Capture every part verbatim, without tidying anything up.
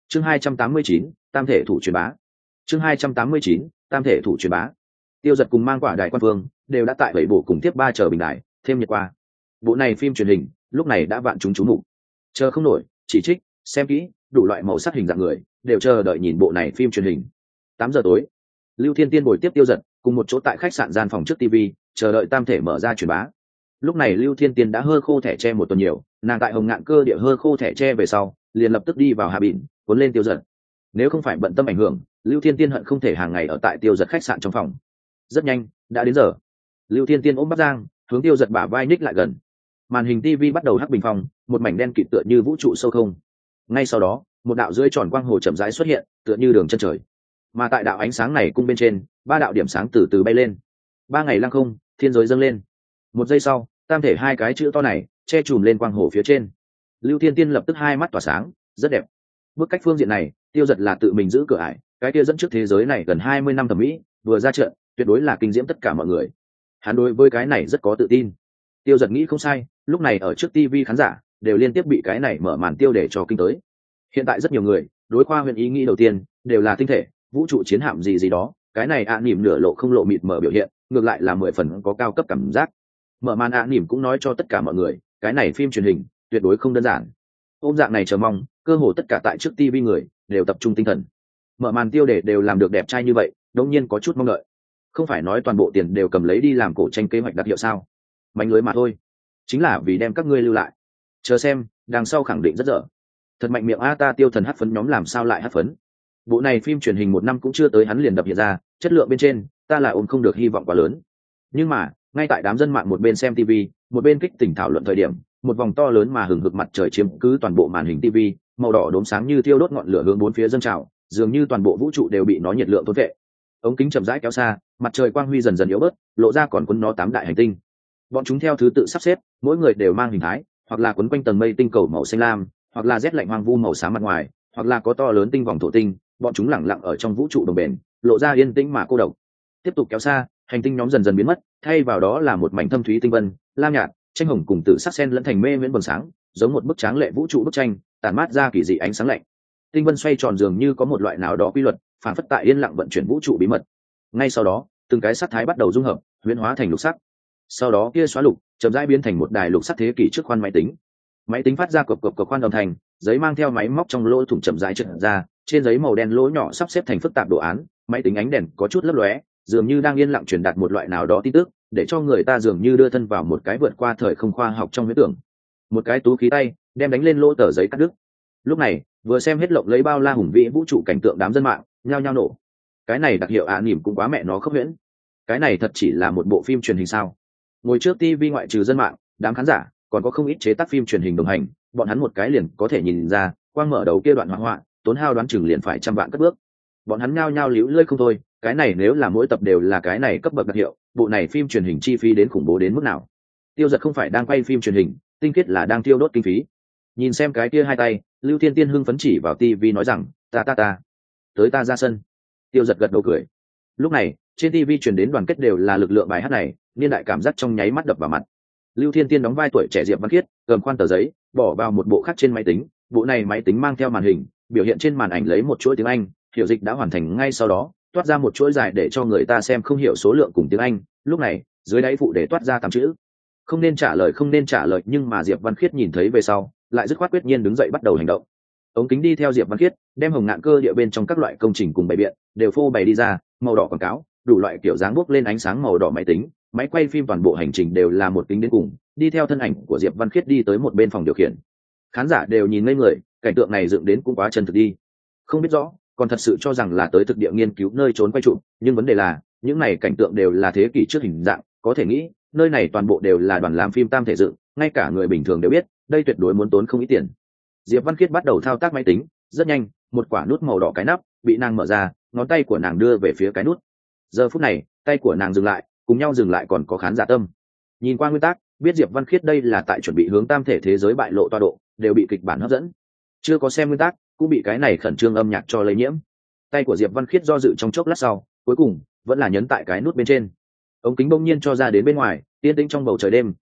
chương hai trăm tám mươi chín, tam thể thủ truyền bá. chương hai trăm tám mươi chín, tam thể thủ truyền bá. Tiêu Dật cùng mang quả đại quan vương đều đã tại bảy bộ cùng tiếp ba chờ bình đại thêm nhiệt qua. Bộ này phim truyền hình lúc này đã vạn chúng chú mục, chờ không nổi, chỉ trích, xem kỹ, đủ loại màu sắc hình dạng người đều chờ đợi nhìn bộ này phim truyền hình. Tám giờ tối, Lưu Thiên Tiên bồi tiếp Tiêu Dật cùng một chỗ tại khách sạn gian phòng trước tivi chờ đợi tam thể mở ra truyền bá. Lúc này Lưu Thiên Tiên đã hơ khô thẻ tre một tuần nhiều, nàng tại Hồng Ngạn cơ địa hơ khô thẻ tre về sau liền lập tức đi vào Hà Bỉn cuốn lên Tiêu Dật. Nếu không phải bận tâm ảnh hưởng, Lưu Thiên Tiên hận không thể hàng ngày ở tại Tiêu Dật khách sạn trong phòng. Rất nhanh đã đến giờ, Lưu Thiên Tiên ôm Bắc Giang hướng Tiêu Dật bả vai ních lại gần. Màn hình tivi bắt đầu hắc bình phong, một mảnh đen kịt tựa như vũ trụ sâu không. Ngay sau đó một đạo rưỡi tròn quang hồ chậm rãi xuất hiện, tựa như đường chân trời. Mà tại đạo ánh sáng này cung bên trên, ba đạo điểm sáng từ từ bay lên. Ba ngày lăng không, thiên giới dâng lên. Một giây sau, tam thể hai cái chữ to này che trùm lên quang hồ phía trên. Lưu Thiên Tiên lập tức hai mắt tỏa sáng, rất đẹp. Bước cách phương diện này, Tiêu Dật là tự mình giữ cửa ải, cái kia dẫn trước thế giới này gần hai mươi năm thẩm mỹ, vừa ra trận, tuyệt đối là kinh diễm tất cả mọi người. Hắn đối với cái này rất có tự tin. Tiêu Dật nghĩ không sai, lúc này ở trước tivi khán giả đều liên tiếp bị cái này mở màn tiêu để cho kinh tới. Hiện tại rất nhiều người đối khoa huyền ý nghĩ đầu tiên đều là tinh thể, vũ trụ chiến hạm gì gì đó, cái này ạ à nỉm nửa lộ không lộ mịt mở biểu hiện, ngược lại là mười phần có cao cấp cảm giác. Mở màn ạ à nỉm cũng nói cho tất cả mọi người, cái này phim truyền hình tuyệt đối không đơn giản. Ôm dạng này chờ mong, cơ hồ tất cả tại trước tivi người đều tập trung tinh thần. Mở màn tiêu đề đều làm được đẹp trai như vậy, đống nhiên có chút mong đợi. Không phải nói toàn bộ tiền đều cầm lấy đi làm cổ tranh kế hoạch đặc hiệu sao? Mánh lưới mà thôi, chính là vì đem các ngươi lưu lại. Chờ xem, đằng sau khẳng định rất dở. Thật mạnh miệng a, ta Tiêu Thần hát phấn nhóm làm sao lại hát phấn? Bộ này phim truyền hình một năm cũng chưa tới hắn liền đập hiện ra, chất lượng bên trên ta là ôm không được hy vọng quá lớn. Nhưng mà ngay tại đám dân mạng một bên xem tivi một bên kích tỉnh thảo luận thời điểm, một vòng to lớn mà hừng hực mặt trời chiếm cứ toàn bộ màn hình tivi, màu đỏ đốm sáng như thiêu đốt ngọn lửa hướng bốn phía dâng trào, dường như toàn bộ vũ trụ đều bị nó nhiệt lượng thôn vệ. Ống kính chậm rãi kéo xa, mặt trời quang huy dần dần yếu bớt, lộ ra còn quấn nó tám đại hành tinh. Bọn chúng theo thứ tự sắp xếp, mỗi người đều mang hình thái, hoặc là quấn quanh tầng mây tinh cầu màu xanh lam, hoặc là rét lạnh hoang vu màu xám mặt ngoài, hoặc là có to lớn tinh vòng thổ tinh. Bọn chúng lẳng lặng ở trong vũ trụ đồng bền, lộ ra yên tĩnh mà cô độc. Tiếp tục kéo xa, hành tinh nhóm dần dần biến mất, thay vào đó là một mảnh thâm thúy tinh vân, lam nhạt, tranh hồng cùng tử sắc xen lẫn thành mê miễn bừng sáng, giống một bức tráng lệ vũ trụ bức tranh, tản mát ra kỳ dị ánh sáng lạnh. Tinh vân xoay tròn dường như có một loại nào đó quy luật, phản phất tại yên lặng vận chuyển vũ trụ bí mật. Ngay sau đó, từng cái sắc thái bắt đầu dung hợp, huyễn hóa thành lục sắc. Sau đó kia xóa lục, chậm rãi biến thành một đài lục sắc thế kỷ trước khoan máy tính. Máy tính phát ra cộp cộp cộp khoan âm thanh, giấy mang theo máy móc trong lỗ thủng chậm rãi trượt ra, trên giấy màu đen lỗ nhỏ sắp xếp thành phức tạp đồ án, máy tính ánh đèn có chút lấp lóe, dường như đang yên lặng truyền đạt một loại nào đó tin tức, để cho người ta dường như đưa thân vào một cái vượt qua thời không khoa học trong huyễn tưởng. Một cái tú khí tay đem đánh lên lỗ tờ giấy cắt đứt. Lúc này, vừa xem hết lộng lấy bao la hùng vĩ vũ trụ cảnh tượng, đám dân mạng nhao nhao nổ. Cái này đặc hiệu ạ à, nỉm cũng quá mẹ nó khốc huyễn. Cái này thật chỉ là một bộ phim truyền hình sao? Ngồi trước tivi ngoại trừ dân mạng, đám khán giả còn có không ít chế tác phim truyền hình đồng hành, bọn hắn một cái liền có thể nhìn ra, quang mở đầu kia đoạn hoạt họa, tốn hao đoán chừng liền phải trăm vạn cất bước. Bọn hắn nhao nhao líu lưỡi không thôi, cái này nếu là mỗi tập đều là cái này cấp bậc đặc hiệu, bộ này phim truyền hình chi phí đến khủng bố đến mức nào? Tiêu Dật không phải đang quay phim truyền hình, tinh khiết là đang tiêu đốt kinh phí. Nhìn xem cái kia hai tay, Lưu Thiên Tiên hưng phấn chỉ vào tivi nói rằng, ta ta ta, tới ta ra sân. Tiêu Dật gật đầu cười. Lúc này trên tivi truyền đến đoàn kết đều là lực lượng bài hát này, niên đại cảm giác trong nháy mắt đập vào mặt. Lưu Thiên Tiên đóng vai tuổi trẻ Diệp Văn Khiết, cầm khoan tờ giấy bỏ vào một bộ khác trên máy tính. Bộ này máy tính mang theo màn hình, biểu hiện trên màn ảnh lấy một chuỗi tiếng Anh, hiểu dịch đã hoàn thành ngay sau đó toát ra một chuỗi dài để cho người ta xem không hiểu số lượng cùng tiếng Anh. Lúc này dưới đáy phụ để toát ra tám chữ: không nên trả lời, không nên trả lời. Nhưng mà Diệp Văn Khiết nhìn thấy về sau lại dứt khoát quyết nhiên đứng dậy bắt đầu hành động. Ống kính đi theo Diệp Văn Khiết, đem Hồng Ngạn cơ địa bên trong các loại công trình cùng bày biện đều phô bày đi ra, màu đỏ quảng cáo, đủ loại kiểu dáng bốc lên ánh sáng màu đỏ máy tính, máy quay phim, toàn bộ hành trình đều là một kính đến cùng, đi theo thân ảnh của Diệp Văn Khiết đi tới một bên phòng điều khiển. Khán giả đều nhìn ngây người, cảnh tượng này dựng đến cũng quá chân thực đi. Không biết rõ, còn thật sự cho rằng là tới thực địa nghiên cứu nơi trốn quay chụp, nhưng vấn đề là những này cảnh tượng đều là thế kỷ trước hình dạng, có thể nghĩ nơi này toàn bộ đều là đoàn làm phim tam thể dựng, ngay cả người bình thường đều biết đây tuyệt đối muốn tốn không ít tiền. Diệp Văn Khiết bắt đầu thao tác máy tính, rất nhanh một quả nút màu đỏ cái nắp bị nàng mở ra, ngón tay của nàng đưa về phía cái nút. Giờ phút này tay của nàng dừng lại, cùng nhau dừng lại còn có khán giả tâm. Nhìn qua nguyên tắc biết Diệp Văn Khiết đây là tại chuẩn bị hướng tam thể thế giới bại lộ toa độ, đều bị kịch bản hấp dẫn. Chưa có xem nguyên tắc cũng bị cái này khẩn trương âm nhạc cho lây nhiễm. Tay của Diệp Văn Khiết do dự trong chốc lát sau, cuối cùng vẫn là nhấn tại cái nút bên trên. Ống kính bỗng nhiên cho ra đến bên ngoài, yên tĩnh trong bầu trời đêm,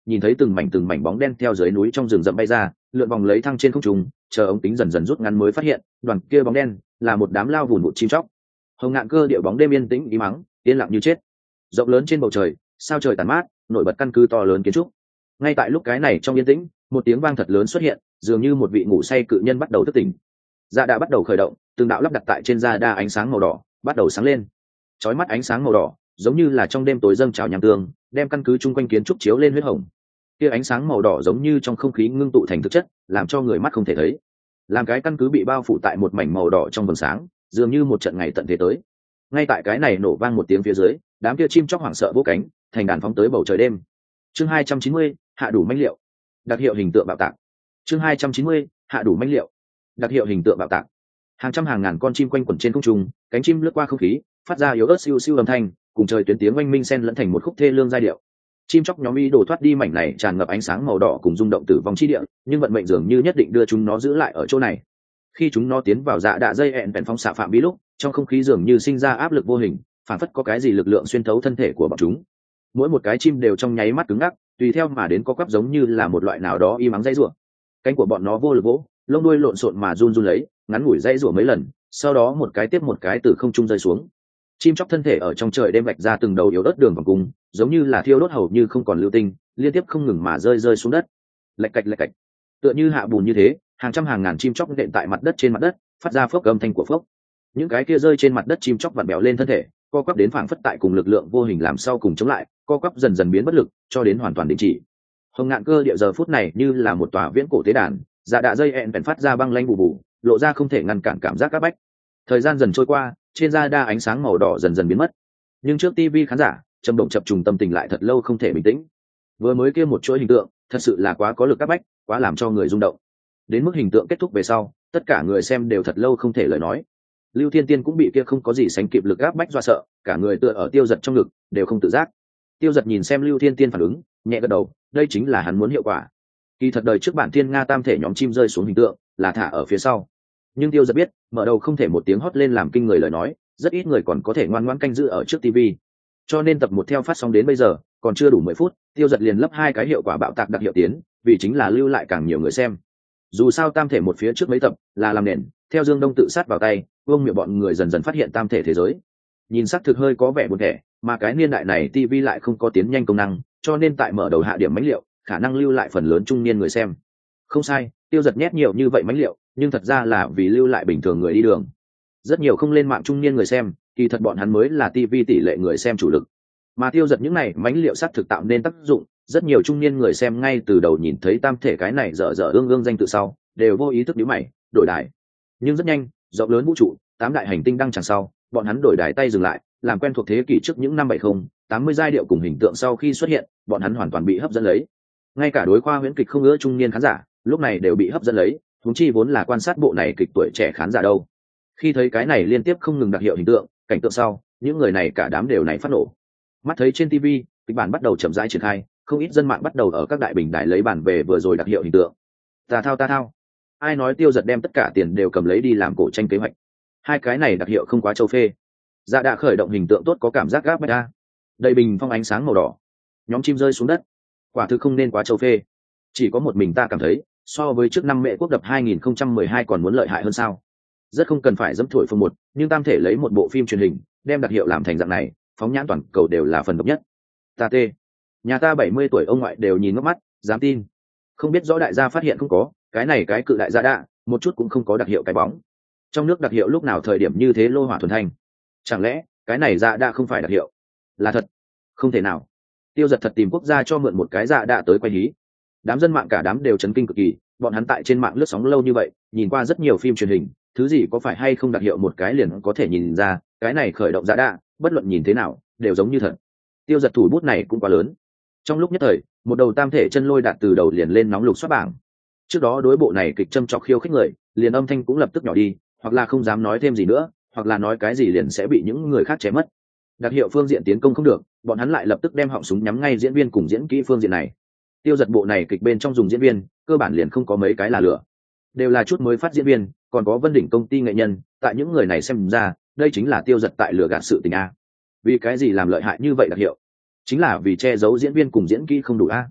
nhìn thấy từng mảnh từng mảnh bóng đen theo dưới núi trong rừng rậm bay ra, lượn vòng lấy thăng trên không trung, chờ ống kính dần dần rút ngắn mới phát hiện đoàn kia bóng đen là một đám lao vùn vụt chim chóc. Hồng Ngạn Cơ địa bóng đêm yên tĩnh im mắng, yên lặng như chết. Rộng lớn trên bầu trời, sao trời tàn mát, nổi bật căn cứ to lớn kiến trúc. Ngay tại lúc cái này trong yên tĩnh, một tiếng vang thật lớn xuất hiện, dường như một vị ngủ say cự nhân bắt đầu thức tỉnh. Dạ đã bắt đầu khởi động, từng đạo lắp đặt tại trên da đa ánh sáng màu đỏ bắt đầu sáng lên. Chói mắt ánh sáng màu đỏ, giống như là trong đêm tối dâng trào nham tương, đem căn cứ chung quanh kiến trúc chiếu lên huyết hồng. Kia ánh sáng màu đỏ giống như trong không khí ngưng tụ thành thực chất, làm cho người mắt không thể thấy. Làm cái căn cứ bị bao phủ tại một mảnh màu đỏ trong vầng sáng, dường như một trận ngày tận thế tới. Ngay tại cái này nổ vang một tiếng phía dưới, đám kia chim chóc hoảng sợ vỗ cánh, thành đàn phóng tới bầu trời đêm. Chương hai trăm chín mươi, hạ đủ manh liệu. Đặc hiệu hình tượng bạo tạc. Chương hai trăm chín mươi, hạ đủ manh liệu. Đặc hiệu hình tượng bạo tạc. Hàng trăm hàng ngàn con chim quanh quẩn trên không trung, cánh chim lướt qua không khí, phát ra yếu ớt siêu siêu âm thanh, cùng trời tuyến tiếng oanh minh xen lẫn thành một khúc thê lương giai điệu. Chim chóc nhóm ý đồ thoát đi mảnh này tràn ngập ánh sáng màu đỏ cùng rung động tử vong chi địa, nhưng vận mệnh dường như nhất định đưa chúng nó giữ lại ở chỗ này. Khi chúng nó tiến vào dạ đạ dây hẹn bèn phóng xạ phạm vi lúc, trong không khí dường như sinh ra áp lực vô hình, phản phất có cái gì lực lượng xuyên thấu thân thể của bọn chúng. Mỗi một cái chim đều trong nháy mắt cứng ngắc, tùy theo mà đến có quắp giống như là một loại nào đó y mắng dây rủa. Cánh của bọn nó vô lực vỗ, lông đuôi lộn xộn mà run run lấy, ngắn ngủi dây rủa mấy lần, sau đó một cái tiếp một cái từ không trung rơi xuống. Chim chóc thân thể ở trong trời đêm vạch ra từng đầu yếu ớt đường vòng cung, giống như là thiêu đốt hầu như không còn lưu tinh, liên tiếp không ngừng mà rơi rơi xuống đất. Lạch cạch lạch cạch, tựa như hạ bùn như thế, hàng trăm hàng ngàn chim chóc nện tại mặt đất trên mặt đất, phát ra phốc âm thanh của phốc. Những cái kia rơi trên mặt đất chim chóc vặn bèo lên thân thể, co quắp đến phảng phất tại cùng lực lượng vô hình làm sau cùng chống lại, co quắp dần dần biến bất lực, cho đến hoàn toàn đình chỉ. Hồng Ngạn Cơ địa giờ phút này như là một tòa viễn cổ tế đàn, dạ đạ dây ẹn bèn phát ra băng lanh bù bù, lộ ra không thể ngăn cản cảm giác áp bách. Thời gian dần trôi qua, trên da đa ánh sáng màu đỏ dần dần biến mất, nhưng trước tivi khán giả trầm động chập trùng tâm tình lại thật lâu không thể bình tĩnh. Vừa mới kia một chuỗi hình tượng thật sự là quá có lực áp bách, quá làm cho người rung động. Đến mức hình tượng kết thúc về sau, tất cả người xem đều thật lâu không thể lời nói. Lưu Thiên Tiên cũng bị kia không có gì sánh kịp lực áp bách dọa sợ, cả người tựa ở Tiêu Dật trong ngực, đều không tự giác. Tiêu Dật nhìn xem Lưu Thiên Tiên phản ứng, nhẹ gật đầu, đây chính là hắn muốn hiệu quả. Kỳ thật đời trước bản thiên nga tam thể nhóm chim rơi xuống hình tượng là thả ở phía sau, nhưng Tiêu Dật biết, mở đầu không thể một tiếng hót lên làm kinh người lời nói, rất ít người còn có thể ngoan ngoãn canh giữ ở trước tivi. Cho nên tập một theo phát sóng đến bây giờ, còn chưa đủ mười phút, Tiêu Dật liền lấp hai cái hiệu quả bạo tạc đặc hiệu tiến, vì chính là lưu lại càng nhiều người xem. Dù sao tam thể một phía trước mấy tập là làm nền, theo Dương Đông tự sát vào tay, vương miệng bọn người dần dần phát hiện tam thể thế giới. Nhìn sắc thực hơi có vẻ buồn thẻ, mà cái niên đại này tivi lại không có tiến nhanh công năng, cho nên tại mở đầu hạ điểm mánh liệu, khả năng lưu lại phần lớn trung niên người xem. Không sai, Tiêu Dật nhét nhiều như vậy mánh liệu, nhưng thật ra là vì lưu lại bình thường người đi đường. Rất nhiều không lên mạng trung niên người xem, kỳ thật bọn hắn mới là tivi tỷ lệ người xem chủ lực. Mà Tiêu Dật những này mánh liệu sắc thực tạo nên tác dụng, rất nhiều trung niên người xem ngay từ đầu nhìn thấy tam thể cái này dở dở ương ương danh tự sau, đều vô ý thức nhíu mày, đổi đài. Nhưng rất nhanh, rộng lớn vũ trụ, tám đại hành tinh đăng chẳng sau, bọn hắn đổi đài tay dừng lại, làm quen thuộc thế kỷ trước những năm bảy mươi, tám mươi giai điệu cùng hình tượng sau khi xuất hiện, bọn hắn hoàn toàn bị hấp dẫn lấy. Ngay cả đối khoa huyễn kịch không ngỡ trung niên khán giả, lúc này đều bị hấp dẫn lấy, huống chi vốn là quan sát bộ này kịch tuổi trẻ khán giả đâu. Khi thấy cái này liên tiếp không ngừng đặc hiệu hình tượng, cảnh tượng sau, những người này cả đám đều này phát nổ. Mắt thấy trên tivi, kịch bản bắt đầu chậm rãi triển khai, không ít dân mạng bắt đầu ở các đại bình đài lấy bản về vừa rồi đặc hiệu hình tượng. Ta thao ta thao. Ai nói Tiêu Dật đem tất cả tiền đều cầm lấy đi làm cổ tranh kế hoạch. Hai cái này đặc hiệu không quá châu phê. Dạ đã khởi động hình tượng tốt có cảm giác gáp bách a. Đầy bình phong ánh sáng màu đỏ. Nhóm chim rơi xuống đất. Quả thực không nên quá châu phê. Chỉ có một mình ta cảm thấy, so với trước năm mẹ quốc đập hai nghìn không trăm mười hai còn muốn lợi hại hơn sao. Rất không cần phải dẫm thổi phồng một, nhưng tam thể lấy một bộ phim truyền hình, đem đặc hiệu làm thành dạng này, phóng nhãn toàn cầu đều là phần độc nhất. Ta tê. Nhà ta bảy mươi tuổi ông ngoại đều nhìn ngước mắt, dám tin. Không biết rõ đại gia phát hiện không có, cái này cái cự đại gia đạ, một chút cũng không có đặc hiệu cái bóng. Trong nước đặc hiệu lúc nào thời điểm như thế lô hỏa thuần thanh. Chẳng lẽ, cái này gia đạ không phải đặc hiệu? Là thật? Không thể nào. Tiêu Dật thật tìm quốc gia cho mượn một cái gia đạ tới quay hí. Đám dân mạng cả đám đều chấn kinh cực kỳ, bọn hắn tại trên mạng lướt sóng lâu như vậy, nhìn qua rất nhiều phim truyền hình, thứ gì có phải hay không đặc hiệu một cái liền có thể nhìn ra, cái này khởi động gia đạ, bất luận nhìn thế nào, đều giống như thật. Tiêu Dật thủ bút này cũng quá lớn. Trong lúc nhất thời, một đầu tam thể chân lôi đạt từ đầu liền lên nóng lục soát bảng. Trước đó đối bộ này kịch châm chọc khiêu khích người, liền âm thanh cũng lập tức nhỏ đi, hoặc là không dám nói thêm gì nữa, hoặc là nói cái gì liền sẽ bị những người khác chém mất. Đặc hiệu phương diện tiến công không được, bọn hắn lại lập tức đem họng súng nhắm ngay diễn viên cùng diễn kỹ phương diện này. Tiêu Dật bộ này kịch bên trong dùng diễn viên, cơ bản liền không có mấy cái là lửa, đều là chút mới phát diễn viên, còn có Vân Đỉnh công ty nghệ nhân, tại những người này xem ra, đây chính là Tiêu Dật tại lừa gạt sự tình a. Vì cái gì làm lợi hại như vậy đặc hiệu? Chính là vì che giấu diễn viên cùng diễn kỹ không đủ a.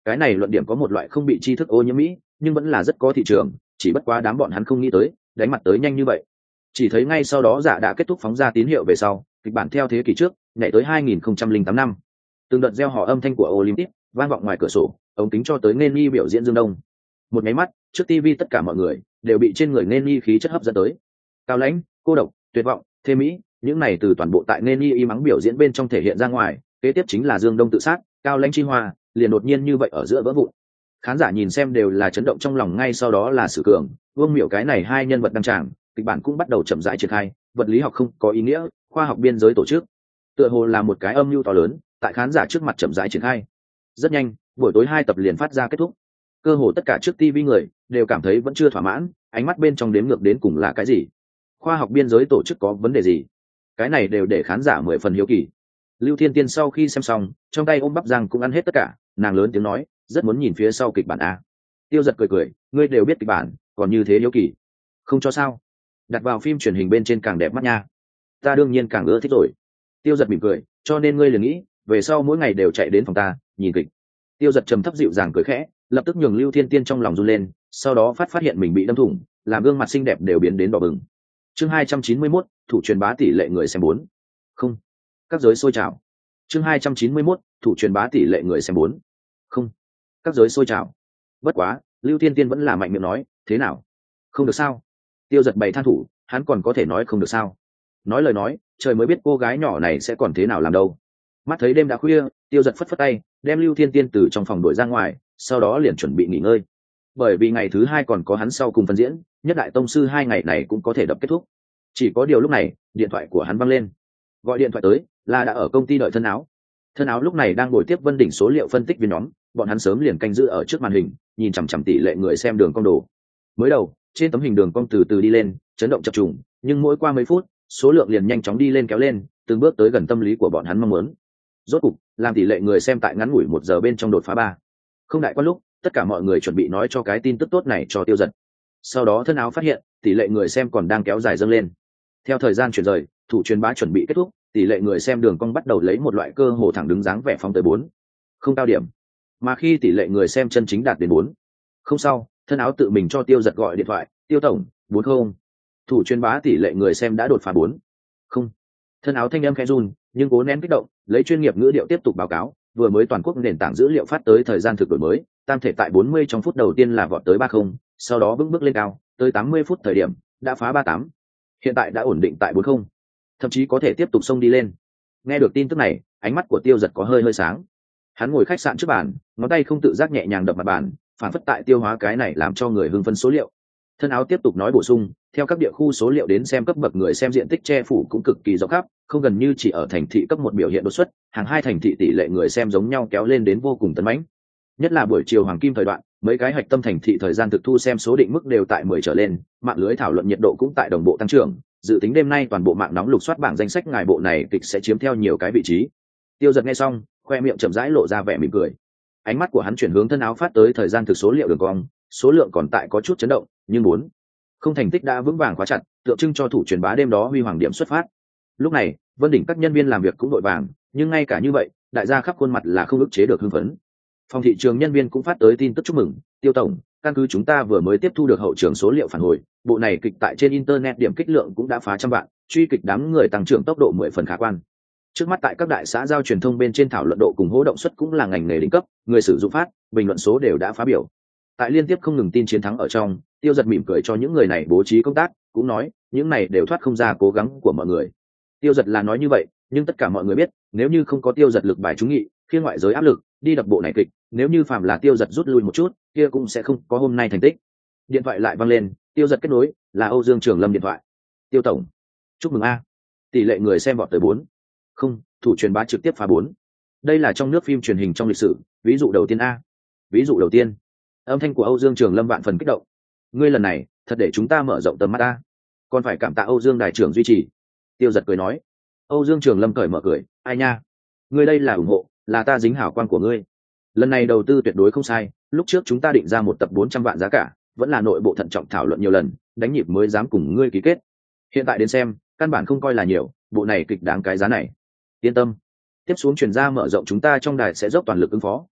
Cái này luận điểm có một loại không bị tri thức ô nhiễm mỹ, nhưng vẫn là rất có thị trường, chỉ bất quá đám bọn hắn không nghĩ tới đánh mặt tới nhanh như vậy. Chỉ thấy ngay sau đó giả đã kết thúc phóng ra tín hiệu về sau, kịch bản theo thế kỷ trước nhảy tới hai nghìn không trăm lẻ tám năm. Từng đợt reo hò âm thanh của Olympic vang vọng ngoài cửa sổ, ống kính cho tới nên nghi biểu diễn Dương Đông. Một máy mắt, trước tivi tất cả mọi người đều bị trên người nên nghi khí chất hấp dẫn tới. Cao lãnh, cô độc, tuyệt vọng, thê mỹ, những này từ toàn bộ tại nên nghi y mắng biểu diễn bên trong thể hiện ra ngoài, kế tiếp chính là Dương Đông tự sát, Cao lãnh chi hoa, liền đột nhiên như vậy ở giữa vỡ vụn. Khán giả nhìn xem đều là chấn động trong lòng, ngay sau đó là Sử Cường, Vương Miểu, cái này hai nhân vật đăng tràng, kịch bản cũng bắt đầu chậm rãi triển khai, vật lý học không có ý nghĩa, khoa học biên giới tổ chức, tựa hồ là một cái âm mưu to lớn, tại khán giả trước mặt chậm rãi triển khai. Rất nhanh, buổi tối hai tập liền phát ra kết thúc. Cơ hồ tất cả trước tivi người đều cảm thấy vẫn chưa thỏa mãn, ánh mắt bên trong đếm ngược đến cùng là cái gì? Khoa học biên giới tổ chức có vấn đề gì? Cái này đều để khán giả mười phần hiếu kỳ. Lưu Thiên Tiên sau khi xem xong, trong tay ôm bắp rang cũng ăn hết tất cả, nàng lớn tiếng nói, rất muốn nhìn phía sau kịch bản a. Tiêu Giật cười cười, ngươi đều biết kịch bản, còn như thế hiếu kỳ. Không cho sao? Đặt vào phim truyền hình bên trên càng đẹp mắt nha. Ta đương nhiên càng ưa thích rồi. Tiêu Giật mỉm cười, cho nên ngươi liền nghĩ, về sau mỗi ngày đều chạy đến phòng ta, nhìn kịch. Tiêu Giật trầm thấp dịu dàng cười khẽ, lập tức nhường Lưu Thiên Tiên trong lòng run lên, sau đó phát phát hiện mình bị đâm thủng, làm gương mặt xinh đẹp đều biến đến đỏ bừng. Chương hai trăm chín mươi mốt, thủ truyền bá tỷ lệ người xem bốn. Không. Các giới sôi trào. Chương hai trăm chín mươi mốt, thủ truyền bá tỷ lệ người xem bốn. Không. Các giới sôi trào. Bất quá, Lưu Thiên Tiên vẫn là mạnh miệng nói, thế nào? Không được sao? Tiêu Giật bày than thủ, hắn còn có thể nói không được sao? Nói lời nói, trời mới biết cô gái nhỏ này sẽ còn thế nào làm đâu. Mắt thấy đêm đã khuya, Tiêu Giật phất phất tay, đem Lưu Thiên Tiên từ trong phòng đuổi ra ngoài, sau đó liền chuẩn bị nghỉ ngơi. Bởi vì ngày thứ hai còn có hắn sau cùng phân diễn, nhất đại tông sư hai ngày này cũng có thể đập kết thúc. Chỉ có điều lúc này, điện thoại của hắn văng lên. Gọi điện thoại tới, là đã ở công ty đợi Thân Áo. Thân Áo lúc này đang ngồi tiếp Vân Đỉnh số liệu phân tích viên nhóm, bọn hắn sớm liền canh giữ ở trước màn hình, nhìn chằm chằm tỷ lệ người xem đường cong đồ. Mới đầu, trên tấm hình đường cong từ từ đi lên, chấn động chập trùng, nhưng mỗi qua mấy phút, số lượng liền nhanh chóng đi lên kéo lên, từng bước tới gần tâm lý của bọn hắn mong muốn. Rốt cục, làm tỷ lệ người xem tại ngắn ngủi một giờ bên trong đột phá ba. Không đại quan lúc, tất cả mọi người chuẩn bị nói cho cái tin tức tốt này cho Tiêu Giật. Sau đó Thân Áo phát hiện, tỷ lệ người xem còn đang kéo dài dâng lên. Theo thời gian chuyển rời, thủ truyền bá chuẩn bị kết thúc, tỷ lệ người xem đường cong bắt đầu lấy một loại cơ hồ thẳng đứng dáng vẻ phóng tới bốn. Không cao điểm. Mà khi tỷ lệ người xem chân chính đạt đến bốn. Không sau, Thân Áo tự mình cho Tiêu Giật gọi điện thoại, "Tiêu tổng, bốn không." Thủ truyền bá tỷ lệ người xem đã đột phá bốn. Không. Thân Áo thanh âm khẽ run, nhưng cố nén kích động, lấy chuyên nghiệp ngữ điệu tiếp tục báo cáo, vừa mới toàn quốc nền tảng dữ liệu phát tới thời gian thực đổi mới, tam thể tại bốn mươi trong phút đầu tiên là vọt tới ba không, sau đó bước bước lên cao, tới tám mươi phút thời điểm đã phá ba tám. Hiện tại đã ổn định tại bốn không, thậm chí có thể tiếp tục xông đi lên. Nghe được tin tức này, ánh mắt của Tiêu Giật có hơi hơi sáng. Hắn ngồi khách sạn trước bàn, ngón tay không tự giác nhẹ nhàng đập mặt bàn, phản phất tại tiêu hóa cái này làm cho người hưng phấn số liệu. Thân Áo tiếp tục nói bổ sung, theo các địa khu số liệu đến xem, cấp bậc người xem diện tích che phủ cũng cực kỳ rộng khắp, không gần như chỉ ở thành thị cấp một biểu hiện đột xuất, hàng hai thành thị tỷ lệ người xem giống nhau kéo lên đến vô cùng tấn mãnh. Nhất là buổi chiều hoàng kim thời đoạn, mấy cái hạch tâm thành thị thời gian thực thu xem số định mức đều tại mười trở lên, mạng lưới thảo luận nhiệt độ cũng tại đồng bộ tăng trưởng, dự tính đêm nay toàn bộ mạng nóng lục soát bảng danh sách ngài bộ này kịch sẽ chiếm theo nhiều cái vị trí. Tiêu Giật nghe xong, khoe miệng chậm rãi lộ ra vẻ mỉm cười. Ánh mắt của hắn chuyển hướng Thân Áo phát tới thời gian thực số liệu đường cong, số lượng còn tại có chút chấn động, nhưng muốn không thành tích đã vững vàng khóa chặt, tượng trưng cho thủ truyền bá đêm đó huy hoàng điểm xuất phát. Lúc này, Vân Đỉnh các nhân viên làm việc cũng vội vàng, nhưng ngay cả như vậy, đại gia khắp khuôn mặt là không ức chế được hưng phấn. Phòng thị trường nhân viên cũng phát tới tin tức chúc mừng, Tiêu tổng, căn cứ chúng ta vừa mới tiếp thu được hậu trường số liệu phản hồi, bộ này kịch tại trên internet điểm kích lượng cũng đã phá trăm vạn, truy kịch đám người tăng trưởng tốc độ mười phần khả quan. Trước mắt tại các đại xã giao truyền thông bên trên thảo luận độ cùng hỗ động suất cũng là ngành nghề đỉnh cấp, người sử dụng phát, bình luận số đều đã phá biểu. Tại liên tiếp không ngừng tin chiến thắng ở trong, Tiêu Giật mỉm cười cho những người này bố trí công tác, cũng nói, những này đều thoát không ra cố gắng của mọi người. Tiêu Giật là nói như vậy, nhưng tất cả mọi người biết, nếu như không có Tiêu Giật lực bài trúng nghị, khi ngoại giới áp lực, đi đập bộ này kịch, nếu như phàm là Tiêu Giật rút lui một chút, kia cũng sẽ không có hôm nay thành tích. Điện thoại lại vang lên, Tiêu Giật kết nối, là Âu Dương Trường Lâm điện thoại. "Tiêu tổng, chúc mừng a, tỷ lệ người xem vọt tới bốn. Không, thủ truyền bá trực tiếp phá bốn. Đây là trong nước phim truyền hình trong lịch sử, ví dụ đầu tiên a." Ví dụ đầu tiên. Âm thanh của Âu Dương Trường Lâm vạn phần kích động. "Ngươi lần này, thật để chúng ta mở rộng tầm mắt a. Còn phải cảm tạ Âu Dương đại trưởng duy trì." Tiêu Giật cười nói. Âu Dương Trường Lâm cởi mở cười, "Ai nha, ngươi đây là ủng hộ, là ta dính hảo quan của ngươi. Lần này đầu tư tuyệt đối không sai, lúc trước chúng ta định ra một tập bốn trăm vạn giá cả, vẫn là nội bộ thận trọng thảo luận nhiều lần, đánh nhịp mới dám cùng ngươi ký kết. Hiện tại đến xem, căn bản không coi là nhiều, bộ này kịch đáng cái giá này. Yên tâm, tiếp xuống chuyển ra mở rộng chúng ta trong đài sẽ dốc toàn lực ứng phó,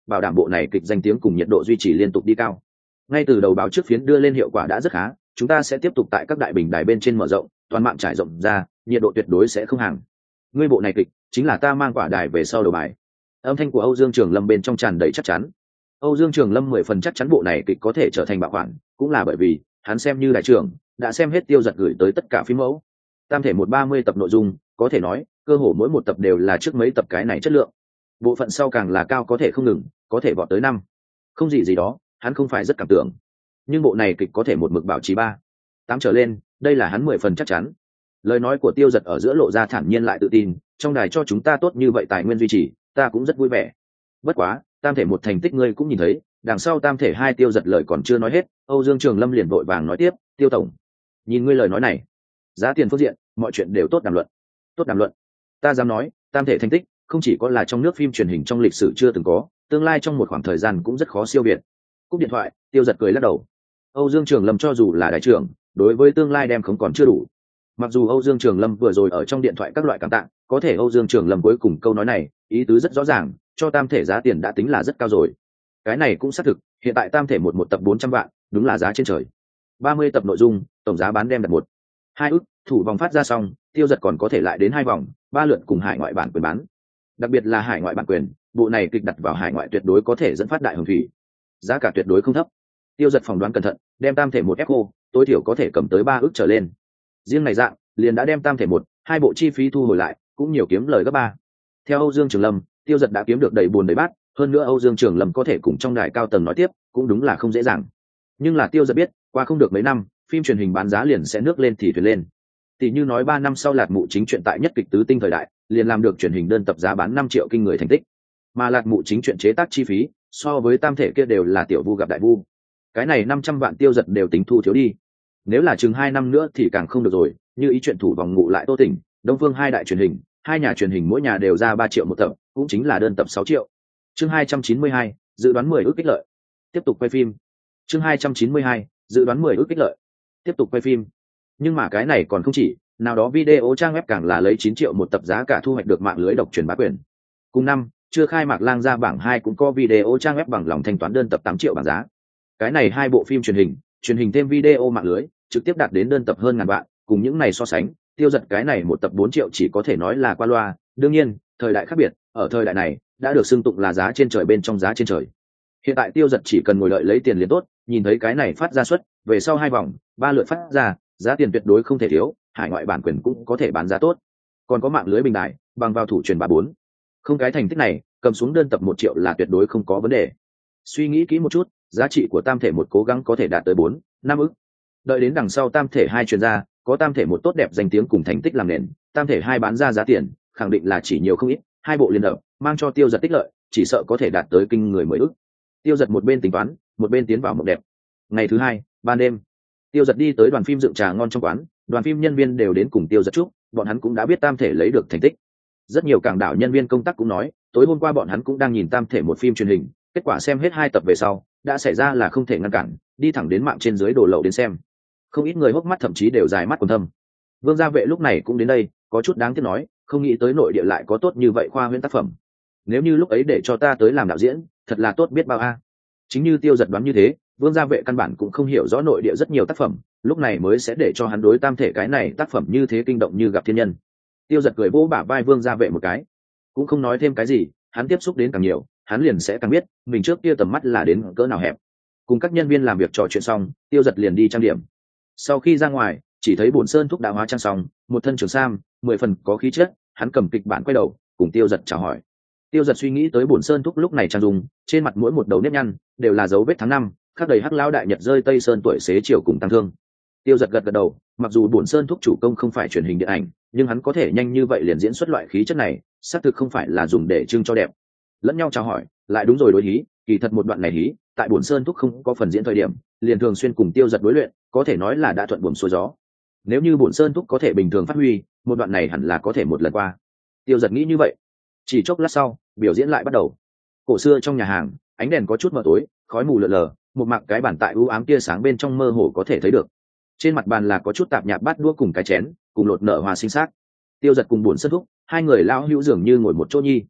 bảo đảm bộ này kịch danh tiếng cùng nhiệt độ duy trì liên tục đi cao. Ngay từ đầu báo trước phiến đưa lên hiệu quả đã rất khá, chúng ta sẽ tiếp tục tại các đại bình đài bên trên mở rộng, toàn mạng trải rộng ra, nhiệt độ tuyệt đối sẽ không hàng. Ngươi bộ này kịch chính là ta mang quả đài về sau đầu bài. Âm thanh của Âu Dương Trường Lâm bên trong tràn đầy chắc chắn. Âu Dương Trường Lâm mười phần chắc chắn bộ này kịch có thể trở thành bạo khoản, cũng là bởi vì hắn xem như đại trưởng đã xem hết Tiêu Giật gửi tới tất cả phim mẫu. Tam thể một ba mươi tập nội dung, có thể nói cơ hồ mỗi một tập đều là trước mấy tập cái này chất lượng. Bộ phận sau càng là cao có thể không ngừng, có thể vọt tới năm. Không gì gì đó, hắn không phải rất cảm tưởng. Nhưng bộ này kịch có thể một mực bảo trì ba, tám trở lên, đây là hắn mười phần chắc chắn. Lời nói của Tiêu Giật ở giữa lộ ra thản nhiên lại tự tin, trong đài cho chúng ta tốt như vậy tài nguyên duy trì, ta cũng rất vui vẻ. Bất quá, tam thể một thành tích ngươi cũng nhìn thấy, đằng sau tam thể hai Tiêu Giật lời còn chưa nói hết, Âu Dương Trường Lâm liền vội vàng nói tiếp, Tiêu tổng, nhìn ngươi lời nói này, giá tiền phương diện, mọi chuyện đều tốt đàm luận. Tốt đàm luận. Ta dám nói, tam thể thành tích không chỉ có là trong nước phim truyền hình trong lịch sử chưa từng có, tương lai trong một khoảng thời gian cũng rất khó siêu việt. Cúp điện thoại, Tiêu Giật cười lắc đầu. Âu Dương Trường Lâm cho dù là đại trưởng, đối với tương lai đem không còn chưa đủ. Mặc dù Âu Dương Trường Lâm vừa rồi ở trong điện thoại các loại cảm tạ, có thể Âu Dương Trường Lâm cuối cùng câu nói này, ý tứ rất rõ ràng, cho tam thể giá tiền đã tính là rất cao rồi. Cái này cũng xác thực, hiện tại tam thể một một tập bốn trăm vạn, đúng là giá trên trời. ba mươi tập nội dung, tổng giá bán đem đặt một hai ức, thủ vòng phát ra xong, Tiêu Giật còn có thể lại đến hai vòng, ba lượt cùng hải ngoại bản quyền bán. Đặc biệt là hải ngoại bản quyền, bộ này kịch đặt vào hải ngoại tuyệt đối có thể dẫn phát đại hồng thủy. Giá cả tuyệt đối không thấp. Tiêu Giật phỏng đoán cẩn thận, đem tam thể một ép cô, tối thiểu có thể cầm tới ba ức trở lên. Riêng này dạng, liền đã đem tam thể một, hai bộ chi phí thu hồi lại, cũng nhiều kiếm lời gấp ba. Theo Âu Dương Trường Lâm, Tiêu Giật đã kiếm được đầy buồn đầy bát, hơn nữa Âu Dương Trường Lâm có thể cùng trong đài cao tầng nói tiếp, cũng đúng là không dễ dàng. Nhưng là Tiêu Giật biết, qua không được mấy năm, phim truyền hình bán giá liền sẽ nước lên thì thuyền lên. Tỷ như nói ba năm sau Lạt Mụ Chính Truyện tại nhất kịch tứ tinh thời đại, liền làm được truyền hình đơn tập giá bán năm triệu kinh người thành tích. Mà Lạt Mụ Chính Truyện chế tác chi phí, so với tam thể kia đều là tiểu vu gặp đại vu. Cái này năm trăm vạn Tiêu Giật đều tính thu thiếu đi. Nếu là chừng hai năm nữa thì càng không được rồi, như ý chuyện thủ vòng ngụ lại Tô Tỉnh, Đông Phương hai đại truyền hình, hai nhà truyền hình mỗi nhà đều ra ba triệu một tập, cũng chính là đơn tập sáu triệu. Chương hai trăm chín mươi hai, dự đoán mười ước kích lợi. Tiếp tục quay phim. Chương hai trăm chín mươi hai, dự đoán mười ước kích lợi. Tiếp tục quay phim. Nhưng mà cái này còn không chỉ, nào đó video trang web càng là lấy chín triệu một tập giá cả thu hoạch được mạng lưới độc truyền bá quyền. Cùng năm, chưa khai mạc lang ra bảng hai cũng có video trang web bằng lòng thanh toán đơn tập tám triệu bảng giá. Cái này hai bộ phim truyền hình, truyền hình thêm video mạng lưới, trực tiếp đạt đến đơn tập hơn ngàn vạn, cùng những này so sánh, Tiêu Giật cái này một tập bốn triệu chỉ có thể nói là qua loa. Đương nhiên, thời đại khác biệt, ở thời đại này đã được xưng tụng là giá trên trời bên trong giá trên trời. Hiện tại Tiêu Giật chỉ cần ngồi đợi lấy tiền liền tốt, nhìn thấy cái này phát ra suất, về sau hai vòng, ba lượt phát ra, giá tiền tuyệt đối không thể thiếu, hải ngoại bản quyền cũng có thể bán giá tốt. Còn có mạng lưới bình đại, bằng vào thủ truyền bá bốn. Không cái thành tích này, cầm xuống đơn tập một triệu là tuyệt đối không có vấn đề. Suy nghĩ kỹ một chút, giá trị của tam thể một cố gắng có thể đạt tới bốn, năm ức. Đợi đến đằng sau tam thể hai truyền ra, có tam thể một tốt đẹp danh tiếng cùng thành tích làm nền, tam thể hai bán ra giá tiền, khẳng định là chỉ nhiều không ít, hai bộ liên hợp, mang cho Tiêu Giật tích lợi, chỉ sợ có thể đạt tới kinh người mười ức. Tiêu Giật một bên tính toán, một bên tiến vào mộng đẹp. Ngày thứ hai, ban đêm, Tiêu Giật đi tới đoàn phim dựng trà ngon trong quán, đoàn phim nhân viên đều đến cùng Tiêu Giật chúc, bọn hắn cũng đã biết tam thể lấy được thành tích. Rất nhiều cảng đảo nhân viên công tác cũng nói, tối hôm qua bọn hắn cũng đang nhìn tam thể một phim truyền hình, kết quả xem hết hai tập về sau, đã xảy ra là không thể ngăn cản, đi thẳng đến mạng trên dưới đổ lậu đến xem. Không ít người hốc mắt thậm chí đều dài mắt quầng thâm. Vương Gia Vệ lúc này cũng đến đây, có chút đáng tiếc nói, không nghĩ tới nội địa lại có tốt như vậy khoa huyễn tác phẩm. Nếu như lúc ấy để cho ta tới làm đạo diễn, thật là tốt biết bao a. Chính như Tiêu Giật đoán như thế, Vương Gia Vệ căn bản cũng không hiểu rõ nội địa rất nhiều tác phẩm, lúc này mới sẽ để cho hắn đối tam thể cái này tác phẩm như thế kinh động như gặp thiên nhân. Tiêu Giật cười vỗ bả vai Vương Gia Vệ một cái, cũng không nói thêm cái gì, hắn tiếp xúc đến càng nhiều, hắn liền sẽ càng biết mình trước kia tầm mắt là đến cỡ nào hẹp. Cùng các nhân viên làm việc trò chuyện xong, Tiêu Giật liền đi trang điểm. Sau khi ra ngoài, chỉ thấy Bổn Sơn Thúc đã hóa trang xong, một thân trường sam, mười phần có khí chất, hắn cầm kịch bản quay đầu, cùng Tiêu Giật chào hỏi. Tiêu Giật suy nghĩ tới Bổn Sơn Thúc lúc này trang dung, trên mặt mỗi một đầu nếp nhăn đều là dấu vết tháng năm, khắc đầy hắc lão đại nhật rơi Tây Sơn tuổi xế chiều cùng tăng thương. Tiêu Giật gật gật đầu, mặc dù Bổn Sơn Thúc chủ công không phải truyền hình điện ảnh, nhưng hắn có thể nhanh như vậy liền diễn xuất loại khí chất này, xác thực không phải là dùng để trưng cho đẹp. Lẫn nhau chào hỏi, lại đúng rồi đối hí, kỳ thật một đoạn này hí, tại Bổn Sơn Thúc không có phần diễn thời điểm, liền thường xuyên cùng Tiêu Giật đối luyện, có thể nói là đã thuận buồm xuôi gió. Nếu như Bổn Sơn Thúc có thể bình thường phát huy, một đoạn này hẳn là có thể một lần qua. Tiêu Giật nghĩ như vậy. Chỉ chốc lát sau, biểu diễn lại bắt đầu. Cổ xưa trong nhà hàng, ánh đèn có chút mờ tối, khói mù lờ lờ, một mặc cái bàn tại u ám tia sáng bên trong mơ hồ có thể thấy được. Trên mặt bàn là có chút tạp nhạp bát đũa cùng cái chén, cùng lột nở hoa sinh sắc. Tiêu Giật cùng Bổn Sơn Thúc, hai người lão hữu dường như ngồi một chỗ nhi.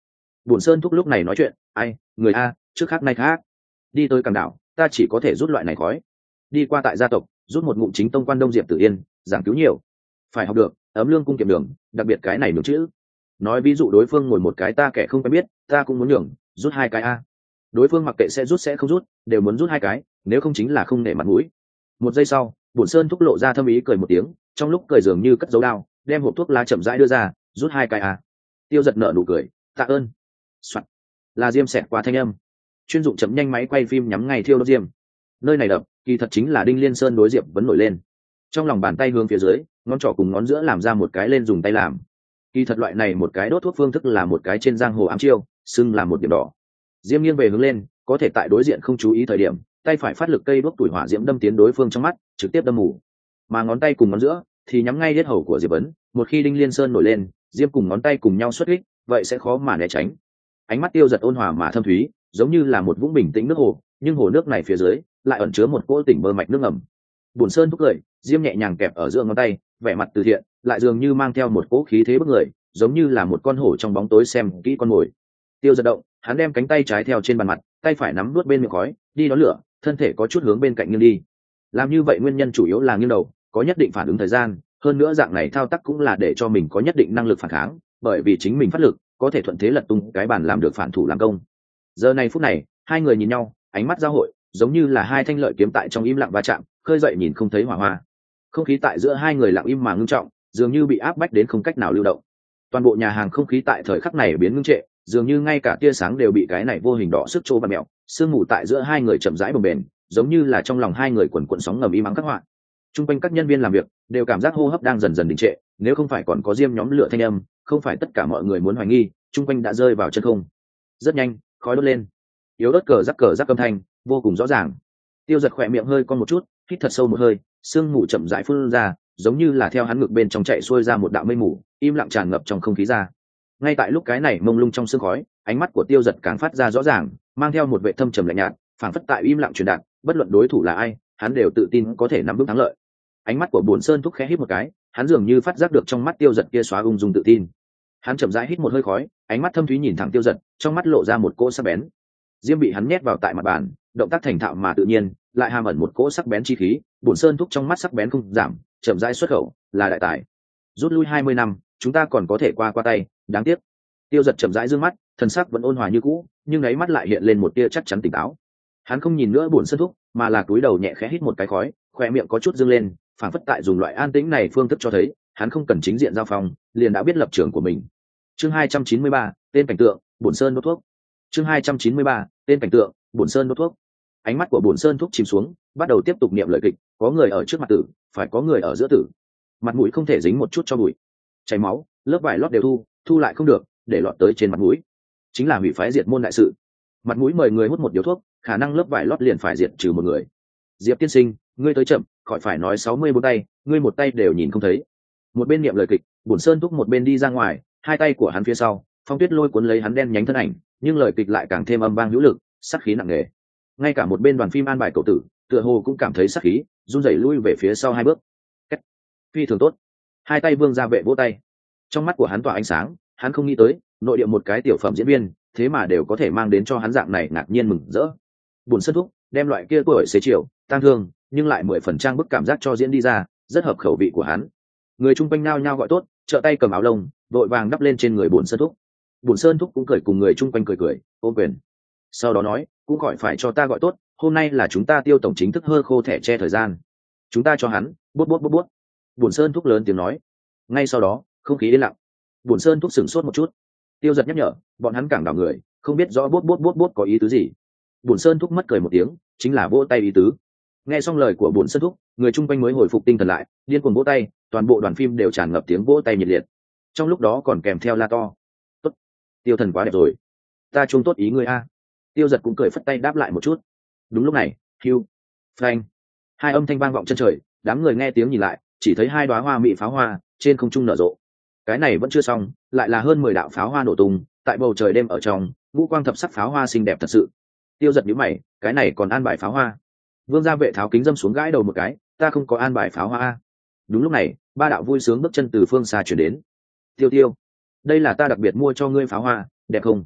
Bổn Sơn thúc lúc này nói chuyện, ai người a trước khác nay khác, đi tới Cảng Đảo ta chỉ có thể rút loại này khói, đi qua tại gia tộc rút một ngụm chính tông quan Đông Diệp Tử Yên, giảng cứu nhiều, phải học được ấm lương cung kiệm đường, đặc biệt cái này nhường chữ. Nói ví dụ đối phương ngồi một cái ta kẻ không quen biết, ta cũng muốn nhường, rút hai cái a. Đối phương mặc kệ sẽ rút sẽ không rút, đều muốn rút hai cái, nếu không chính là không nể mặt mũi. Một giây sau, Bổn Sơn thúc lộ ra thâm ý cười một tiếng, trong lúc cười dường như cất dấu đao, đem hộp thuốc lá chậm rãi đưa ra, rút hai cái a. Tiêu Giật nở nụ cười, tạ ơn. Soạn. Là diêm xẹt qua thanh âm, chuyên dụng chậm nhanh máy quay phim nhắm ngay thiêu đốt diêm. Nơi này đập kỳ thật chính là Đinh Liên Sơn đối diệp vẫn nổi lên, trong lòng bàn tay hướng phía dưới, ngón trỏ cùng ngón giữa làm ra một cái lên dùng tay làm. Kỳ thật loại này một cái đốt thuốc phương thức là một cái trên giang hồ ám chiêu, xưng là một điểm đỏ. Diêm nghiêng về hướng lên, có thể tại đối diện không chú ý thời điểm, tay phải phát lực cây đốt tuổi hỏa diễm đâm tiến đối phương trong mắt, trực tiếp đâm mù. Mà ngón tay cùng ngón giữa thì nhắm ngay yết hầu của Diệp Vấn, một khi Đinh Liên Sơn nổi lên, diêm cùng ngón tay cùng nhau xuất kích, vậy sẽ khó mà né tránh. Ánh mắt Tiêu Giật ôn hòa mà thâm thúy, giống như là một vũng bình tĩnh nước hồ, nhưng hồ nước này phía dưới lại ẩn chứa một cỗ tỉnh bơ mạch nước ngầm. Bổn Sơn thúc cười, diêm nhẹ nhàng kẹp ở giữa ngón tay, vẻ mặt từ thiện, lại dường như mang theo một cỗ khí thế bức người, giống như là một con hổ trong bóng tối xem kỹ con mồi. Tiêu Giật động, hắn đem cánh tay trái theo trên bàn mặt, tay phải nắm nuốt bên miệng khói, đi đón lửa, thân thể có chút hướng bên cạnh nghiêng đi. Làm như vậy nguyên nhân chủ yếu là nghiêng đầu, có nhất định phản ứng thời gian, hơn nữa dạng này thao tác cũng là để cho mình có nhất định năng lực phản kháng, bởi vì chính mình phát lực, có thể thuận thế lật tung cái bàn làm được phản thủ làm công. Giờ này phút này, hai người nhìn nhau, ánh mắt giao hội, giống như là hai thanh lợi kiếm tại trong im lặng va chạm, khơi dậy nhìn không thấy hỏa hoa. Không khí tại giữa hai người lặng im mà ngưng trọng, dường như bị áp bách đến không cách nào lưu động. Toàn bộ nhà hàng không khí tại thời khắc này biến ngưng trệ, dường như ngay cả tia sáng đều bị cái này vô hình đỏ sức trô và mèo, sương mù tại giữa hai người chậm rãi bồng bềnh, giống như là trong lòng hai người quần quần sóng ngầm im ắng các họa. Trung quanh các nhân viên làm việc đều cảm giác hô hấp đang dần dần đình trệ, nếu không phải còn có diêm nhóm lửa thanh âm, không phải tất cả mọi người muốn hoài nghi, trung quanh đã rơi vào chân không. Rất nhanh, khói đốt lên, yếu ớt cờ rắc cờ rắc âm thanh vô cùng rõ ràng. Tiêu Giật khỏe miệng hơi con một chút, hít thật sâu một hơi, sương mù chậm rãi phun ra, giống như là theo hắn ngực bên trong chạy xuôi ra một đạo mây mù, im lặng tràn ngập trong không khí ra. Ngay tại lúc cái này mông lung trong sương khói, ánh mắt của Tiêu Giật càng phát ra rõ ràng, mang theo một vệ thâm trầm lạnh nhạt, phảng phất tại im lặng truyền đạt, bất luận đối thủ là ai, hắn đều tự tin có thể nắm bước thắng lợi. Ánh mắt của Bổn Sơn thúc khẽ hít một cái, hắn dường như phát giác được trong mắt Tiêu Giật kia xóa ung dung tự tin. Hắn chậm rãi hít một hơi khói, ánh mắt thâm thúy nhìn thẳng Tiêu Giật, trong mắt lộ ra một cỗ sắc bén. Diêm bị hắn nhét vào tại mặt bàn, động tác thành thạo mà tự nhiên, lại hàm ẩn một cỗ sắc bén chi khí. Bổn Sơn thúc trong mắt sắc bén không giảm, chậm rãi xuất khẩu, là đại tài. Rút lui hai mươi năm, chúng ta còn có thể qua qua tay, đáng tiếc. Tiêu Giật chậm rãi dương mắt, thần sắc vẫn ôn hòa như cũ, nhưng đáy mắt lại hiện lên một tia chắc chắn tỉnh táo. Hắn không nhìn nữa Bổn Sơn thúc, mà là cúi đầu nhẹ khẽ hít một cái khói, khóe miệng có chút dương lên, phảng phất tại dùng loại an tĩnh này phương thức cho thấy, hắn không cần chính diện giao phong, liền đã biết lập trường của mình. Chương hai trăm chín mươi ba, tên cảnh tượng, Bổn Sơn đốt thuốc. Chương hai trăm chín mươi ba, tên cảnh tượng, Bổn Sơn đốt thuốc. Ánh mắt của Bổn Sơn thúc chìm xuống, bắt đầu tiếp tục niệm lời kịch, có người ở trước mặt tử, phải có người ở giữa tử. Mặt mũi không thể dính một chút cho bụi. Chảy máu, lớp vải lót đều thu, thu lại không được, để lọt tới trên mặt mũi. Chính là hủy phái diệt môn đại sự. Mặt mũi mời người hút một điếu thuốc, khả năng lớp vải lót liền phải diệt trừ một người. Diệp tiên sinh, ngươi tới chậm, khỏi phải nói sáu mươi bốn tay, ngươi một tay đều nhìn không thấy. Một bên niệm lời kịch, Bổn Sơn thúc một bên đi ra ngoài, hai tay của hắn phía sau, phong tuyết lôi cuốn lấy hắn đen nhánh thân ảnh, nhưng lời kịch lại càng thêm âm vang hữu lực, sát khí nặng nề. Ngay cả một bên đoàn phim an bài cậu tử, tựa hồ cũng cảm thấy sát khí, run rẩy lui về phía sau hai bước. Cách phi thường tốt. Hai tay vương ra vệ vỗ tay. Trong mắt của hắn tỏa ánh sáng, hắn không nghĩ tới, nội địa một cái tiểu phẩm diễn viên, thế mà đều có thể mang đến cho hắn dạng này ngạc nhiên mừng rỡ. Bổn Sơn thúc đem loại kia tuổi xế chiều, tang thương, nhưng lại mười phần trang bức cảm giác cho diễn đi ra, rất hợp khẩu vị của hắn. Người chung quanh nao nhao gọi tốt, trợ tay cầm áo lông, vội vàng đắp lên trên người Bổn Sơn thúc. Bổn Sơn thúc cũng cười cùng người chung quanh cười cười, ôm quyền. Sau đó nói, cũng gọi phải cho ta gọi tốt, hôm nay là chúng ta Tiêu tổng chính thức hơ khô thẻ che thời gian. Chúng ta cho hắn, bút bút bút bút. Bổn Sơn thúc lớn tiếng nói. Ngay sau đó, không khí yên lặng. Bổn Sơn thúc sửng sốt một chút. Tiêu Giật nhắc nhở, bọn hắn cảng đảo người, không biết rõ bút bút bút bút có ý tứ gì. Bổn Sơn thúc mất cười một tiếng, chính là vỗ tay ý tứ. Nghe xong lời của Bổn Sơn thúc, người chung quanh mới hồi phục tinh thần lại, điên cuồng vỗ tay, toàn bộ đoàn phim đều tràn ngập tiếng vỗ tay nhiệt liệt. Trong lúc đó còn kèm theo la to. Tốt, Tiêu thần quá đẹp rồi, ta chung tốt ý ngươi a. Tiêu Giật cũng cười phất tay đáp lại một chút. Đúng lúc này, hưu, phanh, hai âm thanh vang vọng chân trời, đám người nghe tiếng nhìn lại, chỉ thấy hai đóa hoa mỹ pháo hoa trên không trung nở rộ. Cái này vẫn chưa xong, lại là hơn mười đạo pháo hoa nổ tung, tại bầu trời đêm ở trong, ngũ quang thập sắc pháo hoa xinh đẹp thật sự. Tiêu Giật nhíu mày, cái này còn an bài pháo hoa? Vương gia vệ tháo kính dâm xuống gãi đầu một cái, ta không có an bài pháo hoa a. Đúng lúc này, ba đạo vui sướng bước chân từ phương xa chuyển đến. Tiêu Tiêu, đây là ta đặc biệt mua cho ngươi pháo hoa, đẹp không?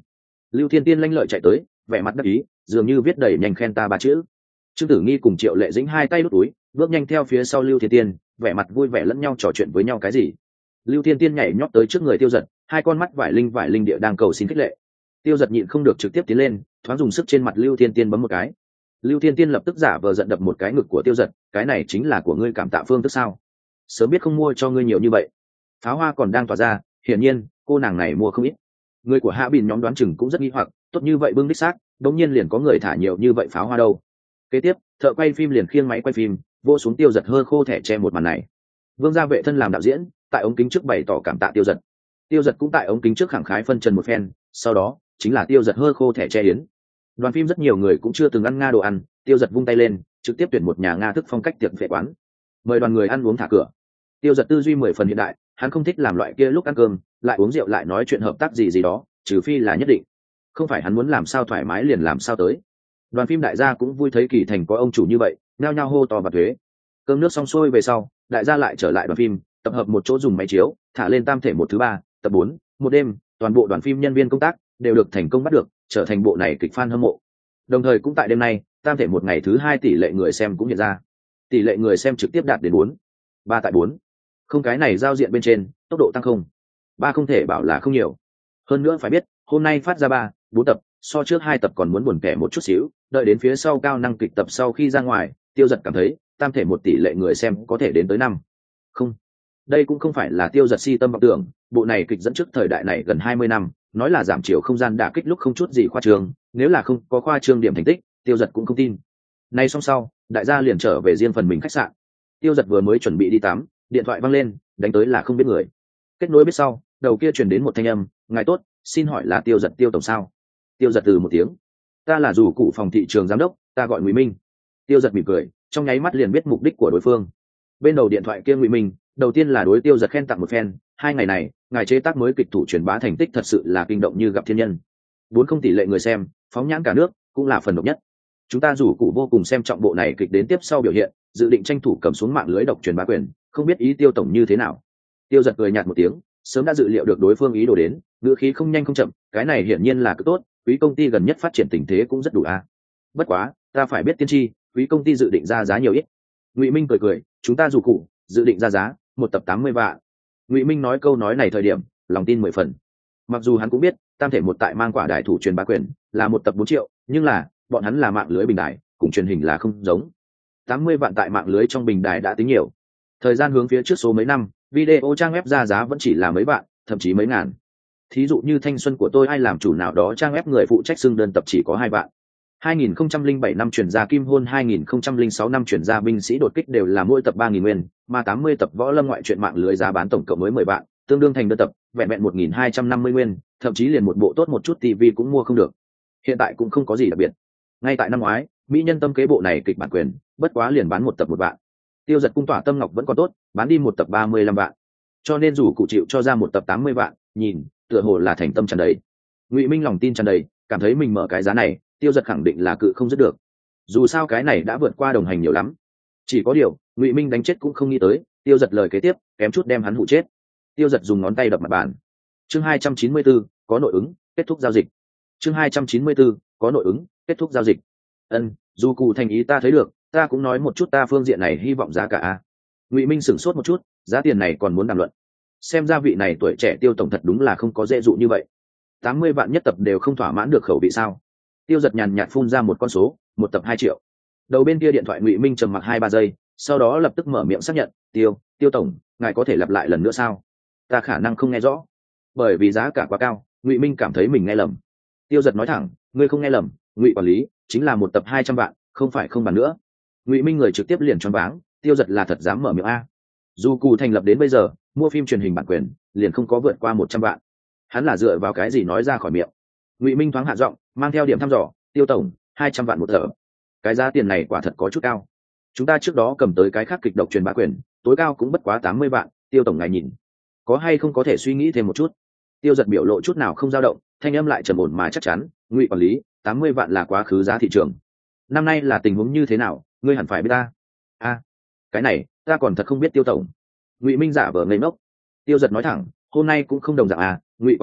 Lưu Thiên Tiên lanh lợi chạy tới, vẻ mặt đắc ý, dường như viết đầy nhanh khen ta ba chữ. Trương Tử Nghi cùng Triệu Lệ Dĩnh hai tay đút túi, bước nhanh theo phía sau Lưu Thiên Tiên, vẻ mặt vui vẻ lẫn nhau trò chuyện với nhau cái gì. Lưu Thiên Tiên nhảy nhót tới trước người Tiêu Dật, hai con mắt vải linh vải linh địa đang cầu xin khích lệ. Tiêu Dật nhịn không được trực tiếp tiến lên, thoáng dùng sức trên mặt Lưu Thiên Tiên bấm một cái. Lưu Thiên Tiên lập tức giả vờ giận đập một cái ngực của Tiêu Dật, cái này chính là của ngươi cảm tạ phương tức sao? Sớm biết không mua cho ngươi nhiều như vậy. Pháo hoa còn đang tỏa ra, hiển nhiên cô nàng này mua không ít. Người của Hạ Bình nhóm đoán chừng cũng rất nghi hoặc, tốt như vậy bưng đích xác, đống nhiên liền có người thả nhiều như vậy pháo hoa đâu. Kế tiếp, thợ quay phim liền khiêng máy quay phim, vô xuống Tiêu Dật hơ khô thẻ che một màn này. Vương gia vệ thân làm đạo diễn, tại ống kính trước bày tỏ cảm tạ Tiêu Dật. Tiêu Dật cũng tại ống kính trước khẳng khái phân trần một phen, sau đó chính là Tiêu Dật hơ khô thẻ che yến. Đoàn phim rất nhiều người cũng chưa từng ăn nga đồ ăn, Tiêu Dật vung tay lên, trực tiếp tuyển một nhà nga thức phong cách tiệc vệ quán, mời đoàn người ăn uống thả cửa. Tiêu Dật tư duy mười phần hiện đại, hắn không thích làm loại kia lúc ăn cơm lại uống rượu lại nói chuyện hợp tác gì gì đó, trừ phi là nhất định, không phải hắn muốn làm sao thoải mái liền làm sao tới. Đoàn phim đại gia cũng vui thấy Kỳ Thành có ông chủ như vậy, nhao nhao hô to và thuế. Cơm nước xong xuôi về sau, đại gia lại trở lại đoàn phim, tập hợp một chỗ dùng máy chiếu, thả lên tam thể một thứ ba, tập bốn, một đêm, toàn bộ đoàn phim nhân viên công tác đều được thành công bắt được, trở thành bộ này kịch fan hâm mộ. Đồng thời cũng tại đêm nay, tam thể một ngày thứ hai tỷ lệ người xem cũng hiện ra. Tỷ lệ người xem trực tiếp đạt đến bốn, ba tại bốn. Không, cái này giao diện bên trên, tốc độ tăng không. ba không thể bảo là không nhiều. Hơn nữa phải biết, hôm nay phát ra ba, bốn tập, so trước hai tập còn muốn buồn kẻ một chút xíu, đợi đến phía sau cao năng kịch tập sau khi ra ngoài, Tiêu Dật cảm thấy, tam thể một tỷ lệ người xem có thể đến tới năm. Không, đây cũng không phải là Tiêu Dật si tâm vọng tưởng, bộ này kịch dẫn trước thời đại này gần hai mươi năm, nói là giảm chiều không gian đả kích lúc không chút gì khoa trương, nếu là không có khoa trương điểm thành tích, Tiêu Dật cũng không tin. Nay xong sau, đại gia liền trở về riêng phần mình khách sạn. Tiêu Dật vừa mới chuẩn bị đi tắm, điện thoại văng lên, đánh tới là không biết người. Kết nối biết sau, đầu kia truyền đến một thanh âm, ngài tốt, xin hỏi là Tiêu Dật Tiêu tổng sao? Tiêu Dật từ một tiếng, ta là rủ cụ phòng thị trường giám đốc, ta gọi Ngụy Minh. Tiêu Dật mỉm cười, trong nháy mắt liền biết mục đích của đối phương. Bên đầu điện thoại kia Ngụy Minh đầu tiên là đối Tiêu Dật khen tặng một phen, hai ngày này ngài chế tác mới kịch thủ truyền bá thành tích thật sự là kinh động như gặp thiên nhân. Bốn không tỷ lệ người xem, phóng nhãn cả nước, cũng là phần độc nhất. Chúng ta rủ cụ vô cùng xem trọng bộ này kịch đến tiếp sau biểu hiện, dự định tranh thủ cầm xuống mạng lưới độc truyền bá quyền, không biết ý Tiêu tổng như thế nào. Tiêu Dật cười nhạt một tiếng, sớm đã dự liệu được đối phương ý đồ đến, ngữ khí không nhanh không chậm, cái này hiển nhiên là cực tốt, quý công ty gần nhất phát triển tình thế cũng rất đủ a. Bất quá, ta phải biết tiên tri, quý công ty dự định ra giá nhiều ít. Ngụy Minh cười cười, chúng ta rủ cụ dự định ra giá một tập tám mươi vạn. Ngụy Minh nói câu nói này thời điểm, lòng tin mười phần. Mặc dù hắn cũng biết, tam thể một tại mang quả đại thủ truyền bá quyền là một tập bốn triệu, nhưng là bọn hắn là mạng lưới bình đài, cùng truyền hình là không giống. tám mươi vạn tại mạng lưới trong bình đài đã tính nhiều. Thời gian hướng phía trước số mấy năm, video trang web ra giá vẫn chỉ là mấy vạn, thậm chí mấy ngàn. Thí dụ như thanh xuân của tôi ai làm chủ nào đó trang web người phụ trách xưng đơn tập chỉ có hai vạn. hai nghìn không trăm lẻ bảy năm chuyển ra Kim Hôn, hai nghìn không trăm lẻ sáu năm chuyển ra Binh sĩ đột kích đều là mỗi tập ba nghìn nguyên, mà tám mươi tập võ lâm ngoại truyện mạng lưới giá bán tổng cộng mới mười vạn, tương đương thành đơn tập, vẹn vẹn một nghìn hai trăm năm mươi nguyên, thậm chí liền một bộ tốt một chút ti vi cũng mua không được. Hiện tại cũng không có gì đặc biệt. Ngay tại năm ngoái, mỹ nhân tâm kế bộ này kịch bản quyền, bất quá liền bán một tập một vạn. Tiêu Dật cung tỏa tâm ngọc vẫn còn tốt, bán đi một tập ba mươi lăm vạn. Cho nên dù cụ chịu cho ra một tập tám mươi vạn, nhìn, tựa hồ là thành tâm tràn đầy. Ngụy Minh lòng tin tràn đầy, cảm thấy mình mở cái giá này, Tiêu Dật khẳng định là cự không dứt được. Dù sao cái này đã vượt qua đồng hành nhiều lắm. Chỉ có điều, Ngụy Minh đánh chết cũng không nghĩ tới, Tiêu Dật lời kế tiếp, kém chút đem hắn hụ chết. Tiêu Dật dùng ngón tay đập mặt bàn. Chương hai trăm chín mươi tư, có nội ứng, kết thúc giao dịch. Chương hai trăm chín mươi tư, có nội ứng, kết thúc giao dịch. Ân, dù cụ thành ý ta thấy được, ta cũng nói một chút ta phương diện này hy vọng giá cả a. Ngụy Minh sửng sốt một chút, giá tiền này còn muốn đàm luận. Xem ra vị này tuổi trẻ Tiêu tổng thật đúng là không có dễ dụ như vậy. tám mươi vạn nhất tập đều không thỏa mãn được khẩu vị sao? Tiêu Dật nhàn nhạt phun ra một con số, một tập hai triệu. Đầu bên kia điện thoại Ngụy Minh trầm mặc hai ba giây, sau đó lập tức mở miệng xác nhận, "Tiêu, Tiêu tổng, ngài có thể lặp lại lần nữa sao? Ta khả năng không nghe rõ." Bởi vì giá cả quá cao, Ngụy Minh cảm thấy mình nghe lầm. Tiêu Dật nói thẳng, "Ngươi không nghe lầm, Ngụy quản lý, chính là một tập hai trăm vạn, không phải không bàn nữa." Ngụy Minh người trực tiếp liền choáng váng, Tiêu Dật là thật dám mở miệng a. Dù cụ thành lập đến bây giờ, mua phim truyền hình bản quyền, liền không có vượt qua một trăm vạn. Hắn là dựa vào cái gì nói ra khỏi miệng? Ngụy Minh thoáng hạ giọng, mang theo điểm thăm dò, "Tiêu tổng, hai trăm vạn một tờ. Cái giá tiền này quả thật có chút cao. Chúng ta trước đó cầm tới cái khác kịch độc truyền bá quyền, tối cao cũng bất quá tám mươi vạn, Tiêu tổng ngài nhìn, có hay không có thể suy nghĩ thêm một chút?" Tiêu Dật biểu lộ chút nào không dao động, thanh âm lại trầm ổn mà chắc chắn, "Ngụy quản lý, tám mươi vạn là quá khứ giá thị trường. Năm nay là tình huống như thế nào, ngươi hẳn phải biết ta." "A, cái này, ta còn thật không biết Tiêu tổng." Ngụy Minh giả vờ ngây ngốc. Tiêu Dật nói thẳng, "Hôm nay cũng không đồng dạng à, Ngụy quản lý,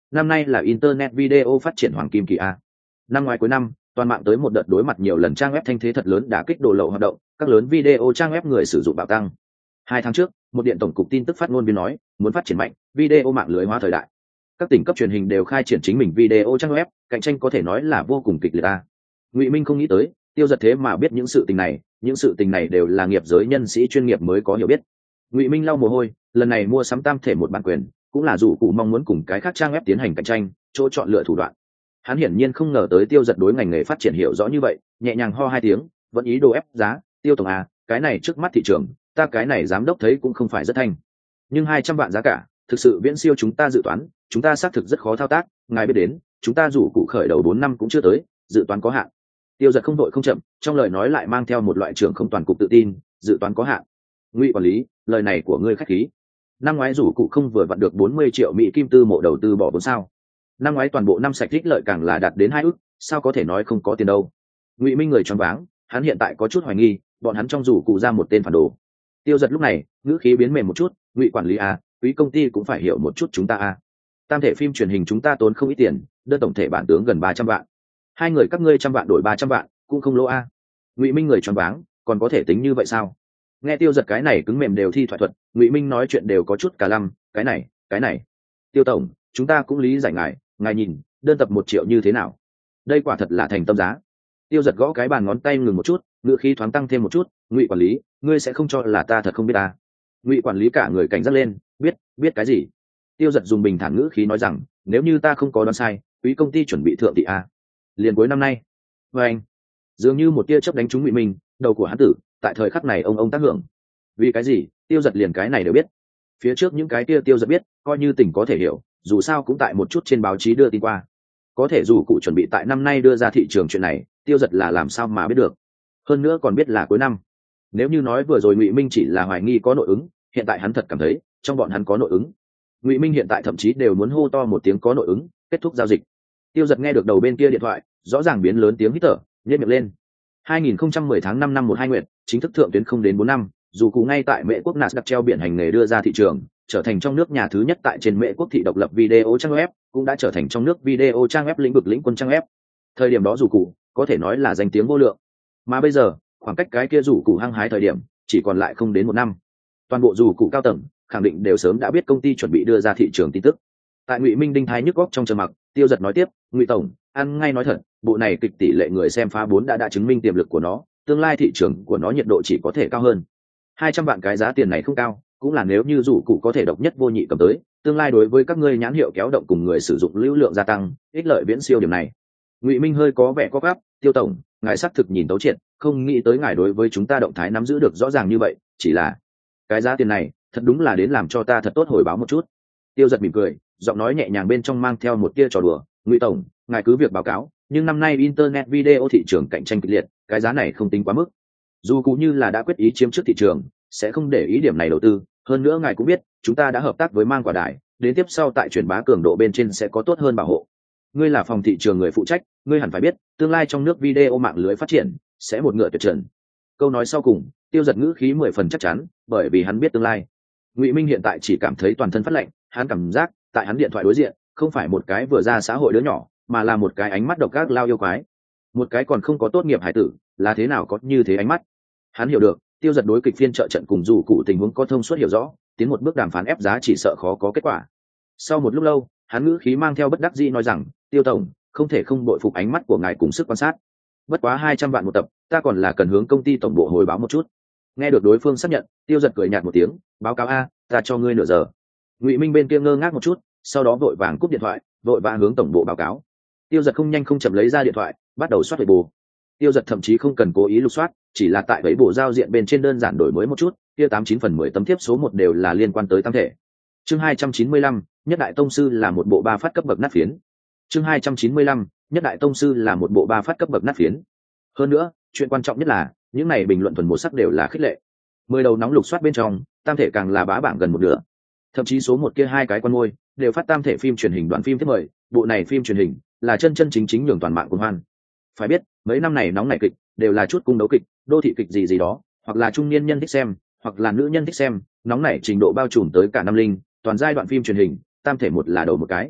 Năm nay là internet video phát triển hoàng kim kỳ a. Năm ngoái cuối năm, toàn mạng tới một đợt đối mặt nhiều lần trang web thanh thế thật lớn đả kích đồ lậu hoạt động, các lớn video trang web người sử dụng bạo tăng. Hai tháng trước, một điện tổng cục tin tức phát ngôn viên nói, muốn phát triển mạnh, video mạng lưới hóa thời đại. Các tỉnh cấp truyền hình đều khai triển chính mình video trang web, cạnh tranh có thể nói là vô cùng kịch liệt a. Ngụy Minh không nghĩ tới, Tiêu Giật thế mà biết những sự tình này, những sự tình này đều là nghiệp giới nhân sĩ chuyên nghiệp mới có hiểu biết. Ngụy Minh lau mồ hôi, lần này mua sắm tam thể một bản quyền, cũng là dù cụ mong muốn cùng cái khác trang web tiến hành cạnh tranh, chỗ chọn lựa thủ đoạn. Hắn hiển nhiên không ngờ tới Tiêu Giật đối ngành nghề phát triển hiểu rõ như vậy, nhẹ nhàng ho hai tiếng, vẫn ý đồ ép giá, "Tiêu tổng à, cái này trước mắt thị trường, ta cái này giám đốc thấy cũng không phải rất thanh. Nhưng hai trăm vạn giá cả, thực sự viễn siêu chúng ta dự toán, chúng ta xác thực rất khó thao tác, ngài biết đến, chúng ta dù cụ khởi đầu bốn năm cũng chưa tới, dự toán có hạn." Tiêu Giật không đội không chậm, trong lời nói lại mang theo một loại trưởng không toàn cục tự tin, "Dự toán có hạn." Ngụy quản lý, lời này của ngươi khách khí. Năm ngoái rủ cụ không vừa vặn được bốn mươi triệu mỹ kim tư mộ đầu tư bỏ vốn sao? Năm ngoái toàn bộ năm sạch ích lợi càng là đạt đến hai ức, sao có thể nói không có tiền đâu? Ngụy Minh người choáng váng, hắn hiện tại có chút hoài nghi, bọn hắn trong rủ cụ ra một tên phản đồ. Tiêu Giật lúc này, ngữ khí biến mềm một chút, "Ngụy quản lý à, quý công ty cũng phải hiểu một chút chúng ta à. Tam thể phim truyền hình chúng ta tốn không ít tiền, đơn tổng thể bản tướng gần ba trăm vạn. Hai người các ngươi trăm vạn đổi ba trăm vạn, cũng không lỗ a." Ngụy Minh người choáng váng, còn có thể tính như vậy sao? Nghe Tiêu Giật cái này cứng mềm đều thi thoại thuật, Ngụy Minh nói chuyện đều có chút cả lăm, cái này cái này Tiêu tổng, chúng ta cũng lý giải ngài, ngài nhìn, đơn tập một triệu như thế nào? Đây quả thật là thành tâm giá. Tiêu Giật gõ cái bàn ngón tay ngừng một chút, ngữ khí thoáng tăng thêm một chút, "Ngụy quản lý, ngươi sẽ không cho là ta thật không biết ta?" Ngụy quản lý cả người cảnh giác lên, biết biết cái gì? Tiêu Giật dùng bình thản ngữ khí nói rằng, "Nếu như ta không có đoán sai, quý công ty chuẩn bị thượng thị a, liền cuối năm nay." Và anh, dường như một tia chớp đánh trúng Ngụy Minh, đầu của hắn tử, tại thời khắc này ông ông tác hưởng. Vì cái gì? Tiêu Giật liền cái này đều biết. Phía trước những cái kia Tiêu Giật biết, coi như tỉnh có thể hiểu, dù sao cũng tại một chút trên báo chí đưa tin qua. Có thể dù cụ chuẩn bị tại năm nay đưa ra thị trường chuyện này, Tiêu Giật là làm sao mà biết được? Hơn nữa còn biết là cuối năm. Nếu như nói vừa rồi Ngụy Minh chỉ là hoài nghi có nội ứng, hiện tại hắn thật cảm thấy trong bọn hắn có nội ứng. Ngụy Minh hiện tại thậm chí đều muốn hô to một tiếng có nội ứng, kết thúc giao dịch. Tiêu Giật nghe được đầu bên kia điện thoại, rõ ràng biến lớn tiếng hít thở, nhếch miệng lên. hai nghìn không trăm mười tháng năm năm một hai nguyệt, chính thức thượng tuyến không đến bốn năm, dù cụ ngay tại Mễ quốc Nasdaq treo biển hành nghề đưa ra thị trường, trở thành trong nước nhà thứ nhất tại trên Mễ quốc thị độc lập video trang web, cũng đã trở thành trong nước video trang web lĩnh vực lĩnh quân trang web. Thời điểm đó dù cụ có thể nói là danh tiếng vô lượng. Mà bây giờ, khoảng cách cái kia dù cụ hăng hái thời điểm, chỉ còn lại không đến một năm. Toàn bộ dù cụ cao tầng khẳng định đều sớm đã biết công ty chuẩn bị đưa ra thị trường tin tức. Tại Ngụy Minh đinh thái nhức góc trong trầm mặc, Tiêu Giật nói tiếp, "Ngụy tổng, ăn ngay nói thật, bộ này kịch tỷ lệ người xem phá bốn đã đã chứng minh tiềm lực của nó, tương lai thị trường của nó nhiệt độ chỉ có thể cao hơn. Hai trăm vạn cái giá tiền này không cao, cũng là nếu như dù cụ có thể độc nhất vô nhị cầm tới, tương lai đối với các ngươi nhãn hiệu kéo động cùng người sử dụng lưu lượng gia tăng, ích lợi viễn siêu điểm này." Ngụy Minh hơi có vẻ có gáp, "Tiêu tổng, ngài xác thực nhìn tấu triệt, không nghĩ tới ngài đối với chúng ta động thái nắm giữ được rõ ràng như vậy, chỉ là cái giá tiền này, thật đúng là đến làm cho ta thật tốt hồi báo một chút." Tiêu Giật mỉm cười, giọng nói nhẹ nhàng bên trong mang theo một tia trò đùa, "Ngụy tổng, ngài cứ việc báo cáo, nhưng năm nay internet video thị trường cạnh tranh kịch liệt, cái giá này không tính quá mức. Dù cũng như là đã quyết ý chiếm trước thị trường, sẽ không để ý điểm này đầu tư, hơn nữa ngài cũng biết, chúng ta đã hợp tác với Mang Quả Đài, đến tiếp sau tại truyền bá cường độ bên trên sẽ có tốt hơn bảo hộ. Ngươi là phòng thị trường người phụ trách, ngươi hẳn phải biết, tương lai trong nước video mạng lưới phát triển sẽ một ngựa tuyệt trần." Câu nói sau cùng, Tiêu Giật ngữ khí mười phần chắc chắn, bởi vì hắn biết tương lai. Ngụy Minh hiện tại chỉ cảm thấy toàn thân phát lạnh, hắn cảm giác, tại hắn điện thoại đối diện, không phải một cái vừa ra xã hội đứa nhỏ, mà là một cái ánh mắt độc ác lao yêu quái. Một cái còn không có tốt nghiệp hải tử, là thế nào có như thế ánh mắt. Hắn hiểu được, Tiêu Giật đối kịch phiên trợ trận cùng dù cụ tình huống có thông suốt hiểu rõ, tiến một bước đàm phán ép giá chỉ sợ khó có kết quả. Sau một lúc lâu, hắn ngữ khí mang theo bất đắc dĩ nói rằng, "Tiêu tổng, không thể không bội phục ánh mắt của ngài cùng sức quan sát. Bất quá hai trăm vạn một tập, ta còn là cần hướng công ty tổng bộ hồi báo một chút." Nghe được đối phương xác nhận, Tiêu Giật cười nhạt một tiếng, "Báo cáo a, ta cho ngươi nửa giờ." Ngụy Minh bên kia ngơ ngác một chút, sau đó vội vàng cúp điện thoại, vội vàng hướng tổng bộ báo cáo. Tiêu Giật không nhanh không chậm lấy ra điện thoại, bắt đầu soát về bù. Tiêu Giật thậm chí không cần cố ý lục soát, chỉ là tại bảy bộ giao diện bên trên đơn giản đổi mới một chút, kia tám chín phần mười tấm thiếp số một đều là liên quan tới tam thể. Chương hai trăm chín mươi lăm, Nhất Đại Tông Sư là một bộ ba phát cấp bậc nát phiến. Chương hai trăm chín mươi lăm, Nhất Đại Tông Sư là một bộ ba phát cấp bậc nát phiến. Hơn nữa, chuyện quan trọng nhất là, những này bình luận thuần một sắc đều là khích lệ. Mười đầu nóng lục soát bên trong, tam thể càng là bá bảng gần một nửa. Thậm chí số một kia hai cái con môi đều phát tam thể phim truyền hình đoạn phim thiết mời, bộ này phim truyền hình là chân chân chính chính nhường toàn mạng cuồng hoan. Phải biết, mấy năm này nóng này kịch đều là chút cung đấu kịch, đô thị kịch gì gì đó, hoặc là trung niên nhân thích xem, hoặc là nữ nhân thích xem, nóng này trình độ bao trùm tới cả năm linh, toàn giai đoạn phim truyền hình, tam thể một là đầu một cái.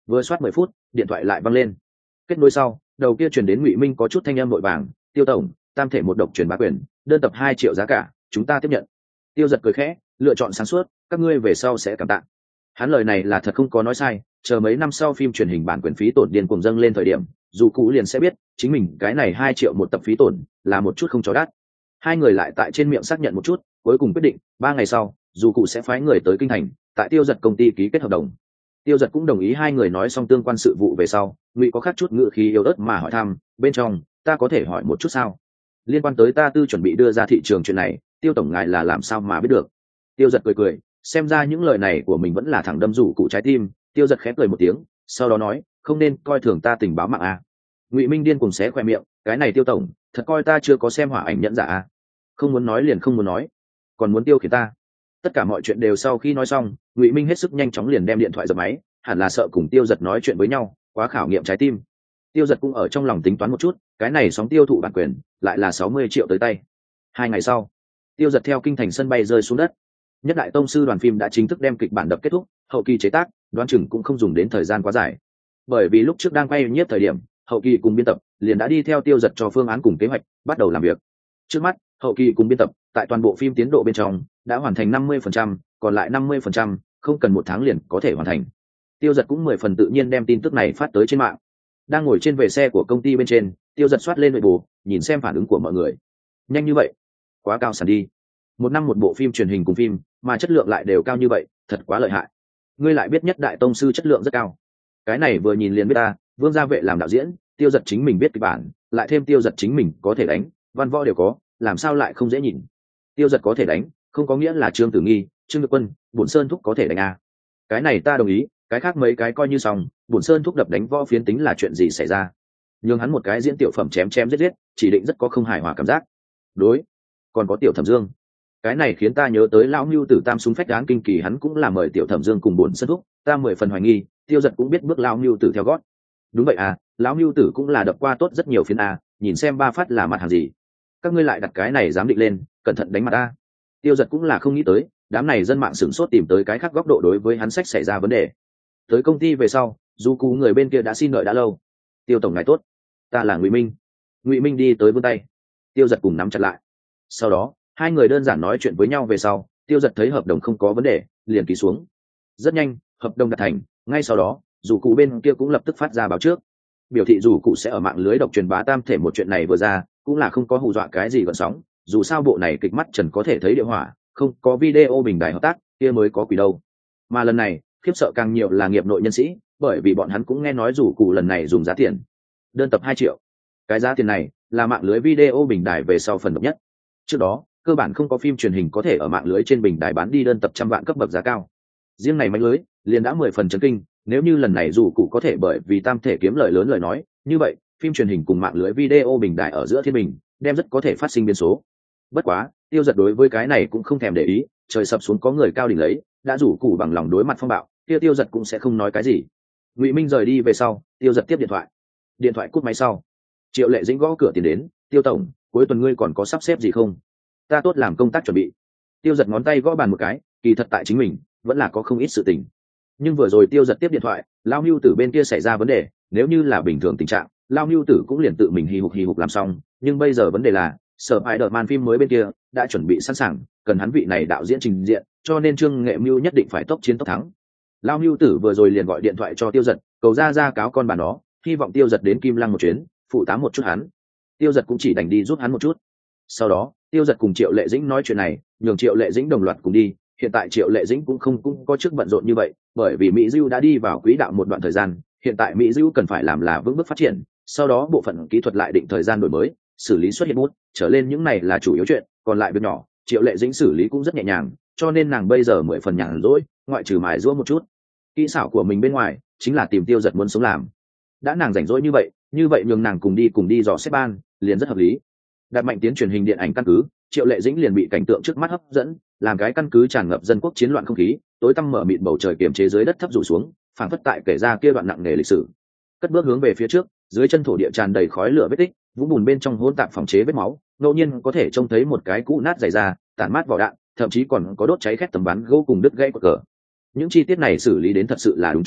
Vừa soát mười phút, điện thoại lại văng lên. Kết nối sau, đầu kia truyền đến Ngụy Minh có chút thanh âm vội vàng, "Tiêu tổng, tam thể một độc truyền bá quyền, đơn tập hai triệu giá cả, chúng ta tiếp nhận." Tiêu Giật cười khẽ, lựa chọn sáng suốt, "Các ngươi về sau sẽ cảm tạ." Hắn lời này là thật không có nói sai, chờ mấy năm sau phim truyền hình bản quyền phí tổn điên cuồng dâng lên thời điểm, dù cũ liền sẽ biết, chính mình cái này hai triệu một tập phí tổn là một chút không chó đắt. Hai người lại tại trên miệng xác nhận một chút, cuối cùng quyết định, ba ngày sau, dù cụ sẽ phái người tới kinh thành, tại Tiêu Giật công ty ký kết hợp đồng. Tiêu Giật cũng đồng ý, hai người nói xong tương quan sự vụ về sau, Ngụy có khác chút ngữ khí yếu ớt mà hỏi thăm, "Bên trong, ta có thể hỏi một chút sao? Liên quan tới ta tư chuẩn bị đưa ra thị trường chuyện này, Tiêu tổng ngài là làm sao mà biết được?" Tiêu Giật cười cười, xem ra những lời này của mình vẫn là thẳng đâm rủ cụ trái tim. Tiêu Giật khép cười một tiếng, sau đó nói, "Không nên coi thường ta tình báo mạng a." Ngụy Minh điên cùng xé khoe miệng, "Cái này Tiêu tổng, thật coi ta chưa có xem hỏa ảnh nhẫn giả a? Không muốn nói liền không muốn nói, còn muốn tiêu khiển ta." Tất cả mọi chuyện đều sau khi nói xong, Ngụy Minh hết sức nhanh chóng liền đem điện thoại dập máy, hẳn là sợ cùng Tiêu Giật nói chuyện với nhau quá khảo nghiệm trái tim. Tiêu Giật cũng ở trong lòng tính toán một chút, cái này sóng tiêu thụ bản quyền lại là sáu mươi triệu tới tay. Hai ngày sau, Tiêu Giật theo kinh thành sân bay rơi xuống đất. Nhất đại tông sư đoàn phim đã chính thức đem kịch bản đập kết thúc, hậu kỳ chế tác đoán chừng cũng không dùng đến thời gian quá dài, bởi vì lúc trước đang quay nhiếp thời điểm, hậu kỳ cùng biên tập liền đã đi theo Tiêu Giật cho phương án cùng kế hoạch, bắt đầu làm việc. Trước mắt, hậu kỳ cùng biên tập tại toàn bộ phim tiến độ bên trong đã hoàn thành năm mươi phần trăm, còn lại năm mươi phần trăm không cần một tháng liền có thể hoàn thành. Tiêu Giật cũng mười phần tự nhiên đem tin tức này phát tới trên mạng. Đang ngồi trên về xe của công ty bên trên, Tiêu Giật soát lên nội bộ, nhìn xem phản ứng của mọi người. Nhanh như vậy, quá cao sản đi. Một năm một bộ phim truyền hình cùng phim, mà chất lượng lại đều cao như vậy, thật quá lợi hại. Ngươi lại biết nhất đại tông sư chất lượng rất cao. Cái này vừa nhìn liền biết ta, Vương Gia Vệ làm đạo diễn, Tiêu Giật chính mình biết kịch bản, lại thêm Tiêu Giật chính mình có thể đánh, văn võ đều có, làm sao lại không dễ nhìn. Tiêu Giật có thể đánh, không có nghĩa là Trương Tử Nghi, Trương Nhược Quân, Bổn Sơn Thúc có thể đánh à. Cái này ta đồng ý, cái khác mấy cái coi như xong, Bổn Sơn Thúc đập đánh võ phiến tính là chuyện gì xảy ra. Nhưng hắn một cái diễn tiểu phẩm chém chém giết giết, chỉ định rất có không hài hòa cảm giác. Đối, còn có Tiểu Thẩm Dương. Cái này khiến ta nhớ tới lão Nưu Tử Tam súng phách án kinh kỳ, hắn cũng là mời Tiểu Thẩm Dương cùng Bổn Sơn Thúc, ta mười phần hoài nghi, Tiêu Giật cũng biết bước lão Nưu Tử theo gót. Đúng vậy à, lão Nưu Tử cũng là đập qua tốt rất nhiều phiến à, nhìn xem ba phát là mặt hàng gì. Các ngươi lại đặt cái này dám định lên, cẩn thận đánh mặt ta. Tiêu Giật cũng là không nghĩ tới, đám này dân mạng sửng sốt tìm tới cái khác góc độ đối với hắn sách xảy ra vấn đề. Tới công ty về sau, dù cú người bên kia đã xin đợi đã lâu. "Tiêu tổng ngài tốt, ta là Ngụy Minh." Ngụy Minh đi tới vươn tay, Tiêu Giật cùng nắm chặt lại. Sau đó hai người đơn giản nói chuyện với nhau về sau, Tiêu Giật thấy hợp đồng không có vấn đề, liền ký xuống. Rất nhanh, hợp đồng đạt thành, ngay sau đó dù cụ bên kia cũng lập tức phát ra báo trước, biểu thị dù cụ sẽ ở mạng lưới độc truyền bá tam thể một chuyện này vừa ra, cũng là không có hù dọa cái gì gợn sóng, dù sao bộ này kịch mắt trần có thể thấy địa hỏa, không có video bình đài hợp tác kia mới có quỷ đâu. Mà lần này khiếp sợ càng nhiều là nghiệp nội nhân sĩ, bởi vì bọn hắn cũng nghe nói dù cụ lần này dùng giá tiền đơn tập hai triệu. Cái giá tiền này là mạng lưới video bình đài về sau phần độc nhất. Trước đó cơ bản không có phim truyền hình có thể ở mạng lưới trên bình đài bán đi đơn tập trăm vạn cấp bậc giá cao. Riêng này mánh lưới liền đã mười phần chấn kinh, nếu như lần này dù cụ có thể bởi vì tam thể kiếm lời lớn lời nói, như vậy phim truyền hình cùng mạng lưới video bình đài ở giữa thiên bình đem rất có thể phát sinh biến số. Bất quá Tiêu Giật đối với cái này cũng không thèm để ý, trời sập xuống có người cao đỉnh lấy, đã rủ cụ bằng lòng đối mặt phong bạo, kia Tiêu Giật cũng sẽ không nói cái gì. Ngụy Minh rời đi về sau, Tiêu Giật tiếp điện thoại. Điện thoại cúp máy sau, Triệu Lệ Dĩnh gõ cửa tiền đến, "Tiêu tổng, cuối tuần ngươi còn có sắp xếp gì không? Ta tốt làm công tác chuẩn bị." Tiêu Giật ngón tay gõ bàn một cái, kỳ thật tại chính mình vẫn là có không ít sự tình. Nhưng vừa rồi Tiêu Giật tiếp điện thoại, Lao Nưu Tử bên kia xảy ra vấn đề, nếu như là bình thường tình trạng, Lao Nưu Tử cũng liền tự mình hì hục hì hục làm xong, nhưng bây giờ vấn đề là Spider-Man phim mới bên kia đã chuẩn bị sẵn sàng, cần hắn vị này đạo diễn trình diện, cho nên Trương Nghệ Mưu nhất định phải tốc chiến tốc thắng. Lao Nưu Tử vừa rồi liền gọi điện thoại cho Tiêu Giật, cầu ra ra cáo con bà nó, hy vọng Tiêu Giật đến Kim Lăng một chuyến, phụ tá một chút hắn. Tiêu Giật cũng chỉ đành đi giúp hắn một chút. Sau đó Tiêu Giật cùng Triệu Lệ Dĩnh nói chuyện này, nhường Triệu Lệ Dĩnh đồng loạt cùng đi. Hiện tại Triệu Lệ Dĩnh cũng không cũng có chức bận rộn như vậy, bởi vì Mỹ Diêu đã đi vào quỹ đạo một đoạn thời gian, hiện tại Mỹ Diêu cần phải làm là vững bước phát triển, sau đó bộ phận kỹ thuật lại định thời gian đổi mới, xử lý xuất hiện bút trở lên, những này là chủ yếu chuyện, còn lại việc nhỏ Triệu Lệ Dĩnh xử lý cũng rất nhẹ nhàng, cho nên nàng bây giờ mười phần nhàn rỗi, ngoại trừ mài giũa một chút kỹ xảo của mình bên ngoài, chính là tìm Tiêu Giật muốn sống làm. Đã nàng rảnh rỗi như vậy, như vậy nhường nàng cùng đi cùng đi dò xếp ban, liền rất hợp lý. Đặt mạnh tiến truyền hình điện ảnh căn cứ, Triệu Lệ Dĩnh liền bị cảnh tượng trước mắt hấp dẫn, làm cái căn cứ tràn ngập dân quốc chiến loạn không khí, tối tăm mở mịt bầu trời kiềm chế dưới đất thấp rủ xuống, phảng phất tại kể ra kia đoạn nặng nề lịch sử. Cất bước hướng về phía trước, dưới chân thổ địa tràn đầy khói lửa vết tích, vũng bùn bên trong hỗn tạp phòng chế vết máu, ngẫu nhiên có thể trông thấy một cái cũ nát dày ra, tản mát vỏ đạn, thậm chí còn có đốt cháy khét tấm ván gỗ cùng đứt gãy của cờ. Những chi tiết này xử lý đến thật sự là đúng chỗ,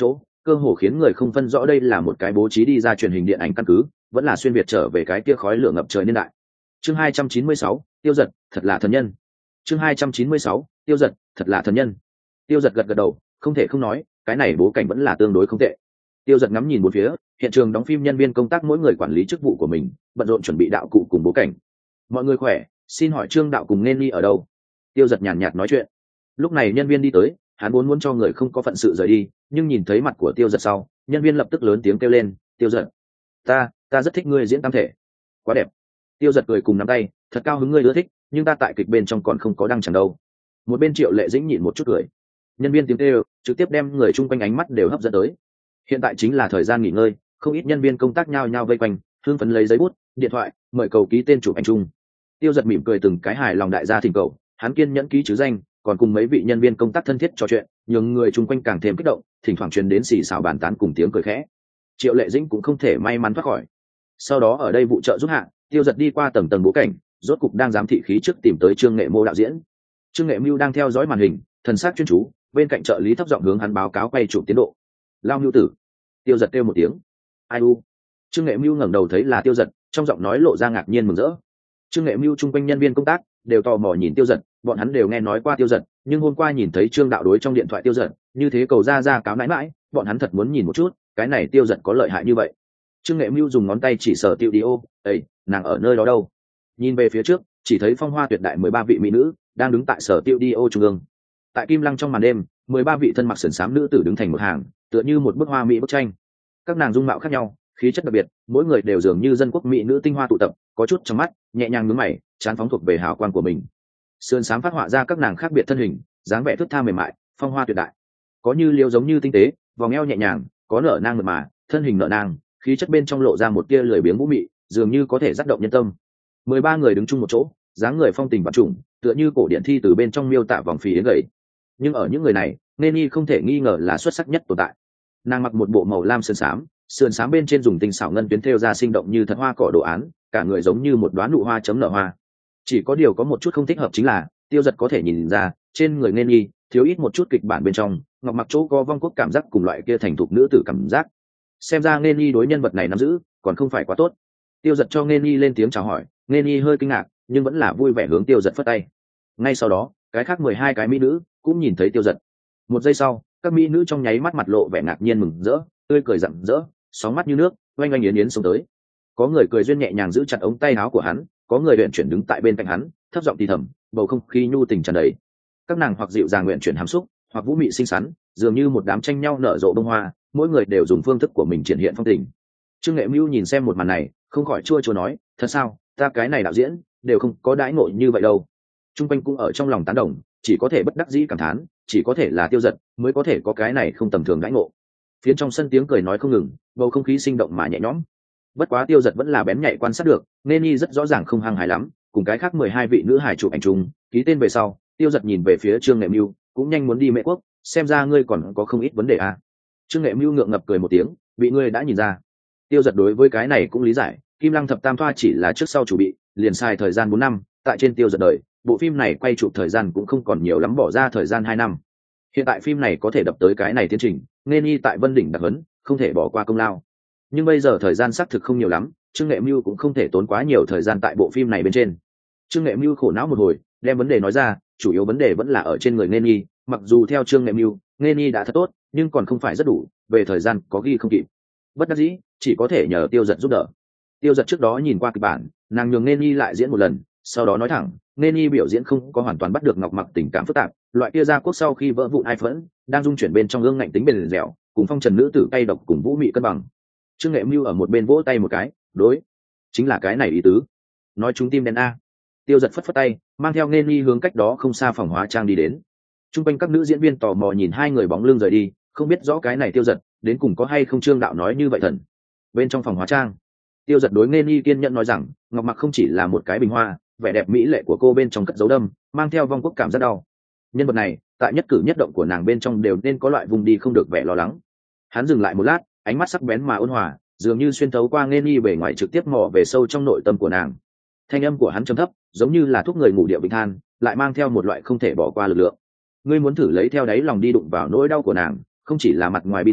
cơ hồ khiến người không phân rõ đây là một cái bố trí đi ra truyền hình điện ảnh căn cứ vẫn là xuyên việt trở về cái kia khói lửa ngập trời niên đại. Chương hai trăm chín mươi sáu, Tiêu Dật, thật là thần nhân. Chương hai trăm chín mươi sáu, Tiêu Dật, thật là thần nhân. Tiêu Dật gật gật đầu, không thể không nói, cái này bố cảnh vẫn là tương đối không tệ. Tiêu Dật ngắm nhìn bốn phía, hiện trường đóng phim nhân viên công tác mỗi người quản lý chức vụ của mình, bận rộn chuẩn bị đạo cụ cùng bố cảnh. Mọi người khỏe, xin hỏi Trương đạo cùng nên đi ở đâu? Tiêu Dật nhàn nhạt nói chuyện. Lúc này nhân viên đi tới, hắn vốn muốn cho người không có phận sự rời đi, nhưng nhìn thấy mặt của Tiêu Dật sau, nhân viên lập tức lớn tiếng kêu lên, Tiêu Dật, ta ta rất thích ngươi diễn tam thể, quá đẹp. Tiêu Dật cười cùng nắm tay, thật cao hứng ngươi ưa thích, nhưng ta tại kịch bên trong còn không có đăng chẳng đâu. Một bên Triệu Lệ Dĩnh nhịn một chút cười. Nhân viên tiếng kêu trực tiếp đem người chung quanh ánh mắt đều hấp dẫn tới. Hiện tại chính là thời gian nghỉ ngơi, không ít nhân viên công tác nhao nhao vây quanh, hưng phấn lấy giấy bút, điện thoại, mời cầu ký tên chụp ảnh chung. Tiêu Dật mỉm cười từng cái hài lòng đại gia thỉnh cầu, hắn kiên nhẫn ký chữ danh, còn cùng mấy vị nhân viên công tác thân thiết trò chuyện, nhường người chung quanh càng thêm kích động, thỉnh thoảng truyền đến xì xào bàn tán cùng tiếng cười khẽ. Triệu Lệ Dĩnh cũng không thể may mắn thoát khỏi. Sau đó ở đây vụ trợ giúp hạ, Tiêu Dật đi qua tầng tầng bố cảnh, rốt cục đang giám thị khí trước tìm tới Trương Nghệ Mô đạo diễn. Trương Nghệ Mưu đang theo dõi màn hình, thần sắc chuyên chú, bên cạnh trợ lý thấp giọng hướng hắn báo cáo quay chụp tiến độ. Lao Mưu tử. Tiêu Dật kêu một tiếng. Ai u. Trương Nghệ Mưu ngẩng đầu thấy là Tiêu Dật, trong giọng nói lộ ra ngạc nhiên mừng rỡ. Trương Nghệ Mưu chung quanh nhân viên công tác đều tò mò nhìn Tiêu Dật, bọn hắn đều nghe nói qua Tiêu Dật, nhưng hôm qua nhìn thấy Trương đạo đối trong điện thoại Tiêu Dật, như thế cầu ra ra cáo nãi mãi, bọn hắn thật muốn nhìn một chút, cái này Tiêu Dật có lợi hại như vậy. Trương Nghệ Mưu dùng ngón tay chỉ sở Tiêu Đi ô, "Ê, nàng ở nơi đó đâu?" Nhìn về phía trước, chỉ thấy phong hoa tuyệt đại mười ba vị mỹ nữ đang đứng tại sở Tiêu Đi ô trung ương. Tại Kim Lăng trong màn đêm, mười ba vị thân mặc sườn xám nữ tử đứng thành một hàng, tựa như một bức hoa mỹ bức tranh. Các nàng dung mạo khác nhau, khí chất đặc biệt, mỗi người đều dường như dân quốc mỹ nữ tinh hoa tụ tập, có chút trong mắt, nhẹ nhàng nhướng mày, chán phóng thuộc về hào quang của mình. Sườn xám phát họa ra các nàng khác biệt thân hình, dáng vẻ thướt tha mềm mại, phong hoa tuyệt đại. Có như liễu giống như tinh tế, vòng eo nhẹ nhàng, có nở nang mượt mà, thân hình nở nang, khí chất bên trong lộ ra một tia lười biếng vũ mị, dường như có thể dắt động nhân tâm. Mười ba người đứng chung một chỗ, dáng người phong tình vạn trùng, tựa như cổ điển thi từ bên trong miêu tả vòng phì đến gầy. Nhưng ở những người này, Neni không thể nghi ngờ là xuất sắc nhất tồn tại. Nàng mặc một bộ màu lam sườn xám, sườn xám bên trên dùng tinh xảo ngân tuyến thêu ra sinh động như thật hoa cỏ đồ án, cả người giống như một đóa nụ hoa chấm nở hoa. Chỉ có điều có một chút không thích hợp chính là, Tiêu Dật có thể nhìn ra, trên người Neni thiếu ít một chút kịch bản bên trong, ngọc mặc chỗ có vong quốc cảm giác cùng loại kia thành thục nữ tử cảm giác. Xem ra Neni đối nhân vật này nắm giữ, còn không phải quá tốt. Tiêu Dật cho Neni lên tiếng chào hỏi, Neni hơi kinh ngạc, nhưng vẫn là vui vẻ hướng Tiêu Dật phất tay. Ngay sau đó, cái khác mười hai cái mỹ nữ cũng nhìn thấy Tiêu Dật. Một giây sau, các mỹ nữ trong nháy mắt mặt lộ vẻ ngạc nhiên mừng rỡ, tươi cười rạng rỡ, sóng mắt như nước, oanh oanh yến yến xông tới. Có người cười duyên nhẹ nhàng giữ chặt ống tay áo của hắn, có người luyện chuyển đứng tại bên cạnh hắn, thấp giọng thì thầm, bầu không khí nhu tình tràn đầy. Các nàng hoặc dịu dàng nguyện chuyển hàm xúc, hoặc vũ mị xinh xắn, dường như một đám tranh nhau nở rộ bông hoa, mỗi người đều dùng phương thức của mình triển hiện phong tình. Trương Nghệ Mưu nhìn xem một màn này, không khỏi chua chua nói, thật sao, ta cái này đạo diễn đều không có đãi ngộ như vậy đâu. Trung quanh cũng ở trong lòng tán đồng, chỉ có thể bất đắc dĩ cảm thán, chỉ có thể là Tiêu Dật mới có thể có cái này không tầm thường đãi ngộ. Phía trong sân tiếng cười nói không ngừng, bầu không khí sinh động mà nhẹ nhõm. Bất quá Tiêu Dật vẫn là bén nhạy quan sát được, nên Nhi rất rõ ràng không hăng hái lắm, cùng cái khác mười hai vị nữ hài chụp ảnh chung, ký tên về sau, Tiêu Dật nhìn về phía Trương Nghệ Mưu, cũng nhanh muốn đi Mễ Quốc, xem ra ngươi còn có không ít vấn đề à. Trương Nghệ Mưu ngượng ngập cười một tiếng, bị ngươi đã nhìn ra. Tiêu Dật đối với cái này cũng lý giải, Kim Lăng thập tam thoa chỉ là trước sau chủ bị, liền sai thời gian bốn năm, tại trên Tiêu Dật đời, bộ phim này quay chụp thời gian cũng không còn nhiều lắm, bỏ ra thời gian hai năm. Hiện tại phim này có thể đập tới cái này tiến trình, nên y tại Vân Đỉnh đặc huấn, không thể bỏ qua công lao. Nhưng bây giờ thời gian xác thực không nhiều lắm, Trương Nghệ Mưu cũng không thể tốn quá nhiều thời gian tại bộ phim này bên trên. Trương Nghệ Mưu khổ não một hồi, đem vấn đề nói ra, chủ yếu vấn đề vẫn là ở trên người nên y, mặc dù theo Trương Nghệ Mưu, nên y đã thật tốt, nhưng còn không phải rất đủ, về thời gian có ghi không kịp. Bất đắc dĩ, chỉ có thể nhờ Tiêu Dật giúp đỡ. Tiêu Dật trước đó nhìn qua kịch bản, nàng nhường nên y lại diễn một lần, sau đó nói thẳng, nên y biểu diễn không có hoàn toàn bắt được ngọc mặc tình cảm phức tạp, loại kia ra quốc sau khi vỡ vụn ai phẫn, đang dung chuyển bên trong ương ngạnh tính bền dẻo, cùng phong trần nữ tử cay độc cùng vũ mị cân bằng. Trương Nghệ Mưu ở một bên vỗ tay một cái, đối, chính là cái này ý tứ. Nói chúng tim đen a. Tiêu Dật phất phất tay, mang theo nên y hướng cách đó không xa phòng hóa trang đi đến. Trung quanh các nữ diễn viên tò mò nhìn hai người bóng lưng rời đi, không biết rõ cái này Tiêu Dật đến cùng có hay không Trương đạo nói như vậy thần. Bên trong phòng hóa trang, Tiêu Dật đối nên y kiên nhẫn nói rằng, ngọc mặc không chỉ là một cái bình hoa, vẻ đẹp mỹ lệ của cô bên trong cất dấu đâm, mang theo vong quốc cảm rất đau. Nhân vật này, tại nhất cử nhất động của nàng bên trong đều nên có loại vùng đi không được vẻ lo lắng. Hắn dừng lại một lát, ánh mắt sắc bén mà ôn hòa, dường như xuyên thấu qua nên y bề ngoài trực tiếp mò về sâu trong nội tâm của nàng. Thanh âm của hắn trầm thấp, giống như là thuốc người ngủ địa bình than, lại mang theo một loại không thể bỏ qua lực lượng. Ngươi muốn thử lấy theo đáy lòng đi đụng vào nỗi đau của nàng, không chỉ là mặt ngoài bi thương,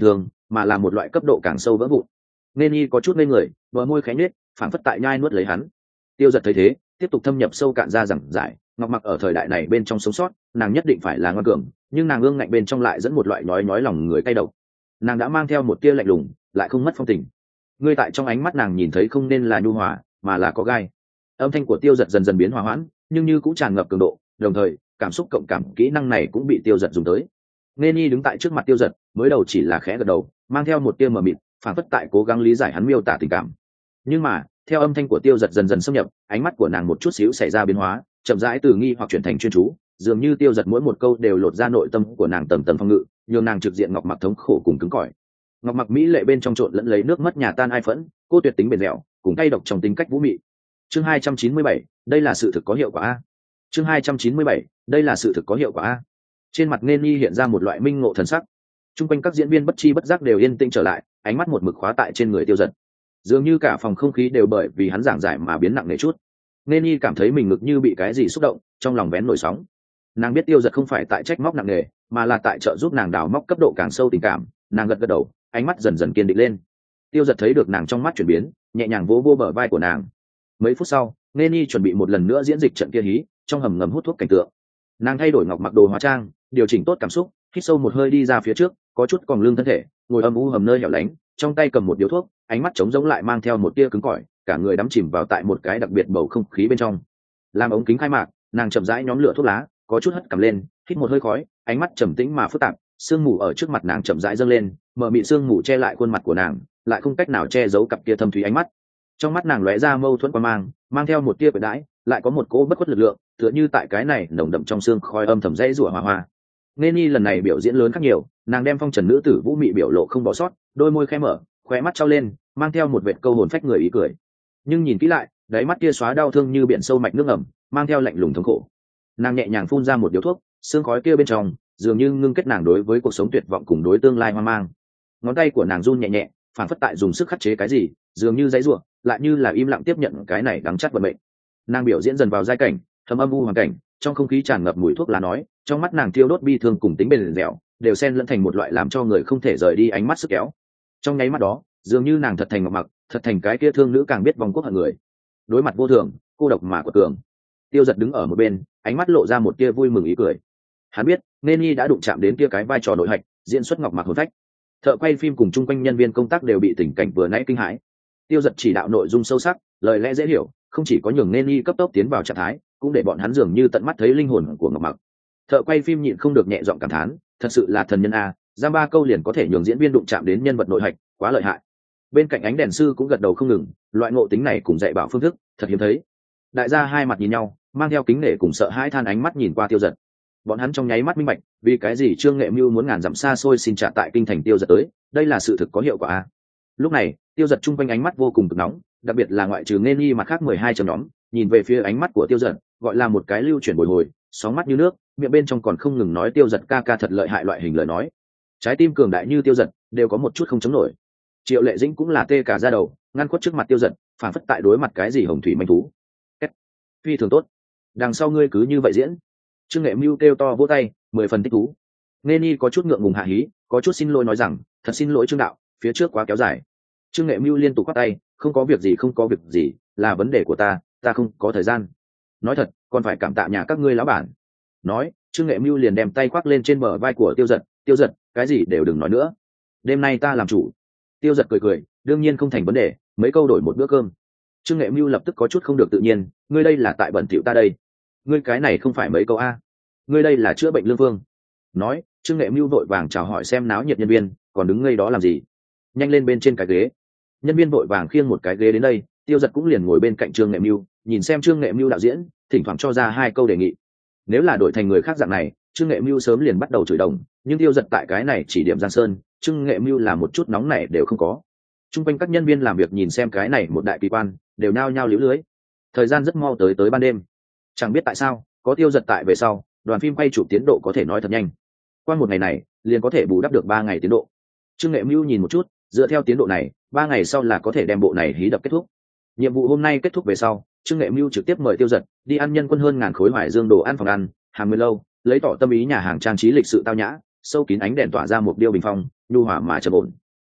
mà là một loại cấp độ càng sâu vỡ vụn. Nên y có chút ngây người, bờ môi khẽ nhếch, phảng phất tại nhai nuốt lấy hắn. Tiêu Giật thấy thế, tiếp tục thâm nhập sâu cạn ra rằng giải, Ngọc Mặc ở thời đại này bên trong sống sót, nàng nhất định phải là ngoan cường, nhưng nàng ương ngạnh bên trong lại dẫn một loại nhói nhói lòng người cay độc. Nàng đã mang theo một tia lạnh lùng, lại không mất phong tình. Ngươi tại trong ánh mắt nàng nhìn thấy không nên là nhu hòa, mà là có gai. Âm thanh của Tiêu Giật dần dần biến hòa hoãn, nhưng như cũng tràn ngập cường độ, đồng thời cảm xúc cộng cảm kỹ năng này cũng bị Tiêu Giật dùng tới. Nên y đứng tại trước mặt Tiêu Giật, mới đầu chỉ là khẽ gật đầu, mang theo một tia mờ mịt, phản phất tại cố gắng lý giải hắn miêu tả tình cảm. Nhưng mà theo âm thanh của Tiêu Giật dần dần xâm nhập, ánh mắt của nàng một chút xíu xảy ra biến hóa, chậm rãi từ nghi hoặc chuyển thành chuyên chú, dường như Tiêu Giật mỗi một câu đều lột ra nội tâm của nàng tầng tầng phong ngự, nhường nàng trực diện Ngọc Mặc thống khổ cùng cứng cỏi. Ngọc Mặc mỹ lệ bên trong trộn lẫn lấy nước mất nhà tan ai phẫn, cô tuyệt tính bền dẻo, cùng tay độc trong tính cách vũ mị. Chương hai trăm chín mươi bảy, đây là sự thực có hiệu quả a. Chương hai trăm chín mươi bảy, đây là sự thực có hiệu quả a. Trên mặt Nên Nhi hiện ra một loại minh ngộ thần sắc. Trung quanh các diễn viên bất chi bất giác đều yên tĩnh trở lại, ánh mắt một mực khóa tại trên người Tiêu Giật. Dường như cả phòng không khí đều bởi vì hắn giảng giải mà biến nặng nề chút. Nên Nhi cảm thấy mình ngực như bị cái gì xúc động, trong lòng vén nổi sóng. Nàng biết Tiêu Giật không phải tại trách móc nặng nề, mà là tại trợ giúp nàng đào móc cấp độ càng sâu tình cảm. Nàng gật gật đầu, ánh mắt dần dần kiên định lên. Tiêu Giật thấy được nàng trong mắt chuyển biến, nhẹ nhàng vỗ vỗ bờ vai của nàng. Mấy phút sau, Nên Nhi chuẩn bị một lần nữa diễn dịch trận kia hí, trong hầm ngầm hút thuốc cảnh tượng. Nàng thay đổi Ngọc Mặc đồ hóa trang, điều chỉnh tốt cảm xúc, hít sâu một hơi đi ra phía trước, có chút còn lương thân thể, ngồi âm u hầm nơi hẻo lánh, trong tay cầm một điếu thuốc, ánh mắt trống rỗng lại mang theo một tia cứng cỏi, cả người đắm chìm vào tại một cái đặc biệt bầu không khí bên trong. Làm ống kính khai mạc, nàng chậm rãi nhóm lửa thuốc lá, có chút hất cằm lên, hít một hơi khói, ánh mắt trầm tĩnh mà phức tạp, sương mù ở trước mặt nàng chậm rãi dâng lên, mờ mịt sương mù che lại khuôn mặt của nàng, lại không cách nào che giấu cặp kia thâm thúy ánh mắt. Trong mắt nàng lóe ra mâu thuẫn quan mang, mang theo một tia bệ đãi, lại có một cỗ bất khuất lực lượng, tựa như tại cái này nồng đậm trong xương khói âm thầm dãy rủa hòa hoa. Nên Nhi lần này biểu diễn lớn khác nhiều, nàng đem phong trần nữ tử vũ mị biểu lộ không bỏ sót, đôi môi khẽ mở, khóe mắt trao lên, mang theo một vệt câu hồn phách người ý cười. Nhưng nhìn kỹ lại, đáy mắt kia xóa đau thương như biển sâu mạch nước ẩm, mang theo lạnh lùng thống khổ. Nàng nhẹ nhàng phun ra một điếu thuốc, xương khói kia bên trong, dường như ngưng kết nàng đối với cuộc sống tuyệt vọng cùng đối tương lai hoang mang. Ngón tay của nàng run nhẹ nhẹ, phản phất tại dùng sức khắc chế cái gì, dường như dãy rủa, lại như là im lặng tiếp nhận cái này đắng chát vận mệnh. Nàng biểu diễn dần vào giai cảnh, thâm âm u hoàn cảnh, trong không khí tràn ngập mùi thuốc lá nói, trong mắt nàng thiêu đốt bi thương cùng tính bền dẻo, đều xen lẫn thành một loại làm cho người không thể rời đi ánh mắt sức kéo. Trong nháy mắt đó, dường như nàng thật thành Ngọc Mặc, thật thành cái kia thương nữ càng biết vòng quốc hận người. Đối mặt vô thường, cô độc mà quật cường. Tiêu Giật đứng ở một bên, ánh mắt lộ ra một tia vui mừng ý cười. Hắn biết, Nên Nhi đã đụng chạm đến kia cái vai trò nội hạch, diễn xuất Ngọc Mặc hồn phách. Thợ quay phim cùng chung quanh nhân viên công tác đều bị tình cảnh vừa nãy kinh hãi. Tiêu Giật chỉ đạo nội dung sâu sắc, lời lẽ dễ hiểu, không chỉ có nhường Nên Nhi cấp tốc tiến vào trạng thái, cũng để bọn hắn dường như tận mắt thấy linh hồn của Ngọc Mặc. Thợ quay phim nhịn không được nhẹ giọng cảm thán, thật sự là thần nhân a, giam ba câu liền có thể nhường diễn viên đụng chạm đến nhân vật nội hạch, quá lợi hại. Bên cạnh ánh đèn sư cũng gật đầu không ngừng, loại ngộ tính này cùng dạy bảo phương thức, thật hiếm thấy. Đại gia hai mặt nhìn nhau, mang theo kính nể cùng sợ hãi than ánh mắt nhìn qua Tiêu Giật. Bọn hắn trong nháy mắt minh bạch, vì cái gì Trương Nghệ Mưu muốn ngàn dặm xa xôi xin trả tại kinh thành Tiêu Giật tới, đây là sự thực có hiệu quả a. Lúc này, Tiêu Giật chung quanh ánh mắt vô cùng cực nóng, đặc biệt là ngoại trừ Nên Nhi mặt khác mười hai chấm nhóm, nhìn về phía ánh mắt của Tiêu Giật, gọi là một cái lưu chuyển bồi hồi, sóng mắt như nước, miệng bên trong còn không ngừng nói Tiêu Giật ca ca thật lợi hại loại hình lời nói. Trái tim cường đại như Tiêu Giật, đều có một chút không chống nổi. Triệu Lệ Dĩnh cũng là tê cả da đầu, ngăn khuất trước mặt Tiêu Giật, phản phất tại đối mặt cái gì hồng thủy manh thú. Kết. Phi thường tốt. Đằng sau ngươi cứ như vậy diễn. Trương Nghệ Mưu kêu to vỗ tay, mười phần thích thú. Nên Nhi có chút ngượng ngùng hạ hí, có chút xin lỗi nói rằng, thật xin lỗi Trương đạo, phía trước quá kéo dài. Trương Nghệ Mưu liên tục quát tay, không có việc gì không có việc gì, là vấn đề của ta, ta không có thời gian. Nói thật, còn phải cảm tạ nhà các ngươi lão bản. Nói, Trương Nghệ Mưu liền đem tay khoác lên trên bờ vai của Tiêu Giật, Tiêu Giật, cái gì đều đừng nói nữa. Đêm nay ta làm chủ. Tiêu Giật cười cười, đương nhiên không thành vấn đề, mấy câu đổi một bữa cơm. Trương Nghệ Mưu lập tức có chút không được tự nhiên, ngươi đây là tại bẩn thỉu ta đây. Ngươi cái này không phải mấy câu a. Ngươi đây là chữa bệnh lương phương. Nói, Trương Nghệ Mưu vội vàng chào hỏi xem náo nhiệt nhân viên, còn đứng ngây đó làm gì? Nhanh lên bên trên cái ghế. Nhân viên vội vàng khiêng một cái ghế đến đây, Tiêu Giật cũng liền ngồi bên cạnh Trương Nghệ Mưu, nhìn xem Trương Nghệ Mưu đạo diễn, thỉnh thoảng cho ra hai câu đề nghị. Nếu là đổi thành người khác dạng này, Trương Nghệ Mưu sớm liền bắt đầu chửi đồng, nhưng Tiêu Giật tại cái này chỉ điểm giang sơn, Trương Nghệ Mưu là một chút nóng này đều không có. Trung quanh các nhân viên làm việc nhìn xem cái này một đại kỳ quan, đều nao nhao liễu lưới. Thời gian rất mau tới tới ban đêm. Chẳng biết tại sao, có Tiêu Giật tại về sau, đoàn phim quay chụp tiến độ có thể nói thật nhanh. Qua một ngày này, liền có thể bù đắp được ba ngày tiến độ. Trương Nghệ Mưu nhìn một chút, dựa theo tiến độ này, ba ngày sau là có thể đem bộ này hí đập kết thúc. Nhiệm vụ hôm nay kết thúc về sau, Trương Nghệ Mưu trực tiếp mời Tiêu Giật đi ăn nhân quân hơn ngàn khối Hoài Dương đồ ăn phòng ăn, hàng mươi lâu, lấy tỏ tâm ý nhà hàng trang trí lịch sự tao nhã, sâu kín ánh đèn tỏa ra một điêu bình phong, nhu hòa mà trầm ổn.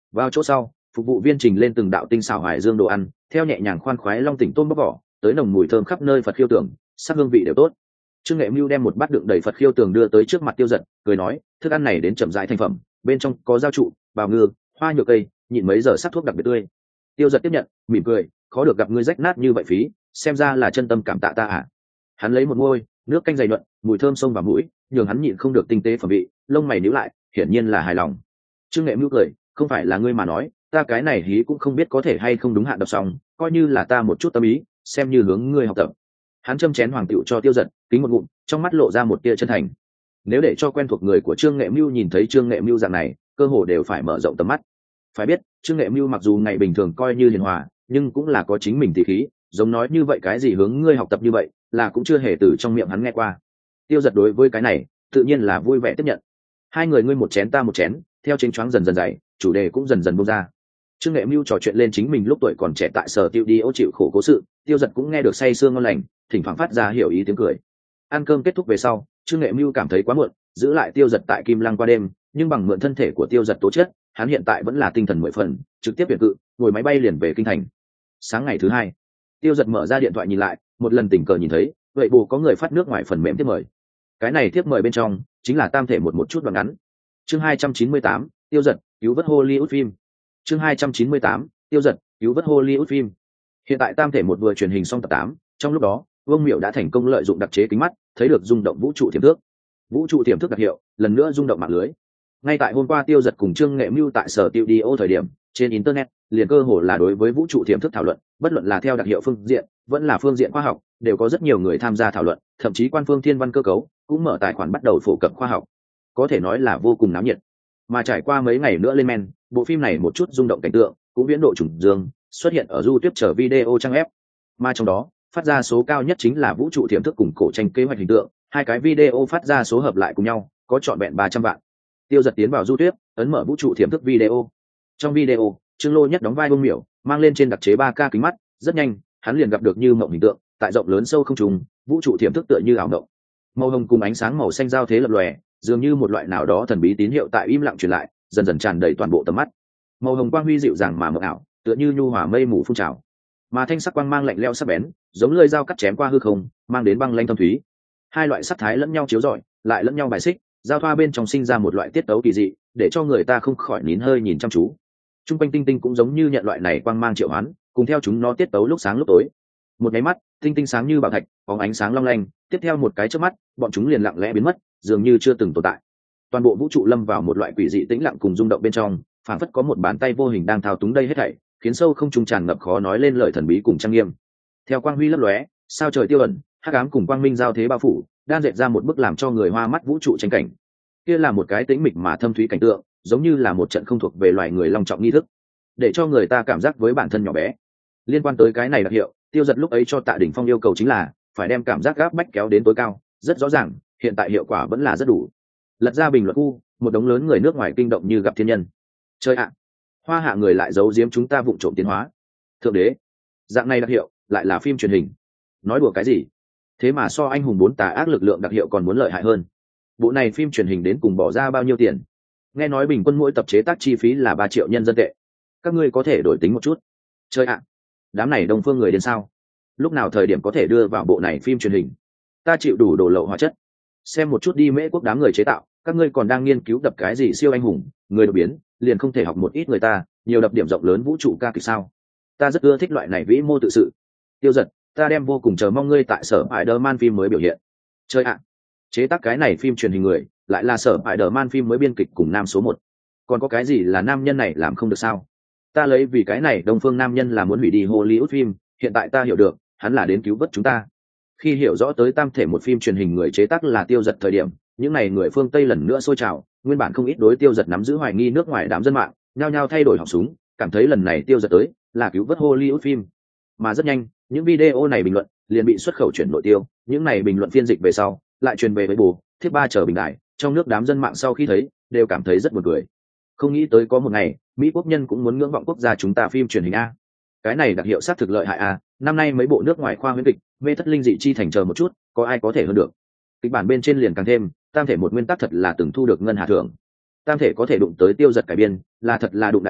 Vào chỗ sau, phục vụ viên trình lên từng đạo tinh xảo hải dương đồ ăn, theo nhẹ nhàng khoan khoái long tỉnh tôm bóc vỏ, tới nồng mùi thơm khắp nơi Phật khiêu tưởng, sắc hương vị đều tốt. Trương Nghệ Mưu đem một bát đựng đầy Phật khiêu tường đưa tới trước mặt Tiêu Dật, cười nói, thức ăn này đến chậm rãi thành phẩm, bên trong có dao trụ, bào ngư, hoa nhựa cây, nhịn mấy giờ sắc thuốc đặc biệt tươi. Tiêu Dật tiếp nhận, mỉm cười, khó được gặp ngươi rách nát như vậy phí, xem ra là chân tâm cảm tạ ta à. Hắn lấy một môi, nước canh dày nhuận, mùi thơm xông vào mũi, nhường hắn nhịn không được tinh tế phẩm vị, lông mày nhíu lại, hiển nhiên là hài lòng. Trương Nghệ Mưu cười, không phải là ngươi mà nói, ta cái này hí cũng không biết có thể hay không đúng hạn đọc xong, coi như là ta một chút tâm ý, xem như hướng ngươi học tập. Hắn châm chén hoàng tiểu cho Tiêu Dật, kính một ngụm, trong mắt lộ ra một tia chân thành. Nếu để cho quen thuộc người của Trương Nghệ Mưu nhìn thấy Trương Nghệ Mưu dạng này, cơ hồ đều phải mở rộng tầm mắt. Phải biết, Trương Nghệ Mưu mặc dù ngày bình thường coi như hiền hòa, nhưng cũng là có chính mình tỷ khí, giống nói như vậy cái gì hướng ngươi học tập như vậy, là cũng chưa hề từ trong miệng hắn nghe qua. Tiêu Dật đối với cái này, tự nhiên là vui vẻ tiếp nhận. Hai người ngươi một chén ta một chén, theo chênh choáng dần dần dày, chủ đề cũng dần dần buông ra. Trương Nghệ Mưu trò chuyện lên chính mình lúc tuổi còn trẻ tại Sở Tiêu đi ô chịu khổ cố sự, Tiêu Dật cũng nghe được say sương ngon lành, thỉnh thoảng phát ra hiểu ý tiếng cười. Ăn cơm kết thúc về sau, Trương Nghệ Mưu cảm thấy quá muộn, giữ lại Tiêu Dật tại Kim Lăng qua đêm, nhưng bằng mượn thân thể của Tiêu Dật tố chất, hắn hiện tại vẫn là tinh thần mười phần, trực tiếp biệt cự, ngồi máy bay liền về kinh thành. Sáng ngày thứ hai, Tiêu Dật mở ra điện thoại nhìn lại, một lần tình cờ nhìn thấy, vậy bù có người phát nước ngoài phần mềm tiếp mời. Cái này tiếp mời bên trong chính là tam thể một một chút đoạn ngắn. Chương hai trăm chín mươi tám, Tiêu Dật cứu vớt Hollywood phim. Chương hai trăm chín mươi tám, Tiêu Dật cứu vớt Hollywood phim. Hiện tại tam thể một vừa truyền hình xong tập tám, trong lúc đó, Vương Miểu đã thành công lợi dụng đặc chế kính mắt, thấy được rung động vũ trụ tiềm thức. Vũ trụ tiềm thức đặc hiệu, lần nữa rung động mạng lưới. Ngay tại hôm qua Tiêu Dật cùng Trương Nghệ Mưu tại Sở Tiêu đi ô thời điểm, trên internet, liền cơ hồ là đối với vũ trụ tiềm thức thảo luận, bất luận là theo đặc hiệu phương diện, vẫn là phương diện khoa học, đều có rất nhiều người tham gia thảo luận, thậm chí quan phương thiên văn cơ cấu cũng mở tài khoản bắt đầu phổ cập khoa học. Có thể nói là vô cùng náo nhiệt. Mà trải qua mấy ngày nữa lên men, bộ phim này một chút rung động cảnh tượng, cũng viễn độ trùng dương, xuất hiện ở YouTube chờ video trang web. Mà trong đó, phát ra số cao nhất chính là vũ trụ tiềm thức cùng cổ tranh kế hoạch hình tượng, hai cái video phát ra số hợp lại cùng nhau, có trọn vẹn ba trăm vạn. Tiêu Dật tiến vào YouTube, ấn mở vũ trụ tiềm thức video. Trong video, Trương Lô Nhất đóng vai Vương Miểu, mang lên trên đặc chế ba K kính mắt, rất nhanh, hắn liền gặp được như mộng hình tượng, tại rộng lớn sâu không trùng, vũ trụ tiềm thức tựa như ảo mộng. Màu hồng cùng ánh sáng màu xanh giao thế lập lòe, dường như một loại nào đó thần bí tín hiệu tại im lặng truyền lại, dần dần tràn đầy toàn bộ tầm mắt. Màu hồng quang huy dịu dàng mà mộng ảo, tựa như nhu hòa mây mù phun trào. Mà thanh sắc quang mang lạnh lẽo sắc bén, giống lưỡi dao cắt chém qua hư không, mang đến băng lãnh thâm thúy. Hai loại sắc thái lẫn nhau chiếu rọi, lại lẫn nhau bài xích, giao thoa bên trong sinh ra một loại tiết tấu kỳ dị, để cho người ta không khỏi nín hơi nhìn chăm chú. Trung quanh tinh tinh cũng giống như nhận loại này quang mang triệu hoán, cùng theo chúng nó tiết tấu lúc sáng lúc tối. Một cái mắt, tinh tinh sáng như bảo thạch, bóng ánh sáng long lanh, tiếp theo một cái chớp mắt, bọn chúng liền lặng lẽ biến mất, dường như chưa từng tồn tại. Toàn bộ vũ trụ lâm vào một loại quỷ dị tĩnh lặng cùng rung động bên trong, phảng phất có một bàn tay vô hình đang thao túng đây hết thảy, khiến sâu không trung tràn ngập khó nói lên lời thần bí cùng trang nghiêm. Theo quang huy lấp lóe, sao trời tiêu ẩn, hắc ám cùng quang minh giao thế bao phủ, đang dệt ra một bức làm cho người hoa mắt vũ trụ tranh cảnh. Kia là một cái tĩnh mịch mà thâm thúy cảnh tượng, giống như là một trận không thuộc về loài người long trọng nghi thức, để cho người ta cảm giác với bản thân nhỏ bé. Liên quan tới cái này đặc hiệu, Tiêu Dật lúc ấy cho Tạ Đỉnh Phong yêu cầu chính là phải đem cảm giác gáp bách kéo đến tối cao, rất rõ ràng, hiện tại hiệu quả vẫn là rất đủ. Lật ra bình luận khu, một đống lớn người nước ngoài kinh động như gặp thiên nhân. Chơi ạ, hoa hạ người lại giấu giếm chúng ta vụng trộm tiến hóa. Thượng đế, dạng này đặc hiệu lại là phim truyền hình. Nói đùa cái gì? Thế mà so anh hùng bốn tà ác lực lượng đặc hiệu còn muốn lợi hại hơn. Bộ này phim truyền hình đến cùng bỏ ra bao nhiêu tiền? Nghe nói bình quân mỗi tập chế tác chi phí là ba triệu nhân dân tệ. Các ngươi có thể đổi tính một chút. Chơi ạ, đám này đông phương người đến sao? Lúc nào thời điểm có thể đưa vào bộ này phim truyền hình? Ta chịu đủ đổ lậu hóa chất. Xem một chút đi Mễ quốc đám người chế tạo, các ngươi còn đang nghiên cứu đập cái gì siêu anh hùng, người đột biến, liền không thể học một ít người ta, nhiều đập điểm rộng lớn vũ trụ ca kịch sao? Ta rất ưa thích loại này vĩ mô tự sự. Tiêu Dật, ta đem vô cùng chờ mong ngươi tại Sở Spider-Man phim mới biểu hiện. Chơi ạ, chế tác cái này phim truyền hình người, lại là Sở Spider-Man phim mới biên kịch cùng nam số một. Còn có cái gì là nam nhân này làm không được sao? Ta lấy vì cái này đông phương nam nhân là muốn hủy đi Hollywood phim, hiện tại ta hiểu được, hắn là đến cứu vớt chúng ta. Khi hiểu rõ tới tam thể một phim truyền hình người chế tác là Tiêu Dật thời điểm, những này người phương Tây lần nữa sôi trào, nguyên bản không ít đối Tiêu Dật nắm giữ hoài nghi nước ngoài đám dân mạng, nhao nhao thay đổi họng súng, cảm thấy lần này Tiêu Dật tới là cứu vớt Hollywood phim. Mà rất nhanh, những video này bình luận liền bị xuất khẩu chuyển nội tiêu, những này bình luận phiên dịch về sau, lại truyền về với bù, thiết ba chờ bình đại, trong nước đám dân mạng sau khi thấy, đều cảm thấy rất buồn cười. Không nghĩ tới có một ngày, Mỹ quốc nhân cũng muốn ngưỡng vọng quốc gia chúng ta phim truyền hình a. Cái này đặc hiệu sát thực lợi hại a, năm nay mấy bộ nước ngoài khoa huyễn kịch, mê thất linh dị chi thành chờ một chút, có ai có thể hơn được. Kịch bản bên trên liền càng thêm, tam thể một nguyên tắc thật là từng thu được ngân hà thưởng. Tam thể có thể đụng tới Tiêu Dật cải biên, là thật là đụng đại vận,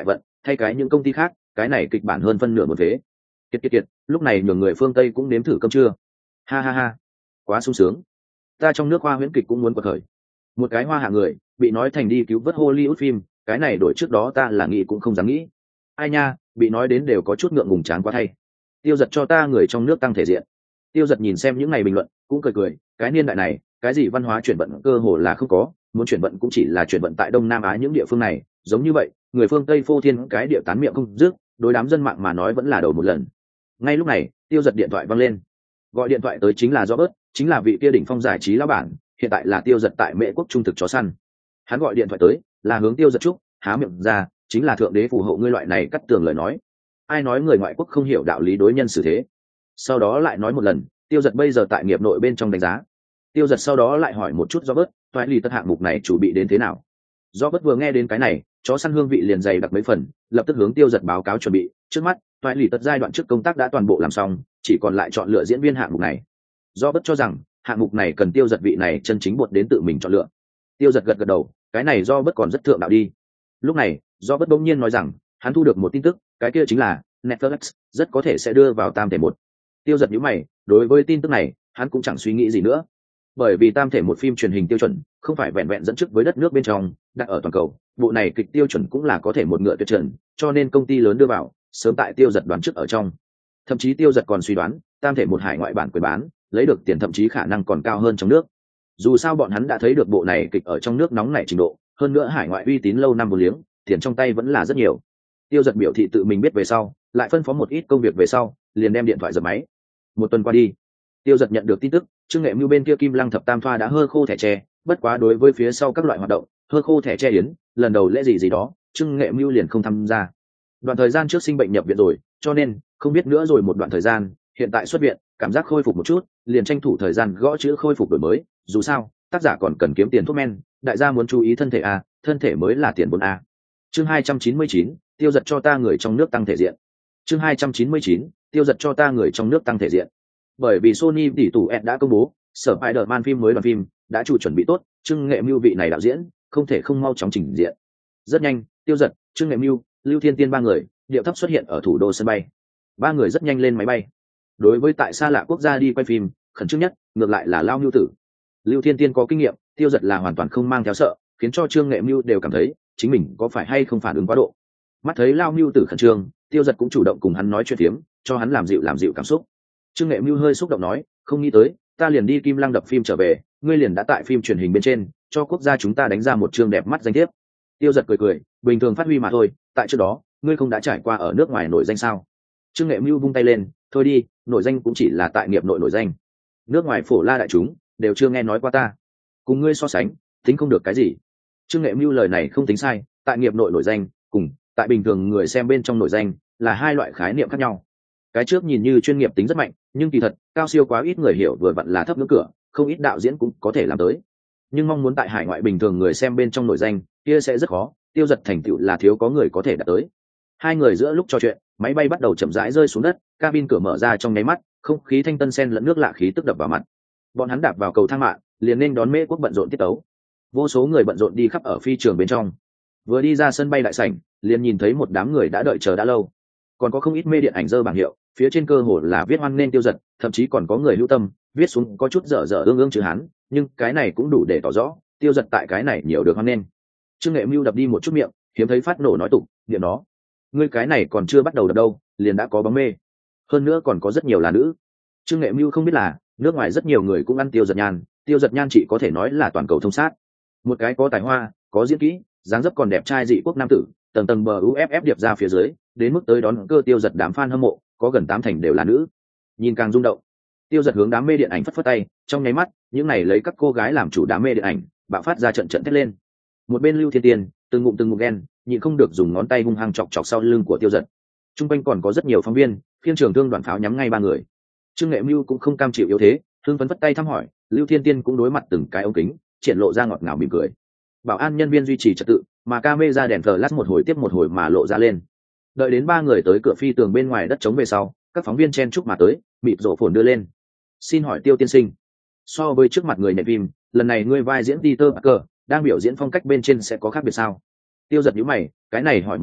thay cái những công ty khác cái này kịch bản hơn phân nửa một thế. Kiệt kiệt kiệt, lúc này nhường người phương Tây cũng nếm thử cơm trưa. Ha ha ha, quá sung sướng. Ta trong nước hoa huyễn kịch cũng muốn quật khởi. Một cái hoa hạ người bị nói thành đi cứu vớt Hollywood phim, cái này đổi trước đó ta là nghĩ cũng không dám nghĩ. Ai nha, bị nói đến đều có chút ngượng ngùng chán quá thay. Tiêu Giật cho ta người trong nước tăng thể diện. Tiêu Giật nhìn xem những ngày bình luận cũng cười cười, cái niên đại này cái gì văn hóa chuyển vận cơ hồ là không có, muốn chuyển vận cũng chỉ là chuyển vận tại Đông Nam Á những địa phương này, giống như vậy người phương Tây phô thiên cái địa tán miệng không dứt, đối đám dân mạng mà nói vẫn là đầu một lần. Ngay lúc này Tiêu Giật điện thoại vang lên, gọi điện thoại tới chính là Robert, chính là vị kia đỉnh phong giải trí lão bản, hiện tại là Tiêu Giật tại Mễ quốc trung thực chó săn. Hắn gọi điện thoại tới là hướng Tiêu Giật chúc há miệng ra chính là thượng đế phù hộ ngươi loại này cắt tường lời nói. Ai nói người ngoại quốc không hiểu đạo lý đối nhân xử thế. Sau đó lại nói một lần Tiêu Giật bây giờ tại nghiệp nội bên trong đánh giá. Tiêu Giật sau đó lại hỏi một chút Robert, toại lì tất hạng mục này chủ bị đến thế nào. Robert vừa nghe đến cái này chó săn hương vị liền dày đặc mấy phần, lập tức hướng Tiêu Giật báo cáo chuẩn bị. Trước mắt toại lì tất giai đoạn trước công tác đã toàn bộ làm xong, chỉ còn lại chọn lựa diễn viên hạng mục này. Robert cho rằng hạng mục này cần Tiêu Giật vị này chân chính buộc đến tự mình chọn lựa. Tiêu Giật gật gật đầu, cái này Robert còn rất thượng đạo đi. Lúc này Robert bỗng nhiên nói rằng hắn thu được một tin tức, cái kia chính là Netflix rất có thể sẽ đưa vào tam thể một. Tiêu Giật nhíu mày, đối với tin tức này hắn cũng chẳng suy nghĩ gì nữa, bởi vì tam thể một phim truyền hình tiêu chuẩn không phải vẹn vẹn dẫn trước với đất nước bên trong, đặt ở toàn cầu bộ này kịch tiêu chuẩn cũng là có thể một ngựa tuyệt trần, cho nên công ty lớn đưa vào sớm tại Tiêu Giật đoán trước ở trong. Thậm chí Tiêu Giật còn suy đoán tam thể một hải ngoại bản quyền bán lấy được tiền thậm chí khả năng còn cao hơn trong nước. Dù sao bọn hắn đã thấy được bộ này kịch ở trong nước nóng nảy trình độ, hơn nữa hải ngoại uy tín lâu năm vô liếng, tiền trong tay vẫn là rất nhiều. Tiêu Giật biểu thị tự mình biết về sau, lại phân phó một ít công việc về sau, liền đem điện thoại giật máy. Một tuần qua đi, Tiêu Giật nhận được tin tức, Trương Nghệ Mưu bên kia Kim Lăng thập tam thoa đã hơ khô thẻ tre, bất quá đối với phía sau các loại hoạt động, hơ khô thẻ tre yến, lần đầu lễ gì gì đó, Trương Nghệ Mưu liền không tham gia. Đoạn thời gian trước sinh bệnh nhập viện rồi, cho nên không biết nữa rồi một đoạn thời gian, hiện tại xuất viện, cảm giác khôi phục một chút, liền tranh thủ thời gian gõ chữ khôi phục đổi mới, dù sao, tác giả còn cần kiếm tiền thuốc men, đại gia muốn chú ý thân thể a, thân thể mới là tiền vốn a. Chương hai trăm chín mươi chín, Tiêu Giật cho ta người trong nước tăng thể diện. Chương hai trăm chín mươi chín, Tiêu Giật cho ta người trong nước tăng thể diện. Bởi vì Sony tỷ tủ Ed đã công bố, Spider-Man phim mới đoàn phim đã chủ chuẩn bị tốt, Trương Nghệ Mưu vị này đạo diễn, không thể không mau chóng trình diện. Rất nhanh, Tiêu Giật, Trương Nghệ Mưu, Lưu Thiên Tiên ba người, điệu thấp xuất hiện ở thủ đô sân bay. Ba người rất nhanh lên máy bay. Đối với tại xa lạ quốc gia đi quay phim, khẩn trương nhất, ngược lại là Lao Nưu Tử. Lưu Thiên Tiên có kinh nghiệm, Tiêu Giật là hoàn toàn không mang theo sợ, khiến cho Trương Nghệ Mưu đều cảm thấy chính mình có phải hay không phản ứng quá độ. Mắt thấy Lao Nưu Tử khẩn trương, Tiêu Giật cũng chủ động cùng hắn nói chuyện phiếm, cho hắn làm dịu làm dịu cảm xúc. Trương Nghệ Mưu hơi xúc động nói, không nghĩ tới, ta liền đi Kim Lăng đập phim trở về, ngươi liền đã tại phim truyền hình bên trên, cho quốc gia chúng ta đánh ra một chương đẹp mắt danh thiếp. Tiêu Giật cười cười, bình thường phát huy mà thôi, tại trước đó, ngươi không đã trải qua ở nước ngoài nổi danh sao? Trương Nghệ Mưu vung tay lên, thôi đi, nổi danh cũng chỉ là tại nghiệp nội nổi danh. Nước ngoài phổ la đại chúng đều chưa nghe nói qua ta. Cùng ngươi so sánh, tính không được cái gì. Trương Nghệ Mưu lời này không tính sai, tại nghiệp nội nổi danh, cùng tại bình thường người xem bên trong nổi danh là hai loại khái niệm khác nhau. Cái trước nhìn như chuyên nghiệp tính rất mạnh, nhưng kỳ thật cao siêu quá ít người hiểu vừa vặn là thấp ngưỡng cửa, không ít đạo diễn cũng có thể làm tới. Nhưng mong muốn tại hải ngoại bình thường người xem bên trong nổi danh, kia sẽ rất khó, Tiêu Giật thành tựu là thiếu có người có thể đạt tới. Hai người giữa lúc trò chuyện, máy bay bắt đầu chậm rãi rơi xuống đất, cabin cửa mở ra trong nháy mắt, không khí thanh tân xen lẫn nước lạ khí tức đập vào mặt. Bọn hắn đạp vào cầu thang mạng, liền nên đón Mễ quốc bận rộn tiết tấu. Vô số người bận rộn đi khắp ở phi trường bên trong. Vừa đi ra sân bay đại sảnh, liền nhìn thấy một đám người đã đợi chờ đã lâu. Còn có không ít mê điện ảnh dơ bảng hiệu, phía trên cơ hồ là viết hoan nên Tiêu Giật, thậm chí còn có người lưu tâm viết xuống có chút dở dở ương ương chữ Hán, nhưng cái này cũng đủ để tỏ rõ Tiêu Giật tại cái này nhiều được hoan nên. Trương Nghệ Mưu đập đi một chút miệng, hiếm thấy phát nổ nói tục, điểm đó, ngươi cái này còn chưa bắt đầu đập đâu, liền đã có bóng mê, hơn nữa còn có rất nhiều là nữ. Trương Nghệ Mưu không biết là nước ngoài rất nhiều người cũng ăn Tiêu Giật nhan, Tiêu Giật nhan chỉ có thể nói là toàn cầu thông sát, một cái có tài hoa, có diễn kỹ, dáng dấp còn đẹp trai dị quốc nam tử, tầng tầng bờ u ép ép điệp ra phía dưới, đến mức tới đón cơ Tiêu Giật đám fan hâm mộ có gần tám thành đều là nữ. Nhìn càng rung động, Tiêu Giật hướng đám mê điện ảnh phất phất tay, trong nháy mắt những này lấy các cô gái làm chủ đám mê điện ảnh bạo phát ra trận trận thét lên. Một bên Lưu Thiên Tiên từng ngụm từng ngụm ghen, nhịn không được dùng ngón tay hung hăng chọc chọc sau lưng của Tiêu Giật. Trung quanh còn có rất nhiều phóng viên, phiên trường thương đoàn pháo nhắm ngay ba người. Trương Nghệ Mưu cũng không cam chịu yếu thế, hưng phấn vất tay thăm hỏi, Lưu Thiên Tiên cũng đối mặt từng cái ống kính, triển lộ ra ngọt ngào mỉm cười. Bảo an nhân viên duy trì trật tự, mà camera đèn flash một hồi tiếp một hồi mà lộ ra lên. Đợi đến ba người tới cửa phi tường bên ngoài đất trống về sau, các phóng viên chen chúc mà tới, mịt rổ phồn đưa lên. Xin hỏi Tiêu tiên sinh, so với trước mặt người nhảy phim, lần này ngươi vai diễn Peter Parker đang biểu diễn phong cách bên trên sẽ có khác biệt sao? Tiêu Giật nhíu mày, cái này hỏi một chút,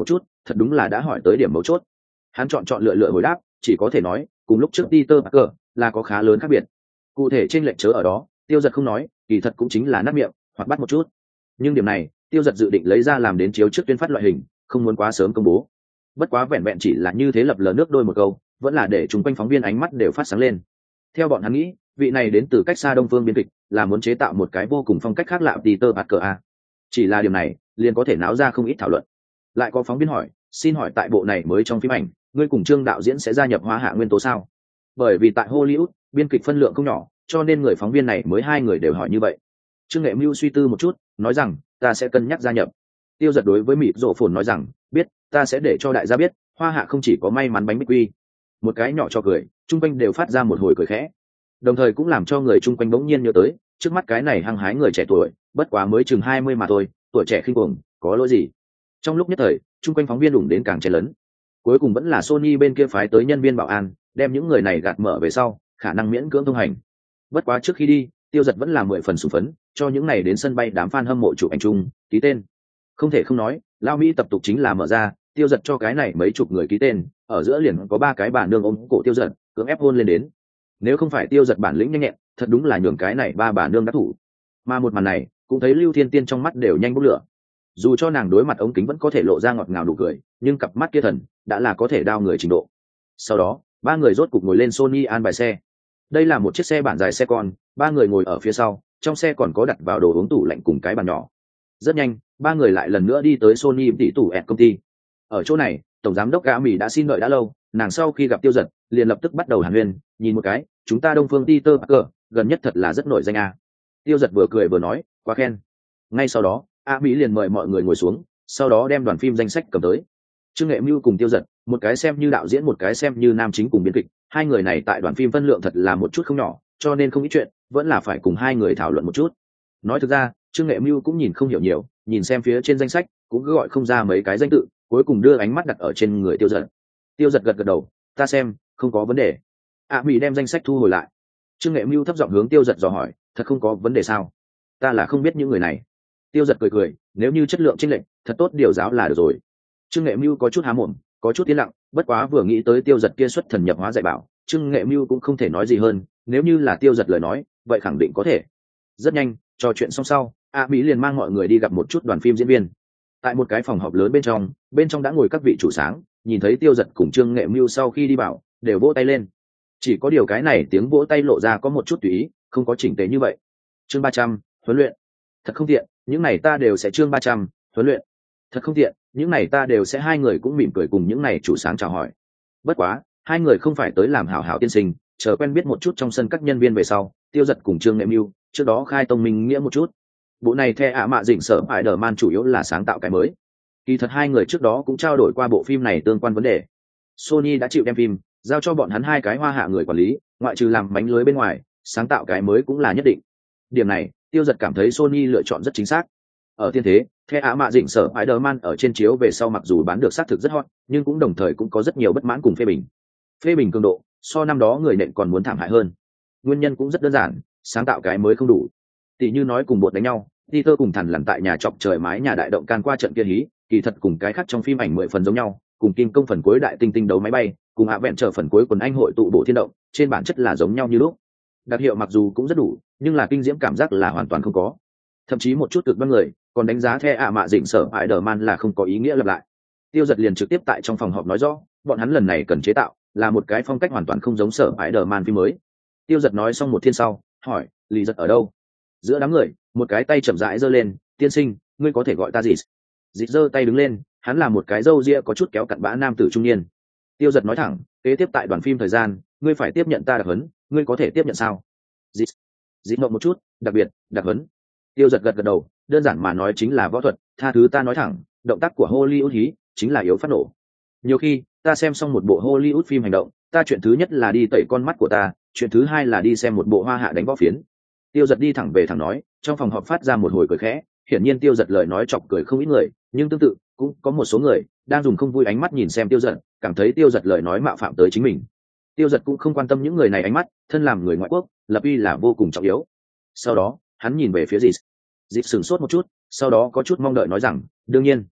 thật đúng là đã hỏi tới điểm mấu chốt. Hắn chọn chọn lựa lựa hồi đáp, chỉ có thể nói cùng lúc trước Peter Parker là có khá lớn khác biệt. Cụ thể trên lệnh chớ ở đó, Tiêu Dật không nói, kỳ thật cũng chính là nát miệng hoặc bắt một chút. Nhưng điểm này Tiêu Dật dự định lấy ra làm đến chiếu trước tuyên phát loại hình, không muốn quá sớm công bố. Bất quá vẹn vẹn chỉ là như thế lập lờ nước đôi một câu, vẫn là để chúng quanh phóng viên ánh mắt đều phát sáng lên. Theo bọn hắn nghĩ, vị này đến từ cách xa Đông Phương biên kịch, là muốn chế tạo một cái vô cùng phong cách khác lạ Peter Parker a. Chỉ là điểm này, liền có thể náo ra không ít thảo luận. Lại có phóng viên hỏi, xin hỏi tại bộ này mới trong phim ảnh, ngươi cùng Trương đạo diễn sẽ gia nhập hóa hạ nguyên tố sao? Bởi vì tại Hollywood, biên kịch phân lượng không nhỏ, cho nên người phóng viên này mới hai người đều hỏi như vậy. Trương Nghệ Mưu suy tư một chút, nói rằng, ta sẽ cân nhắc gia nhập. Tiêu Dật đối với mịt rộ phồn nói rằng, biết, ta sẽ để cho đại gia biết, hoa hạ không chỉ có may mắn bánh bích quy. Một cái nhỏ cho cười, chung quanh đều phát ra một hồi cười khẽ. Đồng thời cũng làm cho người chung quanh bỗng nhiên nhớ tới, trước mắt cái này hăng hái người trẻ tuổi, bất quá mới chừng hai mươi mà thôi, tuổi trẻ khinh cuồng, có lỗi gì? Trong lúc nhất thời, chung quanh phóng viên đủng đến càng chen lớn. Cuối cùng vẫn là Sony bên kia phái tới nhân viên bảo an, đem những người này gạt mở về sau, khả năng miễn cưỡng thông hành. Bất quá trước khi đi, Tiêu Dật vẫn là mười phần sủng phấn, cho những này đến sân bay đám fan hâm mộ chụp ảnh chung, ký tên. Không thể không nói, Lao Mỹ tập tục chính là mở ra, Tiêu Dật cho cái này mấy chục người ký tên, ở giữa liền có ba cái bà nương ôm cổ Tiêu Dật, cưỡng ép hôn lên đến. Nếu không phải Tiêu Dật bản lĩnh nhanh nhẹn, thật đúng là nhường cái này ba bà nương đắc thủ. Mà một màn này, cũng thấy Lưu Thiên Tiên trong mắt đều nhanh bốc lửa. Dù cho nàng đối mặt ống kính vẫn có thể lộ ra ngọt ngào nụ cười, nhưng cặp mắt kia thần đã là có thể đao người trình độ. Sau đó, ba người rốt cục ngồi lên Sony an bài xe. Đây là một chiếc xe bản dài xe con, ba người ngồi ở phía sau, trong xe còn có đặt vào đồ uống tủ lạnh cùng cái bàn nhỏ. Rất nhanh, ba người lại lần nữa đi tới Sony tỷ tủ ẹt công ty. Ở chỗ này, tổng giám đốc Gã Mỹ đã xin đợi đã lâu, nàng sau khi gặp Tiêu Dật, liền lập tức bắt đầu hàn huyên, nhìn một cái, chúng ta Đông Phương Peter Parker, gần nhất thật là rất nổi danh a. Tiêu Dật vừa cười vừa nói, quá khen. Ngay sau đó, A Mỹ liền mời mọi người ngồi xuống, sau đó đem đoàn phim danh sách cầm tới. Trương Nghệ Mưu cùng Tiêu Dật, một cái xem như đạo diễn một cái xem như nam chính cùng biên kịch, hai người này tại đoàn phim phân lượng thật là một chút không nhỏ, cho nên không ít chuyện, vẫn là phải cùng hai người thảo luận một chút. Nói thực ra, Trương Nghệ Mưu cũng nhìn không hiểu nhiều, nhìn xem phía trên danh sách, cũng cứ gọi không ra mấy cái danh tự, cuối cùng đưa ánh mắt đặt ở trên người Tiêu Dật. Tiêu Dật gật gật đầu, ta xem, không có vấn đề. A Mỹ đem danh sách thu hồi lại. Trương Nghệ Mưu thấp giọng hướng Tiêu Dật dò hỏi, thật không có vấn đề sao? Ta là không biết những người này. Tiêu Dật cười cười, nếu như chất lượng chênh lệch, thật tốt điều giáo là được rồi. Trương Nghệ Mưu có chút há mồm, có chút yên lặng, bất quá vừa nghĩ tới Tiêu Dật kia xuất thần nhập hóa dạy bảo, Trương Nghệ Mưu cũng không thể nói gì hơn, nếu như là Tiêu Dật lời nói, vậy khẳng định có thể. Rất nhanh, trò chuyện xong sau, A Mỹ liền mang mọi người đi gặp một chút đoàn phim diễn viên. Tại một cái phòng họp lớn bên trong, bên trong đã ngồi các vị chủ sáng, nhìn thấy Tiêu Dật cùng Trương Nghệ Mưu sau khi đi bảo, đều vỗ tay lên. Chỉ có điều cái này tiếng vỗ tay lộ ra có một chút tùy ý, không có chỉnh tề như vậy. Chương ba trăm, huấn luyện. Thật không tiện, những này ta đều sẽ chương ba trăm, huấn luyện. Thật không tiện, những này ta đều sẽ hai người cũng mỉm cười cùng những này chủ sáng chào hỏi. Bất quá, hai người không phải tới làm hảo hảo tiên sinh, chờ quen biết một chút trong sân các nhân viên về sau, Tiêu Dật cùng Trương Nghệ Mưu, trước đó khai tông minh nghĩa một chút. Bộ này The ạ mạ dịnh sở Spider-Man chủ yếu là sáng tạo cái mới. Kỳ thật hai người trước đó cũng trao đổi qua bộ phim này tương quan vấn đề. Sony đã chịu đem phim giao cho bọn hắn hai cái hoa hạ người quản lý, ngoại trừ làm bánh lưới bên ngoài, sáng tạo cái mới cũng là nhất định. Điểm này, Tiêu Dật cảm thấy Sony lựa chọn rất chính xác. Ở tiên thế, The ạ mạ dịnh sở Spider-Man ở trên chiếu về sau mặc dù bán được xác thực rất hot, nhưng cũng đồng thời cũng có rất nhiều bất mãn cùng phê bình. Phê bình cường độ, so năm đó người nện còn muốn thảm hại hơn. Nguyên nhân cũng rất đơn giản, sáng tạo cái mới không đủ. Tỷ như nói cùng bột đánh nhau, Peter cùng thằn lằn tại nhà chọc trời mái nhà đại động can qua trận kia hí, kỳ thật cùng cái khác trong phim ảnh mười phần giống nhau, cùng kim công phần cuối đại tinh tinh đấu máy bay, cùng hạ vẹn trở phần cuối quần anh hội tụ bộ thiên động, trên bản chất là giống nhau như lúc. Đặc hiệu mặc dù cũng rất đủ, nhưng là kinh diễm cảm giác là hoàn toàn không có. Thậm chí một chút cực đoan người còn đánh giá The ạ mạ dịnh sở Spider-Man là không có ý nghĩa lặp lại. Tiêu Dật liền trực tiếp tại trong phòng họp nói rõ, bọn hắn lần này cần chế tạo là một cái phong cách hoàn toàn không giống sở Spider-Man phim mới. Tiêu Dật nói xong một thiên sau, hỏi, Lý Dật ở đâu? Giữa đám người, một cái tay chậm rãi giơ lên, tiên sinh, ngươi có thể gọi ta gì? Dịch giơ tay đứng lên, hắn là một cái râu ria có chút kéo cặn bã nam tử trung niên. Tiêu Dật nói thẳng, kế tiếp tại đoàn phim thời gian, ngươi phải tiếp nhận ta đặc huấn, ngươi có thể tiếp nhận sao? Dịch, dịch mộng một chút, đặc biệt, đặc huấn. Tiêu Dật gật gật đầu, đơn giản mà nói chính là võ thuật, tha thứ ta nói thẳng, động tác của Hollywood hí chính là yếu phát nổ. Nhiều khi, ta xem xong một bộ Hollywood phim hành động, ta chuyện thứ nhất là đi tẩy con mắt của ta, chuyện thứ hai là đi xem một bộ hoa hạ đánh võ phiến. Tiêu Dật đi thẳng về thẳng nói, trong phòng họp phát ra một hồi cười khẽ, hiển nhiên Tiêu Dật lời nói chọc cười không ít người, nhưng tương tự cũng có một số người đang dùng không vui ánh mắt nhìn xem Tiêu Dật, cảm thấy Tiêu Dật lời nói mạo phạm tới chính mình. Tiêu Dật cũng không quan tâm những người này ánh mắt, thân làm người ngoại quốc, lập uy là vô cùng trọng yếu. Sau đó, hắn nhìn về phía Dịch. Dịch sửng sốt một chút, sau đó có chút mong đợi nói rằng, đương nhiên.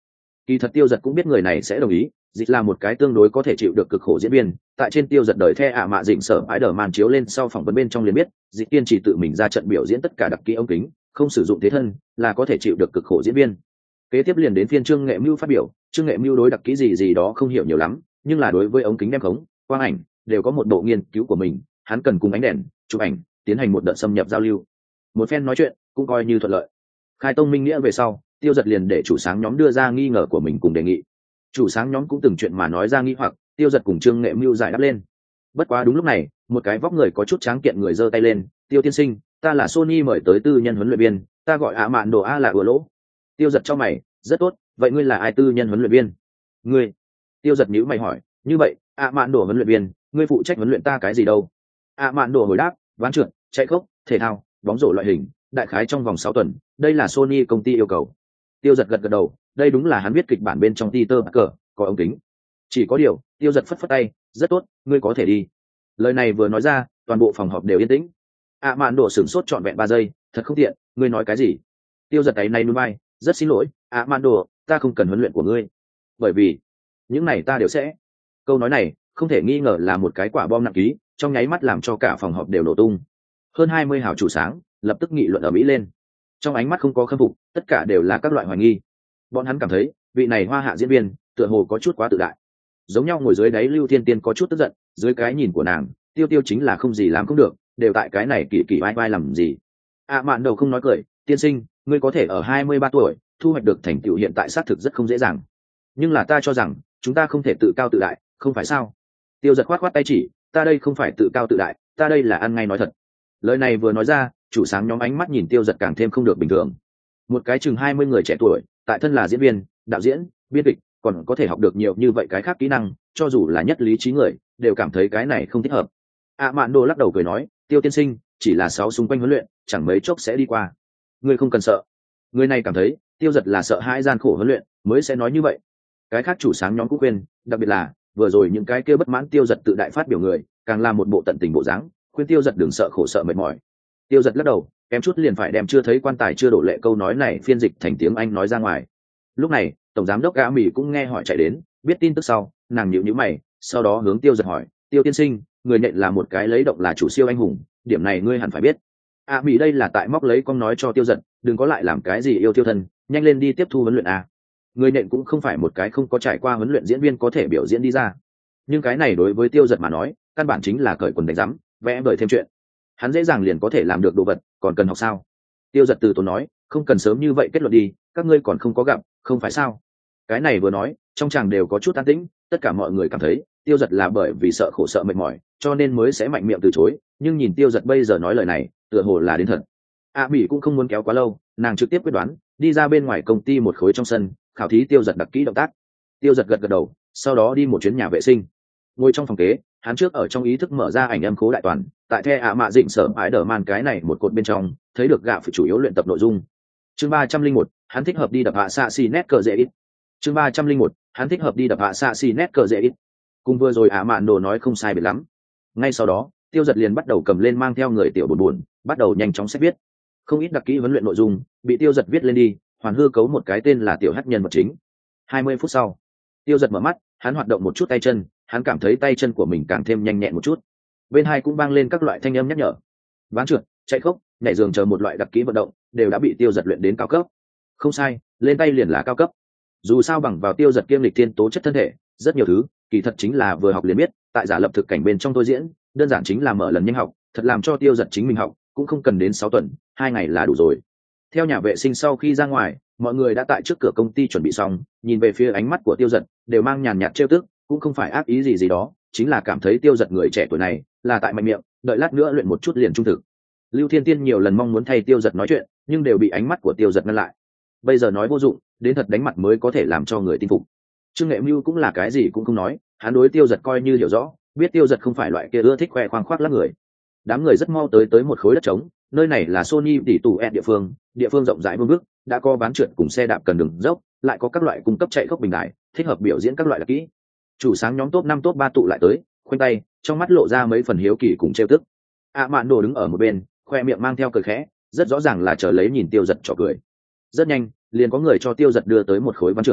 Kỳ thật Tiêu Giật cũng biết người này sẽ đồng ý, dịch là một cái tương đối có thể chịu được cực khổ diễn viên. Tại trên Tiêu Giật đời The ạ mạ dịnh sở ái đờ màn chiếu lên sau phỏng vấn bên trong liền biết, dịch kiên chỉ tự mình ra trận biểu diễn tất cả đặc kỹ ống kính, không sử dụng thế thân, là có thể chịu được cực khổ diễn viên. Kế tiếp liền đến phiên Trương Nghệ Mưu phát biểu, Trương Nghệ Mưu đối đặc kỹ gì gì đó không hiểu nhiều lắm, nhưng là đối với ống kính đem khống, quang ảnh đều có một bộ nghiên cứu của mình, hắn cần cùng ánh đèn, chụp ảnh, tiến hành một đợt xâm nhập giao lưu. Một phen nói chuyện cũng coi như thuận lợi. Khai tông minh nghĩa về sau, Tiêu Giật liền để chủ sáng nhóm đưa ra nghi ngờ của mình cùng đề nghị. Chủ sáng nhóm cũng từng chuyện mà nói ra nghi hoặc, Tiêu Giật cùng Trương Nghệ Mưu giải đáp lên. Bất quá đúng lúc này, một cái vóc người có chút tráng kiện người giơ tay lên, "Tiêu tiên sinh, ta là Sony mời tới tư nhân huấn luyện viên, ta gọi ạ mạn đồ a là ừa lỗ." Tiêu Giật cho mày, "Rất tốt, vậy ngươi là ai tư nhân huấn luyện viên?" "Ngươi?" Tiêu Giật nhíu mày hỏi, "Như vậy, ạ mạn đồ huấn luyện viên, ngươi phụ trách huấn luyện ta cái gì đâu?" ạ mạn đồ hồi đáp, "Ván trượt, chạy khốc, thể thao, bóng rổ loại hình, đại khái trong vòng sáu tuần, đây là Sony công ty yêu cầu." Tiêu Giật gật gật đầu, đây đúng là hắn viết kịch bản bên trong Peter Parker, có ống kính. Chỉ có điều, Tiêu Giật phất phất tay, "Rất tốt, ngươi có thể đi." Lời này vừa nói ra, toàn bộ phòng họp đều yên tĩnh. ạ mạn đồ sửng sốt trọn vẹn ba giây, "Thật không tiện, ngươi nói cái gì?" Tiêu Giật ấy này núi bay, "Rất xin lỗi, ạ mạn đồ, ta không cần huấn luyện của ngươi, bởi vì những này ta đều sẽ." Câu nói này không thể nghi ngờ là một cái quả bom nặng ký, trong nháy mắt làm cho cả phòng họp đều nổ tung. Hơn hai mươi hào chủ sáng lập tức nghị luận ở mỹ lên, trong ánh mắt không có khâm phục, tất cả đều là các loại hoài nghi. Bọn hắn cảm thấy vị này hoa hạ diễn viên tựa hồ có chút quá tự đại. Giống nhau ngồi dưới đáy Lưu Thiên Tiên có chút tức giận, dưới cái nhìn của nàng, Tiêu Tiêu chính là không gì làm không được, đều tại cái này kỳ kỳ vai vai làm gì. À mạn đầu không nói cười, "Tiên sinh, ngươi có thể ở hai mươi ba tuổi thu hoạch được thành tựu hiện tại xác thực rất không dễ dàng, nhưng là ta cho rằng chúng ta không thể tự cao tự đại, không phải sao?" Tiêu Giật khoát khoát tay chỉ, "Ta đây không phải tự cao tự đại, ta đây là ăn ngay nói thật." Lời này vừa nói ra, chủ sáng nhóm ánh mắt nhìn Tiêu Giật càng thêm không được bình thường. Một cái chừng hai mươi người trẻ tuổi, tại thân là diễn viên, đạo diễn, biên kịch, còn có thể học được nhiều như vậy cái khác kỹ năng, cho dù là nhất lý trí người, đều cảm thấy cái này không thích hợp. À mạn đồ lắc đầu cười nói, "Tiêu tiên sinh, chỉ là sáu xung quanh huấn luyện, chẳng mấy chốc sẽ đi qua. Ngươi không cần sợ." Người này cảm thấy Tiêu Giật là sợ hãi gian khổ huấn luyện, mới sẽ nói như vậy. Cái khác chủ sáng nhóm cũng quên, đặc biệt là vừa rồi những cái kia bất mãn Tiêu Giật tự đại phát biểu người, càng là một bộ tận tình bộ dáng, khuyên Tiêu Giật đừng sợ khổ sợ mệt mỏi. Tiêu Giật lắc đầu, kém chút liền phải đem "chưa thấy quan tài chưa đổ lệ" câu nói này phiên dịch thành tiếng Anh nói ra ngoài. Lúc này, tổng giám đốc Gã Mì cũng nghe hỏi chạy đến, biết tin tức sau, nàng nhíu nhíu mày, sau đó hướng Tiêu Giật hỏi, "Tiêu tiên sinh, người nện là một cái lấy động là chủ siêu anh hùng, điểm này ngươi hẳn phải biết." A Mì đây là tại móc lấy con nói cho Tiêu Giật, đừng có lại làm cái gì yêu tiêu thân, nhanh lên đi tiếp thu huấn luyện a. Người nện cũng không phải một cái không có trải qua huấn luyện diễn viên có thể biểu diễn đi ra. Nhưng cái này đối với Tiêu Giật mà nói, căn bản chính là cởi quần đánh rắm, vẽ vời thêm chuyện. Hắn dễ dàng liền có thể làm được đồ vật, còn cần học sao? Tiêu Giật từ tốn nói, "Không cần sớm như vậy kết luận đi, các ngươi còn không có gặp, không phải sao?" Cái này vừa nói, trong chàng đều có chút an tĩnh, tất cả mọi người cảm thấy Tiêu Giật là bởi vì sợ khổ sợ mệt mỏi, cho nên mới sẽ mạnh miệng từ chối, nhưng nhìn Tiêu Giật bây giờ nói lời này, tựa hồ là đến thật. A Mỹ cũng không muốn kéo quá lâu, nàng trực tiếp quyết đoán, đi ra bên ngoài công ty một khối trong sân, khảo thí Tiêu Giật đặc kỹ động tác. Tiêu Giật gật gật đầu, sau đó đi một chuyến nhà vệ sinh. Ngồi trong phòng kế, hắn trước ở trong ý thức mở ra ảnh âm khố đại toàn, tại The ạ mạ dịnh sở ái đờ man cái này một cột bên trong, thấy được gạo phải chủ yếu luyện tập nội dung. Chương ba trăm linh một, hắn thích hợp đi đập hạ xạ xì nét cờ dễ ít. Chương ba trăm linh một, hắn thích hợp đi đập hạ xạ xì nét cờ dễ ít. Cùng vừa rồi ạ mạn đồ nói không sai biệt lắm. Ngay sau đó, Tiêu Giật liền bắt đầu cầm lên mang theo người tiểu buồn buồn, bắt đầu nhanh chóng xét viết. Không ít đặc kỹ huấn luyện nội dung, bị Tiêu Giật viết lên đi, hoàn hư cấu một cái tên là tiểu hắc nhân vật chính. hai mươi phút sau, Tiêu Giật mở mắt, hắn hoạt động một chút tay chân, hắn cảm thấy tay chân của mình càng thêm nhanh nhẹn một chút. Bên hai cũng vang lên các loại thanh âm nhắc nhở. Ván trượt, chạy khốc, nhảy giường chờ một loại đặc kỹ vận động, đều đã bị Tiêu Giật luyện đến cao cấp. Không sai, lên tay liền là cao cấp. Dù sao bằng vào Tiêu Giật kiêm lịch thiên tố chất thân thể, rất nhiều thứ, kỳ thật chính là vừa học liền biết, tại giả lập thực cảnh bên trong tôi diễn, đơn giản chính là mở lần nhanh học, thật làm cho Tiêu Giật chính mình học, cũng không cần đến sáu tuần, hai ngày là đủ rồi. Theo nhà vệ sinh sau khi ra ngoài, mọi người đã tại trước cửa công ty chuẩn bị xong, nhìn về phía ánh mắt của Tiêu Giật, đều mang nhàn nhạt trêu tức, cũng không phải ác ý gì gì đó, chính là cảm thấy Tiêu Giật người trẻ tuổi này là tại mạnh miệng, đợi lát nữa luyện một chút liền trung thực. Lưu Thiên Tiên nhiều lần mong muốn thay Tiêu Giật nói chuyện, nhưng đều bị ánh mắt của Tiêu Giật ngăn lại. Bây giờ nói vô dụng, đến thật đánh mặt mới có thể làm cho người tin phục. Trương Nghệ Mưu cũng là cái gì cũng không nói, hắn đối Tiêu Giật coi như hiểu rõ, biết Tiêu Giật không phải loại kia ưa thích khoe khoang khoác lác người. Đám người rất mau tới tới một khối đất trống, nơi này là Sony tỷ tủ ed địa phương, địa phương rộng rãi vương vức, đã có ván trượt cùng xe đạp cần đường dốc, lại có các loại cung cấp chạy khốc bình đại, thích hợp biểu diễn các loại đặc kỹ. Chủ sáng nhóm top năm top ba tụ lại tới, khoanh tay, trong mắt lộ ra mấy phần hiếu kỳ cùng trêu tức. A Mạn Đồ đứng ở một bên, khoe miệng mang theo cười khẽ, rất rõ ràng là chờ lấy nhìn Tiêu Giật trò cười. Rất nhanh, liền có người cho Tiêu Giật đưa tới một khối ván trượt.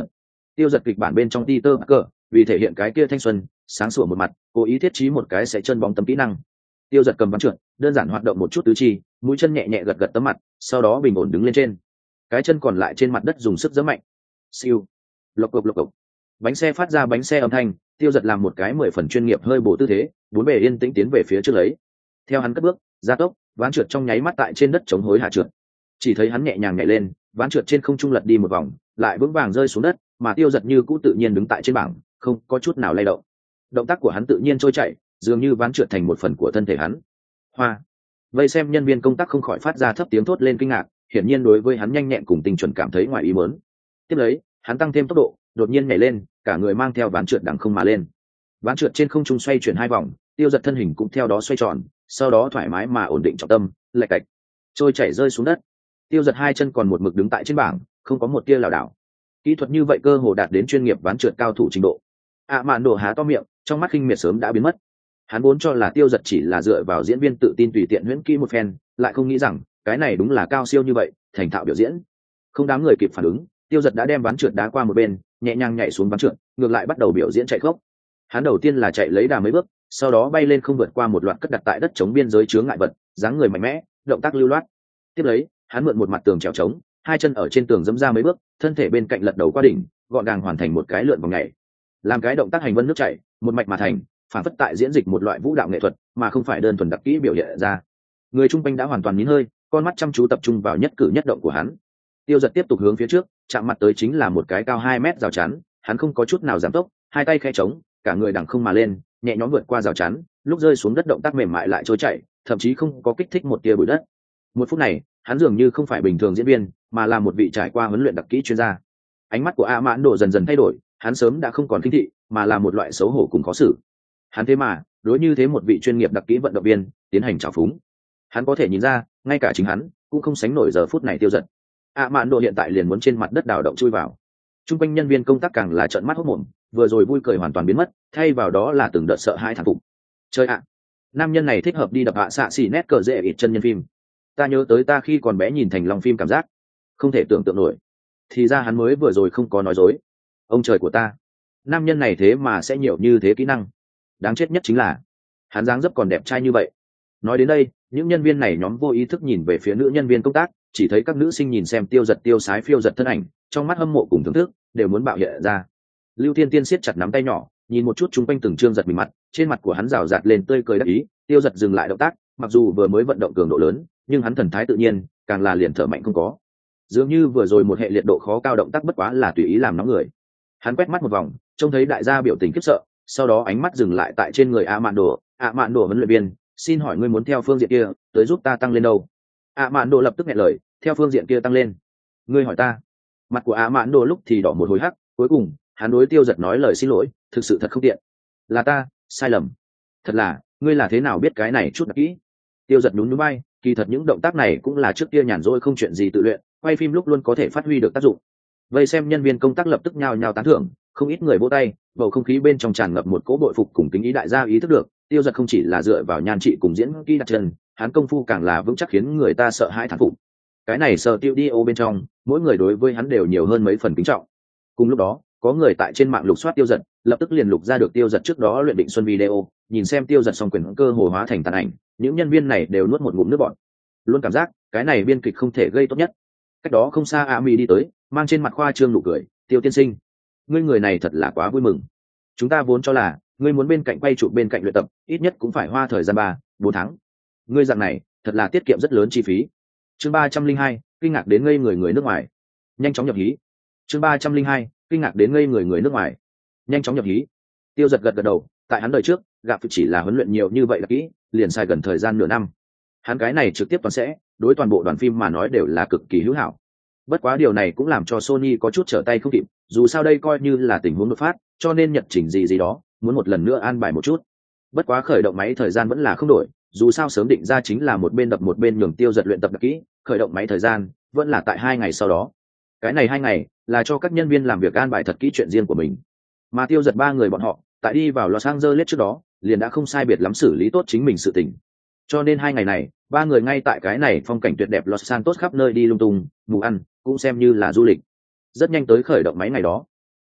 Tiêu Giật kịch bản bên trong Peter Parker, vì thể hiện cái kia thanh xuân sáng sủa một mặt, cố ý thiết trí một cái sẽ chân bóng tấm kỹ năng. Tiêu Giật cầm ván trượt, đơn giản hoạt động một chút tứ chi, mũi chân nhẹ nhẹ gật gật tấm mặt, sau đó bình ổn đứng lên trên, cái chân còn lại trên mặt đất dùng sức giẫm mạnh. Siêu, lộc cộc lộc cộc, bánh xe phát ra bánh xe âm thanh. Tiêu Giật làm một cái mười phần chuyên nghiệp hơi bổ tư thế, bốn bề yên tĩnh tiến về phía trước lấy. Theo hắn cất bước, gia tốc, ván trượt trong nháy mắt tại trên đất chống hối hạ trượt. Chỉ thấy hắn nhẹ nhàng nhảy lên, ván trượt trên không trung lật đi một vòng, lại vững vàng rơi xuống đất, mà Tiêu Giật như cũ tự nhiên đứng tại trên bảng, không có chút nào lay động. Động tác của hắn tự nhiên trôi chảy, dường như ván trượt thành một phần của thân thể hắn. Hoa. Vây xem nhân viên công tác không khỏi phát ra thấp tiếng thốt lên kinh ngạc, hiển nhiên đối với hắn nhanh nhẹn cùng tinh chuẩn cảm thấy ngoài ý muốn. Tiếp lấy, hắn tăng thêm tốc độ, đột nhiên nhảy lên, cả người mang theo ván trượt đằng không mà lên. Ván trượt trên không trung xoay chuyển hai vòng, Tiêu Giật thân hình cũng theo đó xoay tròn, sau đó thoải mái mà ổn định trọng tâm, lệch cạch, trôi chảy rơi xuống đất. Tiêu Giật hai chân còn một mực đứng tại trên bảng, không có một tia lảo đảo. Kỹ thuật như vậy cơ hồ đạt đến chuyên nghiệp ván trượt cao thủ trình độ. ạ mạn đồ há to miệng, trong mắt khinh miệt sớm đã biến mất. Hắn vốn cho là Tiêu Giật chỉ là dựa vào diễn viên tự tin tùy tiện huyễn kỹ một phen, lại không nghĩ rằng cái này đúng là cao siêu như vậy, thành thạo biểu diễn. Không đám người kịp phản ứng, Tiêu Giật đã đem ván trượt đá qua một bên, nhẹ nhàng nhảy xuống ván trượt, ngược lại bắt đầu biểu diễn chạy khốc. Hắn đầu tiên là chạy lấy đà mấy bước, sau đó bay lên không vượt qua một loạt cất đặt tại đất chống biên giới chướng ngại vật, dáng người mạnh mẽ, động tác lưu loát. Tiếp lấy, hắn mượn một mặt tường trèo trống, hai chân ở trên tường dẫm ra mấy bước, thân thể bên cạnh lật đầu qua đỉnh, gọn gàng hoàn thành một cái lượn vòng nhảy. Làm cái động tác hành vân nước chảy, một mạch mà thành, phản phất tại diễn dịch một loại vũ đạo nghệ thuật, mà không phải đơn thuần đặc kỹ biểu hiện ra. Người trung quanh đã hoàn toàn nín hơi, con mắt chăm chú tập trung vào nhất cử nhất động của hắn. Tiêu Giật tiếp tục hướng phía trước, chạm mặt tới chính là một cái cao hai mét rào chắn, hắn không có chút nào giảm tốc, hai tay khẽ trống, cả người đằng không mà lên, nhẹ nhõm vượt qua rào chắn, lúc rơi xuống đất động tác mềm mại lại trôi chảy, thậm chí không có kích thích một tia bụi đất. Một phút này, hắn dường như không phải bình thường diễn viên, mà là một vị trải qua huấn luyện đặc kỹ chuyên gia. Ánh mắt của A Mãn Độ dần dần thay đổi, hắn sớm đã không còn kinh thị, mà là một loại xấu hổ cùng khó xử. Hắn thế mà, đối như thế một vị chuyên nghiệp đặc kỹ vận động viên, tiến hành trào phúng. Hắn có thể nhìn ra, ngay cả chính hắn cũng không sánh nổi giờ phút này Tiêu Giật. A Mãn Độ hiện tại liền muốn trên mặt đất đào động chui vào. Trung quanh nhân viên công tác càng là trợn mắt hốt mồm, vừa rồi vui cười hoàn toàn biến mất, thay vào đó là từng đợt sợ hãi thán phục. Chơi ạ, nam nhân này thích hợp đi đập hạ xạ xỉ nét cờ dễ ít chân nhân phim. Ta nhớ tới ta khi còn bé nhìn thành lòng phim cảm giác, không thể tưởng tượng nổi. Thì ra hắn mới vừa rồi không có nói dối. Ông trời của ta, nam nhân này thế mà sẽ nhiều như thế kỹ năng. Đáng chết nhất chính là hắn dáng dấp còn đẹp trai như vậy. Nói đến đây, những nhân viên này nhóm vô ý thức nhìn về phía nữ nhân viên công tác, chỉ thấy các nữ sinh nhìn xem Tiêu Giật tiêu sái phiêu giật thân ảnh, trong mắt hâm mộ cùng thưởng thức đều muốn bạo hiện ra. Lưu Thiên Tiên siết chặt nắm tay nhỏ, nhìn một chút chung quanh từng trương giật mình mặt, trên mặt của hắn rào rạt lên tươi cười đắc ý. Tiêu Giật dừng lại động tác, mặc dù vừa mới vận động cường độ lớn, nhưng hắn thần thái tự nhiên, càng là liền thở mạnh không có. Dường như vừa rồi một hệ liệt độ khó cao động tác bất quá là tùy ý làm nóng người. Hắn quét mắt một vòng, trông thấy đại gia biểu tình khiếp sợ, sau đó ánh mắt dừng lại tại trên người A Mạn Đồ. A Mạn Đồ huấn luyện viên, xin hỏi ngươi muốn theo phương diện kia tới giúp ta tăng lên đâu? A Mạn Đồ lập tức nghẹn lời, theo phương diện kia tăng lên? Ngươi hỏi ta? Mặt của A Mạn Đồ lúc thì đỏ một hồi hắc, cuối cùng hắn đối Tiêu Giật nói lời xin lỗi, thực sự thật không tiện, là ta sai lầm. Thật là, ngươi là thế nào biết cái này chút đặc kỹ? Tiêu Giật nhún nhún vai, kỳ thật những động tác này cũng là trước kia nhàn rỗi không chuyện gì tự luyện, quay phim lúc luôn có thể phát huy được tác dụng. Vây xem nhân viên công tác lập tức nhao nhao tán thưởng, không ít người vỗ tay, bầu không khí bên trong tràn ngập một cỗ bội phục cùng kính ý. Đại gia ý thức được, Tiêu Giật không chỉ là dựa vào nhan trị cùng diễn kỹ đặt chân, hắn công phu càng là vững chắc khiến người ta sợ hãi thán phục. Cái này sờ tiêu đi ô bên trong, mỗi người đối với hắn đều nhiều hơn mấy phần kính trọng. Cùng lúc đó, có người tại trên mạng lục soát Tiêu Giật, lập tức liền lục ra được Tiêu Giật trước đó luyện định xuân video, nhìn xem Tiêu Giật song quyền cơ hồ hóa thành tàn ảnh, những nhân viên này đều nuốt một ngụm nước bọt, luôn cảm giác cái này biên kịch không thể gây tốt nhất. Cách đó không xa Ami đi tới, mang trên mặt khoa trương nụ cười, Tiêu tiên sinh, ngươi người này thật là quá vui mừng. Chúng ta vốn cho là ngươi muốn bên cạnh quay chụp bên cạnh luyện tập, ít nhất cũng phải hoa thời gian ba bốn tháng. Ngươi dạng này thật là tiết kiệm rất lớn chi phí. Chương ba trăm linh hai, kinh ngạc đến ngây người người nước ngoài. Nhanh chóng nhập hí. Chương ba trăm linh hai, kinh ngạc đến ngây người người nước ngoài. Nhanh chóng nhập hí. Tiêu Giật gật gật đầu, tại hắn đời trước, gặp chỉ là huấn luyện nhiều như vậy là kỹ, liền xài gần thời gian nửa năm. Hắn cái này trực tiếp toàn sẽ, đối toàn bộ đoàn phim mà nói đều là cực kỳ hữu hảo. Bất quá điều này cũng làm cho Sony có chút trở tay không kịp, dù sao đây coi như là tình huống đột phát, cho nên nhật trình gì gì đó, muốn một lần nữa an bài một chút. Bất quá khởi động máy thời gian vẫn là không đổi, dù sao sớm định ra chính là một bên đập một bên nhường Tiêu Giật luyện tập đặc kỹ, khởi động máy thời gian vẫn là tại hai ngày sau đó. Cái này hai ngày là cho các nhân viên làm việc an bài thật kỹ chuyện riêng của mình, mà Tiêu Giật ba người bọn họ tại đi vào Los Angeles trước đó liền đã không sai biệt lắm xử lý tốt chính mình sự tình, cho nên hai ngày này ba người ngay tại cái này phong cảnh tuyệt đẹp Los Santos khắp nơi đi lung tung, ngủ ăn, cũng xem như là du lịch. Rất nhanh tới khởi động máy ngày đó.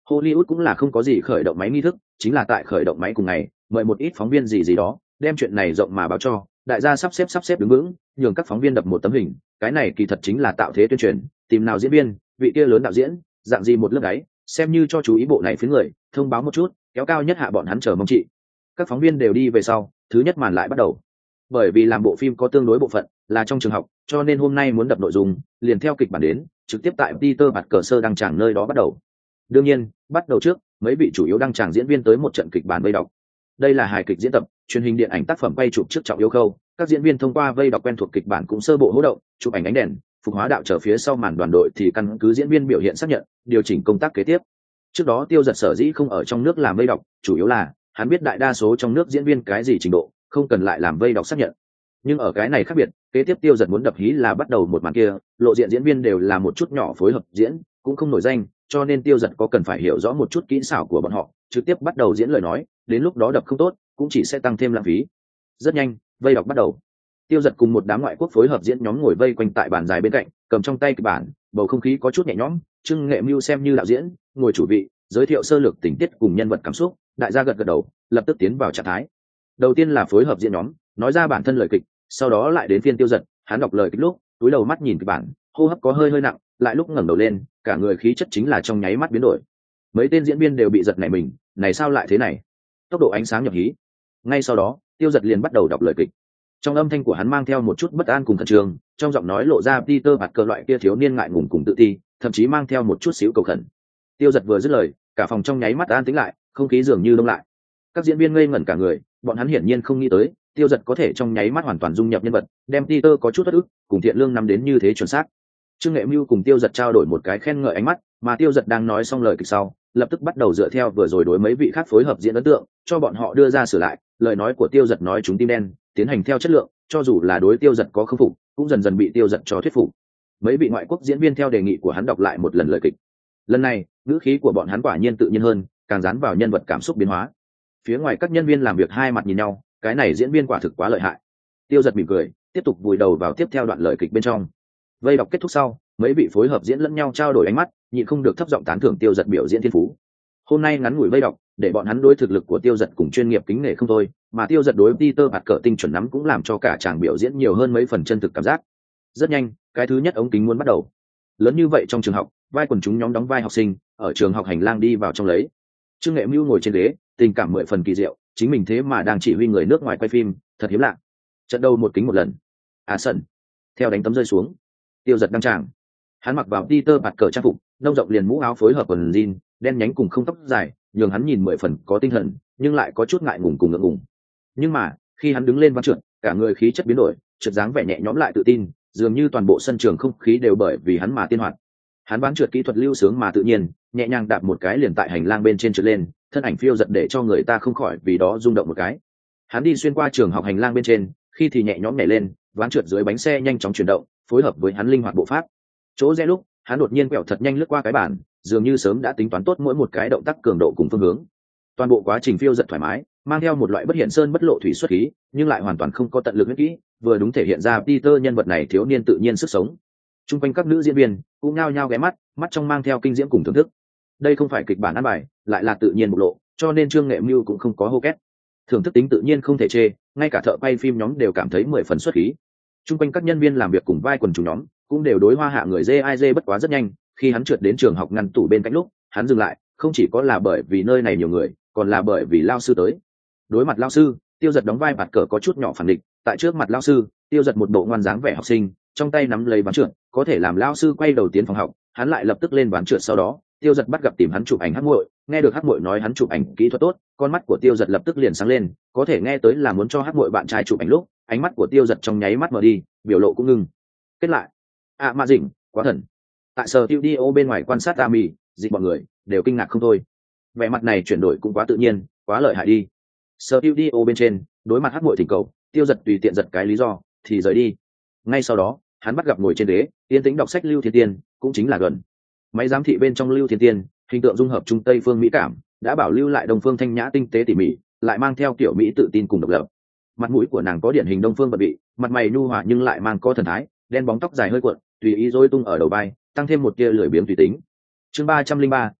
Hollywood cũng là không có gì khởi động máy nghi thức, chính là tại khởi động máy cùng ngày, mời một ít phóng viên gì gì đó, đem chuyện này rộng mà báo cho, đại gia sắp xếp sắp xếp đứng vững, nhường các phóng viên đập một tấm hình, cái này kỳ thật chính là tạo thế tuyên truyền, tìm nào diễn viên, vị kia lớn đạo diễn, dạng gì một lớp ấy, xem như cho chú ý bộ này phía người, thông báo một chút, kéo cao nhất hạ bọn hắn chờ mong chị. Các phóng viên đều đi về sau, thứ nhất màn lại bắt đầu. Bởi vì làm bộ phim có tương đối bộ phận là trong trường học, cho nên hôm nay muốn đập nội dung, liền theo kịch bản đến, trực tiếp tại Peter bạt cờ sơ đăng tràng nơi đó bắt đầu. Đương nhiên, bắt đầu trước, mấy vị chủ yếu đăng tràng diễn viên tới một trận kịch bản vây đọc. Đây là hài kịch diễn tập, truyền hình điện ảnh tác phẩm quay chụp trước trọng yếu khâu, các diễn viên thông qua vây đọc quen thuộc kịch bản cũng sơ bộ hỗ động, chụp ảnh ánh đèn, phục hóa đạo trở phía sau màn đoàn đội thì căn cứ diễn viên biểu hiện xác nhận, điều chỉnh công tác kế tiếp. Trước đó Tiêu Giật sở dĩ không ở trong nước làm vây đọc, chủ yếu là hắn biết đại đa số trong nước diễn viên cái gì trình độ, không cần lại làm vây đọc xác nhận. Nhưng ở cái này khác biệt, kế tiếp Tiêu Giật muốn đập hí là bắt đầu một màn kia, lộ diện diễn viên đều là một chút nhỏ phối hợp diễn, cũng không nổi danh, cho nên Tiêu Giật có cần phải hiểu rõ một chút kỹ xảo của bọn họ, trực tiếp bắt đầu diễn lời nói, đến lúc đó đập không tốt, cũng chỉ sẽ tăng thêm lãng phí. Rất nhanh, vây đọc bắt đầu. Tiêu Giật cùng một đám ngoại quốc phối hợp diễn nhóm ngồi vây quanh tại bàn dài bên cạnh, cầm trong tay kịch bản, bầu không khí có chút nhẹ nhõm, Trương Nghệ Mưu xem như đạo diễn, ngồi chủ vị, giới thiệu sơ lược tình tiết cùng nhân vật cảm xúc, đại gia gật gật đầu, lập tức tiến vào trạng thái. Đầu tiên là phối hợp diễn nhóm, nói ra bản thân lời kịch, sau đó lại đến phiên Tiêu Giật, hắn đọc lời kịch lúc, túi đầu mắt nhìn kịch bản, hô hấp có hơi hơi nặng, lại lúc ngẩng đầu lên, cả người khí chất chính là trong nháy mắt biến đổi. Mấy tên diễn viên đều bị giật nảy mình, này sao lại thế này? Tốc độ ánh sáng nhập hí. Ngay sau đó, Tiêu Giật liền bắt đầu đọc lời kịch. Trong âm thanh của hắn mang theo một chút bất an cùng khẩn trương, trong giọng nói lộ ra Peter bạt cờ loại kia thiếu niên ngại ngùng cùng tự ti, thậm chí mang theo một chút xíu cầu khẩn. Tiêu Giật vừa dứt lời, cả phòng trong nháy mắt an tĩnh lại, không khí dường như đông lại. Các diễn viên ngây ngẩn cả người, bọn hắn hiển nhiên không nghĩ tới, Tiêu Giật có thể trong nháy mắt hoàn toàn dung nhập nhân vật, đem Peter có chút thất ức, cùng Thiện Lương nắm đến như thế chuẩn xác. Trương Nghệ Mưu cùng Tiêu Giật trao đổi một cái khen ngợi ánh mắt, mà Tiêu Giật đang nói xong lời kịch sau, lập tức bắt đầu dựa theo vừa rồi đối mấy vị khác phối hợp diễn ấn tượng, cho bọn họ đưa ra sửa lại, lời nói của Tiêu Giật nói chúng tim đen, tiến hành theo chất lượng, cho dù là đối Tiêu Giật có không phục, cũng dần dần bị Tiêu Giật cho thuyết phục. Mấy vị ngoại quốc diễn viên theo đề nghị của hắn đọc lại một lần lời kịch. Lần này, ngữ khí của bọn hắn quả nhiên tự nhiên hơn, càng dán vào nhân vật cảm xúc biến hóa. Phía ngoài các nhân viên làm việc hai mặt nhìn nhau, cái này diễn viên quả thực quá lợi hại. Tiêu Giật mỉm cười, tiếp tục vùi đầu vào tiếp theo đoạn lời kịch bên trong. Vây đọc kết thúc sau, mấy vị phối hợp diễn lẫn nhau trao đổi ánh mắt, nhịn không được thấp giọng tán thưởng Tiêu Giật biểu diễn thiên phú. Hôm nay ngắn ngủi vây đọc, để bọn hắn đối thực lực của Tiêu Giật cùng chuyên nghiệp kính nể không thôi, mà Tiêu Giật đối Peter bạt cờ tinh chuẩn nắm cũng làm cho cả chàng biểu diễn nhiều hơn mấy phần chân thực cảm giác. Rất nhanh, cái thứ nhất ống kính muốn bắt đầu. Lớn như vậy trong trường học, vai quần chúng nhóm đóng vai học sinh, ở trường học hành lang đi vào trong lấy. Trương Nghệ Mưu ngồi trên ghế, tình cảm mười phần kỳ diệu, chính mình thế mà đang chỉ huy người nước ngoài quay phim, thật hiếm lạ. Trận đầu một kính một lần. À sần. Theo đánh tấm rơi xuống, Tiêu Giật đăng tràng. Hắn mặc vào Peter bạt cờ trang phục, nông rộng liền mũ áo phối hợp quần jean, đen nhánh cùng không tóc dài, nhường hắn nhìn mười phần có tinh thần, nhưng lại có chút ngại ngùng cùng ngượng ngùng. Nhưng mà, khi hắn đứng lên ván trượt, cả người khí chất biến đổi, trượt dáng vẻ nhẹ nhõm lại tự tin, dường như toàn bộ sân trường không khí đều bởi vì hắn mà tiên hoạt. Hắn ván trượt kỹ thuật lưu sướng mà tự nhiên, nhẹ nhàng đạp một cái liền tại hành lang bên trên trượt lên, thân ảnh phiêu giật để cho người ta không khỏi vì đó rung động một cái. Hắn đi xuyên qua trường học hành lang bên trên, khi thì nhẹ nhõm nhảy lên, ván trượt dưới bánh xe nhanh chóng chuyển động, phối hợp với hắn linh hoạt bộ pháp. Chỗ rẽ lúc, hắn đột nhiên quẹo thật nhanh lướt qua cái bàn, dường như sớm đã tính toán tốt mỗi một cái động tác cường độ cùng phương hướng. Toàn bộ quá trình phiêu giật thoải mái, mang theo một loại bất hiện sơn bất lộ thủy xuất khí, nhưng lại hoàn toàn không có tận lực huyết kỹ, vừa đúng thể hiện ra Peter nhân vật này thiếu niên tự nhiên sức sống. Trung quanh các nữ diễn viên cũng nhao nhao ghé mắt, mắt trong mang theo kinh diễm cùng thưởng thức. Đây không phải kịch bản ăn bài, lại là tự nhiên bộc lộ, cho nên Trương Nghệ Mưu cũng không có hô két. Thưởng thức tính tự nhiên không thể chê, ngay cả thợ quay phim nhóm đều cảm thấy mười phần xuất khí. Trung quanh các nhân viên làm việc cùng vai quần chúng nhóm cũng đều đối Hoa Hạ người dê ai dê bất quá rất nhanh, khi hắn trượt đến trường học ngăn tủ bên cạnh lúc, hắn dừng lại, không chỉ có là bởi vì nơi này nhiều người, còn là bởi vì lao sư tới. Đối mặt lao sư, Tiêu Giật đóng vai bạt cờ có chút nhỏ phản địch, tại trước mặt lao sư, Tiêu Giật một bộ ngoan dáng vẻ học sinh, trong tay nắm lấy ván trượt, có thể làm lao sư quay đầu tiến phòng học, hắn lại lập tức lên ván trượt. Sau đó, Tiêu Giật bắt gặp tìm hắn chụp ảnh Hắc Muội, nghe được Hắc Muội nói hắn chụp ảnh kỹ thuật tốt, con mắt của Tiêu Giật lập tức liền sáng lên, có thể nghe tới là muốn cho Hắc Muội bạn trai chụp ảnh lúc, ánh mắt của Tiêu Giật trong nháy mắt mở đi, biểu lộ cũng ngưng. Kết lại, à mà dĩnh, quá thần. Tại sở studio bên ngoài quan sát Ami, dịch bọn người đều kinh ngạc không thôi. Vẻ mặt này chuyển đổi cũng quá tự nhiên, quá lợi hại đi. Sở studio bên trên, đối mặt Hắc Muội thỉnh cầu, Tiêu Giật tùy tiện giật cái lý do, thì rời đi. Ngay sau đó, hắn bắt gặp ngồi trên ghế, yên tĩnh đọc sách Lưu Thiên Tiên, cũng chính là gần. Máy giám thị bên trong Lưu Thiên Tiên, hình tượng dung hợp trung tây phương mỹ cảm, đã bảo lưu lại đông phương thanh nhã tinh tế tỉ mỉ, lại mang theo kiểu mỹ tự tin cùng độc lập. Mặt mũi của nàng có điển hình đông phương bật bị, mặt mày nhu hòa nhưng lại mang có thần thái, đen bóng tóc dài hơi cuộn, tùy ý rối tung ở đầu vai, tăng thêm một tia lười biếng tùy tính. Chương ba trăm linh ba,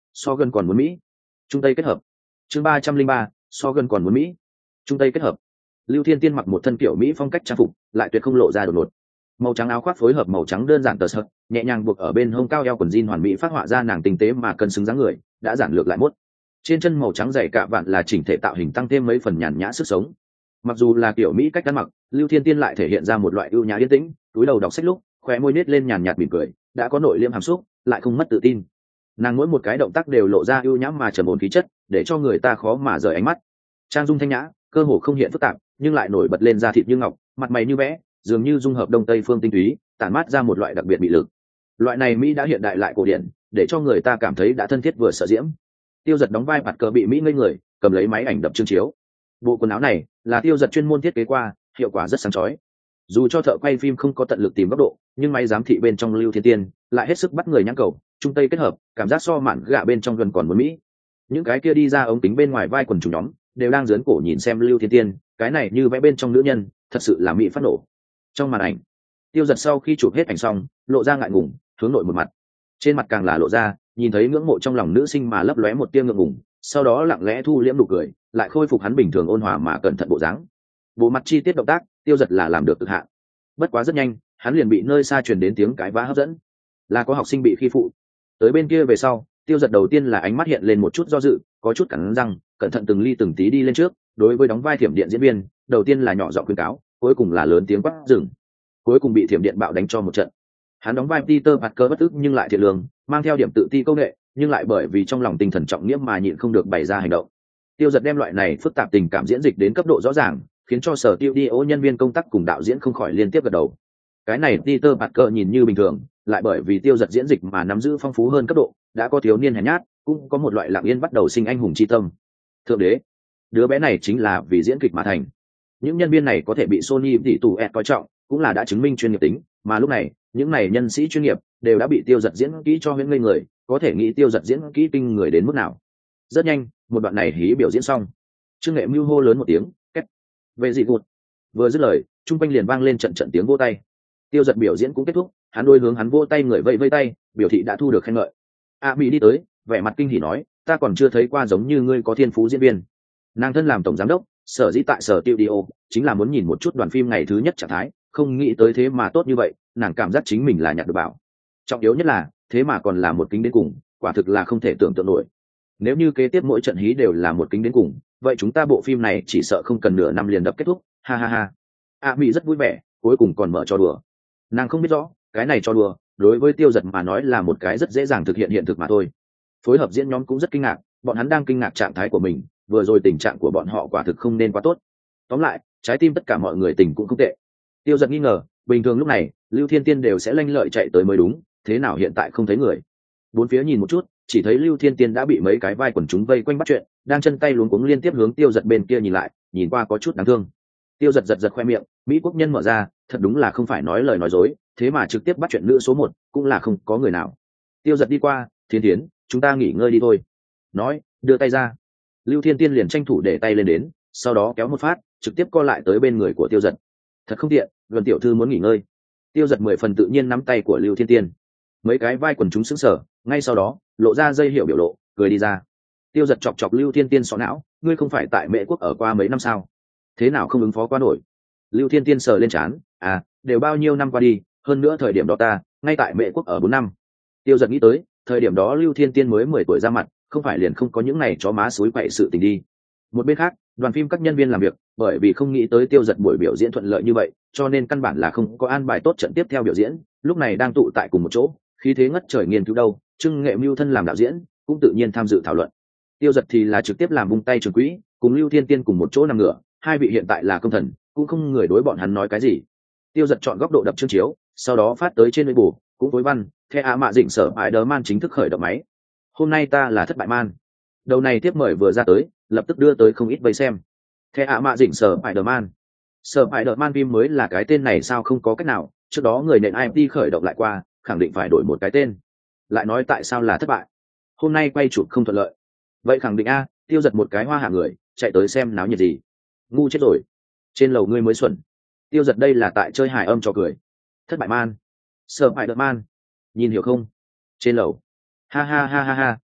so gần còn muốn mỹ. Trung tây kết hợp. Chương ba trăm linh ba, so gần còn muốn mỹ. Trung tây kết hợp. Lưu Thiên Tiên mặc một thân kiểu mỹ phong cách trang phục, lại tuyệt không lộ ra đột ngột. Màu trắng áo khoác phối hợp màu trắng đơn giản tờ sợt, nhẹ nhàng buộc ở bên hông cao eo quần jean hoàn mỹ phát họa ra nàng tinh tế mà cân xứng dáng người, đã giản lược lại mốt. Trên chân màu trắng dày cạ vạn là chỉnh thể tạo hình tăng thêm mấy phần nhàn nhã sức sống. Mặc dù là kiểu mỹ cách ăn mặc, Lưu Thiên Tiên lại thể hiện ra một loại ưu nhã yên tĩnh, túi đầu đọc sách lúc, khóe môi nết lên nhàn nhạt mỉm cười, đã có nội liêm hàm xúc, lại không mất tự tin. Nàng mỗi một cái động tác đều lộ ra ưu nhã mà trầm ổn khí chất, để cho người ta khó mà rời ánh mắt. Trang dung thanh nhã, cơ hồ không hiện phức tạp, nhưng lại nổi bật lên da thịt như ngọc, mặt mày như vẽ, dường như dung hợp đông tây phương tinh túy, tản mát ra một loại đặc biệt bị lực. Loại này mỹ đã hiện đại lại cổ điển, để cho người ta cảm thấy đã thân thiết vừa sợ diễm. Tiêu Dật đóng vai mặt cờ bị mỹ ngây người, cầm lấy máy ảnh đập chương chiếu. Bộ quần áo này là Tiêu Dật chuyên môn thiết kế qua, hiệu quả rất sáng chói. Dù cho thợ quay phim không có tận lực tìm góc độ, nhưng máy giám thị bên trong Lưu Thiên Tiên lại hết sức bắt người nhãn cầu, trung tây kết hợp, cảm giác so mạn gạ bên trong gần còn muốn mỹ. Những cái kia đi ra ống kính bên ngoài vai quần chúng nhóm đều đang giớn cổ nhìn xem Lưu Thiên Tiên, cái này như vẽ bên trong nữ nhân, thật sự là mỹ phát nổ. Trong màn ảnh, Tiêu Dật sau khi chụp hết ảnh xong, lộ ra ngại ngùng, hướng nội một mặt. Trên mặt càng là lộ ra, nhìn thấy ngưỡng mộ trong lòng nữ sinh mà lấp lóe một tia ngượng ngùng, sau đó lặng lẽ thu liễm nụ cười, lại khôi phục hắn bình thường ôn hòa mà cẩn thận bộ dáng. Bộ mặt chi tiết động tác, Tiêu Dật là làm được cực hạn. Bất quá rất nhanh, hắn liền bị nơi xa truyền đến tiếng cãi vã hấp dẫn. Là có học sinh bị khi phụ. Tới bên kia về sau, Tiêu Dật đầu tiên là ánh mắt hiện lên một chút do dự, có chút cắn răng, cẩn thận từng ly từng tí đi lên trước, đối với đóng vai thiểm điện diễn viên, đầu tiên là nhỏ giọng khuyên cáo, cuối cùng là lớn tiếng quát dừng. Cuối cùng bị thiểm điện bạo đánh cho một trận. Hắn đóng vai Peter Parker bất ức nhưng lại thiện lương, mang theo điểm tự ti câu nệ, nhưng lại bởi vì trong lòng tinh thần trọng nghĩa mà nhịn không được bày ra hành động. Tiêu Dật đem loại này phức tạp tình cảm diễn dịch đến cấp độ rõ ràng, khiến cho sở tiêu đi ô nhân viên công tác cùng đạo diễn không khỏi liên tiếp gật đầu. Cái này Peter Parker nhìn như bình thường, lại bởi vì Tiêu Dật diễn dịch mà nắm giữ phong phú hơn cấp độ, đã có thiếu niên hèn nhát, cũng có một loại lặng yên bắt đầu sinh anh hùng chi tâm. Thượng đế, đứa bé này chính là vì diễn kịch mà thành. Những nhân viên này có thể bị Sony tỷ tù ép coi trọng, cũng là đã chứng minh chuyên nghiệp tính, mà lúc này, những này nhân sĩ chuyên nghiệp đều đã bị Tiêu Dật diễn kỹ cho huyễn ngây người, có thể nghĩ Tiêu Dật diễn kỹ kinh người đến mức nào. Rất nhanh, một đoạn này hí biểu diễn xong, Trương Nghệ Mưu hô lớn một tiếng, "Kết!" Về dị gụt. Vừa dứt lời, trung quanh liền vang lên trận trận tiếng vỗ tay. Tiêu Dật biểu diễn cũng kết thúc, hắn đôi hướng hắn vỗ tay người vẫy vẫy tay, biểu thị đã thu được khen ngợi. A Mỹ đi tới, vẻ mặt kinh hỉ nói, "Ta còn chưa thấy qua giống như ngươi có thiên phú diễn viên." Nàng thân làm tổng giám đốc, sở dĩ tại sở studio, chính là muốn nhìn một chút đoàn phim ngày thứ nhất trạng thái, không nghĩ tới thế mà tốt như vậy, nàng cảm giác chính mình là nhặt được bảo. Trọng yếu nhất là, thế mà còn là một kính đến cùng, quả thực là không thể tưởng tượng nổi. Nếu như kế tiếp mỗi trận hí đều là một kính đến cùng, vậy chúng ta bộ phim này chỉ sợ không cần nửa năm liền đập kết thúc, ha ha ha. A Mỹ rất vui vẻ, cuối cùng còn mở trò đùa. Nàng không biết rõ, cái này trò đùa, đối với Tiêu Dật mà nói là một cái rất dễ dàng thực hiện hiện thực mà thôi. Phối hợp diễn nhóm cũng rất kinh ngạc, bọn hắn đang kinh ngạc trạng thái của mình, vừa rồi tình trạng của bọn họ quả thực không nên quá tốt. Tóm lại, trái tim tất cả mọi người tình cũng không tệ. Tiêu Dật nghi ngờ, bình thường lúc này, Lưu Thiên Tiên đều sẽ lanh lợi chạy tới mới đúng, thế nào hiện tại không thấy người? Bốn phía nhìn một chút, chỉ thấy Lưu Thiên Tiên đã bị mấy cái vai quần chúng vây quanh bắt chuyện, đang chân tay luống cuống liên tiếp hướng Tiêu Dật bên kia nhìn lại, nhìn qua có chút đáng thương. Tiêu Dật giật giật khoe miệng, Mỹ quốc nhân mở ra, thật đúng là không phải nói lời nói dối, thế mà trực tiếp bắt chuyện nữ số một, cũng là không có người nào. Tiêu Dật đi qua, "Thiên Tiến, chúng ta nghỉ ngơi đi thôi." Nói, đưa tay ra. Lưu Thiên Tiên liền tranh thủ để tay lên đến, sau đó kéo một phát, trực tiếp co lại tới bên người của Tiêu Dật. Thật không tiện, gần tiểu thư muốn nghỉ ngơi. Tiêu Dật mười phần tự nhiên nắm tay của Lưu Thiên Tiên. Mấy cái vai quần chúng sững sờ, ngay sau đó, lộ ra dây hiệu biểu lộ, cười đi ra. Tiêu Dật chọc chọc Lưu Thiên Tiên sọ não, "Ngươi không phải tại Mễ quốc ở qua mấy năm sao? Thế nào không ứng phó qua nổi?" Lưu Thiên Tiên sờ lên trán, "À, đều bao nhiêu năm qua đi, hơn nữa thời điểm đó ta, ngay tại Mễ quốc ở bốn năm." Tiêu Dật nghĩ tới, thời điểm đó Lưu Thiên Tiên mới mười tuổi ra mặt, không phải liền không có những này chó má suối quậy sự tình đi. Một bên khác, đoàn phim các nhân viên làm việc, bởi vì không nghĩ tới Tiêu Dật buổi biểu diễn thuận lợi như vậy, cho nên căn bản là không có an bài tốt trận tiếp theo biểu diễn, lúc này đang tụ tại cùng một chỗ, khí thế ngất trời nghiên cứu đâu, Trương Nghệ Mưu thân làm đạo diễn, cũng tự nhiên tham dự thảo luận. Tiêu Dật thì là trực tiếp làm vung tay trường quỹ, cùng Lưu Thiên Tiên cùng một chỗ nằm ngửa, hai vị hiện tại là công thần, cũng không người đối bọn hắn nói cái gì. Tiêu Dật chọn góc độ đập chương chiếu, sau đó phát tới trên Weibo, cũng với văn, "The A Mạ Dĩnh Sở Spider-Man chính thức khởi động máy. Hôm nay ta là thất bại man." Đầu này tiếp mời vừa ra tới, lập tức đưa tới không ít vây xem. "The A Mạ Dĩnh Sở Spider-Man. Spider-Man phim mới là cái tên này sao không có cách nào, trước đó người nện i em tê khởi động lại qua, khẳng định phải đổi một cái tên. Lại nói tại sao là thất bại? Hôm nay quay chụp không thuận lợi. Vậy khẳng định a." Tiêu Dật một cái hoa hạ người, chạy tới xem náo nhiệt gì. Ngu chết rồi. Trên lầu ngươi mới xuẩn. Tiêu Dật đây là tại chơi hài âm cho cười. Thất bại man. Spider-Man. Nhìn hiểu không? Trên lầu. Ha ha ha ha ha,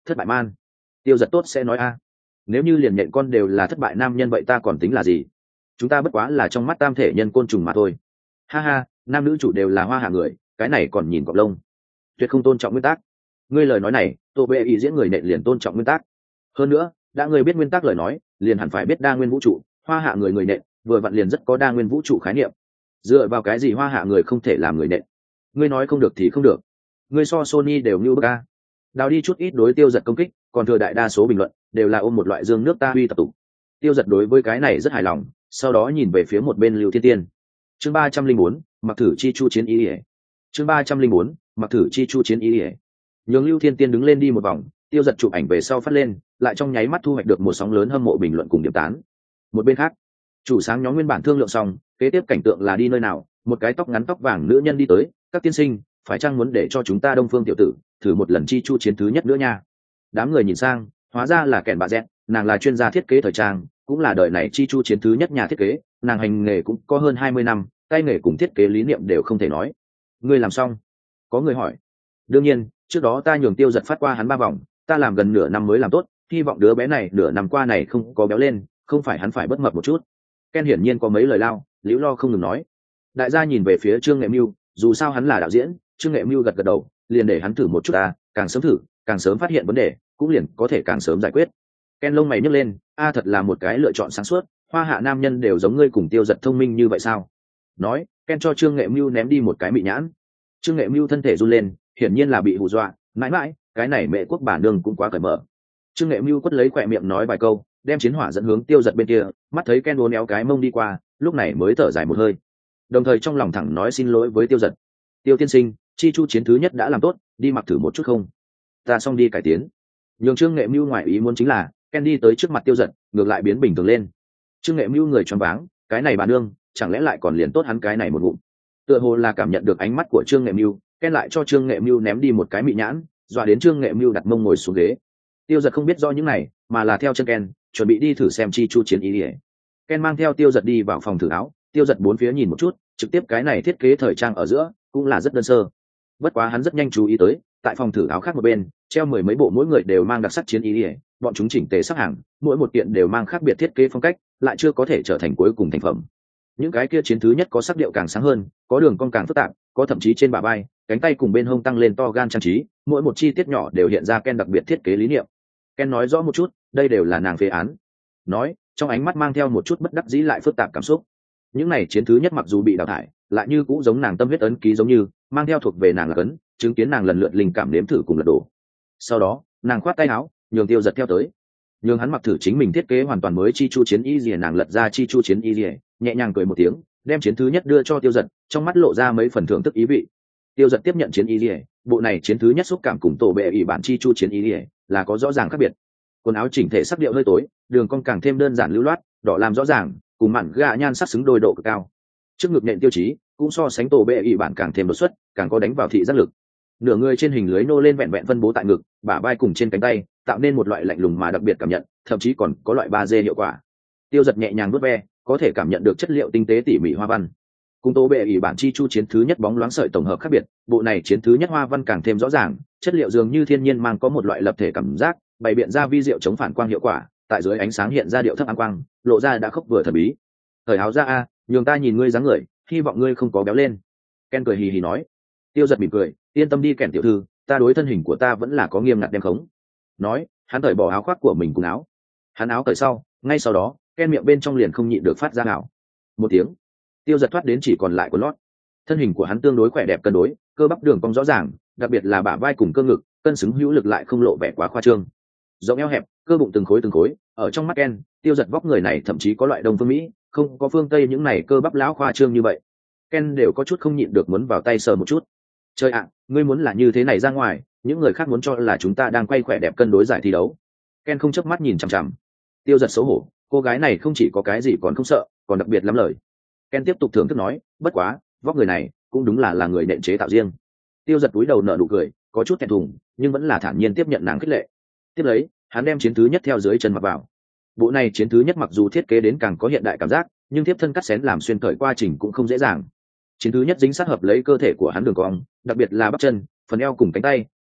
thất bại man. Tiêu Giật tốt sẽ nói a, nếu như liền nhện con đều là thất bại nam nhân vậy ta còn tính là gì? Chúng ta bất quá là trong mắt tam thể nhân côn trùng mà thôi. Ha ha, nam nữ chủ đều là hoa hạ người, cái này còn nhìn cọp lông, tuyệt không tôn trọng nguyên tắc. Ngươi lời nói này, tô bệ ý diễn người nện liền tôn trọng nguyên tắc. Hơn nữa, đã ngươi biết nguyên tắc lời nói, liền hẳn phải biết đa nguyên vũ trụ. Hoa hạ người người nện vừa vặn liền rất có đa nguyên vũ trụ khái niệm. Dựa vào cái gì hoa hạ người không thể làm người nện? Ngươi nói không được thì không được. Ngươi so Sony đều như bức a. Đào đi chút ít đối Tiêu Giật công kích, còn thừa đại đa số bình luận đều là ôm một loại dương nước ta uy tập tụ. Tiêu Giật đối với cái này rất hài lòng, sau đó nhìn về phía một bên Lưu Thiên Tiên. Chương ba trăm linh bốn, mặc thử chi chu chiến ý ỉa. Chương ba trăm linh bốn, mặc thử chi chu chiến ý ỉa. Nhường Lưu Thiên Tiên đứng lên đi một vòng, Tiêu Giật chụp ảnh về sau phát lên, lại trong nháy mắt thu hoạch được một sóng lớn hâm mộ bình luận cùng điểm tán. Một bên khác, chủ sáng nhóm nguyên bản thương lượng xong, kế tiếp cảnh tượng là đi nơi nào, một cái tóc ngắn tóc vàng nữ nhân đi tới, các tiên sinh, phải chăng muốn để cho chúng ta Đông Phương tiểu tử thử một lần chi chu chiến thứ nhất nữa nha? Đám người nhìn sang, hóa ra là kẻn bà dẹt, nàng là chuyên gia thiết kế thời trang, cũng là đời này chi chu chiến thứ nhất nhà thiết kế, nàng hành nghề cũng có hơn hai mươi năm, tay nghề cùng thiết kế lý niệm đều không thể nói. Ngươi làm xong? Có người hỏi. Đương nhiên, trước đó ta nhường Tiêu Giật phát qua hắn ba vòng, ta làm gần nửa năm mới làm tốt, hy vọng đứa bé này nửa năm qua này không có béo lên, không phải hắn phải bất mập một chút. Ken hiển nhiên có mấy lời lao, liễu lo không ngừng nói. Đại gia nhìn về phía Trương Nghệ Mưu, dù sao hắn là đạo diễn, Trương Nghệ Mưu gật gật đầu, liền để hắn thử một chút ta, càng sớm thử, càng sớm phát hiện vấn đề, cũng liền có thể càng sớm giải quyết. Ken lông mày nhấc lên, a thật là một cái lựa chọn sáng suốt, hoa hạ nam nhân đều giống ngươi cùng Tiêu Giật thông minh như vậy sao? Nói, Ken cho Trương Nghệ Mưu ném đi một cái mị nhãn. Trương Nghệ Mưu thân thể run lên, hiển nhiên là bị hù dọa, mãi mãi, cái này mẹ quốc bản đường cũng quá cởi mở. Trương Nghệ Mưu quất lấy khỏe miệng nói vài câu, đem chiến hỏa dẫn hướng Tiêu Giật bên kia, mắt thấy Ken uốn éo cái mông đi qua, lúc này mới thở dài một hơi, đồng thời trong lòng thẳng nói xin lỗi với Tiêu Giật. Tiêu tiên sinh, chi chu chiến thứ nhất đã làm tốt, đi mặc thử một chút không? Ta xong đi cải tiến. Nhường Trương Nghệ Mưu ngoại ý muốn chính là, Ken đi tới trước mặt Tiêu Giật, ngược lại biến bình thường lên. Trương Nghệ Mưu người choáng váng, cái này bà nương, chẳng lẽ lại còn liền tốt hắn cái này một ngụm? Tựa hồ là cảm nhận được ánh mắt của Trương Nghệ Mưu, Ken lại cho Trương Nghệ Mưu ném đi một cái mị nhãn, dọa đến Trương Nghệ Mưu đặt mông ngồi xuống ghế. Tiêu Giật không biết do những này, mà là theo chân Ken, chuẩn bị đi thử xem chi chu chiến ý ỉa. Ken mang theo Tiêu Giật đi vào phòng thử áo, Tiêu Giật bốn phía nhìn một chút, trực tiếp cái này thiết kế thời trang ở giữa cũng là rất đơn sơ. Bất quá hắn rất nhanh chú ý tới, tại phòng thử áo khác một bên, treo mười mấy bộ mỗi người đều mang đặc sắc chiến ý ỉa, bọn chúng chỉnh tề sắp hàng, mỗi một kiện đều mang khác biệt thiết kế phong cách, lại chưa có thể trở thành cuối cùng thành phẩm. Những cái kia chiến thứ nhất có sắc điệu càng sáng hơn, có đường cong càng phức tạp, có thậm chí trên bả vai, cánh tay cùng bên hông tăng lên to gan trang trí, mỗi một chi tiết nhỏ đều hiện ra Ken đặc biệt thiết kế lý niệm. Ken nói rõ một chút, đây đều là nàng phê án. Nói, trong ánh mắt mang theo một chút bất đắc dĩ lại phức tạp cảm xúc. Những này chiến thứ nhất mặc dù bị đào thải, lại như cũng giống nàng tâm huyết ấn ký giống như, mang theo thuộc về nàng là cấn, chứng kiến nàng lần lượt linh cảm nếm thử cùng lật đổ. Sau đó, nàng khoát tay áo, nhường Tiêu Giật theo tới. Nhường hắn mặc thử chính mình thiết kế hoàn toàn mới chi chu chiến y liễu, nàng lật ra chi chu chiến y liễu, nhẹ nhàng cười một tiếng, đem chiến thứ nhất đưa cho Tiêu Giật, trong mắt lộ ra mấy phần thưởng thức ý vị. Tiêu Giật tiếp nhận chiến y liễu, bộ này chiến thứ nhất xúc cảm cùng tổ bệ ỷ bản chi chu chiến y liễu là có rõ ràng khác biệt. Quần áo chỉnh thể sắc điệu hơi tối, đường cong càng thêm đơn giản lưu loát, đỏ làm rõ ràng, cùng mặn gà nhan sắc xứng đôi độ cực cao. Trước ngực nện tiêu chí cũng so sánh tổ bệ ỷ bản càng thêm đột xuất, càng có đánh vào thị giác lực. Nửa người trên hình lưới nô lên vẹn vẹn phân bố tại ngực, bả vai cùng trên cánh tay, tạo nên một loại lạnh lùng mà đặc biệt cảm nhận, thậm chí còn có loại ba D hiệu quả. Tiêu Giật nhẹ nhàng vuốt ve, có thể cảm nhận được chất liệu tinh tế tỉ mỉ hoa văn. Cùng tổ bệ ỷ bản chi chu chiến thứ nhất bóng loáng sợi tổng hợp khác biệt, bộ này chiến thứ nhất hoa văn càng thêm rõ ràng, chất liệu dường như thiên nhiên mang có một loại lập thể cảm giác, bày biện ra vi diệu chống phản quang hiệu quả, tại dưới ánh sáng hiện ra điệu thấp ám quang, lộ ra đã khốc vừa thần bí. Thời áo ra a, nhường ta nhìn ngươi dáng người, hy vọng ngươi không có béo lên. Ken cười hì hì nói. Tiêu Giật mỉm cười, yên tâm đi Kẻn tiểu thư, ta đối thân hình của ta vẫn là có nghiêm ngặt đem khống. Nói, hắn cởi bỏ áo khoác của mình cùng áo. Hắn áo cởi sau, ngay sau đó, Ken miệng bên trong liền không nhịn được phát ra nào một tiếng. Tiêu Giật thoát đến chỉ còn lại quần lót. Thân hình của hắn tương đối khỏe đẹp cân đối, cơ bắp đường cong rõ ràng, đặc biệt là bả vai cùng cơ ngực, cân xứng hữu lực lại không lộ vẻ quá khoa trương. Rộng eo hẹp, cơ bụng từng khối từng khối, ở trong mắt Ken, Tiêu Giật vóc người này thậm chí có loại đông phương mỹ, không có phương tây những này cơ bắp lão khoa trương như vậy. Ken đều có chút không nhịn được muốn vào tay sờ một chút. Trời ạ, ngươi muốn là như thế này ra ngoài, những người khác muốn cho là chúng ta đang quay khỏe đẹp cân đối giải thi đấu. Ken không chớp mắt nhìn chằm chằm. Tiêu Giật xấu hổ, cô gái này không chỉ có cái gì còn không sợ, còn đặc biệt lắm lời. Ken tiếp tục thưởng thức nói, bất quá, vóc người này cũng đúng là là người nện chế tạo riêng. Tiêu Giật cúi đầu nở nụ cười, có chút thẹn thùng, nhưng vẫn là thản nhiên tiếp nhận nàng khích lệ. Tiếp lấy, hắn đem chiến thứ nhất theo dưới chân mặc vào. Bộ này chiến thứ nhất mặc dù thiết kế đến càng có hiện đại cảm giác, nhưng tiếp thân cắt xén làm xuyên cởi qua trình cũng không dễ dàng. Chiến thứ nhất dính sát hợp lấy cơ thể của hắn đường cong, đặc biệt là bắp chân, phần eo cùng cánh tay,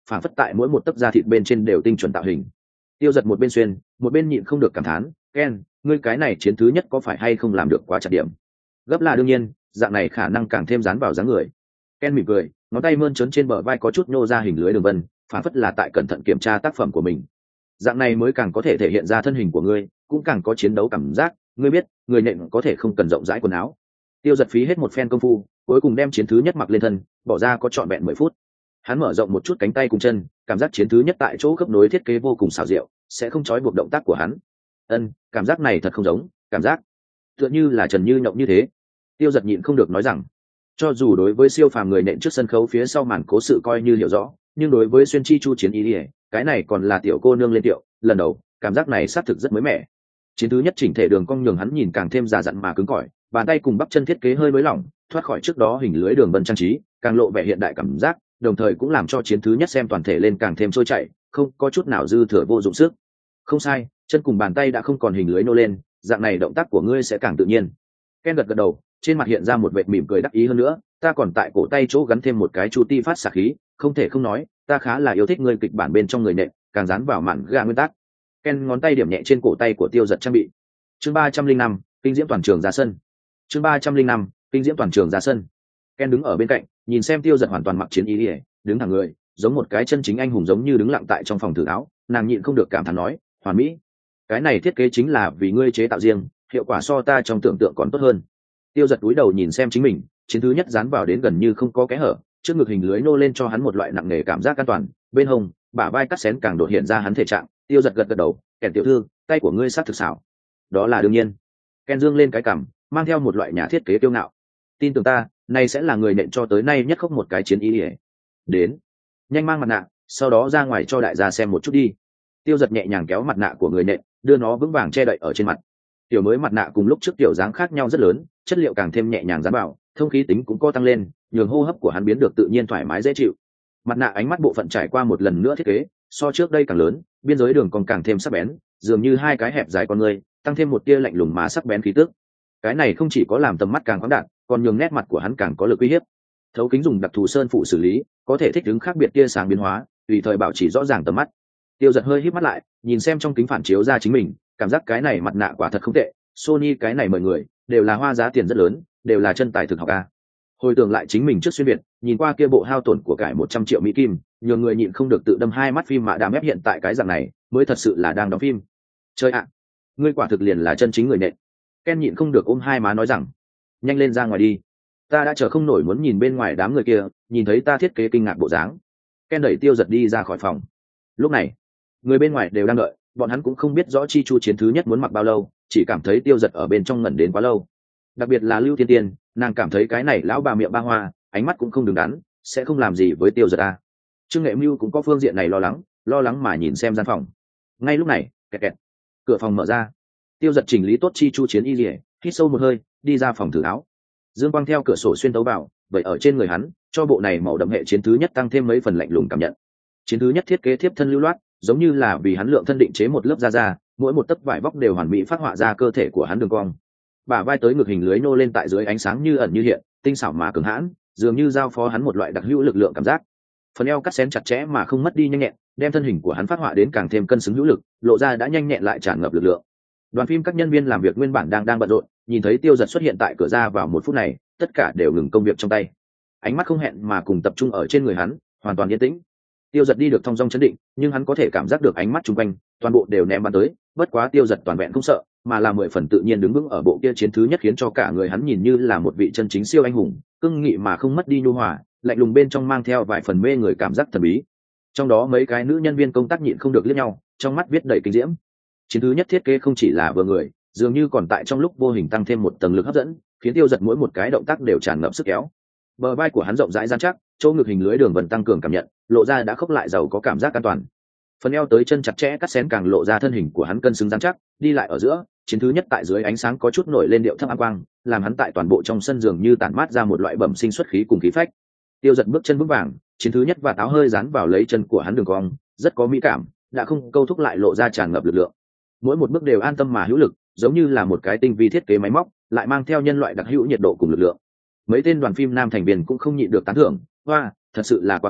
phản phất tại mỗi một tấc da thịt bên trên đều tinh chuẩn tạo hình. Tiêu Giật một bên xuyên một bên nhịn không được cảm thán, Ken, ngươi cái này chiến thứ nhất có phải hay không làm được quá chặt điểm? Gấp là đương nhiên, dạng này khả năng càng thêm dán vào dáng người. Ken mỉm cười, ngón tay mơn trớn trên bờ vai có chút nhô ra hình lưới đường vân, phản phất là tại cẩn thận kiểm tra tác phẩm của mình. Dạng này mới càng có thể thể hiện ra thân hình của ngươi, cũng càng có chiến đấu cảm giác. Ngươi biết, người nện có thể không cần rộng rãi quần áo. Tiêu Giật phí hết một phen công phu, cuối cùng đem chiến thứ nhất mặc lên thân, bỏ ra có trọn vẹn mười phút. Hắn mở rộng một chút cánh tay cùng chân, cảm giác chiến thứ nhất tại chỗ khớp nối thiết kế vô cùng xảo diệu, sẽ không trói buộc động tác của hắn. Ân, cảm giác này thật không giống, cảm giác tựa như là Trần Như Nhộng như thế. Tiêu Giật nhịn không được nói rằng, cho dù đối với siêu phàm người nện trước sân khấu phía sau màn cố sự coi như hiểu rõ, nhưng đối với xuyên chi chu chiến ý ỉa, cái này còn là tiểu cô nương lên tiệu, lần đầu, cảm giác này xác thực rất mới mẻ. Chiến thứ nhất chỉnh thể đường cong nhường hắn nhìn càng thêm già dặn mà cứng cỏi, bàn tay cùng bắp chân thiết kế hơi nới lỏng, thoát khỏi trước đó hình lưới đường vân trang trí, càng lộ vẻ hiện đại cảm giác, đồng thời cũng làm cho chiến thứ nhất xem toàn thể lên càng thêm trôi chảy, không có chút nào dư thừa vô dụng sức. Không sai, chân cùng bàn tay đã không còn hình lưới nô lên, dạng này động tác của ngươi sẽ càng tự nhiên. Ken gật gật đầu, trên mặt hiện ra một vệt mỉm cười đắc ý hơn nữa, ta còn tại cổ tay chỗ gắn thêm một cái chu ti phát xạ khí, không thể không nói, ta khá là yêu thích ngươi kịch bản bên trong người nện, càng dán vào mạn ga nguyên tắc. Ken ngón tay điểm nhẹ trên cổ tay của Tiêu Giật trang bị. Chương ba trăm linh năm, kinh diễm toàn trường ra sân. Chương ba trăm linh năm, kinh diễm toàn trường ra sân. Ken đứng ở bên cạnh, nhìn xem Tiêu Giật hoàn toàn mặc chiến y ỉa, đứng thẳng người, giống một cái chân chính anh hùng giống như đứng lặng tại trong phòng thử áo, nàng nhịn không được cảm thán nói, hoàn mỹ. Cái này thiết kế chính là vì ngươi chế tạo riêng, hiệu quả so ta trong tưởng tượng còn tốt hơn. Tiêu Giật cúi đầu nhìn xem chính mình, chiến thứ nhất dán vào đến gần như không có kẽ hở, trước ngực hình lưới nô lên cho hắn một loại nặng nề cảm giác an toàn, bên hông, bả vai cắt xén càng đột hiện ra hắn thể trạng. Tiêu Giật gật gật đầu, Ken tiểu thư, tay của ngươi sát thực xảo. Đó là đương nhiên. Ken dương lên cái cằm, mang theo một loại nhà thiết kế kiêu ngạo. Tin tưởng ta, này sẽ là người nện cho tới nay nhất khóc một cái chiến ý ỉa. Đến, nhanh mang mặt nạ, sau đó ra ngoài cho đại gia xem một chút đi. Tiêu Giật nhẹ nhàng kéo mặt nạ của người nện, đưa nó vững vàng che đậy ở trên mặt. Tiểu mới mặt nạ cùng lúc trước tiểu dáng khác nhau rất lớn, chất liệu càng thêm nhẹ nhàng dán vào, thông khí tính cũng có tăng lên, nhường hô hấp của hắn biến được tự nhiên thoải mái dễ chịu. Mặt nạ ánh mắt bộ phận trải qua một lần nữa thiết kế, so trước đây càng lớn, biên giới đường còn càng thêm sắc bén, dường như hai cái hẹp dài con người, tăng thêm một tia lạnh lùng mà sắc bén khí tức. Cái này không chỉ có làm tầm mắt càng khoáng đạt, còn nhường nét mặt của hắn càng có lực uy hiếp. Thấu kính dùng đặc thù sơn phụ xử lý, có thể thích ứng khác biệt tia sáng biến hóa, tùy thời bảo trì rõ ràng tầm mắt. Tiêu Giật hơi híp mắt lại, nhìn xem trong kính phản chiếu ra chính mình, cảm giác cái này mặt nạ quả thật không tệ. Sony cái này mời người, đều là hoa giá tiền rất lớn, đều là chân tài thực học a. Hồi tưởng lại chính mình trước xuyên việt, nhìn qua kia bộ hao tổn của cải một trăm triệu mỹ kim, nhiều người nhịn không được tự đâm hai mắt phim mà đàm ép hiện tại cái dạng này, mới thật sự là đang đóng phim. Chơi ạ, ngươi quả thực liền là chân chính người nện. Ken nhịn không được ôm hai má nói rằng, nhanh lên ra ngoài đi, ta đã chờ không nổi muốn nhìn bên ngoài đám người kia, nhìn thấy ta thiết kế kinh ngạc bộ dáng. Ken đẩy Tiêu Giật đi ra khỏi phòng. Lúc này, người bên ngoài đều đang đợi, bọn hắn cũng không biết rõ chi chu chiến thứ nhất muốn mặc bao lâu, chỉ cảm thấy Tiêu Giật ở bên trong ngẩn đến quá lâu. Đặc biệt là Lưu Tiên Tiên, nàng cảm thấy cái này lão bà miệng ba hoa, ánh mắt cũng không đứng đắn, sẽ không làm gì với Tiêu Giật à. Trương Nghệ Mưu cũng có phương diện này lo lắng, lo lắng mà nhìn xem gian phòng. Ngay lúc này, kẹt kẹt, cửa phòng mở ra. Tiêu Giật chỉnh lý tốt chi chu chiến y liễu, hít sâu một hơi, đi ra phòng thử áo. Dương quang theo cửa sổ xuyên tấu vào, vậy ở trên người hắn, cho bộ này màu đậm hệ chiến thứ nhất tăng thêm mấy phần lạnh lùng cảm nhận. Chiến thứ nhất thiết kế thiếp thân lưu loát, giống như là vì hắn lượng thân định chế một lớp da da, mỗi một tấc vải vóc đều hoàn mỹ phát họa ra cơ thể của hắn đường cong. Bả vai tới ngực hình lưới nô lên tại dưới ánh sáng như ẩn như hiện, tinh xảo mà cường hãn, dường như giao phó hắn một loại đặc hữu lực lượng cảm giác. Phần eo cắt xén chặt chẽ mà không mất đi nhanh nhẹn, đem thân hình của hắn phát họa đến càng thêm cân xứng hữu lực, lộ ra đã nhanh nhẹn lại tràn ngập lực lượng. Đoàn phim các nhân viên làm việc nguyên bản đang đang bận rộn, nhìn thấy Tiêu Giật xuất hiện tại cửa ra vào một phút này, tất cả đều ngừng công việc trong tay, ánh mắt không hẹn mà cùng tập trung ở trên người hắn, hoàn toàn yên tĩnh. Tiêu Giật đi được thong dong chấn định, nhưng hắn có thể cảm giác được ánh mắt chung quanh, toàn bộ đều ném bắn tới. Bất quá Tiêu Giật toàn vẹn không sợ, mà là mười phần tự nhiên đứng vững ở bộ kia chiến thứ nhất, khiến cho cả người hắn nhìn như là một vị chân chính siêu anh hùng, cương nghị mà không mất đi nhu hòa, lạnh lùng bên trong mang theo vài phần mê người cảm giác thần bí. Trong đó mấy cái nữ nhân viên công tác nhịn không được liếc nhau, trong mắt viết đầy kinh diễm. Chiến thứ nhất thiết kế không chỉ là vừa người, dường như còn tại trong lúc vô hình tăng thêm một tầng lực hấp dẫn, khiến Tiêu Giật mỗi một cái động tác đều tràn ngập sức kéo. Bờ vai của hắn rộng rãi dán chắc, chỗ ngực hình lưới đường vân tăng cường cảm nhận, lộ ra đã khốc lại giàu có cảm giác an toàn. Phần eo tới chân chặt chẽ cắt xén càng lộ ra thân hình của hắn cân xứng dán chắc, đi lại ở giữa, chiến thứ nhất tại dưới ánh sáng có chút nổi lên điệu thấp ám quang, làm hắn tại toàn bộ trong sân dường như tản mát ra một loại bẩm sinh xuất khí cùng khí phách. Tiêu Giật bước chân vững vàng, chiến thứ nhất và áo hơi dán vào lấy chân của hắn đường cong, rất có mỹ cảm, đã không câu thúc lại lộ ra tràn ngập lực lượng. Mỗi một bước đều an tâm mà hữu lực, giống như là một cái tinh vi thiết kế máy móc, lại mang theo nhân loại đặc hữu nhiệt độ cùng lực lượng. Mấy tên đoàn phim nam thành viên cũng không nhịn được tán thưởng, hoa, thật sự là quá khốc,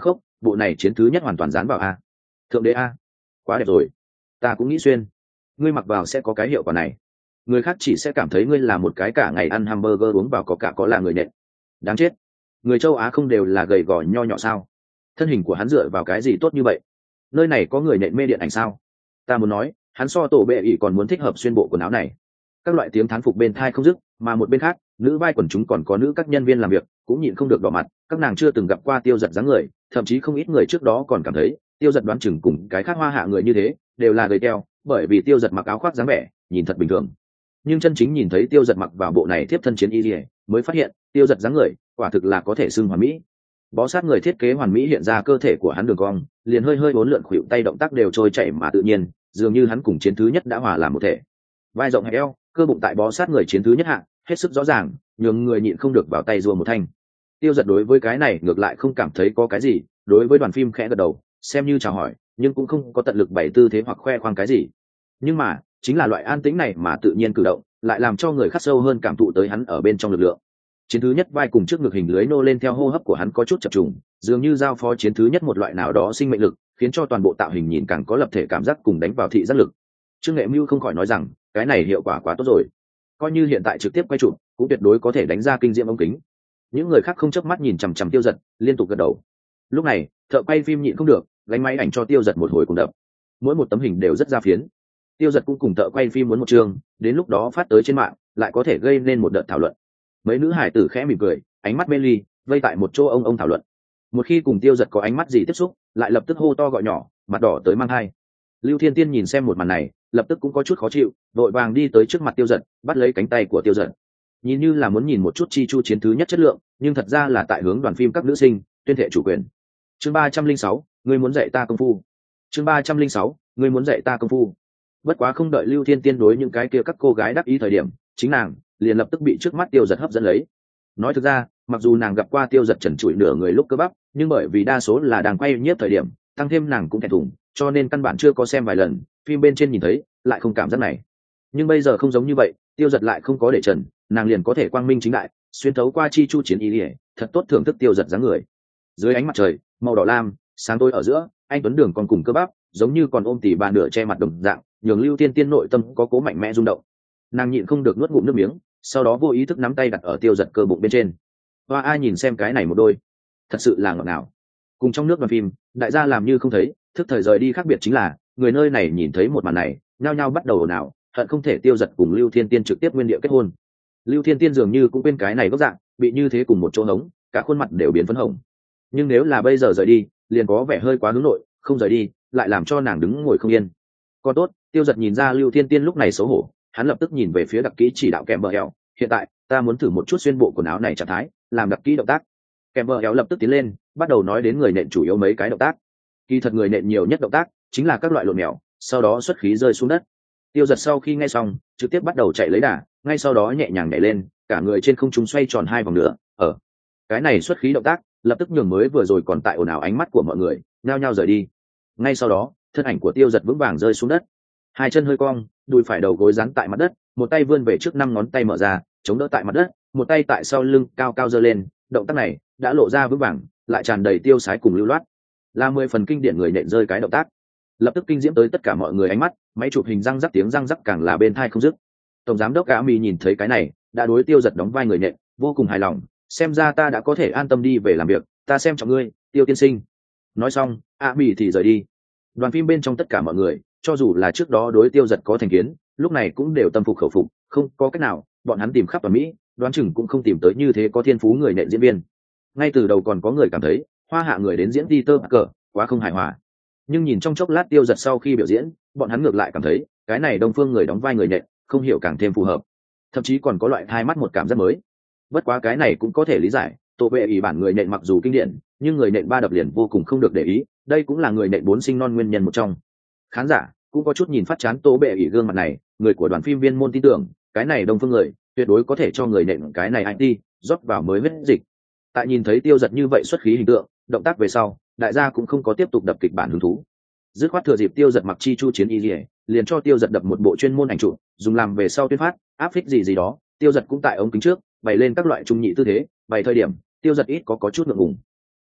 bộ này chiến thứ nhất hoàn toàn dán vào a. Thượng đế a, quá đẹp rồi, ta cũng nghĩ xuyên. Ngươi mặc vào sẽ có cái hiệu quả này, người khác chỉ sẽ cảm thấy ngươi là một cái cả ngày ăn hamburger uống vào có cả có là người nện. Đáng chết, người châu Á không đều là gầy gò nho nhỏ sao? Thân hình của hắn dựa vào cái gì tốt như vậy? Nơi này có người nện mê điện ảnh sao? Ta muốn nói, hắn so tổ bệ ỷ còn muốn thích hợp xuyên bộ quần áo này. Các loại tiếng thán phục bên thai không dứt, mà một bên khác, nữ vai quần chúng còn có nữ các nhân viên làm việc cũng nhịn không được đỏ mặt. Các nàng chưa từng gặp qua Tiêu Dật dáng người, thậm chí không ít người trước đó còn cảm thấy Tiêu Dật đoán chừng cùng cái khác hoa hạ người như thế đều là gầy teo, bởi vì Tiêu Dật mặc áo khoác dáng vẻ nhìn thật bình thường. Nhưng chân chính nhìn thấy Tiêu Dật mặc vào bộ này tiếp thân chiến y liễu, mới phát hiện Tiêu Dật dáng người quả thực là có thể xưng hoàn mỹ. Bó sát người thiết kế hoàn mỹ hiện ra cơ thể của hắn đường cong, liền hơi hơi uốn lượn khuỷu tay động tác đều trôi chảy mà tự nhiên, dường như hắn cùng chiến thứ nhất đã hòa làm một thể. Vai rộng hẹp eo, cơ bụng tại bó sát người chiến thứ nhất hạ hết sức rõ ràng, nhường người nhịn không được vào tay rùa một thanh. Tiêu Dật đối với cái này ngược lại không cảm thấy có cái gì, đối với đoàn phim khẽ gật đầu, xem như chào hỏi, nhưng cũng không có tận lực bày tư thế hoặc khoe khoang cái gì. Nhưng mà chính là loại an tĩnh này mà tự nhiên cử động, lại làm cho người khắc sâu hơn cảm thụ tới hắn ở bên trong lực lượng. Chiến thứ nhất vai cùng trước ngực hình lưới nô lên theo hô hấp của hắn có chút chập trùng, dường như giao phó chiến thứ nhất một loại nào đó sinh mệnh lực, khiến cho toàn bộ tạo hình nhìn càng có lập thể cảm giác cùng đánh vào thị giác lực. Trương Nghệ Mưu không khỏi nói rằng, cái này hiệu quả quá tốt rồi, coi như hiện tại trực tiếp quay chụp cũng tuyệt đối có thể đánh ra kinh diễm ống kính. Những người khác không chớp mắt nhìn chằm chằm Tiêu Dật, liên tục gật đầu. Lúc này thợ quay phim nhịn không được gánh máy ảnh cho Tiêu Dật một hồi cùng đập, mỗi một tấm hình đều rất ra phiến. Tiêu Dật cũng cùng thợ quay phim muốn một chương, đến lúc đó phát tới trên mạng lại có thể gây nên một đợt thảo luận. Mấy nữ hải tử khẽ mỉm cười, ánh mắt mê ly vây tại một chỗ ông ông thảo luận. Một khi cùng Tiêu Dật có ánh mắt gì tiếp xúc, lại lập tức hô to gọi nhỏ, mặt đỏ tới mang hai. Lưu Thiên Tiên nhìn xem một màn này, lập tức cũng có chút khó chịu, vội vàng đi tới trước mặt Tiêu Dật, bắt lấy cánh tay của Tiêu Dật, nhìn như là muốn nhìn một chút chi chu chiến thứ nhất chất lượng, nhưng thật ra là tại hướng đoàn phim các nữ sinh tuyên thệ chủ quyền. Chương ba trăm linh sáu, ngươi muốn dạy ta công phu. Chương ba trăm linh sáu, ngươi muốn dạy ta công phu. Bất quá không đợi Lưu Thiên Tiên đối những cái kia các cô gái đắc ý thời điểm, chính nàng liền lập tức bị trước mắt Tiêu Dật hấp dẫn lấy. Nói thực ra, mặc dù nàng gặp qua Tiêu Dật trần trụi nửa người lúc cơ bắp, nhưng bởi vì đa số là đang quay nhiếp thời điểm, tăng thêm nàng cũng thẹn thùng, cho nên căn bản chưa có xem vài lần, phim bên trên nhìn thấy lại không cảm giác này. Nhưng bây giờ không giống như vậy, Tiêu Dật lại không có để trần, nàng liền có thể quang minh chính đại xuyên thấu qua chi chu chiến ý ỉa, thật tốt thưởng thức Tiêu Dật dáng người. Dưới ánh mặt trời màu đỏ lam sáng tối ở giữa, anh tuấn đường còn cùng cơ bắp giống như còn ôm tỉ bà nửa che mặt đồng dạng, nhường Lưu Tiên Tiên nội tâm có cố mạnh mẽ rung động. Nàng nhịn không được nuốt ngụm nước miếng, sau đó vô ý thức nắm tay đặt ở Tiêu Dật cơ bụng bên trên. Hoa ai nhìn xem cái này một đôi, thật sự là ngọt ngào. Cùng trong nước đoàn phim, đại gia làm như không thấy, thức thời rời đi khác biệt chính là người nơi này nhìn thấy một màn này, nhao nhao bắt đầu ồn ào, hận không thể Tiêu Dật cùng Lưu Thiên Tiên trực tiếp nguyên địa kết hôn. Lưu Thiên Tiên dường như cũng quên cái này gốc dạng, bị như thế cùng một chỗ hống, cả khuôn mặt đều biến phấn hồng. Nhưng nếu là bây giờ rời đi, liền có vẻ hơi quá hướng nội, không rời đi, lại làm cho nàng đứng ngồi không yên. Còn tốt, Tiêu Dật nhìn ra Lưu Thiên Tiên lúc này xấu hổ, hắn lập tức nhìn về phía đặc kỹ chỉ đạo kèm bờ eo. Hiện tại, ta muốn thử một chút xuyên bộ quần áo này trạng thái, làm đặc kỹ động tác. Kèm bờ eo lập tức tiến lên, bắt đầu nói đến người nện chủ yếu mấy cái động tác. Kỳ thật người nện nhiều nhất động tác chính là các loại lộn mèo, sau đó xuất khí rơi xuống đất. Tiêu Dật sau khi nghe xong, trực tiếp bắt đầu chạy lấy đà, ngay sau đó nhẹ nhàng nhảy lên, cả người trên không trung xoay tròn hai vòng nữa. Ở cái này xuất khí động tác, lập tức nhường mới vừa rồi còn tại ồn ào ánh mắt của mọi người nhao nhao rời đi. Ngay sau đó, thân ảnh của Tiêu Dật vững vàng rơi xuống đất, hai chân hơi cong, đùi phải đầu gối dán tại mặt đất, một tay vươn về trước, năm ngón tay mở ra chống đỡ tại mặt đất, một tay tại sau lưng cao cao giơ lên. Động tác này đã lộ ra vững vàng, lại tràn đầy tiêu sái cùng lưu loát, là mười phần kinh điển người nện rơi cái động tác, lập tức kinh diễm tới tất cả mọi người ánh mắt. Máy chụp hình răng rắc, tiếng răng rắc càng là bên thai không dứt. Tổng giám đốc Á Mi nhìn thấy cái này, đã đối Tiêu Dật đóng vai người nện vô cùng hài lòng, xem ra ta đã có thể an tâm đi về làm việc, ta xem trọng ngươi, Tiêu tiên sinh. Nói xong, Á Mi thì rời đi. Đoàn phim bên trong tất cả mọi người, cho dù là trước đó đối Tiêu Dật có thành kiến, lúc này cũng đều tâm phục khẩu phục, không có cách nào, bọn hắn tìm khắp toàn Mỹ, đoán chừng cũng không tìm tới như thế có thiên phú người nện diễn viên. Ngay từ đầu còn có người cảm thấy hoa hạ người đến diễn Peter Parker quá không hài hòa, nhưng nhìn trong chốc lát Tiêu Dật sau khi biểu diễn, bọn hắn ngược lại cảm thấy cái này đông phương người đóng vai người nện không hiểu càng thêm phù hợp, thậm chí còn có loại hai mắt một cảm giác mới. Bất quá cái này cũng có thể lý giải, tổ vệ ủy bản người nện mặc dù kinh điển, nhưng người nện ba đập liền vô cùng không được để ý, đây cũng là người nện bốn sinh non nguyên nhân một trong. Khán giả cũng có chút nhìn phát chán tổ vệ ủy gương mặt này, người của đoàn phim viên môn tin tưởng cái này đông phương người tuyệt đối có thể cho người nện cái này i tê rót vào mới huyết dịch. Tại nhìn thấy Tiêu Dật như vậy xuất khí hình tượng động tác về sau, đại gia cũng không có tiếp tục đập kịch bản hứng thú, dứt khoát thừa dịp Tiêu Dật mặc chi chu chiến y liễu, liền cho Tiêu Dật đập một bộ chuyên môn ảnh chụp, dùng làm về sau tuyên phát áp phích gì gì đó. Tiêu Dật cũng tại ống kính trước bày lên các loại trung nhị tư thế, bày thời điểm Tiêu Dật ít có có chút ngượng ngùng.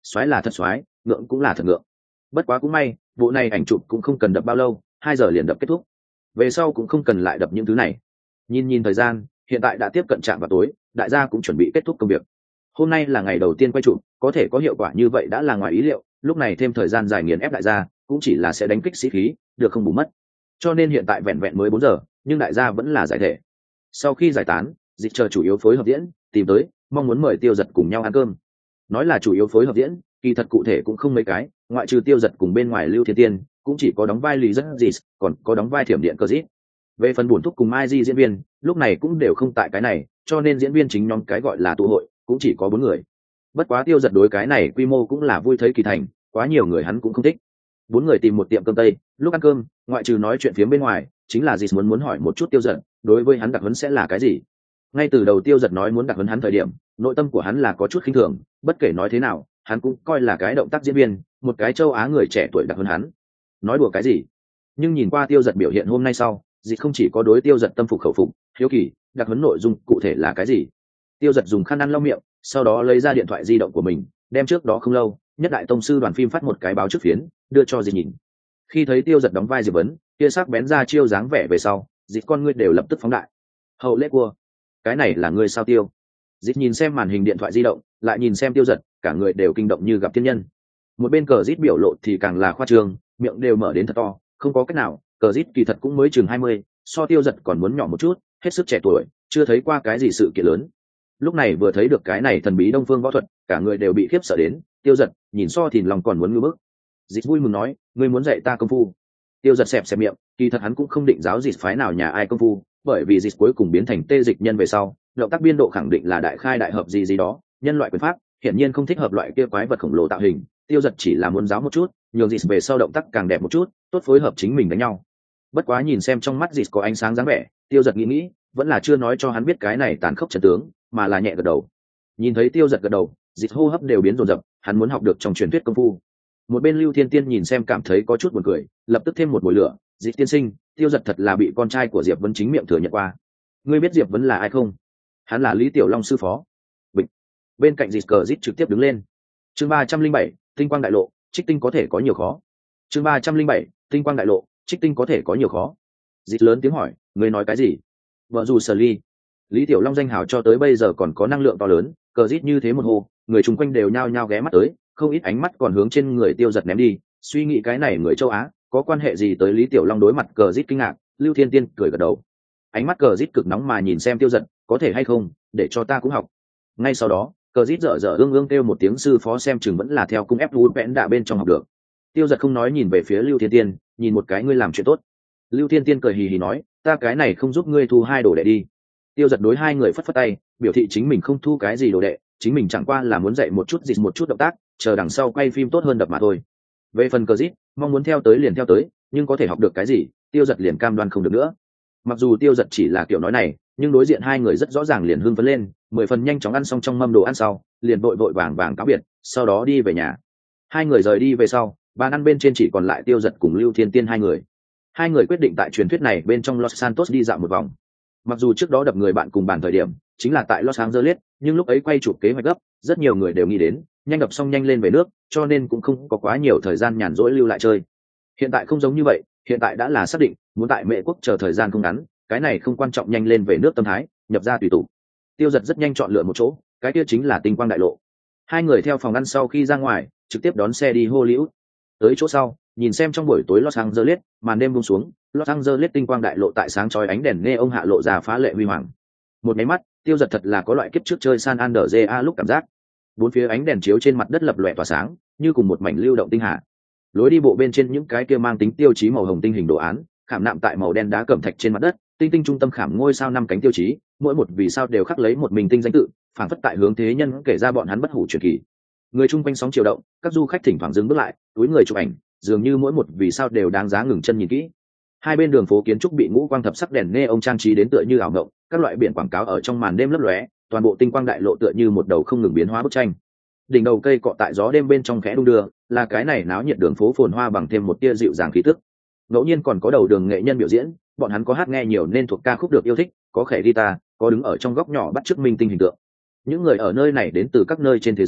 xoái là thật xoái, ngượng cũng là thật ngượng. Bất quá cũng may bộ này ảnh chụp cũng không cần đập bao lâu, hai giờ liền đập kết thúc, về sau cũng không cần lại đập những thứ này. Nhìn nhìn thời gian, hiện tại đã tiếp cận trạm vào tối, đại gia cũng chuẩn bị kết thúc công việc. Hôm nay là ngày đầu tiên quay chụp, có thể có hiệu quả như vậy đã là ngoài ý liệu, lúc này thêm thời gian dài nghiền ép đại gia cũng chỉ là sẽ đánh kích sĩ khí, được không bù mất. Cho nên hiện tại vẹn vẹn mới bốn giờ, nhưng đại gia vẫn là giải thể. Sau khi giải tán, Dịch chờ chủ yếu phối hợp diễn, tìm tới, mong muốn mời Tiêu Giật cùng nhau ăn cơm. Nói là chủ yếu phối hợp diễn, kỳ thật cụ thể cũng không mấy cái, ngoại trừ Tiêu Giật cùng bên ngoài Lưu Thiên Tiên, cũng chỉ có đóng vai Lý Rất Dị, còn có đóng vai Thiểm Điện Cơ Dít. Về phần bổn thúc cùng Mai Di diễn viên, lúc này cũng đều không tại cái này, cho nên diễn viên chính nhóm cái gọi là tụ hội, cũng chỉ có bốn người. Bất quá Tiêu Giật đối cái này quy mô cũng là vui thấy kỳ thành, quá nhiều người hắn cũng không thích. Bốn người tìm một tiệm cơm tây, lúc ăn cơm, ngoại trừ nói chuyện phía bên ngoài, chính là Dị muốn muốn hỏi một chút Tiêu Giật, đối với hắn đặc huấn sẽ là cái gì. Ngay từ đầu Tiêu Giật nói muốn đặc huấn hắn thời điểm, nội tâm của hắn là có chút khinh thường, bất kể nói thế nào, hắn cũng coi là cái động tác diễn viên, một cái châu Á người trẻ tuổi đặc huấn hắn. Nói đùa cái gì? Nhưng nhìn qua Tiêu Giật biểu hiện hôm nay sau, Dị không chỉ có đối Tiêu Giật tâm phục khẩu phục, hiếu kỳ, đặc huấn nội dung cụ thể là cái gì. Tiêu Giật dùng khăn ăn lau miệng, sau đó lấy ra điện thoại di động của mình, đem trước đó không lâu Nhất Đại Tông sư đoàn phim phát một cái báo trước phiến, đưa cho Dị nhìn. Khi thấy Tiêu Giật đóng vai Diệp Vấn, kia sắc bén ra chiêu dáng vẻ về sau, Dị con ngươi đều lập tức phóng đại. Hậu lễ cua, cái này là ngươi sao Tiêu? Dị nhìn xem màn hình điện thoại di động, lại nhìn xem Tiêu Giật, cả người đều kinh động như gặp thiên nhân. Một bên cờ Dít biểu lộ thì càng là khoa trương, miệng đều mở đến thật to, không có cách nào, cờ Dít kỳ thật cũng mới chừng hai mươi, so Tiêu Giật còn muốn nhỏ một chút, hết sức trẻ tuổi, chưa thấy qua cái gì sự kiện lớn. Lúc này vừa thấy được cái này thần bí đông phương võ thuật, cả người đều bị khiếp sợ đến. Tiêu Giật nhìn so thì lòng còn muốn ngư bức. Dịch vui mừng nói, ngươi muốn dạy ta công phu? Tiêu Giật xẹp xẹp miệng, kỳ thật hắn cũng không định giáo Dịch phái nào nhà ai công phu, bởi vì Dịch cuối cùng biến thành tê dịch nhân về sau, động tác biên độ khẳng định là đại khai đại hợp gì gì đó, nhân loại quyền pháp hiển nhiên không thích hợp loại kia quái vật khổng lồ tạo hình. Tiêu Giật chỉ là muốn giáo một chút, nhường Dịch về sau động tác càng đẹp một chút, tốt phối hợp chính mình đánh nhau. Bất quá nhìn xem trong mắt Dịch có ánh sáng dáng vẻ, Tiêu Giật nghĩ nghĩ, vẫn là chưa nói cho hắn biết cái này tàn khốc trận tướng, mà là nhẹ gật đầu. Nhìn thấy Tiêu Giật gật đầu, Dịch hô hấp đều biến rồn rập, hắn muốn học được trong truyền thuyết công phu. Một bên Lưu Thiên Tiên nhìn xem cảm thấy có chút buồn cười, lập tức thêm một mùi lửa. Dịch tiên sinh, Tiêu Giật thật là bị con trai của Diệp Vấn chính miệng thừa nhận qua. Ngươi biết Diệp Vấn là ai không? Hắn là Lý Tiểu Long sư phó. Bịch. Bên cạnh Dịch cờ Dịch trực tiếp đứng lên. Chương ba trăm linh bảy, tinh quang đại lộ, trích tinh có thể có nhiều khó. Chương ba trăm linh bảy, tinh quang đại lộ, trích tinh có thể có nhiều khó. Dịch lớn tiếng hỏi, ngươi nói cái gì? Vợ dù Sở Ly. Lý Tiểu Long danh hào cho tới bây giờ còn có năng lượng to lớn, cờ Dịch như thế một hồ, người chung quanh đều nhao nhao ghé mắt tới, không ít ánh mắt còn hướng trên người Tiêu Giật ném đi, suy nghĩ cái này người châu Á có quan hệ gì tới Lý Tiểu Long. Đối mặt cờ Dịch kinh ngạc, Lưu Thiên Tiên cười gật đầu. Ánh mắt cờ Dịch cực nóng mà nhìn xem Tiêu Giật, có thể hay không để cho ta cũng học. Ngay sau đó cờ Dịch dở dở ương ương kêu một tiếng sư phó, xem chừng vẫn là theo cung ép lú vẽn đạ bên trong học được. Tiêu Giật không nói, nhìn về phía Lưu Thiên Tiên, nhìn một cái, ngươi làm chuyện tốt. Lưu Thiên Tiên cười hì hì nói, ta cái này không giúp ngươi thu hai đồ đệ đi. Tiêu Giật đối hai người phất phất tay, biểu thị chính mình không thu cái gì đồ đệ, chính mình chẳng qua là muốn dạy một chút Dịch một chút động tác, chờ đằng sau quay phim tốt hơn đập mà thôi. Về phần cờ Dịch, mong muốn theo tới liền theo tới, nhưng có thể học được cái gì, Tiêu Giật liền cam đoan không được nữa. Mặc dù Tiêu Giật chỉ là kiểu nói này, nhưng đối diện hai người rất rõ ràng liền hưng phấn lên, mười phần nhanh chóng ăn xong trong mâm đồ ăn sau, liền vội vội vàng vàng cáo biệt, sau đó đi về nhà. Hai người rời đi về sau, bàn ăn bên trên chỉ còn lại Tiêu Giật cùng Lưu Thiên Tiên hai người. Hai người quyết định tại truyền thuyết này bên trong Los Santos đi dạo một vòng. Mặc dù trước đó đập người bạn cùng bàn thời điểm chính là tại Los Angeles, nhưng lúc ấy quay chụp kế hoạch gấp, rất nhiều người đều nghĩ đến nhanh đập xong nhanh lên về nước, cho nên cũng không có quá nhiều thời gian nhàn rỗi lưu lại chơi. Hiện tại không giống như vậy, hiện tại đã là xác định muốn tại Mễ Quốc chờ thời gian không ngắn, cái này không quan trọng, nhanh lên về nước tâm thái, nhập ra tùy tụ. Tiêu Giật rất nhanh chọn lựa một chỗ, cái kia chính là tinh quang đại lộ. Hai người theo phòng ăn sau khi ra ngoài, trực tiếp đón xe đi Hollywood. Tới chỗ sau, nhìn xem trong buổi tối Los Angeles, màn đêm buông xuống, Los Angeles tinh quang đại lộ tại sáng chói ánh đèn nghe ông hạ lộ ra phá lệ huy hoàng. Một máy mắt, Tiêu Giật thật là có loại kiếp trước chơi San Andreas lúc cảm giác. Bốn phía ánh đèn chiếu trên mặt đất lập lòe tỏa sáng, như cùng một mảnh lưu động tinh hà. Lối đi bộ bên trên những cái kia mang tính tiêu chí màu hồng tinh hình đồ án, khảm nạm tại màu đen đá cẩm thạch trên mặt đất, tinh tinh trung tâm khảm ngôi sao năm cánh tiêu chí, mỗi một vì sao đều khắc lấy một mình tinh danh tự, phảng phất tại hướng thế nhân kể ra bọn hắn bất hủ truyền kỳ. Người chung quanh sóng chiều động, các du khách thỉnh thoảng dừng bước lại, túi người chụp ảnh, dường như mỗi một vì sao đều đáng giá ngừng chân nhìn kỹ. Hai bên đường phố kiến trúc bị ngũ quang thập sắc đèn nghe ông trang trí đến tựa như ảo ngộng, các loại biển quảng cáo ở trong màn đêm lấp lóe, toàn bộ tinh quang đại lộ tựa như một đầu không ngừng biến hóa bức tranh. Đỉnh đầu cây cọ tại gió đêm bên trong khẽ đung đưa, là cái này náo nhiệt đường phố phồn hoa bằng thêm một tia dịu dàng khí tức. Ngẫu nhiên còn có đầu đường nghệ nhân biểu diễn, bọn hắn có hát nghe nhiều nên thuộc ca khúc được yêu thích, có khẽ guitar, có đứng ở trong góc nhỏ bắt chước minh tinh hình tượng. Những người ở nơi này đến từ các nơi trên thế giới,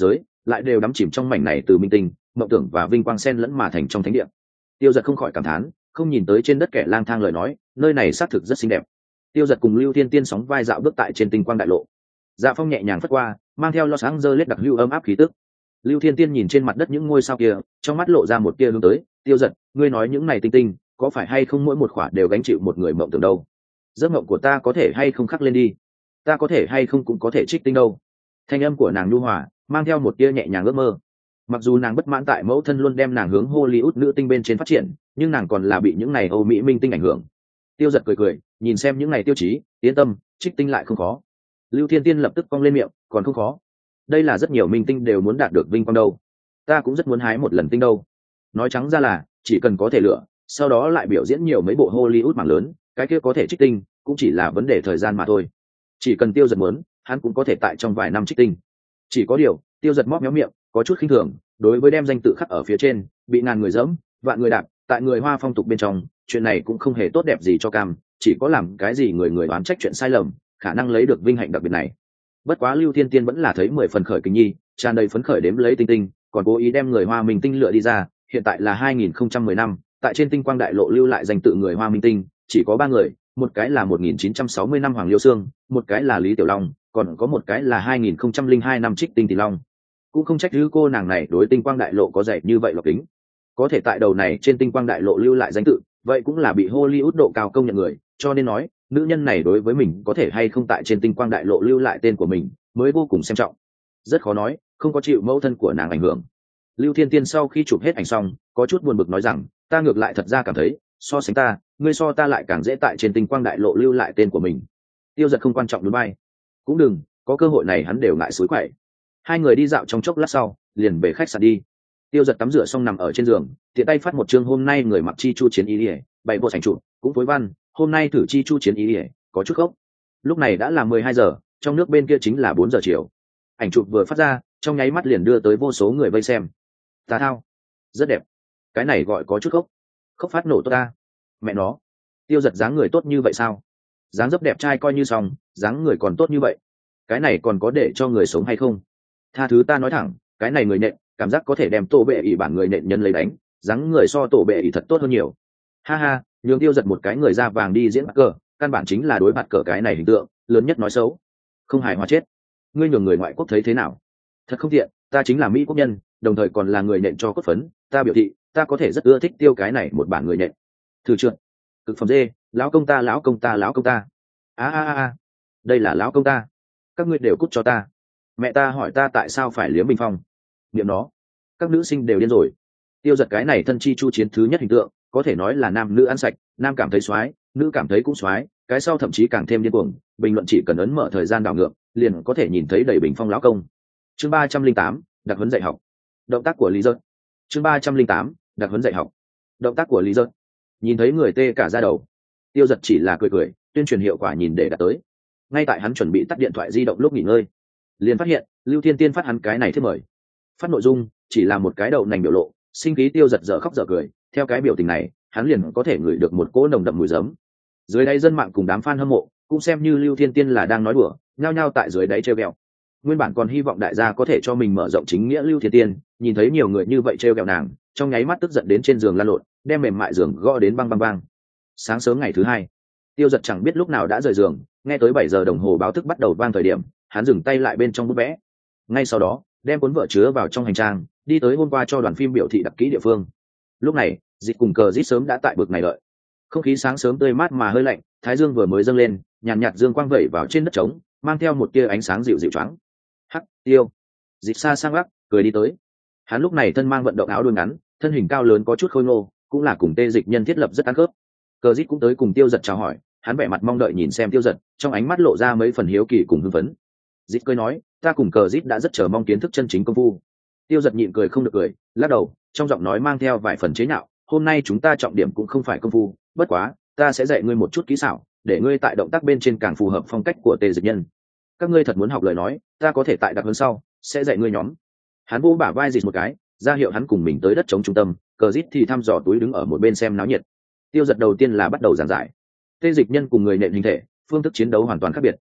lại đều đắm chìm trong mảnh này từ minh tinh mộng tưởng và vinh quang sen lẫn mà thành trong thánh địa. Tiêu Giật không khỏi cảm thán, không nhìn tới trên đất kẻ lang thang lời nói, nơi này xác thực rất xinh đẹp. Tiêu Giật cùng Lưu Thiên Tiên sóng vai dạo bước tại trên tinh quang đại lộ. Dạ phong nhẹ nhàng phất qua, mang theo lo sáng dơ lết đặc lưu ấm áp khí tức. Lưu Thiên Tiên nhìn trên mặt đất những ngôi sao kia, trong mắt lộ ra một tia hướng tới. Tiêu Giật, ngươi nói những này tinh tinh, có phải hay không mỗi một khỏa đều gánh chịu một người mộng tưởng đâu? Giấc mộng của ta có thể hay không khắc lên đi? Ta có thể hay không cũng có thể trích tinh đâu? Thanh âm của nàng nhu hòa, mang theo một tia nhẹ nhàng ước mơ. Mặc dù nàng bất mãn tại mẫu thân luôn đem nàng hướng Hollywood nữ tinh bên trên phát triển, nhưng nàng còn là bị những này Âu Mỹ minh tinh ảnh hưởng. Tiêu Giật cười cười, nhìn xem những này tiêu chí, yên tâm, trích tinh lại không khó. Lưu Thiên Tiên lập tức cong lên miệng, còn không khó. Đây là rất nhiều minh tinh đều muốn đạt được vinh quang đâu. Ta cũng rất muốn hái một lần tinh đâu. Nói trắng ra là, chỉ cần có thể lựa, sau đó lại biểu diễn nhiều mấy bộ Hollywood mảng lớn, cái kia có thể trích tinh, cũng chỉ là vấn đề thời gian mà thôi. Chỉ cần Tiêu Giật muốn, hắn cũng có thể tại trong vài năm trích tinh. Chỉ có điều, Tiêu Giật móc méo miệng, có chút khinh thường, đối với đem danh tự khắc ở phía trên, bị ngàn người dẫm, vạn người đạp, tại người Hoa phong tục bên trong, chuyện này cũng không hề tốt đẹp gì cho cam, chỉ có làm cái gì người người đoán trách chuyện sai lầm, khả năng lấy được vinh hạnh đặc biệt này. Bất quá Lưu Thiên Tiên vẫn là thấy mười phần khởi kính nhi, tràn đầy phấn khởi đếm lấy tinh tinh, còn cố ý đem người Hoa minh tinh lựa đi ra, hiện tại là hai nghìn không trăm mười năm, tại trên tinh quang đại lộ lưu lại danh tự người Hoa minh tinh, chỉ có ba người, một cái là một nghìn chín trăm sáu mươi năm Hoàng Liêu Sương, một cái là Lý Tiểu Long, còn có một cái là hai nghìn không trăm lẻ hai năm Trích Tinh Tỷ Long. Cũng không trách thứ cô nàng này đối tinh quang đại lộ có dạy như vậy lọc kính, có thể tại đầu này trên tinh quang đại lộ lưu lại danh tự, vậy cũng là bị Hollywood độ cao công nhận người, cho nên nói nữ nhân này đối với mình có thể hay không tại trên tinh quang đại lộ lưu lại tên của mình mới vô cùng xem trọng. Rất khó nói, không có chịu mẫu thân của nàng ảnh hưởng. Lưu Thiên Tiên sau khi chụp hết ảnh xong, có chút buồn bực nói rằng, ta ngược lại thật ra cảm thấy, so sánh ta, ngươi so ta lại càng dễ tại trên tinh quang đại lộ lưu lại tên của mình. Tiêu Giật không quan trọng núi bay, cũng đừng, có cơ hội này hắn đều ngại suối quậy. Hai người đi dạo trong chốc lát sau, liền về khách sạn đi. Tiêu Giật tắm rửa xong nằm ở trên giường, tiện tay phát một chương hôm nay người mặc chi chu chiến y ỉa, bảy bộ sành trụ, cũng phối văn, hôm nay thử chi chu chiến y ỉa, có chút gốc. Lúc này đã là mười hai giờ, trong nước bên kia chính là bốn giờ chiều. Ảnh chụp vừa phát ra, trong nháy mắt liền đưa tới vô số người vây xem. Ta thao, rất đẹp. Cái này gọi có chút gốc. Khốc phát nổ tốt ta. Mẹ nó, Tiêu Giật dáng người tốt như vậy sao? Dáng dấp đẹp trai coi như xong, dáng người còn tốt như vậy. Cái này còn có để cho người sống hay không? Tha thứ ta nói thẳng, cái này người nện, cảm giác có thể đem tổ bệ ỷ bản người nện nhân lấy đánh, dáng người so tổ bệ ỷ thật tốt hơn nhiều. Ha ha, nhường Tiêu Giật một cái người da vàng đi diễn bạt cờ, căn bản chính là đối bạt cờ cái này hình tượng lớn nhất nói xấu. Không hài hòa chết. Ngươi nhường người ngoại quốc thấy thế nào? Thật không tiện, ta chính là Mỹ quốc nhân, đồng thời còn là người nện cho cốt phấn, ta biểu thị, ta có thể rất ưa thích Tiêu cái này một bản người nện. Thử trượt. Cực phẩm dê, lão công ta lão công ta lão công ta. A a a, đây là lão công ta. Các ngươi đều cút cho ta. Mẹ ta hỏi ta tại sao phải liếm bình phong. Niệm nó, các nữ sinh đều điên rồi. Tiêu Giật cái này thân chi chu chiến thứ nhất hình tượng, có thể nói là nam nữ ăn sạch, nam cảm thấy xoái, nữ cảm thấy cũng xoái, cái sau thậm chí càng thêm điên cuồng. Bình luận chỉ cần ấn mở thời gian đảo ngược, liền có thể nhìn thấy đầy bình phong lão công. Chương ba trăm linh tám, đặc huấn dạy học. Động tác của Lý Giật. Chương ba trăm linh tám, đặc huấn dạy học. Động tác của Lý Giật. Nhìn thấy người tê cả da đầu. Tiêu Giật chỉ là cười cười, tuyên truyền hiệu quả nhìn để đạt tới. Ngay tại hắn chuẩn bị tắt điện thoại di động lúc nghỉ ngơi, liền phát hiện Lưu Thiên Tiên phát hắn cái này thiết mời. Phát nội dung chỉ là một cái đậu nành biểu lộ, sinh khí Tiêu Giật dở khóc dở cười, theo cái biểu tình này hắn liền có thể ngửi được một cỗ nồng đậm mùi giấm. Dưới đáy dân mạng cùng đám fan hâm mộ cũng xem như Lưu Thiên Tiên là đang nói đùa, nhao nhao tại dưới đáy trêu ghẹo. Nguyên bản còn hy vọng đại gia có thể cho mình mở rộng chính nghĩa Lưu Thiên Tiên, nhìn thấy nhiều người như vậy trêu ghẹo nàng, trong nháy mắt tức giận đến trên giường lăn lộn, đem mềm mại giường gõ đến băng băng băng. Sáng sớm ngày thứ hai, Tiêu Giật chẳng biết lúc nào đã rời giường, nghe tới bảy giờ đồng hồ báo thức bắt đầu vang thời điểm, hắn dừng tay lại bên trong bút vẽ. Ngay sau đó, đem cuốn vở chứa vào trong hành trang, đi tới hôm qua cho đoàn phim biểu thị đặc kỹ địa phương. Lúc này, Dịch cùng Cờ Dít sớm đã tại bực này đợi. Không khí sáng sớm tươi mát mà hơi lạnh, thái dương vừa mới dâng lên, nhàn nhạt, nhạt dương quang vẩy vào trên đất trống, mang theo một tia ánh sáng dịu dịu choáng. Hắc, Tiêu. Dịch xa sang gác, cười đi tới. Hắn lúc này thân mang vận động áo đuôi ngắn, thân hình cao lớn có chút khôi ngô, cũng là cùng Tê Dịch nhân thiết lập rất ăn khớp. Cờ Dít cũng tới cùng Tiêu Giật chào hỏi, hắn vẻ mặt mong đợi nhìn xem Tiêu Giật, trong ánh mắt lộ ra mấy phần hiếu kỳ cùng hưng phấn. Dít cười nói, ta cùng Cờ Dít đã rất chờ mong kiến thức chân chính công phu. Tiêu Giật nhịn cười không được cười, lắc đầu, trong giọng nói mang theo vài phần chế nhạo, hôm nay chúng ta trọng điểm cũng không phải công phu, bất quá, ta sẽ dạy ngươi một chút kỹ xảo, để ngươi tại động tác bên trên càng phù hợp phong cách của Tê Dịch nhân. Các ngươi thật muốn học lời nói, ta có thể tại đặc huấn sau, sẽ dạy ngươi nhóm. Hắn vỗ bả vai Dít một cái, ra hiệu hắn cùng mình tới đất chống trung tâm, Cờ Dít thì thăm dò túi đứng ở một bên xem náo nhiệt. Tiêu Giật đầu tiên là bắt đầu giảng giải. Tê Dịch nhân cùng người nện hình thể, phương thức chiến đấu hoàn toàn khác biệt.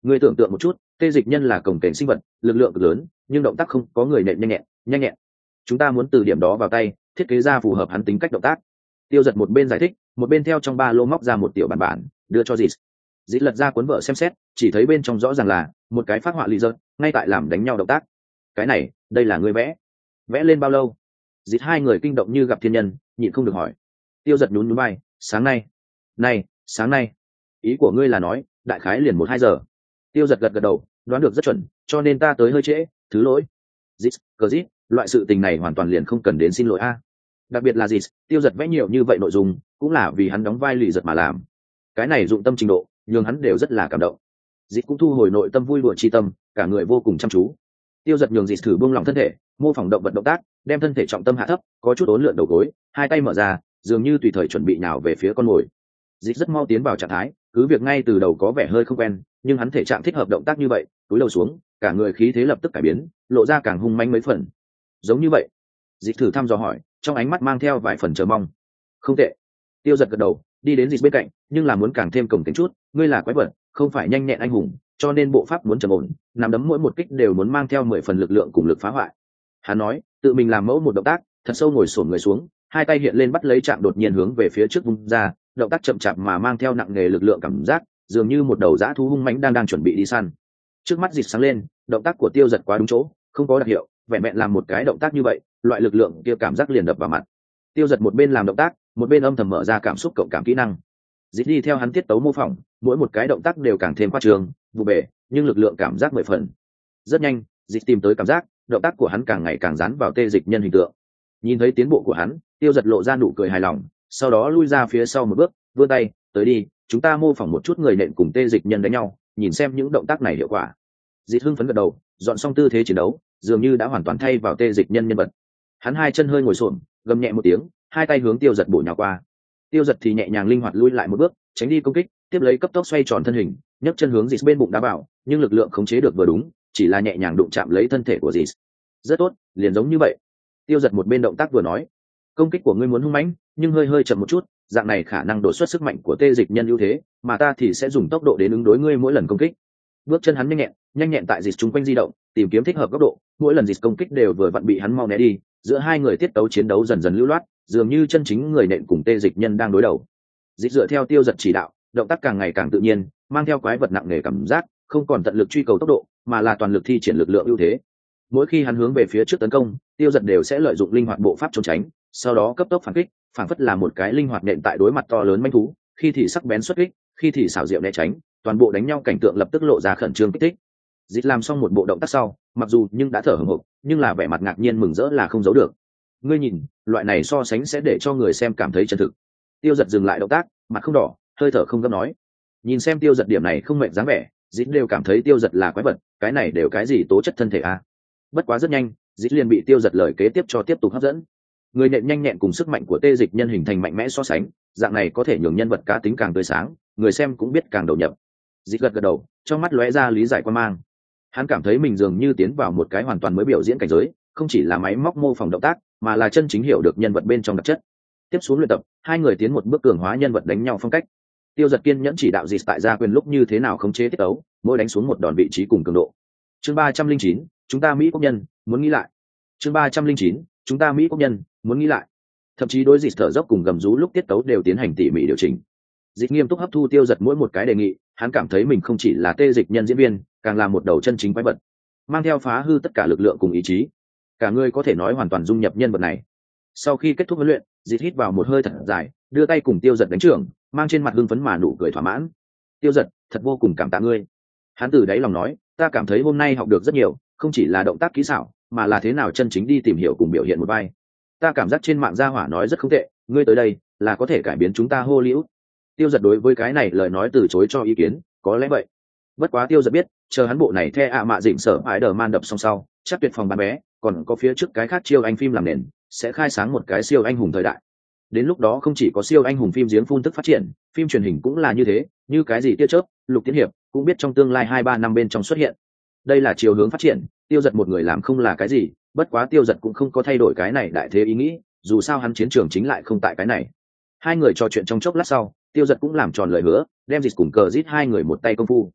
Người tưởng tượng một chút, tê dịch nhân là cồng kềnh sinh vật, lực lượng cực lớn, nhưng động tác không có người nện nhanh nhẹn nhanh nhẹn. Chúng ta muốn từ điểm đó vào tay, thiết kế ra phù hợp hắn tính cách động tác. Tiêu Giật một bên giải thích, một bên theo trong ba lô móc ra một tiểu bản bản, đưa cho Dịt. Dịt lật ra cuốn vở xem xét, chỉ thấy bên trong rõ ràng là một cái phát họa lì giật, ngay tại làm đánh nhau động tác. Cái này, đây là người vẽ? Vẽ lên bao lâu? Dịt hai người kinh động như gặp thiên nhân, nhịn không được hỏi. Tiêu Giật nhún nhún vai, sáng nay. Này, sáng nay. Ý của ngươi là nói, đại khái liền một hai giờ. Tiêu Giật gật gật đầu, đoán được rất chuẩn, cho nên ta tới hơi trễ, thứ lỗi. Dịt, cờ dít, loại sự tình này hoàn toàn liền không cần đến xin lỗi a. Đặc biệt là Dịt, Tiêu Giật vẽ nhiều như vậy nội dung, cũng là vì hắn đóng vai lì giật mà làm. Cái này dụng tâm trình độ, nhưng hắn đều rất là cảm động. Dịt cũng thu hồi nội tâm vui đùa chi tâm, cả người vô cùng chăm chú. Tiêu Giật nhường Dịt thử buông lỏng thân thể, mô phỏng động vật động tác, đem thân thể trọng tâm hạ thấp, có chút uốn lượn đầu gối, hai tay mở ra, dường như tùy thời chuẩn bị nào về phía con mồi. Dịt rất mau tiến vào trạng thái, cứ việc ngay từ đầu có vẻ hơi không quen, nhưng hắn thể trạng thích hợp động tác như vậy, túi đầu xuống, cả người khí thế lập tức cải biến, lộ ra càng hung manh mấy phần. Giống như vậy. Dịt thử thăm dò hỏi, trong ánh mắt mang theo vài phần chờ mong. Không tệ. Tiêu Giật gật đầu, đi đến Dịt bên cạnh, nhưng là muốn càng thêm cổng tính chút, ngươi là quái vật, không phải nhanh nhẹn anh hùng, cho nên bộ pháp muốn trầm ổn, nắm đấm mỗi một kích đều muốn mang theo mười phần lực lượng cùng lực phá hoại. Hắn nói, tự mình làm mẫu một động tác, thật sâu ngồi xổm người xuống, hai tay hiện lên bắt lấy chạm đột nhiên hướng về phía trước vung ra, động tác chậm chạp mà mang theo nặng nề lực lượng cảm giác, dường như một đầu dã thú hung mãnh đang đang chuẩn bị đi săn. Trước mắt Dịt sáng lên, động tác của Tiêu Giật quá đúng chỗ, không có đặc hiệu, vẹn vẹn làm một cái động tác như vậy, loại lực lượng kia cảm giác liền đập vào mặt. Tiêu Giật một bên làm động tác, một bên âm thầm mở ra cảm xúc cộng cảm kỹ năng. Dịt đi theo hắn tiết tấu mô phỏng, mỗi một cái động tác đều càng thêm khoa trương, vụ bể, nhưng lực lượng cảm giác mười phần. Rất nhanh, Dịt tìm tới cảm giác, động tác của hắn càng ngày càng dán vào tê dịch nhân hình tượng. Nhìn thấy tiến bộ của hắn, Tiêu Giật lộ ra nụ cười hài lòng, sau đó lui ra phía sau một bước, vươn tay, tới đi, chúng ta mô phỏng một chút người nện cùng tê dịch nhân đánh nhau, nhìn xem những động tác này hiệu quả. Dịt hưng phấn gật đầu, dọn xong tư thế chiến đấu, dường như đã hoàn toàn thay vào tê dịch nhân nhân vật. Hắn hai chân hơi ngồi xổm, gầm nhẹ một tiếng, hai tay hướng Tiêu Giật bổ nhào qua. Tiêu Giật thì nhẹ nhàng linh hoạt lui lại một bước, tránh đi công kích, tiếp lấy cấp tốc xoay tròn thân hình, nhấc chân hướng Dịt bên bụng đá vào, nhưng lực lượng khống chế được vừa đúng, chỉ là nhẹ nhàng đụng chạm lấy thân thể của Dịt. Rất tốt, liền giống như vậy. Tiêu Giật một bên động tác vừa nói, công kích của ngươi muốn hung mãnh, nhưng hơi hơi chậm một chút, dạng này khả năng đột xuất sức mạnh của tê dịch nhân ưu thế, mà ta thì sẽ dùng tốc độ đến ứng đối ngươi mỗi lần công kích. Bước chân hắn nhanh nhẹn, nhanh nhẹn tại Dịt chung quanh di động, tìm kiếm thích hợp góc độ, mỗi lần Dịt công kích đều vừa vặn bị hắn mau né đi, giữa hai người tiết tấu chiến đấu dần dần lưu loát, dường như chân chính người nện cùng tê dịch nhân đang đối đầu. Dịt dựa theo Tiêu Giật chỉ đạo, động tác càng ngày càng tự nhiên, mang theo quái vật nặng nề cảm giác, không còn tận lực truy cầu tốc độ, mà là toàn lực thi triển lực lượng ưu thế. Mỗi khi hắn hướng về phía trước tấn công, Tiêu Giật đều sẽ lợi dụng linh hoạt bộ pháp trốn tránh, sau đó cấp tốc phản kích, phản phất là một cái linh hoạt nện tại đối mặt to lớn manh thú, khi thì sắc bén xuất kích, khi thì xảo diệu né tránh, toàn bộ đánh nhau cảnh tượng lập tức lộ ra khẩn trương kích thích. Dịt làm xong một bộ động tác sau, mặc dù nhưng đã thở hổn hộc, nhưng là vẻ mặt ngạc nhiên mừng rỡ là không giấu được. Ngươi nhìn, loại này so sánh sẽ để cho người xem cảm thấy chân thực. Tiêu Giật dừng lại động tác, mặt không đỏ, hơi thở không gấp nói. Nhìn xem Tiêu Giật điểm này không mệt dáng vẻ, Dịt đều cảm thấy Tiêu Giật là quái vật, cái này đều cái gì tố chất thân thể a. Bất quá rất nhanh, Dịt liền bị Tiêu Giật lời kế tiếp cho tiếp tục hấp dẫn. Người nện nhanh nhẹn cùng sức mạnh của tê dịch nhân hình thành mạnh mẽ so sánh, dạng này có thể nhường nhân vật cá tính càng tươi sáng, người xem cũng biết càng đầu nhập. Dịt gật gật đầu, trong mắt lóe ra lý giải quan mang. Hắn cảm thấy mình dường như tiến vào một cái hoàn toàn mới biểu diễn cảnh giới, không chỉ là máy móc mô phỏng động tác, mà là chân chính hiểu được nhân vật bên trong đặc chất. Tiếp xuống luyện tập, hai người tiến một bước cường hóa nhân vật đánh nhau phong cách. Tiêu Giật kiên nhẫn chỉ đạo Dịt tại gia quyền lúc như thế nào khống chế tiết tấu, mỗi đánh xuống một đòn vị trí cùng cường độ. Chương ba trăm linh chín, chúng ta Mỹ quốc nhân, muốn nghĩ lại. Chương ba trăm linh chín, chúng ta Mỹ quốc nhân, muốn nghĩ lại. Thậm chí đối Dịt thở dốc cùng gầm rú lúc tiết tấu đều tiến hành tỉ mỉ điều chỉnh. Dịt nghiêm túc hấp thu Tiêu Giật mỗi một cái đề nghị, hắn cảm thấy mình không chỉ là tê dịch nhân diễn viên, càng là một đầu chân chính quái vật, mang theo phá hư tất cả lực lượng cùng ý chí. Cả người có thể nói hoàn toàn dung nhập nhân vật này. Sau khi kết thúc huấn luyện, Dịt hít vào một hơi thật dài, đưa tay cùng Tiêu Giật đánh trưởng, mang trên mặt hưng phấn mà nụ cười thỏa mãn. Tiêu Giật, thật vô cùng cảm tạ ngươi. Hắn từ đáy lòng nói, ta cảm thấy hôm nay học được rất nhiều, không chỉ là động tác kỹ xảo, mà là thế nào chân chính đi tìm hiểu cùng biểu hiện một vai. Ta cảm giác trên mạng gia hỏa nói rất không tệ, ngươi tới đây là có thể cải biến chúng ta Hollywood. Tiêu Giật đối với cái này lời nói từ chối cho ý kiến, có lẽ vậy. Bất quá Tiêu Giật biết, chờ hắn bộ này the ạ mạ dịnh sở ải đờ man đập xong sau, chắc tuyệt phòng bán vé, còn có phía trước cái khác chiêu anh phim làm nền, sẽ khai sáng một cái siêu anh hùng thời đại. Đến lúc đó không chỉ có siêu anh hùng phim giếng phun tức phát triển, phim truyền hình cũng là như thế, như cái gì tia chớp, lục tiến hiệp, cũng biết trong tương lai hai ba năm bên trong xuất hiện. Đây là chiều hướng phát triển, Tiêu Giật một người làm không là cái gì, bất quá Tiêu Giật cũng không có thay đổi cái này đại thế ý nghĩ, dù sao hắn chiến trường chính lại không tại cái này. Hai người trò chuyện trong chốc lát sau, Tiêu Giật cũng làm tròn lời hứa, đem Dịt cùng cờ giết hai người một tay công phu.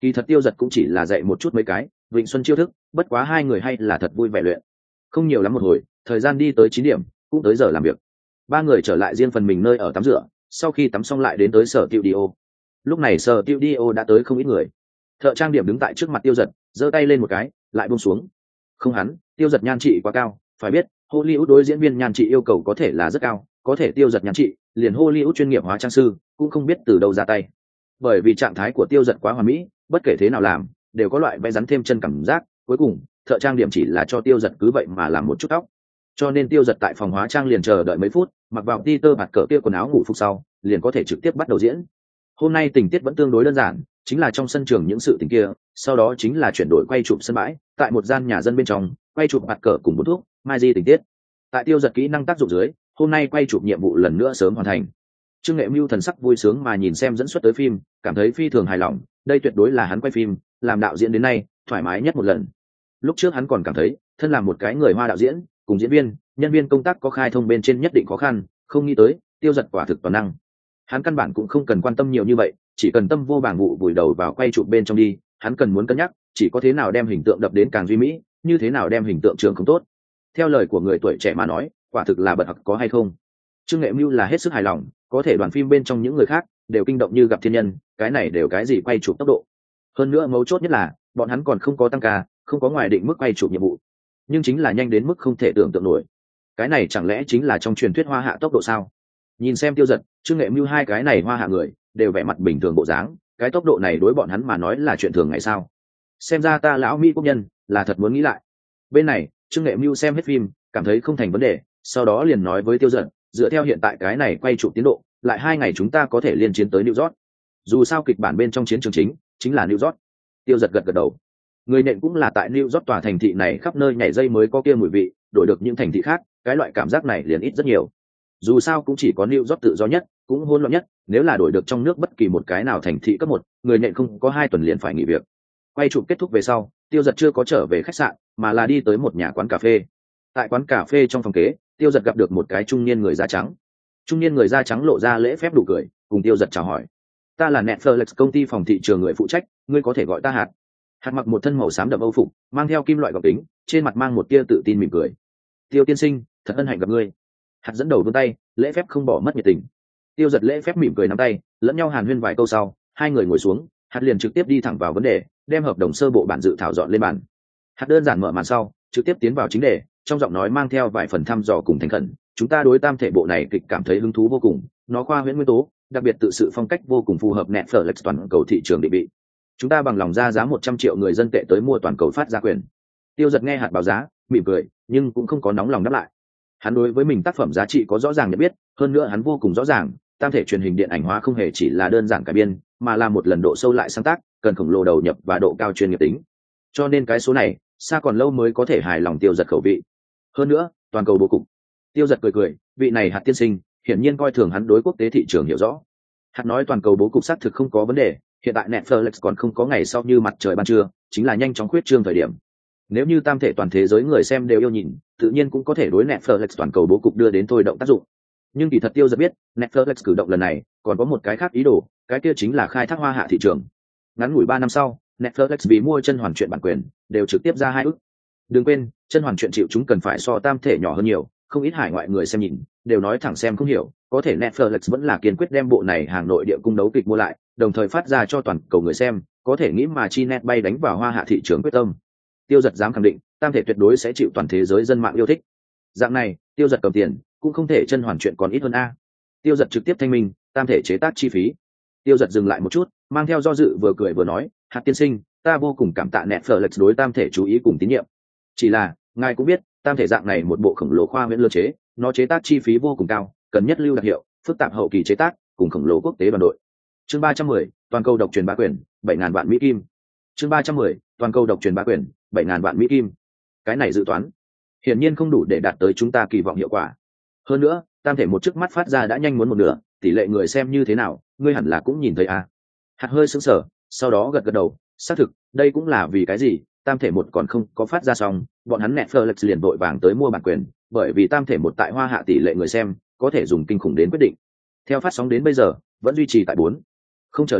Kỳ thật Tiêu Giật cũng chỉ là dạy một chút mấy cái Vịnh Xuân chiêu thức, bất quá hai người hay là thật vui vẻ luyện. Không nhiều lắm một hồi, thời gian đi tới chín điểm, cũng tới giờ làm việc. Ba người trở lại riêng phần mình nơi ở tắm rửa, sau khi tắm xong lại đến tới sở tiệu đi ô. Lúc này sở tiệu đi ô đã tới không ít người. Thợ trang điểm đứng tại trước mặt Tiêu Giật, giơ tay lên một cái, lại buông xuống. Không hắn, Tiêu Giật nhan trị quá cao, phải biết, Hollywood đối diễn viên nhan trị yêu cầu có thể là rất cao, có thể Tiêu Giật nhan trị, liền Hollywood chuyên nghiệp hóa trang sư cũng không biết từ đâu ra tay. Bởi vì trạng thái của Tiêu Giật quá hoàn mỹ, bất kể thế nào làm, đều có loại vẽ rắn thêm chân cảm giác, cuối cùng, thợ trang điểm chỉ là cho Tiêu Giật cứ vậy mà làm một chút tóc. Cho nên Tiêu Giật tại phòng hóa trang liền chờ đợi mấy phút, mặc vào Peter bạt cỡ kia quần áo ngủ phục sau, liền có thể trực tiếp bắt đầu diễn. Hôm nay tình tiết vẫn tương đối đơn giản, chính là trong sân trường những sự tình kia, sau đó chính là chuyển đổi quay chụp sân bãi, tại một gian nhà dân bên trong, quay chụp bạt cỡ cùng bốn thuốc, mai di tình tiết. Tại Tiêu Giật kỹ năng tác dụng dưới, hôm nay quay chụp nhiệm vụ lần nữa sớm hoàn thành. Trương Nghệ Mưu thần sắc vui sướng mà nhìn xem dẫn xuất tới phim, cảm thấy phi thường hài lòng, đây tuyệt đối là hắn quay phim, làm đạo diễn đến nay, thoải mái nhất một lần. Lúc trước hắn còn cảm thấy, thân là một cái người Hoa đạo diễn, cùng diễn viên, nhân viên công tác có khai thông bên trên nhất định khó khăn, không nghĩ tới, Tiêu Giật quả thực toàn năng. Hắn căn bản cũng không cần quan tâm nhiều như vậy, chỉ cần tâm vô bảng vụ vùi đầu vào quay chụp bên trong đi, hắn cần muốn cân nhắc, chỉ có thế nào đem hình tượng đập đến càng duy mỹ, như thế nào đem hình tượng trường không tốt. Theo lời của người tuổi trẻ mà nói, quả thực là bật học có hay không. Trương Nghệ Mưu là hết sức hài lòng, có thể đoàn phim bên trong những người khác đều kinh động như gặp thiên nhân, cái này đều cái gì quay chụp tốc độ. Hơn nữa mấu chốt nhất là, bọn hắn còn không có tăng ca, không có ngoài định mức quay chụp nhiệm vụ, nhưng chính là nhanh đến mức không thể tưởng tượng nổi. Cái này chẳng lẽ chính là trong truyền thuyết Hoa Hạ tốc độ sao? Nhìn xem Tiêu Giật, Trương Nghệ Mưu hai cái này Hoa Hạ người đều vẻ mặt bình thường bộ dáng, cái tốc độ này đối bọn hắn mà nói là chuyện thường ngày sao? Xem ra ta lão Mỹ quốc nhân là thật muốn nghĩ lại. Bên này, Trương Nghệ Mưu xem hết phim, cảm thấy không thành vấn đề, sau đó liền nói với Tiêu Giật, dựa theo hiện tại cái này quay chụp tiến độ, lại hai ngày chúng ta có thể liên chiến tới New York. Dù sao kịch bản bên trong chiến trường chính chính là New York. Tiêu Giật gật gật đầu. Người nện cũng là tại New York tòa thành thị này khắp nơi nhảy dây mới có kia mùi vị, đổi được những thành thị khác, cái loại cảm giác này liền ít rất nhiều. Dù sao cũng chỉ có New York tự do nhất, cũng hỗn loạn nhất, nếu là đổi được trong nước bất kỳ một cái nào thành thị cấp một, người nện không có hai tuần liền phải nghỉ việc. Quay chụp kết thúc về sau, Tiêu Giật chưa có trở về khách sạn, mà là đi tới một nhà quán cà phê. Tại quán cà phê trong phòng kế, Tiêu Giật gặp được một cái trung niên người da trắng. Trung niên người da trắng lộ ra lễ phép đủ cười, cùng Tiêu Giật chào hỏi. Ta là Netflix công ty phòng thị trường người phụ trách, ngươi có thể gọi ta Hạt. Hạt mặc một thân màu xám đậm âu phục, mang theo kim loại gọng kính, trên mặt mang một tia tự tin mỉm cười. Tiêu tiên sinh, thật hân hạnh gặp ngươi. Hạt dẫn đầu vươn tay, lễ phép không bỏ mất nhiệt tình. Tiêu Giật lễ phép mỉm cười nắm tay, lẫn nhau hàn huyên vài câu sau, hai người ngồi xuống, Hạt liền trực tiếp đi thẳng vào vấn đề, đem hợp đồng sơ bộ bản dự thảo dọn lên bàn. Hạt đơn giản mở màn sau, trực tiếp tiến vào chính đề, trong giọng nói mang theo vài phần thăm dò cùng thành khẩn. Chúng ta đối tam thể bộ này kịch cảm thấy hứng thú vô cùng, nó khoa huyễn nguyên tố, đặc biệt tự sự phong cách vô cùng phù hợp Netflix toàn cầu thị trường định vị. Chúng ta bằng lòng ra giá một trăm triệu người dân tệ tới mua toàn cầu phát ra quyền. Tiêu Giật nghe Hạt báo giá, mỉm cười, nhưng cũng không có nóng lòng đáp lại. Hắn đối với mình tác phẩm giá trị có rõ ràng nhận biết, hơn nữa hắn vô cùng rõ ràng, tam thể truyền hình điện ảnh hóa không hề chỉ là đơn giản cải biên, mà là một lần độ sâu lại sáng tác, cần khổng lồ đầu nhập và độ cao chuyên nghiệp tính. Cho nên cái số này, xa còn lâu mới có thể hài lòng Tiêu Giật khẩu vị. Hơn nữa, toàn cầu bố cục. Tiêu Giật cười cười, vị này Hạt tiên sinh, hiển nhiên coi thường hắn đối quốc tế thị trường hiểu rõ. Hạt nói toàn cầu bố cục xác thực không có vấn đề, hiện tại Netflix còn không có ngày sau như mặt trời ban trưa, chính là nhanh chóng khuyết trương thời điểm. Nếu như tam thể toàn thế giới người xem đều yêu nhìn, tự nhiên cũng có thể đối Netflix toàn cầu bố cục đưa đến thôi động tác dụng. Nhưng kỳ thật Tiêu Giật biết, Netflix cử động lần này còn có một cái khác ý đồ, cái kia chính là khai thác Hoa Hạ thị trường. Ngắn ngủi ba năm sau, Netflix vì mua chân hoàn truyện bản quyền, đều trực tiếp ra hai ức. Đừng quên, chân hoàn truyện chịu chúng cần phải so tam thể nhỏ hơn nhiều, không ít hải ngoại người xem nhìn, đều nói thẳng xem không hiểu, có thể Netflix vẫn là kiên quyết đem bộ này hàng nội địa cung đấu kịch mua lại, đồng thời phát ra cho toàn cầu người xem, có thể nghĩ mà chi net bay đánh vào Hoa Hạ thị trường quyết tâm. Tiêu Giật dám khẳng định, tam thể tuyệt đối sẽ chịu toàn thế giới dân mạng yêu thích. Dạng này, Tiêu Giật cầm tiền, cũng không thể chân hoàn chuyện còn ít hơn a. Tiêu Giật trực tiếp thanh minh, tam thể chế tác chi phí. Tiêu Giật dừng lại một chút, mang theo do dự vừa cười vừa nói, Hạt tiên sinh, ta vô cùng cảm tạ Netflix đối tam thể chú ý cùng tín nhiệm. Chỉ là, ngài cũng biết, tam thể dạng này một bộ khổng lồ khoa huyễn lơ chế, nó chế tác chi phí vô cùng cao, cần nhất lưu đặc hiệu, phức tạp hậu kỳ chế tác, cùng khổng lồ quốc tế đoàn đội. Chương ba trăm mười, toàn cầu độc truyền bá quyền, bảy ngàn vạn Mỹ kim. Chương ba trăm mười, toàn cầu độc truyền bá quyền, bảy ngàn vạn Mỹ kim. Cái này dự toán, hiển nhiên không đủ để đạt tới chúng ta kỳ vọng hiệu quả. Hơn nữa, tam thể một trước mắt phát ra đã nhanh muốn một nửa, tỷ lệ người xem như thế nào, ngươi hẳn là cũng nhìn thấy à. Hạt hơi sững sờ, sau đó gật gật đầu, xác thực, đây cũng là vì cái gì, tam thể một còn không có phát ra xong, bọn hắn Netflix liền vội vàng tới mua bản quyền, bởi vì tam thể một tại Hoa Hạ tỷ lệ người xem có thể dùng kinh khủng đến quyết định. Theo phát sóng đến bây giờ, vẫn duy trì tại bốn không trở lên,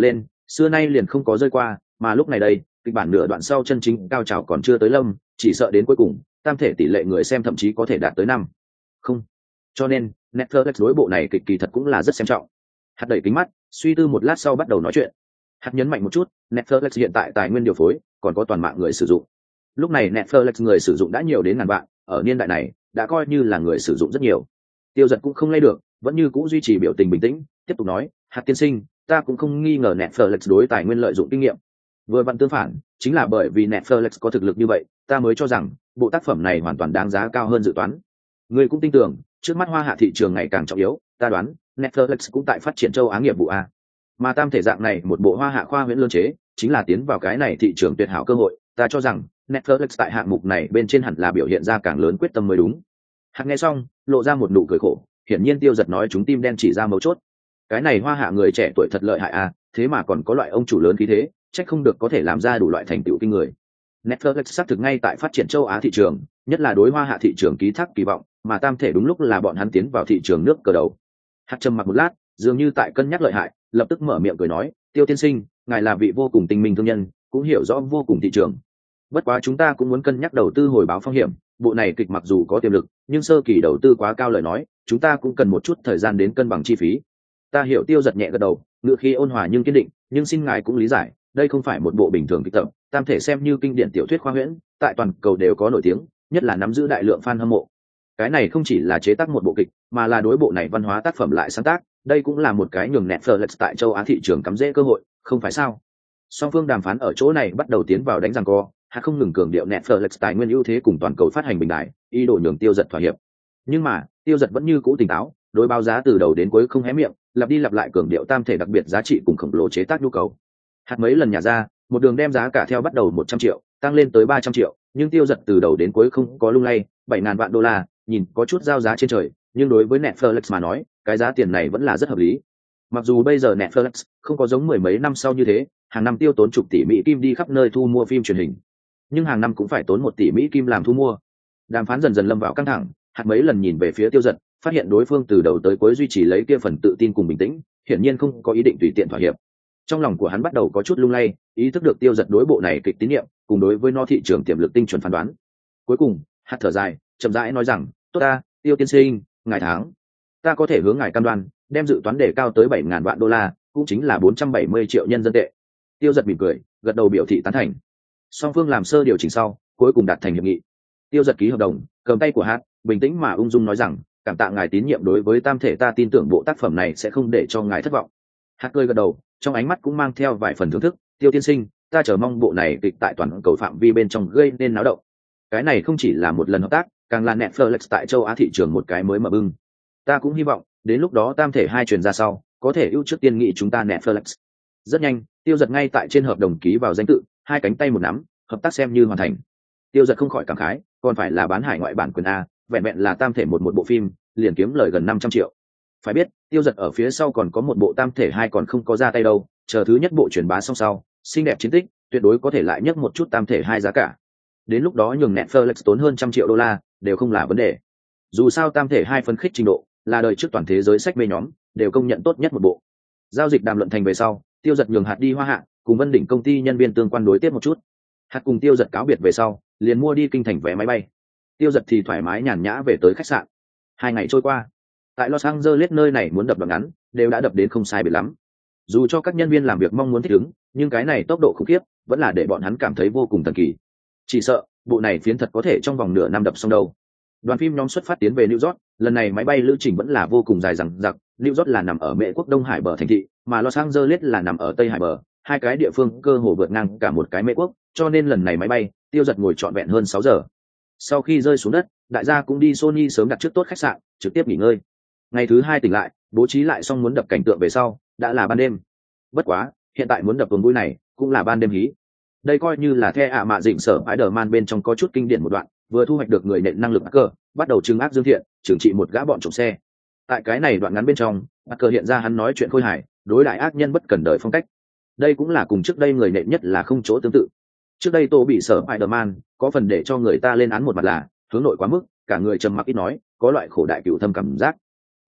xưa nay liền không có rơi qua, mà lúc này đây kịch bản nửa đoạn sau chân chính cao trào còn chưa tới lâm, chỉ sợ đến cuối cùng tam thể tỷ lệ người xem thậm chí có thể đạt tới năm không. Cho nên Netflix đối bộ này kịch kỳ thật cũng là rất xem trọng. Hạt đẩy kính mắt suy tư một lát sau bắt đầu nói chuyện. Hạt nhấn mạnh một chút, Netflix hiện tại tài nguyên điều phối còn có toàn mạng người sử dụng. Lúc này Netflix người sử dụng đã nhiều đến ngàn vạn, ở niên đại này đã coi như là người sử dụng rất nhiều. Tiêu Giật cũng không lay được, vẫn như cũ duy trì biểu tình bình tĩnh, tiếp tục nói, Hạt tiên sinh, ta cũng không nghi ngờ Netflix đối tài nguyên lợi dụng kinh nghiệm. Vừa vặn tương phản, chính là bởi vì Netflix có thực lực như vậy, ta mới cho rằng bộ tác phẩm này hoàn toàn đáng giá cao hơn dự toán. Người cũng tin tưởng, trước mắt Hoa Hạ thị trường ngày càng trọng yếu, ta đoán Netflix cũng tại phát triển châu Á nghiệp vụ a. Mà tam thể dạng này một bộ Hoa Hạ khoa huyễn lương chế, chính là tiến vào cái này thị trường tuyệt hảo cơ hội, ta cho rằng Netflix tại hạng mục này bên trên hẳn là biểu hiện ra càng lớn quyết tâm mới đúng. Hạt nghe xong, lộ ra một nụ cười khổ, hiển nhiên Tiêu Giật nói chúng tim đen chỉ ra mấu chốt. Cái này Hoa Hạ người trẻ tuổi thật lợi hại a, thế mà còn có loại ông chủ lớn khí thế, chắc không được có thể làm ra đủ loại thành tựu kinh người. Netflix xác thực ngay tại phát triển châu Á thị trường, nhất là đối Hoa Hạ thị trường ký thác kỳ vọng, mà tam thể đúng lúc là bọn hắn tiến vào thị trường nước cờ đầu. Hạt trầm mặc một lát, dường như tại cân nhắc lợi hại, lập tức mở miệng cười nói, Tiêu tiên sinh, ngài là vị vô cùng tinh minh thương nhân, cũng hiểu rõ vô cùng thị trường. Bất quá chúng ta cũng muốn cân nhắc đầu tư hồi báo phong hiểm, bộ này kịch mặc dù có tiềm lực, nhưng sơ kỳ đầu tư quá cao lời nói, chúng ta cũng cần một chút thời gian đến cân bằng chi phí. Ta hiểu. Tiêu Giật nhẹ gật đầu, ngữ khí ôn hòa nhưng kiên định, nhưng xin ngài cũng lý giải, đây không phải một bộ bình thường kịch tập, tam thể xem như kinh điển tiểu thuyết khoa huyễn, tại toàn cầu đều có nổi tiếng, nhất là nắm giữ đại lượng fan hâm mộ. Cái này không chỉ là chế tác một bộ kịch, mà là đối bộ này văn hóa tác phẩm lại sáng tác, đây cũng là một cái nhường Netflix tại châu Á thị trường cắm rễ cơ hội, không phải sao? Song phương đàm phán ở chỗ này bắt đầu tiến vào đánh giằng co, Hạt không ngừng cường điệu Netflix tài nguyên ưu thế cùng toàn cầu phát hành bình đại, ý đồ nhường Tiêu Giật thỏa hiệp. Nhưng mà, Tiêu Giật vẫn như cũ tỉnh táo, đối báo giá từ đầu đến cuối không hé miệng, lặp đi lặp lại cường điệu tam thể đặc biệt giá trị cùng khổng lồ chế tác nhu cầu. Hạt mấy lần nhả ra, một đường đem giá cả theo bắt đầu một trăm triệu, tăng lên tới ba trăm triệu, nhưng Tiêu Giật từ đầu đến cuối không có lung lay, bảy ngàn vạn đô la, nhìn có chút giao giá trên trời, nhưng đối với Netflix mà nói, cái giá tiền này vẫn là rất hợp lý. Mặc dù bây giờ Netflix không có giống mười mấy năm sau như thế, hàng năm tiêu tốn chục tỷ Mỹ kim đi khắp nơi thu mua phim truyền hình, nhưng hàng năm cũng phải tốn một tỷ Mỹ kim làm thu mua. Đàm phán dần dần lâm vào căng thẳng, Hạt mấy lần nhìn về phía Tiêu Giật, phát hiện đối phương từ đầu tới cuối duy trì lấy kia phần tự tin cùng bình tĩnh, hiển nhiên không có ý định tùy tiện thỏa hiệp. Trong lòng của hắn bắt đầu có chút lung lay, ý thức được Tiêu Giật đối bộ này kịch tín nhiệm, cùng đối với nó thị trường tiềm lực tinh chuẩn phán đoán. Cuối cùng, Hạt thở dài, chậm rãi nói rằng, tốt ta, Tiêu tiên sinh, ngài tháng, ta có thể hướng ngài cam đoan, đem dự toán đề cao tới bảy ngàn vạn đô la, cũng chính là bốn trăm bảy mươi triệu nhân dân tệ. Tiêu Giật mỉm cười, gật đầu biểu thị tán thành. Song phương làm sơ điều chỉnh sau, cuối cùng đạt thành hiệp nghị. Tiêu Giật ký hợp đồng, cầm tay của Hạt, bình tĩnh mà ung dung nói rằng, cảm tạ ngài tín nhiệm đối với tam thể, ta tin tưởng bộ tác phẩm này sẽ không để cho ngài thất vọng. Hạt cười gật đầu, trong ánh mắt cũng mang theo vài phần thưởng thức. Tiêu tiên sinh, ta chờ mong bộ này kịch tại toàn cầu phạm vi bên trong gây nên náo động. Cái này không chỉ là một lần hợp tác, càng là Netflix tại châu Á thị trường một cái mới mở bưng. Ta cũng hy vọng đến lúc đó tam thể hai truyền ra sau, có thể ưu trước tiên nghị chúng ta Netflix. Rất nhanh, Tiêu Giật ngay tại trên hợp đồng ký vào danh tự, hai cánh tay một nắm, hợp tác xem như hoàn thành. Tiêu Giật không khỏi cảm khái, còn phải là bán hải ngoại bản quyền a, vẹn vẹn là tam thể một một bộ phim, liền kiếm lời gần năm trăm triệu. Phải biết, Tiêu Giật ở phía sau còn có một bộ tam thể hai còn không có ra tay đâu, chờ thứ nhất bộ truyền bá xong sau, xinh đẹp chiến tích, tuyệt đối có thể lại nhấc một chút tam thể hai giá cả. Đến lúc đó nhường Netflix tốn hơn trăm triệu đô la, đều không là vấn đề. Dù sao tam thể hai phân khích trình độ, là đời trước toàn thế giới sách mê nhóm, đều công nhận tốt nhất một bộ. Giao dịch đàm luận thành về sau, Tiêu Giật nhường Hạt đi Hoa Hạ, cùng Vân Đỉnh công ty nhân viên tương quan đối tiếp một chút. Hạt cùng Tiêu Giật cáo biệt về sau, liền mua đi kinh thành vé máy bay. Tiêu Giật thì thoải mái nhàn nhã về tới khách sạn. Hai ngày trôi qua, tại Los Angeles nơi này muốn đập đoạn ngắn, đều đã đập đến không sai biệt lắm. Dù cho các nhân viên làm việc mong muốn thích ứng, nhưng cái này tốc độ khủng khiếp, vẫn là để bọn hắn cảm thấy vô cùng thần kỳ. Chỉ sợ, bộ này phiến thật có thể trong vòng nửa năm đập xong đâu. Đoàn phim nhóm xuất phát tiến về New York, lần này máy bay lữ trình vẫn là vô cùng dài dằng dặc. New York là nằm ở Mỹ quốc Đông Hải bờ thành thị, mà Los Angeles là nằm ở Tây Hải bờ, hai cái địa phương cơ hồ vượt ngang cả một cái Mỹ quốc, cho nên lần này máy bay, Tiêu Giật ngồi trọn vẹn hơn sáu giờ. Sau khi rơi xuống đất, đại gia cũng đi Sony sớm đặt trước tốt khách sạn, trực tiếp nghỉ ngơi. Ngày thứ hai tỉnh lại, bố trí lại xong muốn đập cảnh tượng về sau, đã là ban đêm. Bất quá, hiện tại muốn đập tuần vui này, cũng là ban đêm hí. Đây coi như là The ạ mạ dịnh sở Spider-Man bên trong có chút kinh điển một đoạn, vừa thu hoạch được người nện năng lực hacker, bắt đầu trừng ác dương thiện, trừng trị một gã bọn trộm xe. Tại cái này đoạn ngắn bên trong, hacker hiện ra hắn nói chuyện khôi hài, đối đại ác nhân bất cần đời phong cách. Đây cũng là cùng trước đây người nện nhất là không chỗ tương tự. Trước đây Tô bị sở Spider-Man có phần để cho người ta lên án một mặt là hướng nội quá mức, cả người trầm mặc ít nói, có loại khổ đại cửu thâm cảm giác.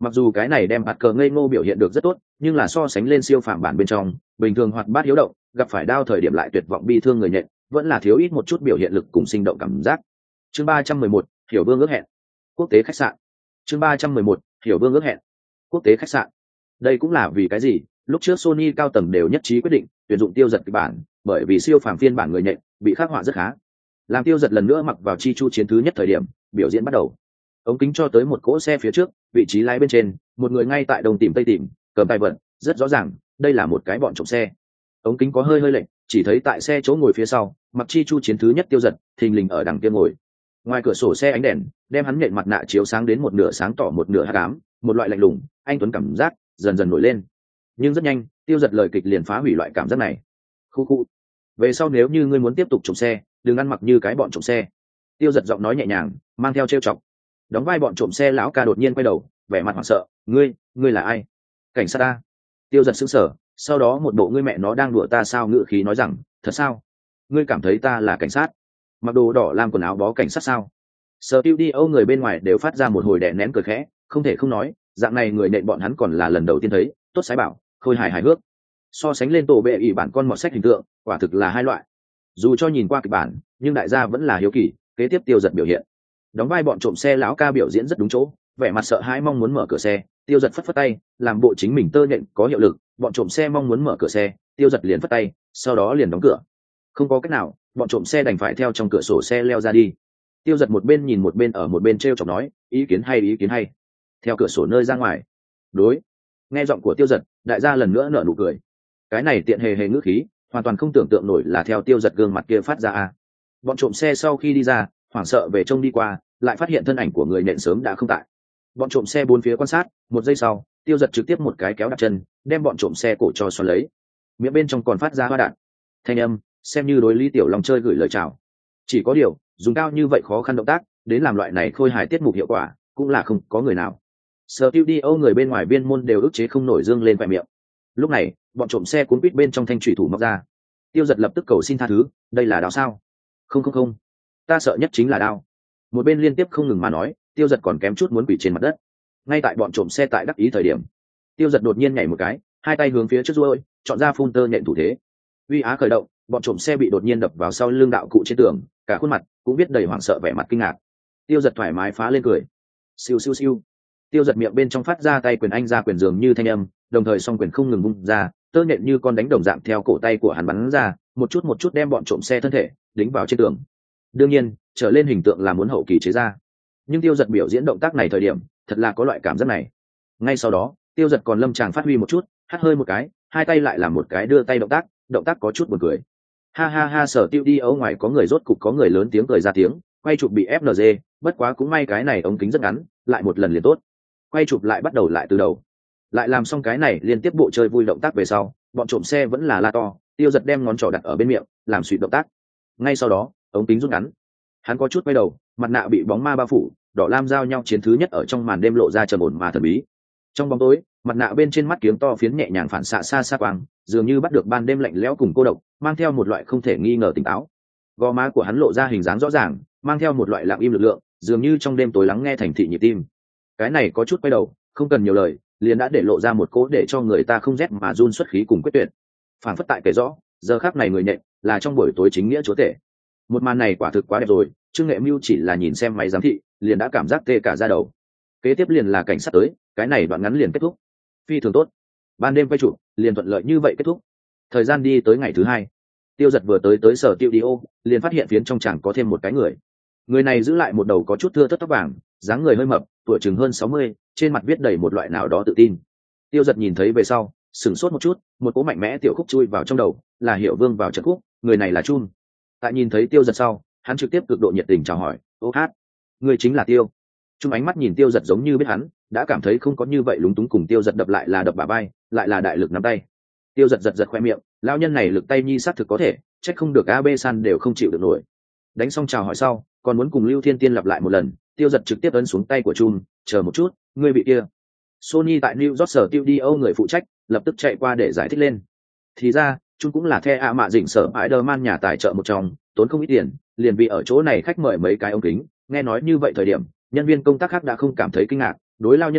Mặc dù cái này đem bạt cờ ngây ngô biểu hiện được rất tốt, nhưng là so sánh lên siêu phàm bản bên trong, bình thường hoạt bát hiếu động, gặp phải đao thời điểm lại tuyệt vọng bi thương người nhện, vẫn là thiếu ít một chút biểu hiện lực cùng sinh động cảm giác. Chương ba trăm mười một, Hiểu Vương ước hẹn. Quốc tế khách sạn. Chương ba trăm mười một, Hiểu Vương ước hẹn. Quốc tế khách sạn. Đây cũng là vì cái gì? Lúc trước Sony cao tầng đều nhất trí quyết định tuyển dụng Tiêu Giật kịch bản, bởi vì siêu phàm phiên bản người nhện bị khắc họa rất khá. Làm Tiêu Giật lần nữa mặc vào chi chu chiến thứ nhất thời điểm, biểu diễn bắt đầu. Ống kính cho tới một cỗ xe phía trước, vị trí lái bên trên, một người ngay tại đông tìm tây tìm, cầm tay vận, rất rõ ràng, đây là một cái bọn trộm xe. Ống kính có hơi hơi lệch, chỉ thấy tại xe chỗ ngồi phía sau, mặc chi chu chiến thứ nhất Tiêu Giật, thình lình ở đằng kia ngồi. Ngoài cửa sổ xe ánh đèn, đem hắn nhện mặt nạ chiếu sáng đến một nửa sáng tỏ một nửa hắc ám, một loại lạnh lùng, anh tuấn cảm giác dần dần nổi lên. Nhưng rất nhanh, Tiêu Giật lời kịch liền phá hủy loại cảm giác này. Khu khu. Về sau nếu như ngươi muốn tiếp tục trộm xe, đừng ăn mặc như cái bọn trộm xe. Tiêu Giật giọng nói nhẹ nhàng, mang theo trêu chọc. Đóng vai bọn trộm xe lão ca đột nhiên quay đầu, vẻ mặt hoảng sợ, ngươi ngươi là ai? Cảnh sát ta. Tiêu Giật sững sờ, sau đó một bộ ngươi mẹ nó đang đùa ta sao ngữ khí nói rằng, thật sao? Ngươi cảm thấy ta là cảnh sát? Mặc đồ đỏ làm quần áo bó cảnh sát sao? Studio người bên ngoài đều phát ra một hồi đè nén cười khẽ, không thể không nói, dạng này người nện bọn hắn còn là lần đầu tiên thấy, tốt sái bảo, khôi hài hài hước. So sánh lên tổ bệ ỷ bản con mọt sách hình tượng, quả thực là hai loại. Dù cho nhìn qua kịch bản, nhưng đại gia vẫn là hiếu kỳ, kế tiếp Tiêu Giật biểu hiện. Đóng vai bọn trộm xe lão ca biểu diễn rất đúng chỗ, vẻ mặt sợ hãi mong muốn mở cửa xe, Tiêu Giật phất phất tay, làm bộ chính mình tơ nhện có hiệu lực, bọn trộm xe mong muốn mở cửa xe, Tiêu Giật liền phất tay, sau đó liền đóng cửa. Không có cách nào, bọn trộm xe đành phải theo trong cửa sổ xe leo ra đi. Tiêu Giật một bên nhìn một bên ở một bên trêu chọc nói, ý kiến hay ý kiến hay. Theo cửa sổ nơi ra ngoài. Đối. Nghe giọng của Tiêu Giật, đại gia lần nữa nở nụ cười. Cái này tiện hề hề ngữ khí, hoàn toàn không tưởng tượng nổi là theo Tiêu Giật gương mặt kia phát ra a. Bọn trộm xe sau khi đi ra, hoảng sợ về trông đi qua, lại phát hiện thân ảnh của người nện sớm đã không tại. Bọn trộm xe bốn phía quan sát, một giây sau, Tiêu Giật trực tiếp một cái kéo đặt chân, đem bọn trộm xe cổ cho xoắn lấy. Miệng bên trong còn phát ra hoa đạn. Thanh âm, xem như đối Lý Tiểu Long chơi gửi lời chào. Chỉ có điều, dùng cao như vậy khó khăn động tác, đến làm loại này khôi hài tiết mục hiệu quả, cũng là không có người nào. Studio người bên ngoài viên môn đều ức chế không nổi dương lên vài miệng. Lúc này, bọn trộm xe cuốn quýt bên trong thanh thủy thủ móc ra. Tiêu Giật lập tức cầu xin tha thứ, đây là đao sao? Không không không, ta sợ nhất chính là đao. Một bên liên tiếp không ngừng mà nói, Tiêu Giật còn kém chút muốn quỳ trên mặt đất. Ngay tại bọn trộm xe tại đắc ý thời điểm, Tiêu Giật đột nhiên nhảy một cái, hai tay hướng phía trước duỗi, chọn ra phun tơ nhện thủ thế. Uy á khởi động, bọn trộm xe bị đột nhiên đập vào sau lưng đạo cụ trên tường, cả khuôn mặt cũng viết đầy hoảng sợ vẻ mặt kinh ngạc. Tiêu Giật thoải mái phá lên cười. Siêu siêu siêu. Tiêu Giật miệng bên trong phát ra tay quyền anh ra quyền dường như thanh âm, đồng thời song quyền không ngừng vung ra, tơ nhện như con đánh đồng dạng theo cổ tay của hắn bắn ra, một chút một chút đem bọn trộm xe thân thể đính vào trên tường. Đương nhiên, trở lên hình tượng là muốn hậu kỳ chế ra. Nhưng Tiêu Giật biểu diễn động tác này thời điểm, thật là có loại cảm giác này. Ngay sau đó, Tiêu Giật còn lâm tràng phát huy một chút, hắt hơi một cái, hai tay lại làm một cái đưa tay động tác, động tác có chút buồn cười. Ha ha ha, sở tiêu đi ở ngoài có người rốt cục có người lớn tiếng cười ra tiếng, quay chụp bị ép en giê, bất quá cũng may cái này ống kính rất ngắn, lại một lần liền tốt. Quay chụp lại bắt đầu lại từ đầu. Lại làm xong cái này liên tiếp bộ chơi vui động tác về sau, bọn trộm xe vẫn là la to, Tiêu Giật đem ngón trỏ đặt ở bên miệng, làm suýt động tác. Ngay sau đó, ống kính rút ngắn. Hắn có chút quay đầu, mặt nạ bị bóng ma bao phủ, đỏ lam giao nhau chiến thứ nhất ở trong màn đêm lộ ra trầm ổn mà thần bí. Trong bóng tối, mặt nạ bên trên mắt kiếng to phiến nhẹ nhàng phản xạ xa xa quang, dường như bắt được ban đêm lạnh lẽo cùng cô độc, mang theo một loại không thể nghi ngờ tỉnh táo. Gò má của hắn lộ ra hình dáng rõ ràng, mang theo một loại lặng im lực lượng, dường như trong đêm tối lắng nghe thành thị nhịp tim. Cái này có chút quay đầu, không cần nhiều lời, liền đã để lộ ra một cố để cho người ta không rét mà run xuất khí cùng quyết tuyệt. Phản phất tại kể rõ, giờ khắc này người nhện là trong buổi tối chính nghĩa chúa tể. Một màn này quả thực quá đẹp rồi, Trương Nghệ Mưu chỉ là nhìn xem máy giám thị, liền đã cảm giác tê cả da đầu. Kế tiếp liền là cảnh sát tới, cái này đoạn ngắn liền kết thúc. Phi thường tốt. Ban đêm quay chụp, liền thuận lợi như vậy kết thúc. Thời gian đi tới ngày thứ hai. Tiêu Giật vừa tới tới sở studio, liền phát hiện phiến trong tràng có thêm một cái người. Người này giữ lại một đầu có chút thưa thớt tóc vàng, dáng người hơi mập, tuổi chừng hơn sáu mươi, trên mặt viết đầy một loại nào đó tự tin. Tiêu Giật nhìn thấy về sau, sửng sốt một chút, một cỗ mạnh mẽ tiểu khúc chui vào trong đầu, là Hiểu Vương vào trận khúc, người này là Chun. Tại nhìn thấy Tiêu Giật sau, hắn trực tiếp cực độ nhiệt tình chào hỏi, "Ô hát, người chính là Tiêu." Chung ánh mắt nhìn Tiêu Giật giống như biết hắn, đã cảm thấy không có như vậy lúng túng, cùng Tiêu Giật đập lại là đập bả vai, lại là đại lực nắm tay. Tiêu Giật giật giật khoe miệng, lão nhân này lực tay nhi sát thực có thể, trách không được a bê san đều không chịu được nổi. Đánh xong chào hỏi sau, còn muốn cùng Lưu Thiên Tiên lặp lại một lần, Tiêu Giật trực tiếp ấn xuống tay của Chun, "Chờ một chút, ngươi bị kia." Sony tại New York sở studio người phụ trách lập tức chạy qua để giải thích lên. Thì ra, Chun cũng là the ạ mạ dỉnh sở Spider-Man nhà tài trợ một trong, tốn không ít tiền, liền vì ở chỗ này khách mời mấy cái ống kính. Nghe nói như vậy thời điểm, nhân viên công tác khác đã không cảm thấy kinh ngạc, đối lao nhân này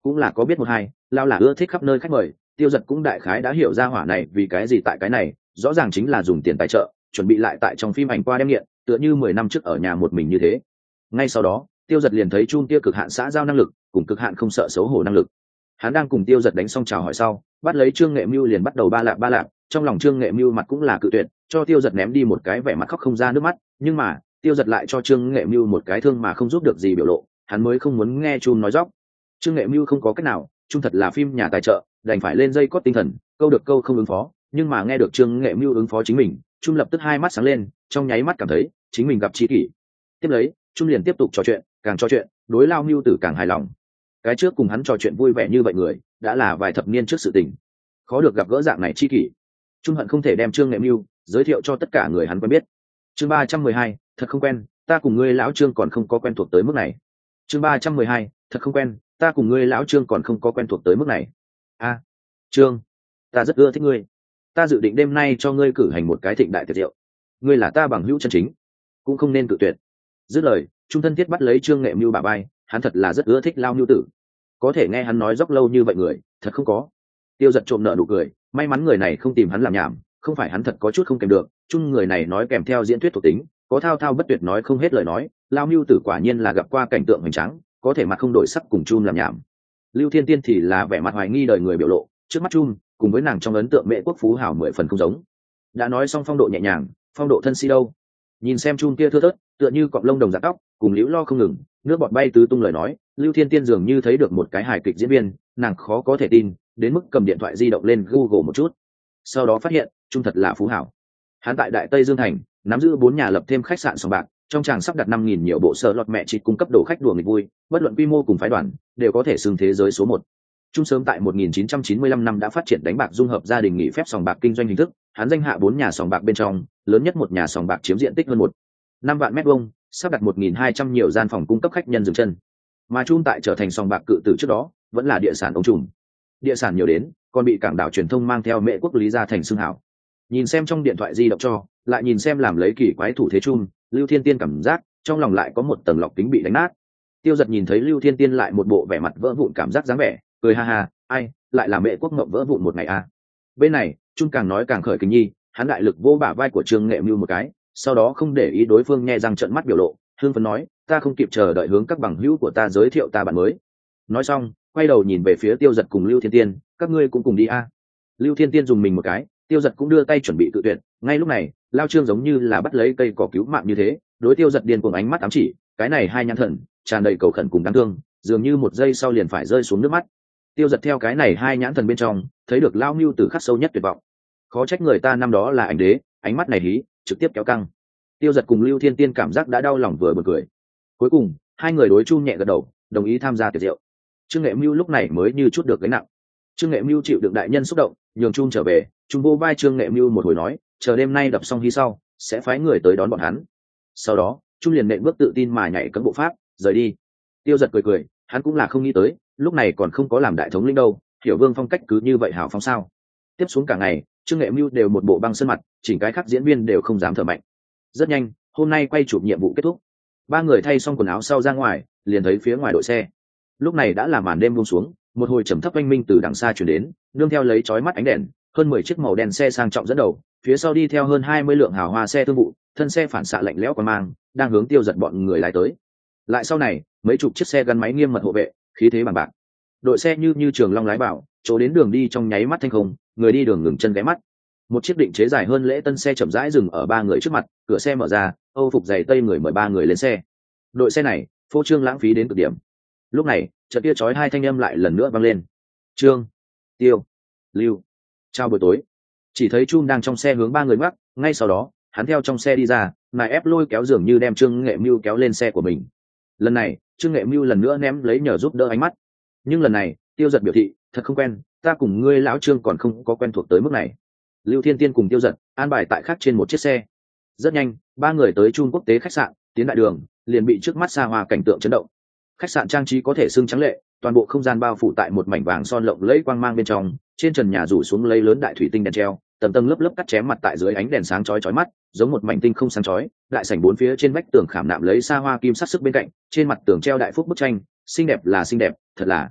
cũng là có biết một hai, lao là ưa thích khắp nơi khách mời. Tiêu Dật cũng đại khái đã hiểu ra hỏa này vì cái gì tại cái này, rõ ràng chính là dùng tiền tài trợ chuẩn bị lại tại trong phim ảnh qua đem nghiện, tựa như mười năm trước ở nhà một mình như thế. Ngay sau đó Tiêu Dật liền thấy Chun kia cực hạn xã giao năng lực cùng cực hạn không sợ xấu hổ năng lực. Hắn đang cùng Tiêu Dật đánh xong chào hỏi sau, bắt lấy Trương Nghệ Mưu liền bắt đầu ba lạp ba lạp, trong lòng Trương Nghệ Mưu mặt cũng là cự tuyệt, cho Tiêu Dật ném đi một cái vẻ mặt khóc không ra nước mắt, nhưng mà Tiêu Dật lại cho Trương Nghệ Mưu một cái thương mà không giúp được gì biểu lộ, hắn mới không muốn nghe Chun nói dóc. Trương Nghệ Mưu không có cách nào, Chun thật là phim nhà tài trợ, đành phải lên dây cót tinh thần, câu được câu không ứng phó, nhưng mà nghe được Trương Nghệ Mưu ứng phó chính mình, Chun lập tức hai mắt sáng lên, trong nháy mắt cảm thấy chính mình gặp tri kỷ. Tiếp lấy Chun liền tiếp tục trò chuyện, càng trò chuyện đối Lao Mưu Tử càng hài lòng. Cái trước cùng hắn trò chuyện vui vẻ như vậy người đã là vài thập niên trước sự tình, khó được gặp gỡ dạng này tri kỷ. Trung hận không thể đem Trương Nghệ Mưu giới thiệu cho tất cả người hắn quen biết. Chương ba trăm mười hai, thật không quen, ta cùng ngươi lão Trương còn không có quen thuộc tới mức này. Chương ba trăm mười hai, thật không quen, ta cùng ngươi lão Trương còn không có quen thuộc tới mức này. A, Trương, ta rất ưa thích ngươi, ta dự định đêm nay cho ngươi cử hành một cái thịnh đại tiệc rượu, ngươi là ta bằng hữu chân chính, cũng không nên cự tuyệt. Dứt lời, Trung thân thiết bắt lấy Trương Nghệ Mưu bà bay, hắn thật là rất ưa thích Lao Mưu Tử, có thể nghe hắn nói dốc lâu như vậy người thật không có. Tiêu Dật trộm nợ nụ cười, may mắn người này không tìm hắn làm nhảm, không phải hắn thật có chút không kèm được. Chung người này nói kèm theo diễn thuyết thuộc tính, có thao thao bất tuyệt nói không hết lời nói. Lao Mưu Tử quả nhiên là gặp qua cảnh tượng hoành tráng, có thể mặt không đổi sắc cùng Chung làm nhảm. Lưu Thiên Tiên thì là vẻ mặt hoài nghi đời người biểu lộ, trước mắt Chung cùng với nàng trong ấn tượng mẹ quốc phú hào mười phần không giống. Đã nói xong phong độ nhẹ nhàng, phong độ thân si đâu. Nhìn xem Chung kia thưa thớt, tựa như cọng lông đồng dạng tóc, cùng liễu lo không ngừng, nước bọt bay tứ tung lời nói, Lưu Thiên Tiên dường như thấy được một cái hài kịch diễn viên, nàng khó có thể tin, đến mức cầm điện thoại di động lên Google một chút, sau đó phát hiện Chung thật là phú hảo. Hắn tại Đại Tây Dương thành nắm giữ bốn nhà lập thêm khách sạn sòng bạc, trong tràng sắp đặt năm nghìn nhiều bộ sơ lọt mẹ chỉ cung cấp đồ khách đùa nghịch vui, bất luận quy mô cùng phái đoàn đều có thể xưng thế giới số một. Chung sớm tại một nghìn chín trăm chín mươi lăm năm đã phát triển đánh bạc dung hợp gia đình nghỉ phép sòng bạc kinh doanh hình thức, hắn danh hạ bốn nhà sòng bạc bên trong, lớn nhất một nhà sòng bạc chiếm diện tích hơn một năm vạn mét vuông, sắp đặt một nghìn hai trăm nhiều gian phòng cung cấp khách nhân dừng chân. Mà Chung tại trở thành sòng bạc cự tử trước đó, vẫn là địa sản ông trùm. Địa sản nhiều đến, còn bị cảng đảo truyền thông mang theo mẹ quốc lý gia thành xưng hảo. Nhìn xem trong điện thoại di động cho, lại nhìn xem làm lấy kỳ quái thủ thế Chung, Lưu Thiên Tiên cảm giác trong lòng lại có một tầng lọc kính bị đánh nát. Tiêu Dật nhìn thấy Lưu Thiên Tiên lại một bộ vẻ mặt vỡ vụn cảm giác dáng vẻ, cười ha ha, ai, lại là mẹ quốc ngậm vỡ vụn một ngày à. Bên này, Chung càng nói càng khởi kính nhi, hắn đại lực vô bả vai của Trương Nghệ Mưu một cái, sau đó không để ý đối phương nghe răng trợn mắt biểu lộ, hương phấn nói, ta không kịp chờ đợi hướng các bằng hữu của ta giới thiệu ta bạn mới. Nói xong, quay đầu nhìn về phía Tiêu Dật cùng Lưu Thiên Tiên, các ngươi cũng cùng đi a. À. Lưu Thiên Tiên dùng mình một cái, Tiêu Dật cũng đưa tay chuẩn bị cự tuyệt. Ngay lúc này, Lao Trương giống như là bắt lấy cây cỏ cứu mạng như thế, đối Tiêu Dật điên cuồng ánh mắt ám chỉ, cái này hai nhãn thần tràn đầy cầu khẩn cùng đáng thương, dường như một giây sau liền phải rơi xuống nước mắt. Tiêu Dật theo cái này hai nhãn thần bên trong, thấy được Lao Mưu Tử khắc sâu nhất tuyệt vọng. Khó trách người ta năm đó là ảnh đế, ánh mắt này hí, trực tiếp kéo căng. Tiêu Dật cùng Lưu Thiên Tiên cảm giác đã đau lòng vừa bật cười. Cuối cùng, hai người đối Chung nhẹ gật đầu, đồng ý tham gia tiệc rượu. Trương Nghệ Mưu lúc này mới như chút được gánh nặng. Trương Nghệ Mưu chịu đựng đại nhân xúc động, nhường Chung trở về, Chung vô vai Trương Nghệ Mưu một hồi nói, chờ đêm nay đập xong hy sau, sẽ phái người tới đón bọn hắn. Sau đó, Chung liền nện bước tự tin mà nhảy cấm bộ pháp, rời đi. Tiêu Dật cười cười, hắn cũng là không nghĩ tới, lúc này còn không có làm đại thống lĩnh đâu, Hiểu Vương phong cách cứ như vậy hào phóng sao? Tiếp xuống cả ngày, Trương Nghệ Mưu đều một bộ băng sơn mặt, chỉnh cái khác diễn viên đều không dám thở mạnh. Rất nhanh, hôm nay quay chụp nhiệm vụ kết thúc, ba người thay xong quần áo sau ra ngoài, liền thấy phía ngoài đội xe. Lúc này đã là màn đêm buông xuống, một hồi trầm thấp oanh minh từ đằng xa truyền đến, nương theo lấy chói mắt ánh đèn, hơn mười chiếc màu đen xe sang trọng dẫn đầu, phía sau đi theo hơn hai mươi lượng hào hoa xe thương vụ, thân xe phản xạ lạnh lẽo qua mang, đang hướng Tiêu Dật bọn người lái tới. Lại sau này, mấy chục chiếc xe gắn máy nghiêm mật hộ vệ, khí thế bằng bạc. Đội xe như như trường long lái bảo, chỗ đến đường đi trong nháy mắt thanh không, người đi đường ngừng chân ghé mắt. Một chiếc định chế dài hơn lễ tân xe chậm rãi dừng ở ba người trước mặt, cửa xe mở ra, Âu phục giày tây người mời ba người lên xe. Đội xe này phô trương lãng phí đến cực điểm. Lúc này, chợt kia chói hai thanh âm lại lần nữa vang lên. Trương, Tiêu, Lưu, chào buổi tối. Chỉ thấy Chung đang trong xe hướng ba người ngoắc, ngay sau đó, hắn theo trong xe đi ra, nài ép lôi kéo dường như đem Trương Nghệ Mưu kéo lên xe của mình. Lần này, Trương Nghệ Mưu lần nữa ném lấy nhờ giúp đỡ ánh mắt. Nhưng lần này, Tiêu Dật biểu thị, thật không quen, ta cùng ngươi lão Trương còn không có quen thuộc tới mức này. Lưu Thiên Tiên cùng Tiêu Dật an bài tại khác trên một chiếc xe. Rất nhanh, ba người tới Chung quốc tế khách sạn, tiến đại đường, liền bị trước mắt xa hoa cảnh tượng chấn động. Khách sạn trang trí có thể xưng trắng lệ, toàn bộ không gian bao phủ tại một mảnh vàng son lộng lẫy quang mang bên trong, trên trần nhà rủ xuống lấy lớn đại thủy tinh đèn treo, tầng tầng lớp lớp cắt chém mặt tại dưới ánh đèn sáng chói chói mắt, giống một mảnh tinh không sáng chói. Đại sảnh bốn phía trên vách tường khảm nạm lấy xa hoa kim sắc sức bên cạnh, trên mặt tường treo đại phúc bức tranh, xinh đẹp là xinh đẹp, thật là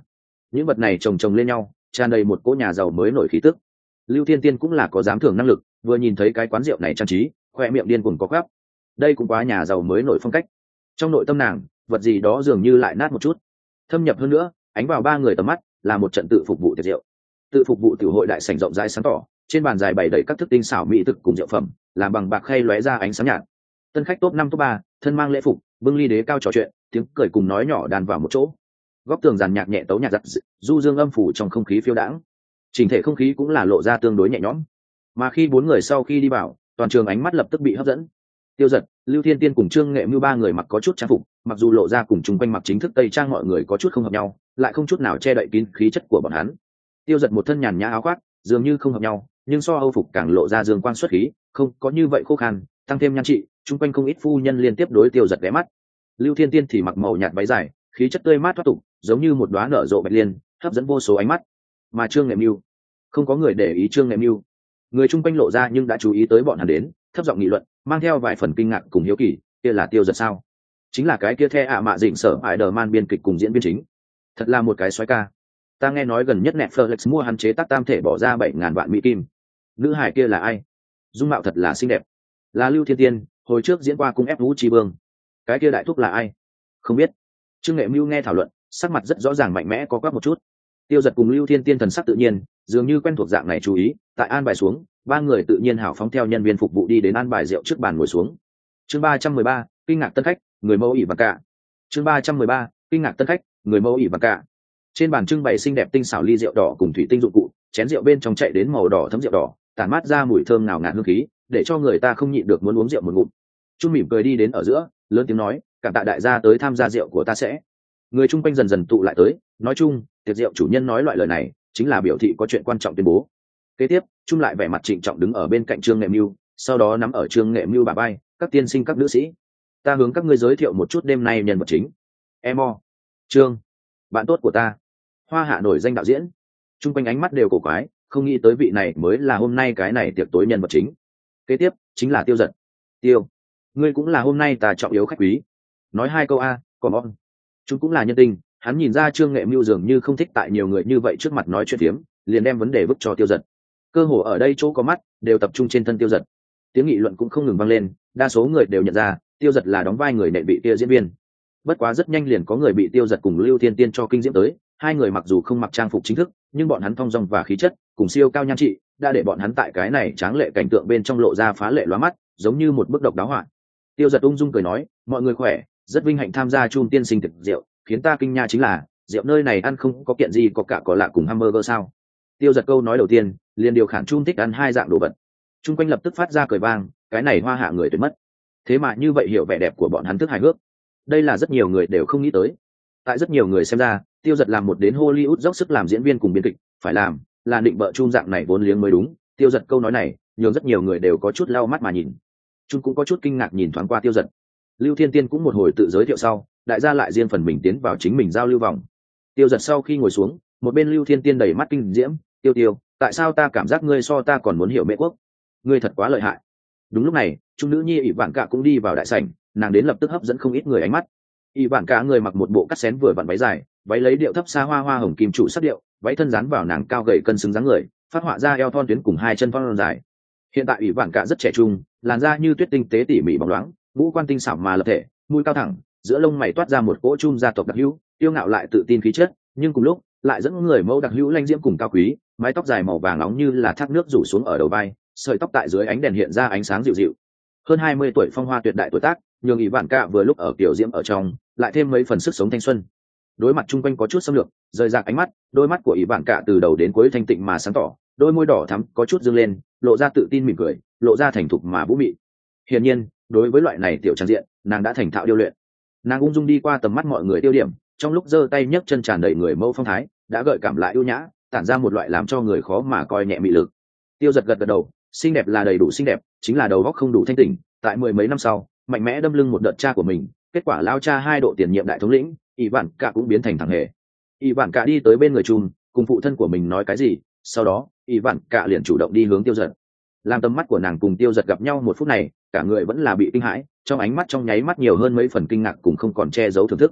những vật này chồng chồng lên nhau tràn đầy một cỗ nhà giàu mới nổi khí tức. Lưu Thiên Tiên cũng là có dám thưởng năng lực, vừa nhìn thấy cái quán rượu này trang trí, khoe miệng điên cuồng có gắp. Đây cũng quá nhà giàu mới nổi phong cách. Trong nội tâm nàng, vật gì đó dường như lại nát một chút. Thâm nhập hơn nữa, ánh vào ba người tầm mắt là một trận tự phục vụ tiệc rượu. Tự phục vụ tiểu hội đại sảnh rộng rãi sáng tỏ, trên bàn dài bày đầy các thức tinh xảo mỹ thực cùng rượu phẩm, làm bằng bạc khay lóe ra ánh sáng nhạt. Tân khách top năm top ba, thân mang lễ phục, bưng ly đế cao trò chuyện, tiếng cười cùng nói nhỏ đàn vào một chỗ. Góc tường giàn nhạc nhẹ tấu nhạc giật, du dương âm phủ trong không khí phiêu đãng. Chỉnh thể không khí cũng là lộ ra tương đối nhẹ nhõm. Mà khi bốn người sau khi đi vào, toàn trường ánh mắt lập tức bị hấp dẫn. Tiêu Dật, Lưu Thiên Tiên cùng Trương Nghệ Mưu ba người mặc có chút trang phục, mặc dù lộ ra cùng chung quanh mặc chính thức tây trang mọi người có chút không hợp nhau, lại không chút nào che đậy kín khí chất của bọn hắn. Tiêu Dật một thân nhàn nhã áo khoác, dường như không hợp nhau, nhưng so Âu phục càng lộ ra dương quang xuất khí, không có như vậy khô khan, tăng thêm nhan trị, chung quanh không ít phu nhân liên tiếp đối Tiêu Dật ghé mắt. Lưu Thiên Tiên thì mặc màu nhạt váy dài, khí chất tươi mát thoát tục, giống như một đóa nở rộ bạch liên, hấp dẫn vô số ánh mắt. Mà Trương Nghệ Mưu, không có người để ý Trương Nghệ Mưu, người chung quanh lộ ra nhưng đã chú ý tới bọn hắn đến, thấp giọng nghị luận, mang theo vài phần kinh ngạc cùng hiếu kỳ, kia là Tiêu Dật sao? Chính là cái kia The ạ mạ dịnh sở Spider-Man biên kịch cùng diễn viên chính. Thật là một cái soái ca. Ta nghe nói gần nhất Netflix mua hắn chế tác tam thể bỏ ra bảy ngàn vạn mỹ kim. Nữ hải kia là ai? Dung mạo thật là xinh đẹp. Là Lưu Thiên Tiên, hồi trước diễn qua cung ép Vũ Chi Vương. Cái kia đại thúc là ai? Không biết. Trương Nghệ Mưu nghe thảo luận, sắc mặt rất rõ ràng mạnh mẽ có quắc một chút. Tiêu Dật cùng Lưu Thiên Tiên thần sắc tự nhiên, dường như quen thuộc dạng này chú ý, tại an bài xuống, ba người tự nhiên hào phóng theo nhân viên phục vụ đi đến an bài rượu trước bàn ngồi xuống. Chương ba trăm mười ba, kinh ngạc tân khách, người mẫu ỷ và cả. Chương ba trăm mười ba, kinh ngạc tân khách, người mẫu ỷ và cả. Trên bàn trưng bày xinh đẹp tinh xảo ly rượu đỏ cùng thủy tinh dụng cụ, chén rượu bên trong chạy đến màu đỏ thấm rượu đỏ, tản mát ra mùi thơm ngào ngạt hương khí, để cho người ta không nhịn được muốn uống rượu một ngụm. Trung mỉm cười đi đến ở giữa, lớn tiếng nói, cảm tạ đại gia tới tham gia rượu của ta sẽ. Người chung quanh dần dần tụ lại tới, nói chung, tiệc rượu chủ nhân nói loại lời này, chính là biểu thị có chuyện quan trọng tuyên bố. Kế tiếp, Trung lại vẻ mặt trịnh trọng đứng ở bên cạnh Trương Nghệ Mưu, sau đó nắm ở Trương Nghệ Mưu bà bay, các tiên sinh các nữ sĩ, ta hướng các ngươi giới thiệu một chút đêm nay nhân vật chính. Emo, Trương, bạn tốt của ta, Hoa Hạ nổi danh đạo diễn. Trung quanh ánh mắt đều cổ quái, không nghĩ tới vị này mới là hôm nay cái này tiệc tối nhân vật chính. Kế tiếp, chính là Tiêu Dật. Tiêu, ngươi cũng là hôm nay ta trọng yếu khách quý. Nói hai câu a, còn on. Chúng cũng là nhân tình, hắn nhìn ra Trương Nghệ Mưu dường như không thích tại nhiều người như vậy trước mặt nói chuyện phiếm, liền đem vấn đề vứt cho Tiêu Dật. Cơ hồ ở đây chỗ có mắt đều tập trung trên thân Tiêu Dật. Tiếng nghị luận cũng không ngừng vang lên, đa số người đều nhận ra Tiêu Dật là đóng vai người nệ bị kia diễn viên. Bất quá rất nhanh liền có người bị Tiêu Dật cùng Lưu Thiên Tiên cho kinh diễm tới, hai người mặc dù không mặc trang phục chính thức, nhưng bọn hắn thong dong và khí chất, cùng siêu cao nhan trị, đã để bọn hắn tại cái này tráng lệ cảnh tượng bên trong lộ ra phá lệ lóa mắt, giống như một bức độc đáo họa. Tiêu Dật ung dung cười nói, mọi người khỏe, rất vinh hạnh tham gia Chum tiên sinh tiệc rượu, khiến ta kinh nha chính là rượu nơi này ăn không có kiện gì có cả có lạ cùng hamburger sao? Tiêu Dật câu nói đầu tiên, liền điều khản Chum thích ăn hai dạng đồ vật. Trung quanh lập tức phát ra cười vang, cái này Hoa Hạ người tuyệt mất. Thế mà như vậy hiểu vẻ đẹp của bọn hắn thức hài hước. Đây là rất nhiều người đều không nghĩ tới. Tại rất nhiều người xem ra, Tiêu Dật làm một đến Hollywood dốc sức làm diễn viên cùng biên kịch, phải làm là định bợ Chum dạng này vốn liếng mới đúng. Tiêu Dật câu nói này, nhường rất nhiều người đều có chút lau mắt mà nhìn. Trung cũng có chút kinh ngạc nhìn thoáng qua Tiêu Dật. Lưu Thiên Tiên cũng một hồi tự giới thiệu sau, đại gia lại riêng phần mình tiến vào chính mình giao lưu vòng. Tiêu Dật sau khi ngồi xuống, một bên Lưu Thiên Tiên đầy mắt kinh diễm, tiêu tiêu, tại sao ta cảm giác ngươi so ta còn muốn hiểu Mễ Quốc? Ngươi thật quá lợi hại. Đúng lúc này, trung nữ nhi ỷ vạn cả cũng đi vào đại sảnh, nàng đến lập tức hấp dẫn không ít người ánh mắt. ỷ vạn cả người mặc một bộ cắt xén vừa vặn váy dài, váy lấy điệu thấp xa hoa hoa hồng kim trụ sắc điệu, váy thân dán vào nàng cao gầy cân xứng dáng người, phát họa ra eo thon tuyến cùng hai chân thon dài. Hiện tại ỷ vạn cả rất trẻ trung, làn da như tuyết tinh tế tỉ mỉ bóng loáng, ngũ quan tinh xảo mà lập thể, mũi cao thẳng, giữa lông mày toát ra một cỗ Chum gia tộc đặc hữu, tiêu ngạo lại tự tin khí chất, nhưng cùng lúc lại dẫn người mẫu đặc hữu lanh diễm cùng cao quý, mái tóc dài màu vàng nóng như là thác nước rủ xuống ở đầu vai, sợi tóc tại dưới ánh đèn hiện ra ánh sáng dịu dịu. Hơn hai mươi tuổi phong hoa tuyệt đại tuổi tác, nhường ỷ vạn cả vừa lúc ở kiểu diễm ở trong, lại thêm mấy phần sức sống thanh xuân. Đối mặt chung quanh có chút xâm lược, rời rạc ánh mắt, đôi mắt của ỷ vạn cả từ đầu đến cuối thanh tịnh mà sáng tỏ, đôi môi đỏ thắm có chút dương lên, lộ ra tự tin mỉm cười, lộ ra thành thục mà vũ mị. Hiển nhiên, đối với loại này tiểu trang diện, nàng đã thành thạo điêu luyện. Nàng ung dung đi qua tầm mắt mọi người tiêu điểm, trong lúc giơ tay nhấc chân tràn đầy người mẫu phong thái, đã gợi cảm lại ưu nhã, tản ra một loại làm cho người khó mà coi nhẹ mị lực. Tiêu Dật gật gật đầu, xinh đẹp là đầy đủ xinh đẹp, chính là đầu óc không đủ thanh tỉnh. Tại mười mấy năm sau, mạnh mẽ đâm lưng một đợt cha của mình, kết quả lao cha hai độ tiền nhiệm đại thống lĩnh, ỷ vạn cả cũng biến thành thằng hề. ỷ vạn cả đi tới bên người Chum, cùng phụ thân của mình nói cái gì, sau đó ỷ vạn cả liền chủ động đi hướng Tiêu Dật. Làm tầm mắt của nàng cùng Tiêu Dật gặp nhau một phút này, cả người vẫn là bị kinh hãi, trong ánh mắt trong nháy mắt nhiều hơn mấy phần kinh ngạc cùng không còn che giấu thưởng thức.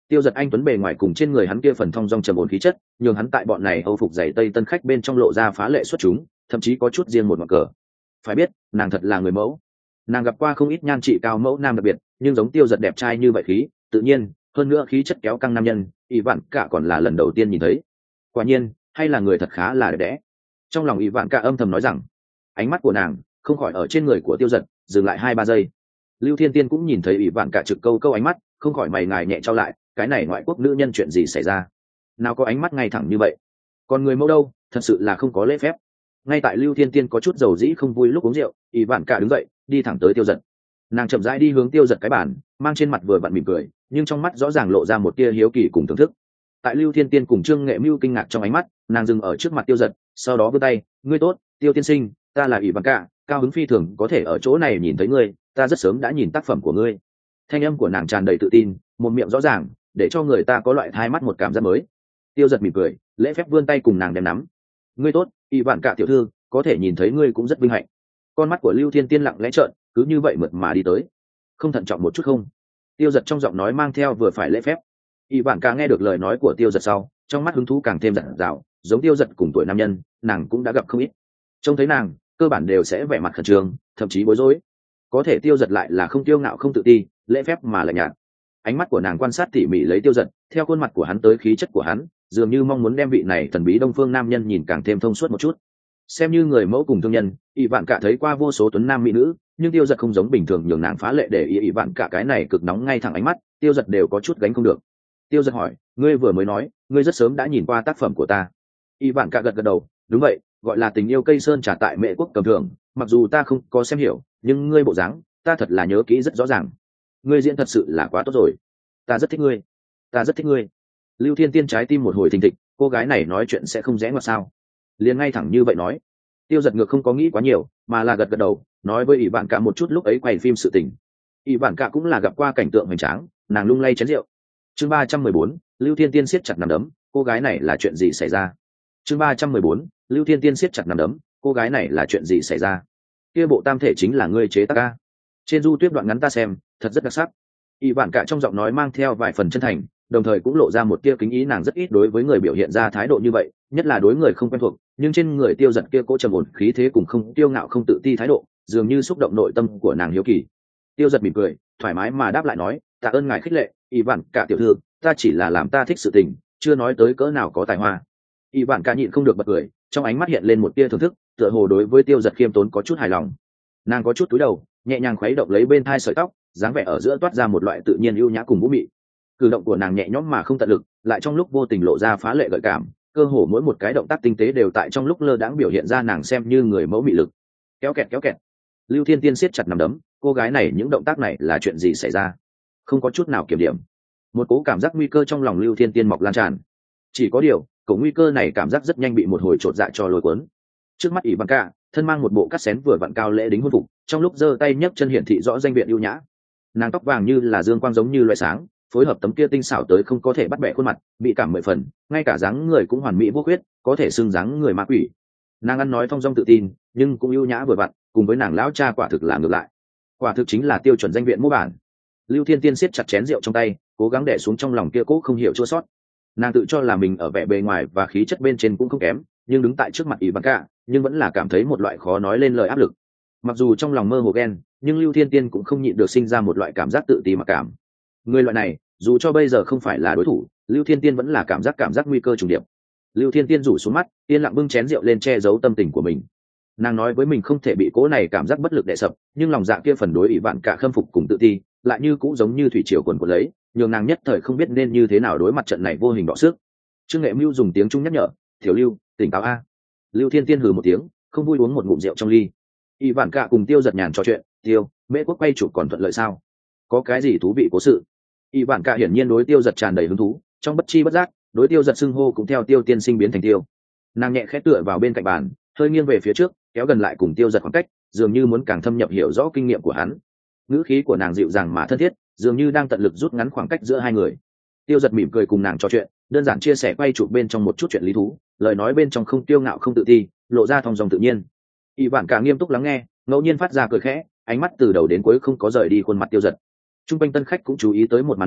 Tiêu Giật anh tuấn bề ngoài cùng trên người hắn kia phần thong dong trầm ổn khí chất, nhường hắn tại bọn này Âu phục giày tây tân khách bên trong lộ ra phá lệ xuất chúng, thậm chí có chút riêng một mặt cờ. Phải biết, nàng thật là người mẫu. Nàng gặp qua không ít nhan trị cao mẫu nam đặc biệt, nhưng giống Tiêu Giật đẹp trai như vậy khí, tự nhiên, hơn nữa khí chất kéo căng nam nhân, ỷ vạn cả còn là lần đầu tiên nhìn thấy. Quả nhiên, hay là người thật khá là đẹp đẽ. Trong lòng ỷ vạn cả âm thầm nói rằng, ánh mắt của nàng không khỏi ở trên người của Tiêu Giật dừng lại hai ba giây. Lưu Thiên Tiên cũng nhìn thấy ỷ vạn cả trực câu câu ánh mắt, không khỏi mày ngài nhẹ trao lại, cái này ngoại quốc nữ nhân chuyện gì xảy ra, nào có ánh mắt ngay thẳng như vậy, còn người mẫu đâu, thật sự là không có lễ phép. Ngay tại Lưu Thiên Tiên có chút dầu dĩ không vui lúc uống rượu, ỷ vạn cả đứng dậy đi thẳng tới Tiêu Giật. Nàng chậm rãi đi hướng Tiêu Giật cái bàn, mang trên mặt vừa vặn mỉm cười, nhưng trong mắt rõ ràng lộ ra một tia hiếu kỳ cùng thưởng thức. Tại Lưu Thiên Tiên cùng Trương Nghệ Mưu kinh ngạc trong ánh mắt, nàng dừng ở trước mặt Tiêu Giật, sau đó vươn tay, ngươi tốt, Tiêu tiên sinh, ta là ỷ vạn cả, cao hứng phi thường có thể ở chỗ này nhìn thấy ngươi, ta rất sớm đã nhìn tác phẩm của ngươi. Thanh âm của nàng tràn đầy tự tin, một miệng rõ ràng, để cho người ta có loại hai mắt một cảm giác mới. Tiêu Giật mỉm cười, lễ phép vươn tay cùng nàng đem nắm. Ngươi tốt, ỷ vạn cả tiểu thư, có thể nhìn thấy ngươi cũng rất vinh hạnh. Con mắt của Lưu Thiên Tiên lặng lẽ trợn, cứ như vậy mượt mà đi tới. Không thận trọng một chút không? Tiêu Giật trong giọng nói mang theo vừa phải lễ phép. ỷ vạn cả nghe được lời nói của Tiêu Giật sau, trong mắt hứng thú càng thêm rạng rào, giống Tiêu Giật cùng tuổi nam nhân, nàng cũng đã gặp không ít. Trông thấy nàng, cơ bản đều sẽ vẻ mặt khẩn trương, thậm chí bối rối. Có thể Tiêu Giật lại là không kiêu ngạo không tự ti, lễ phép mà lạnh nhạt. Ánh mắt của nàng quan sát tỉ mỉ lấy Tiêu Giật, theo khuôn mặt của hắn tới khí chất của hắn, dường như mong muốn đem vị này thần bí đông phương nam nhân nhìn càng thêm thông suốt một chút. Xem như người mẫu cùng thương nhân, ỷ vạn cả thấy qua vô số tuấn nam mỹ nữ, nhưng Tiêu Giật không giống bình thường nhường nàng phá lệ để ý ỷ vạn cả cái này cực nóng ngay thẳng ánh mắt, Tiêu Giật đều có chút gánh không được. Tiêu Giật hỏi, ngươi vừa mới nói, ngươi rất sớm đã nhìn qua tác phẩm của ta. ỷ vạn cả gật gật đầu, đúng vậy, gọi là Tình yêu cây sơn trà tại Mễ Quốc cầm thường, mặc dù ta không có xem hiểu, nhưng ngươi bộ dáng, ta thật là nhớ kỹ rất rõ ràng. Ngươi diễn thật sự là quá tốt rồi, ta rất thích ngươi, ta rất thích ngươi. Lưu Thiên Tiên trái tim một hồi thình thịch, cô gái này nói chuyện sẽ không rẽ ngoặt sao? Liền ngay thẳng như vậy nói. Tiêu Giật ngược không có nghĩ quá nhiều, mà là gật gật đầu, nói với ỷ vạn cả một chút lúc ấy quay phim sự tình. ỷ vạn cả cũng là gặp qua cảnh tượng hoành tráng, nàng lung lay chén rượu. Chương ba trăm mười bốn, Lưu Thiên Tiên siết chặt nắm đấm, cô gái này là chuyện gì xảy ra? Chương ba trăm mười bốn, Lưu Thiên Tiên siết chặt nắm đấm, cô gái này là chuyện gì xảy ra? Kia bộ tam thể chính là ngươi chế tác a? Trên du tuyết đoạn ngắn ta xem, thật rất đặc sắc. ỷ vạn cả trong giọng nói mang theo vài phần chân thành, đồng thời cũng lộ ra một tia kính ý, nàng rất ít đối với người biểu hiện ra thái độ như vậy, nhất là đối người không quen thuộc, nhưng trên người Tiêu Giật kia cố trầm ổn khí thế cùng không tiêu ngạo không tự ti thái độ, dường như xúc động nội tâm của nàng hiếu kỳ. Tiêu Giật mỉm cười, thoải mái mà đáp lại nói, tạ ơn ngài khích lệ, ỷ vạn cả tiểu thư, ta chỉ là làm ta thích sự tình, chưa nói tới cỡ nào có tài hoa. ỷ vạn cả nhịn không được bật cười, trong ánh mắt hiện lên một tia thưởng thức, tựa hồ đối với Tiêu Giật khiêm tốn có chút hài lòng. Nàng có chút cúi đầu, nhẹ nhàng khuấy động lấy bên thai sợi tóc, dáng vẻ ở giữa toát ra một loại tự nhiên ưu nhã cùng vũ mị. Cử động của nàng nhẹ nhõm mà không tận lực, lại trong lúc vô tình lộ ra phá lệ gợi cảm, cơ hồ mỗi một cái động tác tinh tế đều tại trong lúc lơ đãng biểu hiện ra nàng xem như người mẫu mị lực. Kéo kẹt kéo kẹt. Lưu Thiên Tiên siết chặt nắm đấm, cô gái này những động tác này là chuyện gì xảy ra? Không có chút nào kiểm điểm. Một cố cảm giác nguy cơ trong lòng Lưu Thiên Tiên mọc lan tràn. Chỉ có điều, cổ nguy cơ này cảm giác rất nhanh bị một hồi trột dạ cho lôi cuốn. Trước mắt ỷ vạn cả, thân mang một bộ cắt xén vừa vặn cao lễ đính hôn phục, trong lúc giơ tay nhấc chân hiển thị rõ danh viện ưu nhã. Nàng tóc vàng như là dương quang giống như loại sáng, phối hợp tấm kia tinh xảo tới không có thể bắt bẻ khuôn mặt, bị cảm mười phần, ngay cả dáng người cũng hoàn mỹ vô khuyết, có thể xưng dáng người ma quỷ. Nàng ăn nói thong dong tự tin, nhưng cũng ưu nhã vừa vặn, cùng với nàng lão cha quả thực là ngược lại. Quả thực chính là tiêu chuẩn danh viện mô bản. Lưu Thiên Tiên siết chặt chén rượu trong tay, cố gắng đè xuống trong lòng kia cố không hiểu chua sót. Nàng tự cho là mình ở vẻ bề ngoài và khí chất bên trên cũng không kém, nhưng đứng tại trước mặt ỷ vạn cả, nhưng vẫn là cảm thấy một loại khó nói lên lời áp lực. Mặc dù trong lòng mơ hồ ghen, nhưng Lưu Thiên Tiên cũng không nhịn được sinh ra một loại cảm giác tự ti mặc cảm. Người loại này, dù cho bây giờ không phải là đối thủ, Lưu Thiên Tiên vẫn là cảm giác cảm giác nguy cơ trùng điệp. Lưu Thiên Tiên rủ xuống mắt, yên lặng bưng chén rượu lên che giấu tâm tình của mình. Nàng nói với mình không thể bị cố này cảm giác bất lực đè sập, nhưng lòng dạ kia phần đối ỷ vạn cả khâm phục cùng tự ti, lại như cũ giống như thủy triều quần quật lấy, nhường nàng nhất thời không biết nên như thế nào đối mặt trận này vô hình đọ sức. Trương Nghệ Mưu dùng tiếng Trung nhắc nhở, "Tiểu Lưu, tỉnh táo a." Lưu Thiên Tiên hừ một tiếng, không vui uống một ngụm rượu trong ly. ỷ vạn cả cùng Tiêu Giật nhàn trò chuyện, "Tiêu, Mễ Quốc quay chụp còn thuận lợi sao? Có cái gì thú vị cố sự?" ỷ vạn cả hiển nhiên đối Tiêu Giật tràn đầy hứng thú, trong bất chi bất giác, đối Tiêu Giật xưng hô cũng theo Tiêu tiên sinh biến thành Tiêu. Nàng nhẹ khẽ tựa vào bên cạnh bàn, hơi nghiêng về phía trước, kéo gần lại cùng Tiêu Giật khoảng cách, dường như muốn càng thâm nhập hiểu rõ kinh nghiệm của hắn. Ngữ khí của nàng dịu dàng mà thân thiết, dường như đang tận lực rút ngắn khoảng cách giữa hai người. Tiêu Giật mỉm cười cùng nàng trò chuyện, đơn giản chia sẻ quay chụp bên trong một chút chuyện lý thú, lời nói bên trong không tiêu ngạo không tự ti, lộ ra thong dong tự nhiên. ỷ vạn cả nghiêm túc lắng nghe, ngẫu nhiên phát ra cười khẽ, ánh mắt từ đầu đến cuối không có rời đi khuôn mặt Tiêu Giật. Trung quanh tân khách cũng chú ý tới một màn này,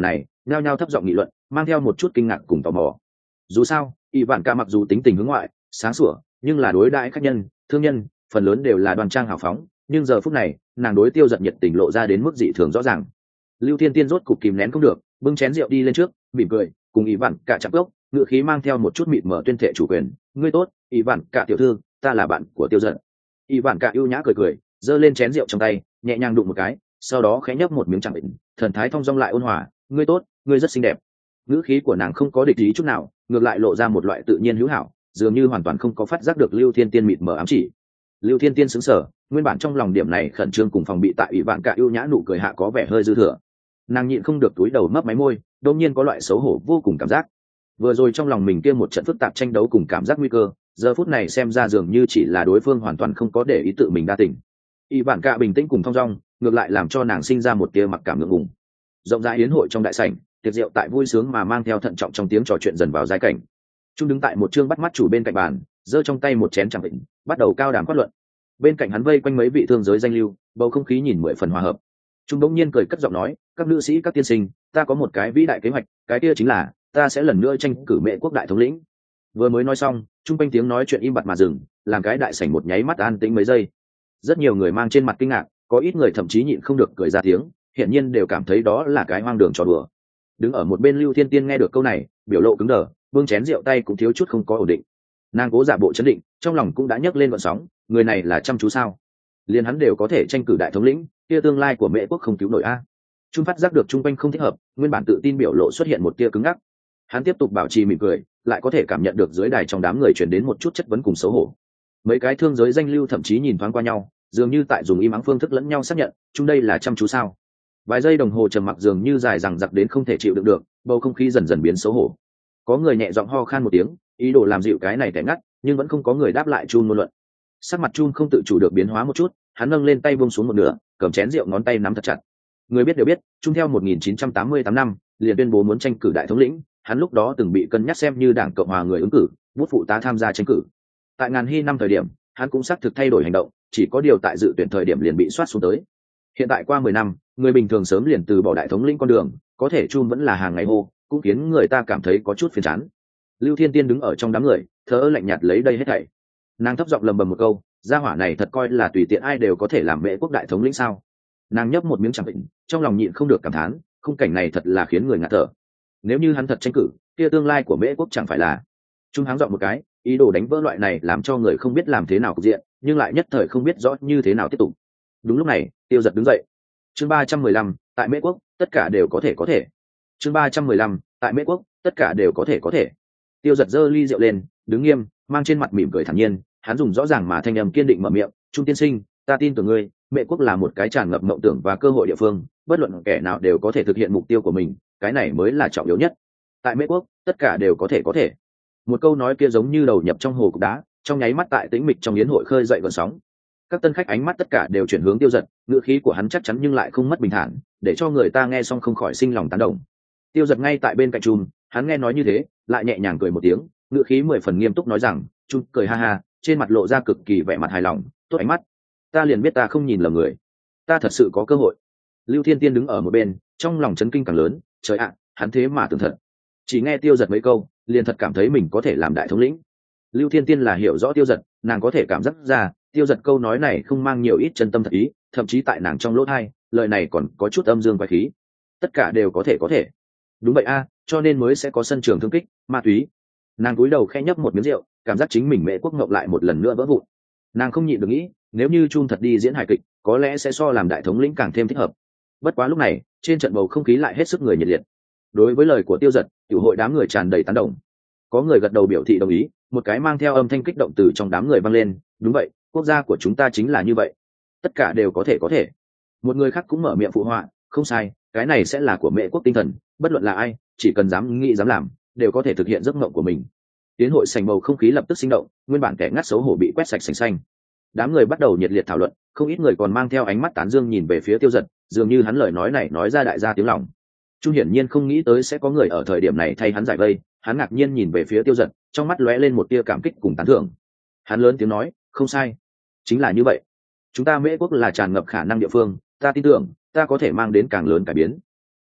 nhao nhao thấp giọng nghị luận, mang theo một chút kinh ngạc cùng tò mò. Dù sao ỷ vạn cả mặc dù tính tình hướng ngoại sáng sủa, nhưng là đối đãi khách nhân thương nhân phần lớn đều là đoan trang hào phóng, nhưng giờ phút này nàng đối Tiêu Giật nhiệt tình lộ ra đến mức dị thường rõ ràng. Lưu Thiên Tiên rốt cục kìm nén không được, bưng chén rượu đi lên trước, mỉm cười cùng ỷ vạn cả chạm cốc, ngựa khí mang theo một chút mịt mờ tuyên thệ chủ quyền. Ngươi tốt, ỷ vạn cả tiểu thư, ta là bạn của Tiêu Giật. ỷ vạn cả ưu nhã cười cười, giơ lên chén rượu trong tay, nhẹ nhàng đụng một cái, sau đó khẽ nhấp một miếng chẳng định, thần thái thong dong lại ôn hòa. Ngươi tốt, ngươi rất xinh đẹp. Ngữ khí của nàng không có địch ý chút nào, ngược lại lộ ra một loại tự nhiên hữu hảo, dường như hoàn toàn không có phát giác được Lưu Thiên Tiên mịt mờ ám chỉ. Lưu Thiên Tiên sững sờ, nguyên bản trong lòng điểm này khẩn trương cùng phòng bị tại ủy vạn cả ưu nhã nụ cười hạ có vẻ hơi dư thừa. Nàng nhịn không được túi đầu mấp máy môi, đột nhiên có loại xấu hổ vô cùng cảm giác. Vừa rồi trong lòng mình kia một trận phức tạp tranh đấu cùng cảm giác nguy cơ, giờ phút này xem ra dường như chỉ là đối phương hoàn toàn không có để ý tự mình đa tình. Ủy vạn cả bình tĩnh cùng thong dong, ngược lại làm cho nàng sinh ra một tia mặc cảm ngượng ngùng. Rộng rãi yến hội trong đại sảnh, tiệc rượu tại vui sướng mà mang theo thận trọng trong tiếng trò chuyện dần vào giai cảnh. Trung đứng tại một chương bắt mắt chủ bên cạnh bàn, giơ trong tay một chén chẳng định, bắt đầu cao đàm phát luận. Bên cạnh hắn vây quanh mấy vị thương giới danh lưu, bầu không khí nhìn mười phần hòa hợp. Trung đống nhiên cười cất giọng nói, các nữ sĩ các tiên sinh, ta có một cái vĩ đại kế hoạch, cái kia chính là ta sẽ lần nữa tranh cử mẹ quốc đại thống lĩnh. Vừa mới nói xong, trung quanh tiếng nói chuyện im bặt mà dừng, làm cái đại sảnh một nháy mắt an tĩnh mấy giây. Rất nhiều người mang trên mặt kinh ngạc, có ít người thậm chí nhịn không được cười ra tiếng, hiển nhiên đều cảm thấy đó là cái hoang đường trò đùa. Đứng ở một bên Lưu Thiên Tiên nghe được câu này, biểu lộ cứng đờ, bưng chén rượu tay cũng thiếu chút không có ổn định. Nàng cố giả bộ trấn định, trong lòng cũng đã nhấc lên vận sóng, người này là chăm chú sao? Liên hắn đều có thể tranh cử đại thống lĩnh, kia tương lai của mẹ quốc không cứu nổi a. Trung phát giác được trung quanh không thích hợp, nguyên bản tự tin biểu lộ xuất hiện một tia cứng ngắc. Hắn tiếp tục bảo trì mỉm cười, lại có thể cảm nhận được dưới đài trong đám người truyền đến một chút chất vấn cùng xấu hổ. Mấy cái thương giới danh lưu thậm chí nhìn thoáng qua nhau, dường như tại dùng im ắng phương thức lẫn nhau xác nhận, chung đây là chăm chú sao? Vài giây đồng hồ trầm mặc dường như dài dằng dặc đến không thể chịu đựng được, bầu không khí dần dần biến xấu hổ. Có người nhẹ giọng ho khan một tiếng, ý đồ làm dịu cái này tẻ ngắt, nhưng vẫn không có người đáp lại Chun ngôn luận. Sắc mặt Chun không tự chủ được biến hóa một chút, hắn nâng lên tay buông xuống một nửa, cầm chén rượu ngón tay nắm thật chặt. Người biết đều biết, Chun theo một nghìn chín trăm tám mươi tám năm liền tuyên bố muốn tranh cử đại thống lĩnh, hắn lúc đó từng bị cân nhắc xem như đảng Cộng hòa người ứng cử, bút phụ tá tham gia tranh cử. Tại ngàn hy năm thời điểm, hắn cũng xác thực thay đổi hành động, chỉ có điều tại dự tuyển thời điểm liền bị soát xuống tới. Hiện tại qua mười năm, người bình thường sớm liền từ bỏ đại thống lĩnh con đường, có thể Chun vẫn là hàng ngày hô, cũng khiến người ta cảm thấy có chút phiền chán. Lưu Thiên Tiên đứng ở trong đám người, thở lạnh nhạt lấy đây hết thảy. Nàng thấp giọng lầm bầm một câu, gia hỏa này thật coi là tùy tiện ai đều có thể làm mẹ quốc đại thống lĩnh sao? Nàng nhấp một miếng chẳng định, trong lòng nhịn không được cảm thán, khung cảnh này thật là khiến người ngạt thở. Nếu như hắn thật tranh cử, kia tương lai của mẹ quốc chẳng phải là? Trung háng giọng một cái, ý đồ đánh vỡ loại này làm cho người không biết làm thế nào cục diện, nhưng lại nhất thời không biết rõ như thế nào tiếp tục. Đúng lúc này, Tiêu Giật đứng dậy. Chương ba trăm mười lăm, tại mẹ quốc, tất cả đều có thể có thể. Chương ba trăm mười lăm, tại mẹ quốc, tất cả đều có thể có thể. Tiêu Giật giơ ly rượu lên, đứng nghiêm, mang trên mặt mỉm cười thản nhiên, hắn dùng rõ ràng mà thanh âm kiên định mở miệng, "Trung tiên sinh, ta tin tưởng ngươi, mẹ quốc là một cái tràn ngập mộng tưởng và cơ hội địa phương, bất luận kẻ nào đều có thể thực hiện mục tiêu của mình, cái này mới là trọng yếu nhất. Tại mẹ quốc, tất cả đều có thể có thể." Một câu nói kia giống như đầu nhập trong hồ cục đá, trong nháy mắt tại tĩnh mịch trong yến hội khơi dậy gợn sóng. Các tân khách ánh mắt tất cả đều chuyển hướng Tiêu Giật, ngữ khí của hắn chắc chắn nhưng lại không mất bình thản, để cho người ta nghe xong không khỏi sinh lòng tán đồng. Tiêu Giật ngay tại bên cạnh Chun, hắn nghe nói như thế, lại nhẹ nhàng cười một tiếng, ngữ khí mười phần nghiêm túc nói rằng, Chun cười ha ha, trên mặt lộ ra cực kỳ vẻ mặt hài lòng, tốt ánh mắt. Ta liền biết ta không nhìn lầm người, ta thật sự có cơ hội. Lưu Thiên Tiên đứng ở một bên, trong lòng chấn kinh càng lớn, trời ạ, hắn thế mà tưởng thật. Chỉ nghe Tiêu Giật mấy câu, liền thật cảm thấy mình có thể làm đại thống lĩnh. Lưu Thiên Tiên là hiểu rõ Tiêu Giật, nàng có thể cảm giác ra, Tiêu Giật câu nói này không mang nhiều ít chân tâm thật ý, thậm chí tại nàng trong lỗ tai, lời này còn có chút âm dương quái khí. Tất cả đều có thể có thể. Đúng vậy a, cho nên mới sẽ có sân trường thương kích, ma túy. Nàng cúi đầu khẽ nhấp một miếng rượu, cảm giác chính mình mẹ quốc ngộng lại một lần nữa vỡ vụn. Nàng không nhịn được nghĩ, nếu như Chun thật đi diễn hài kịch, có lẽ sẽ so làm đại thống lĩnh càng thêm thích hợp. Bất quá lúc này, trên trận bầu không khí lại hết sức người nhiệt liệt. Đối với lời của Tiêu Giật, tiểu hội đám người tràn đầy tán đồng. Có người gật đầu biểu thị đồng ý, một cái mang theo âm thanh kích động từ trong đám người vang lên, đúng vậy, quốc gia của chúng ta chính là như vậy, tất cả đều có thể có thể. Một người khác cũng mở miệng phụ họa, không sai, cái này sẽ là của mẹ quốc tinh thần, bất luận là ai, chỉ cần dám nghĩ dám làm, đều có thể thực hiện giấc mộng của mình. Tiến hội sành bầu không khí lập tức sinh động, nguyên bản kẻ ngắt xấu hổ bị quét sạch sành xanh. Đám người bắt đầu nhiệt liệt thảo luận, không ít người còn mang theo ánh mắt tán dương nhìn về phía Tiêu Giật, dường như hắn lời nói này nói ra đại gia tiếng lòng. Trung hiển nhiên không nghĩ tới sẽ có người ở thời điểm này thay hắn giải vây, hắn ngạc nhiên nhìn về phía Tiêu Giật, trong mắt lóe lên một tia cảm kích cùng tán thưởng. Hắn lớn tiếng nói, không sai, chính là như vậy. Chúng ta Mễ quốc là tràn ngập khả năng địa phương, ta tin tưởng, ta có thể mang đến càng lớn cải biến.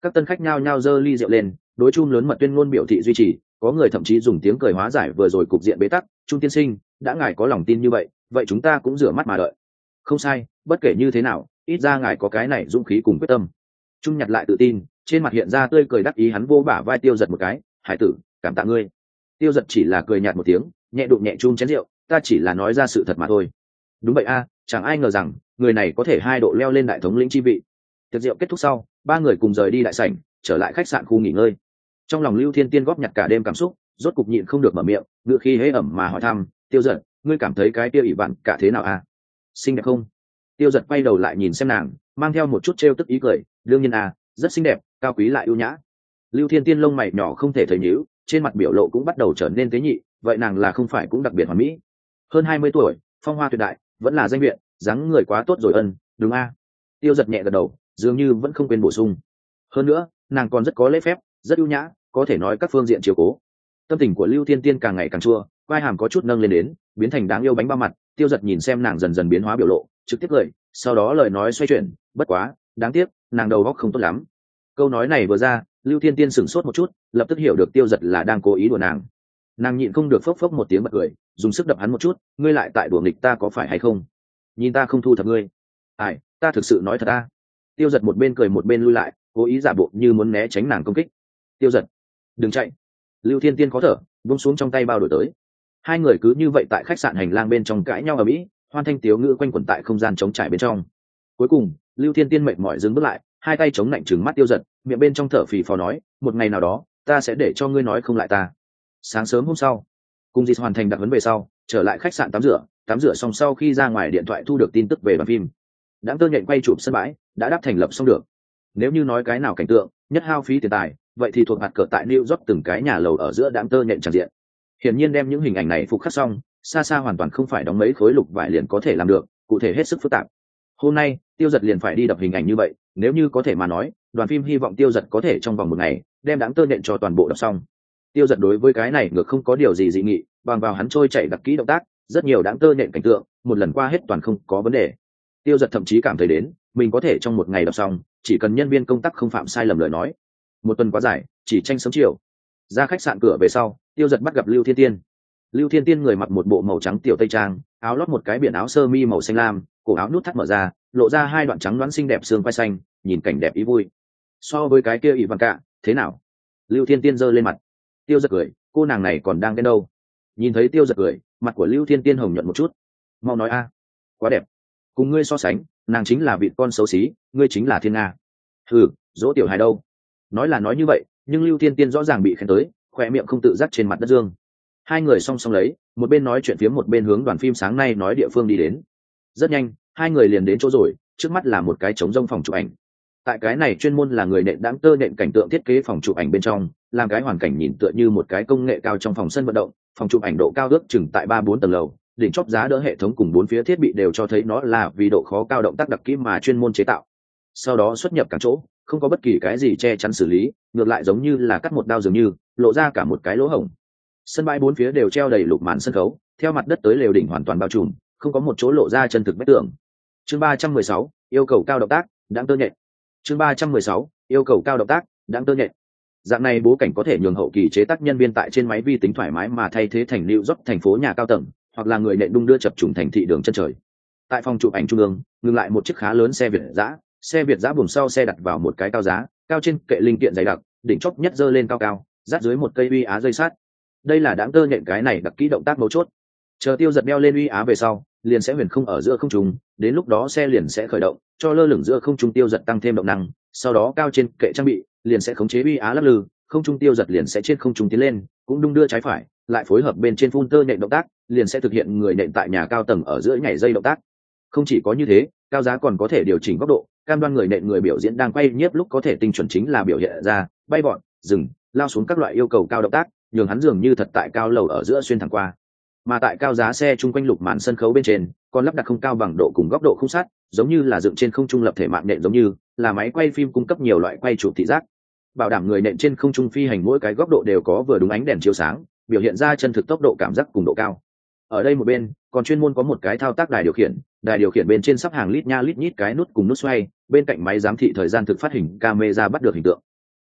Các tân khách nhao nhao giơ ly rượu lên, đối chum lớn mật tuyên ngôn biểu thị duy trì, có người thậm chí dùng tiếng cười hóa giải vừa rồi cục diện bế tắc. Trung tiên sinh, đã ngài có lòng tin như vậy, vậy chúng ta cũng rửa mắt mà đợi. Không sai, bất kể như thế nào, ít ra ngài có cái này dũng khí cùng quyết tâm. Trung nhặt lại tự tin, trên mặt hiện ra tươi cười đắc ý, hắn vô bả vai Tiêu Giật một cái, hải tử, cảm tạ ngươi. Tiêu Giật chỉ là cười nhạt một tiếng, nhẹ đụng nhẹ Trung chén rượu, ta chỉ là nói ra sự thật mà thôi. Đúng vậy a, chẳng ai ngờ rằng người này có thể hai độ leo lên đại thống lĩnh chi vị. Tiệc rượu kết thúc sau, ba người cùng rời đi đại sảnh, trở lại khách sạn khu nghỉ ngơi. Trong lòng Lưu Thiên Tiên góp nhặt cả đêm cảm xúc, rốt cục nhịn không được mở miệng, ngựa khí hế ẩm mà hỏi thăm, Tiêu Giật, ngươi cảm thấy cái kia ỷ vạn cả thế nào a? Xinh đẹp không? Tiêu Giật quay đầu lại nhìn xem nàng, mang theo một chút trêu tức ý cười, đương nhiên a, rất xinh đẹp, cao quý lại ưu nhã. Lưu Thiên Tiên lông mày nhỏ không thể thấy nhíu, trên mặt biểu lộ cũng bắt đầu trở nên tế nhị, vậy nàng là không phải cũng đặc biệt hoàn mỹ? Hơn hai mươi tuổi, phong hoa tuyệt đại, vẫn là danh viện, dáng người quá tốt rồi ân, đúng a? Tiêu Giật nhẹ gật đầu, dường như vẫn không quên bổ sung. Hơn nữa, nàng còn rất có lễ phép, rất ưu nhã, có thể nói các phương diện chiều cố. Tâm tình của Lưu Thiên Tiên càng ngày càng chua, vai hàm có chút nâng lên đến, biến thành đáng yêu bánh bao mặt. Tiêu Giật nhìn xem nàng dần dần biến hóa biểu lộ, trực tiếp cười, sau đó lời nói xoay chuyển, bất quá, đáng tiếc, nàng đầu óc không tốt lắm. Câu nói này vừa ra, Lưu Thiên Tiên sửng sốt một chút, lập tức hiểu được Tiêu Giật là đang cố ý đùa nàng. Nàng nhịn không được phốc phốc một tiếng bật cười, dùng sức đập hắn một chút, ngươi lại tại đùa nghịch ta có phải hay không? Nhìn ta không thu thập ngươi. Ai, ta thực sự nói thật ta. Tiêu Giật một bên cười một bên lui lại, cố ý giả bộ như muốn né tránh nàng công kích. Tiêu Giật, đừng chạy. Lưu Thiên Tiên khó thở, buông xuống trong tay bao đổi tới. Hai người cứ như vậy tại khách sạn hành lang bên trong cãi nhau ở mỹ, hoan thanh tiếu ngữ quanh quẩn tại không gian trống trải bên trong. Cuối cùng, Lưu Thiên Tiên mệt mỏi dừng bước lại, hai tay chống lạnh trừng mắt Tiêu Giật, miệng bên trong thở phì phò nói, một ngày nào đó, ta sẽ để cho ngươi nói không lại ta. Sáng sớm hôm sau, cùng Dịch hoàn thành đặt vấn về sau, trở lại khách sạn tắm rửa, tắm rửa xong sau khi ra ngoài điện thoại thu được tin tức về đoàn phim. Đãng Tơ Nhện quay chụp sân bãi đã đáp thành lập xong được. Nếu như nói cái nào cảnh tượng nhất hao phí tiền tài, vậy thì thuộc hạt cỡ tại New York từng cái nhà lầu ở giữa Đãng Tơ Nhện tràn diện. Hiển nhiên đem những hình ảnh này phục khắc xong, xa xa hoàn toàn không phải đóng mấy khối lục vải liền có thể làm được, cụ thể hết sức phức tạp. Hôm nay, Tiêu Giật liền phải đi đập hình ảnh như vậy, nếu như có thể mà nói, đoàn phim hy vọng Tiêu Giật có thể trong vòng một ngày đem Đãng Tơ Nhện cho toàn bộ đập xong. Tiêu Giật đối với cái này ngược không có điều gì dị nghị, bằng vào hắn trôi chảy đặc kỹ động tác, rất nhiều Đãng Tơ Nhện cảnh tượng, một lần qua hết toàn không có vấn đề. Tiêu Giật thậm chí cảm thấy đến, mình có thể trong một ngày đọc xong, chỉ cần nhân viên công tác không phạm sai lầm lời nói. Một tuần quá dài, chỉ tranh sớm chiều. Ra khách sạn cửa về sau, Tiêu Giật bắt gặp Lưu Thiên Tiên. Lưu Thiên Tiên người mặc một bộ màu trắng tiểu tây trang, áo lót một cái biển áo sơ mi màu xanh lam, cổ áo nút thắt mở ra, lộ ra hai đoạn trắng đoán xinh đẹp xương quai xanh, nhìn cảnh đẹp ý vui. So với cái kia ỷ văn cạ, thế nào? Lưu Thiên Tiên giơ lên mặt. Tiêu Giật cười, cô nàng này còn đang đến đâu? Nhìn thấy Tiêu Giật cười, mặt của Lưu Thiên Tiên hồng nhuận một chút. Mau nói a, quá đẹp. Cùng ngươi so sánh, nàng chính là vị con xấu xí, ngươi chính là thiên nga. Ừ, dỗ tiểu hài đâu? Nói là nói như vậy, nhưng Lưu Thiên Tiên rõ ràng bị khen tới, khỏe miệng không tự giác trên mặt đất dương. Hai người song song lấy, một bên nói chuyện phía một bên hướng đoàn phim sáng nay nói địa phương đi đến. Rất nhanh, hai người liền đến chỗ rồi, trước mắt là một cái trống rông phòng chụp ảnh. Tại cái này chuyên môn là người nện Đãng Tơ Nhện cảnh tượng thiết kế phòng chụp ảnh bên trong, làm cái hoàn cảnh nhìn tựa như một cái công nghệ cao trong phòng sân vận động, phòng chụp ảnh độ cao ước chừng tại ba bốn tầng lầu, đỉnh chóp giá đỡ hệ thống cùng bốn phía thiết bị đều cho thấy nó là vì độ khó cao động tác đặc kỹ mà chuyên môn chế tạo. Sau đó xuất nhập cả chỗ, không có bất kỳ cái gì che chắn xử lý, ngược lại giống như là cắt một đao dường như, lộ ra cả một cái lỗ hổng. Sân bãi bốn phía đều treo đầy lục màn sân khấu, theo mặt đất tới lều đỉnh hoàn toàn bao trùm, không có một chỗ lộ ra chân thực vách tường. Chương ba trăm mười sáu, yêu cầu cao động tác, Đãng Tơ Nhện. Chương ba trăm mười sáu, yêu cầu cao động tác, Đãng Tơ Nhện. Dạng này bố cảnh có thể nhường hậu kỳ chế tác nhân viên tại trên máy vi tính thoải mái mà thay thế thành New York thành phố nhà cao tầng, hoặc là người nện đung đưa chập trùng thành thị đường chân trời. Tại phòng chụp ảnh trung ương, ngừng lại một chiếc khá lớn xe Việt dã, xe Việt dã buồng sau xe đặt vào một cái cao giá, cao trên kệ linh kiện dày đặc, đỉnh chóp nhất giơ lên cao cao, dắt dưới một cây uy á dây sắt. Đây là Đãng Tơ Nhện cái này đặc kỹ động tác mấu chốt. Chờ Tiêu Giật đeo lên uy á về sau, liền sẽ huyền không ở giữa không trung, đến lúc đó xe liền sẽ khởi động, cho lơ lửng giữa không trung Tiêu Giật tăng thêm động năng, sau đó cao trên kệ trang bị liền sẽ khống chế uy á lắc lư, không trung Tiêu Giật liền sẽ trên không trung tiến lên, cũng đung đưa trái phải, lại phối hợp bên trên phun tơ nhện động tác, liền sẽ thực hiện người nện tại nhà cao tầng ở giữa nhảy dây động tác. Không chỉ có như thế, cao giá còn có thể điều chỉnh góc độ, cam đoan người nện người biểu diễn đang quay nhiếp lúc có thể tinh chuẩn chính là biểu hiện ra bay bọn, dừng, lao xuống các loại yêu cầu cao động tác, nhường hắn dường như thật tại cao lầu ở giữa xuyên thẳng qua. Mà tại cao giá xe chung quanh lục màn sân khấu bên trên, còn lắp đặt không cao bằng độ cùng góc độ khung sắt, giống như là dựng trên không trung lập thể mạng nện, giống như là máy quay phim cung cấp nhiều loại quay chụp thị giác, bảo đảm người nện trên không trung phi hành mỗi cái góc độ đều có vừa đúng ánh đèn chiếu sáng, biểu hiện ra chân thực tốc độ cảm giác cùng độ cao. Ở đây một bên còn chuyên môn có một cái thao tác đài điều khiển, đài điều khiển bên trên sắp hàng lít nha lít nhít cái nút cùng nút xoay, bên cạnh máy giám thị thời gian thực phát hình camera bắt được hình tượng.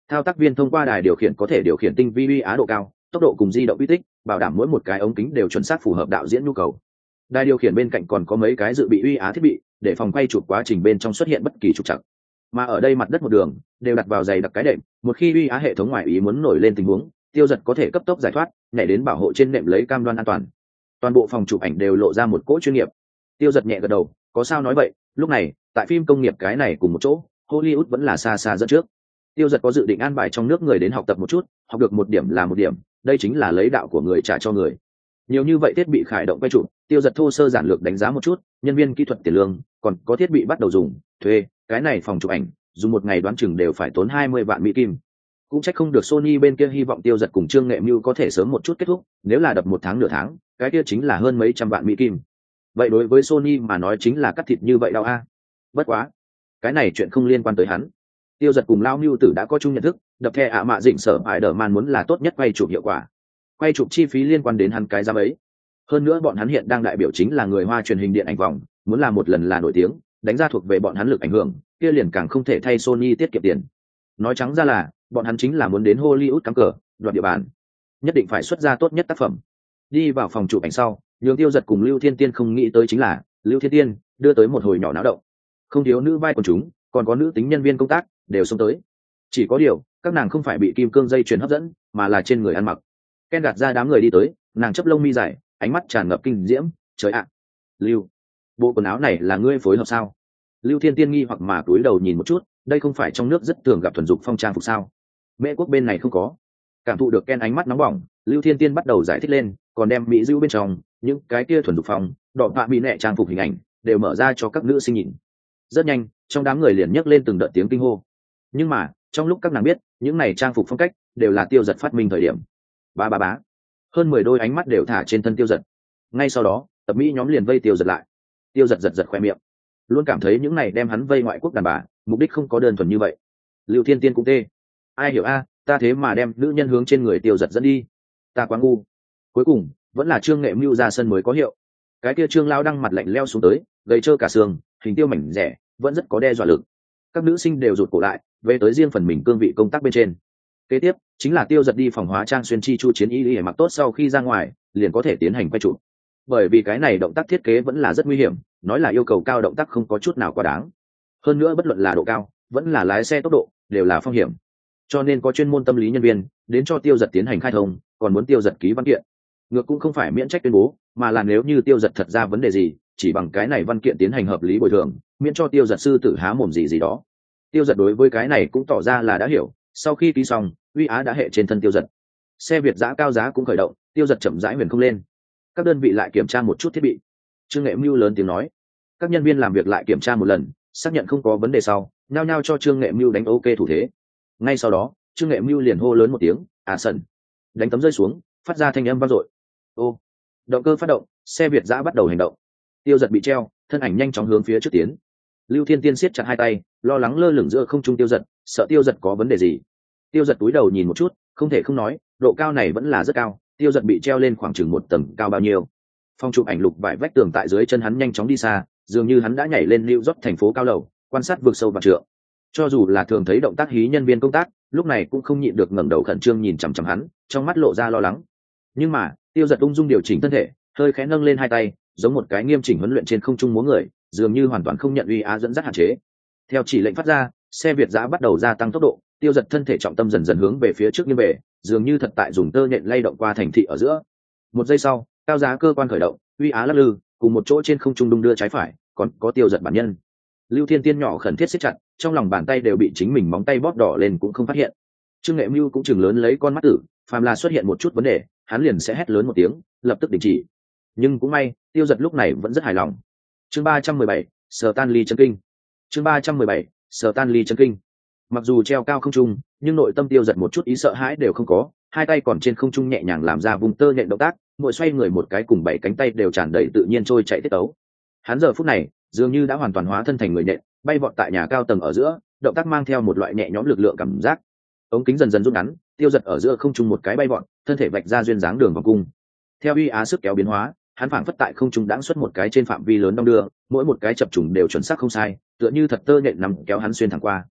Thao tác viên thông qua đài điều khiển có thể điều khiển tinh vi uy á độ cao, tốc độ cùng di động uy tích, bảo đảm mỗi một cái ống kính đều chuẩn xác phù hợp đạo diễn nhu cầu. Đài điều khiển bên cạnh còn có mấy cái dự bị uy á thiết bị, để phòng quay chụp quá trình bên trong xuất hiện bất kỳ trục trặc. Mà ở đây mặt đất một đường đều đặt vào dày đặc cái đệm, một khi uy á hệ thống ngoài ý muốn nổi lên tình huống, Tiêu Dật có thể cấp tốc giải thoát, nhảy đến bảo hộ trên nệm lấy cam đoan an toàn. Toàn bộ phòng chụp ảnh đều lộ ra một cỗ chuyên nghiệp. Tiêu Dật nhẹ gật đầu, có sao nói vậy, lúc này, tại phim công nghiệp cái này cùng một chỗ, Hollywood vẫn là xa xa dẫn trước. Tiêu Dật có dự định an bài trong nước người đến học tập một chút, học được một điểm là một điểm, đây chính là lấy đạo của người trả cho người. Nhiều như vậy thiết bị khởi động quay chụp, Tiêu Dật thô sơ giản lược đánh giá một chút, nhân viên kỹ thuật tiền lương, còn có thiết bị bắt đầu dùng, thuê, cái này phòng chụp ảnh, dùng một ngày đoán chừng đều phải tốn hai mươi vạn mỹ kim. Cũng trách không được Sony bên kia hy vọng Tiêu Dật cùng Trương Nghệ Mưu có thể sớm một chút kết thúc, nếu là đập một tháng nửa tháng, cái kia chính là hơn mấy trăm vạn mỹ kim. Vậy đối với Sony mà nói chính là cắt thịt như vậy đau a. Bất quá, cái này chuyện không liên quan tới hắn. Tiêu Dật cùng Lao Mưu Tử đã có chung nhận thức, đập the ạ mạ dịnh sở hại đờ man muốn là tốt nhất quay chụp hiệu quả. Quay chụp chi phí liên quan đến hắn cái giám ấy. Hơn nữa bọn hắn hiện đang đại biểu chính là người Hoa truyền hình điện ảnh vòng, muốn làm một lần là nổi tiếng, đánh ra thuộc về bọn hắn lực ảnh hưởng, kia liền càng không thể thay Sony tiết kiệm tiền. Nói trắng ra là, bọn hắn chính là muốn đến Hollywood cắm cờ, đoạt địa bàn. Nhất định phải xuất ra tốt nhất tác phẩm. Đi vào phòng chụp ảnh sau, nhường Tiêu Dật cùng Lưu Thiên Tiên không nghĩ tới chính là, Lưu Thiên Tiên đưa tới một hồi nhỏ náo động. Không thiếu nữ vai quần chúng, còn có nữ tính nhân viên công tác đều xông tới. Chỉ có điều, các nàng không phải bị kim cương dây chuyền hấp dẫn, mà là trên người ăn mặc. Ken gạt ra đám người đi tới, nàng chớp lông mi dài, ánh mắt tràn ngập kinh diễm, trời ạ. Lưu, bộ quần áo này là ngươi phối hợp sao? Lưu Thiên Tiên nghi hoặc mà cúi đầu nhìn một chút, đây không phải trong nước rất thường gặp thuần dục phong trang phục sao? Mễ quốc bên này không có. Cảm thụ được Ken ánh mắt nóng bỏng, Lưu Thiên Tiên bắt đầu giải thích lên, còn đem mỹ dữ bên trong những cái kia thuần dục phong, đỏ bạ bị nẹ trang phục hình ảnh đều mở ra cho các nữ sinh nhìn. Rất nhanh, trong đám người liền nhấc lên từng đợt tiếng kinh hô. Nhưng mà, trong lúc các nàng biết, những này trang phục phong cách đều là Tiêu Dật phát minh thời điểm. Ba ba bá. Hơn mười đôi ánh mắt đều thả trên thân Tiêu Dật. Ngay sau đó, tập mỹ nhóm liền vây Tiêu Dật lại. Tiêu Dật giật giật khoe miệng, luôn cảm thấy những này đem hắn vây ngoại quốc đàn bà, mục đích không có đơn thuần như vậy. Lưu Thiên Tiên cũng tê. Ai hiểu a, ta thế mà đem nữ nhân hướng trên người Tiêu Dật dẫn đi, ta quá ngu. Cuối cùng, vẫn là Trương Nghệ Mưu ra sân mới có hiệu. Cái kia Trương lão đăng mặt lạnh leo xuống tới, gầy trơ cả xương, hình tiêu mảnh rẻ, vẫn rất có đe dọa lực. Các nữ sinh đều rụt cổ lại, về tới riêng phần mình cương vị công tác bên trên. Kế tiếp chính là Tiêu Dật đi phòng hóa trang xuyên chi chu chiến y để mặc tốt, sau khi ra ngoài liền có thể tiến hành quay chụp. Bởi vì cái này động tác thiết kế vẫn là rất nguy hiểm, nói là yêu cầu cao động tác không có chút nào quá đáng. Hơn nữa bất luận là độ cao, vẫn là lái xe tốc độ, đều là phong hiểm. Cho nên có chuyên môn tâm lý nhân viên đến cho Tiêu Dật tiến hành khai thông, còn muốn Tiêu Dật ký văn kiện. Ngược cũng không phải miễn trách tuyên bố, mà là nếu như Tiêu Dật thật ra vấn đề gì, chỉ bằng cái này văn kiện tiến hành hợp lý bồi thường, miễn cho Tiêu Dật sư tử há mồm gì gì đó. Tiêu Dật đối với cái này cũng tỏ ra là đã hiểu, sau khi ký xong, uy á đã hệ trên thân Tiêu Dật. Xe Việt giã cao giá cũng khởi động, Tiêu Dật chậm rãi huyền không lên. Các đơn vị lại kiểm tra một chút thiết bị. Trương Nghệ Mưu lớn tiếng nói. Các nhân viên làm việc lại kiểm tra một lần, xác nhận không có vấn đề sau, nhao nhao cho Trương Nghệ Mưu đánh ok thủ thế. Ngay sau đó, Trương Nghệ Mưu liền hô lớn một tiếng, à sần. Đánh tấm rơi xuống, phát ra thanh âm vang dội. Ô, động cơ phát động, xe Việt giã bắt đầu hành động. Tiêu Dật bị treo, thân ảnh nhanh chóng hướng phía trước tiến. Lưu Thiên Tiên siết chặt hai tay, lo lắng lơ lửng giữa không trung Tiêu Dật, sợ Tiêu Dật có vấn đề gì. Tiêu Dật túi đầu nhìn một chút, không thể không nói, độ cao này vẫn là rất cao. Tiêu Dật bị treo lên khoảng chừng một tầng cao bao nhiêu. Phong chụp ảnh lục vải vách tường tại dưới chân hắn nhanh chóng đi xa, dường như hắn đã nhảy lên New York thành phố cao lầu, quan sát vực sâu và trượng. Cho dù là thường thấy động tác hí nhân viên công tác, lúc này cũng không nhịn được ngẩng đầu khẩn trương nhìn chằm chằm hắn, trong mắt lộ ra lo lắng. Nhưng mà, Tiêu Dật ung dung điều chỉnh thân thể, hơi khẽ nâng lên hai tay, giống một cái nghiêm chỉnh huấn luyện trên không trung múa người, dường như hoàn toàn không nhận uy á dẫn dắt hạn chế. Theo chỉ lệnh phát ra, xe Việt giã bắt đầu gia tăng tốc độ, Tiêu Dật thân thể trọng tâm dần dần hướng về phía trước nghiêng về, dường như thật tại dùng tơ nhện lay động qua thành thị ở giữa. Một giây sau, cao giá cơ quan khởi động, uy á lắc lư, cùng một chỗ trên không trung đung đưa trái phải, còn có Tiêu Dật bản nhân. Lưu Thiên Tiên nhỏ khẩn thiết siết chặt, trong lòng bàn tay đều bị chính mình móng tay bóp đỏ lên cũng không phát hiện. Trương Nghệ Mưu cũng chừng lớn lấy con mắt tử, phàm là xuất hiện một chút vấn đề, hắn liền sẽ hét lớn một tiếng, lập tức đình chỉ. Nhưng cũng may, Tiêu Dật lúc này vẫn rất hài lòng. Chương ba trăm mười bảy, Stanley chấn kinh. Chương ba trăm mười bảy, Stanley chấn kinh. Mặc dù treo cao không trung, nhưng nội tâm Tiêu Dật một chút ý sợ hãi đều không có, hai tay còn trên không trung nhẹ nhàng làm ra vùng tơ nhện động tác, mỗi xoay người một cái cùng bảy cánh tay đều tràn đầy tự nhiên trôi chạy tiết tấu. Hắn giờ phút này, dường như đã hoàn toàn hóa thân thành người nhện, bay vọt tại nhà cao tầng ở giữa, động tác mang theo một loại nhẹ nhõm lực lượng cảm giác. Ống kính dần dần rút ngắn, Tiêu Dật ở giữa không trung một cái bay vọt, thân thể vạch ra duyên dáng đường vòng cung. Theo uy á sức kéo biến hóa, hắn phảng phất tại không trung đãng xuất một cái trên phạm vi lớn đong đưa, mỗi một cái chập trùng đều chuẩn xác không sai, tựa như thật tơ nhện nằm kéo hắn xuyên thẳng qua.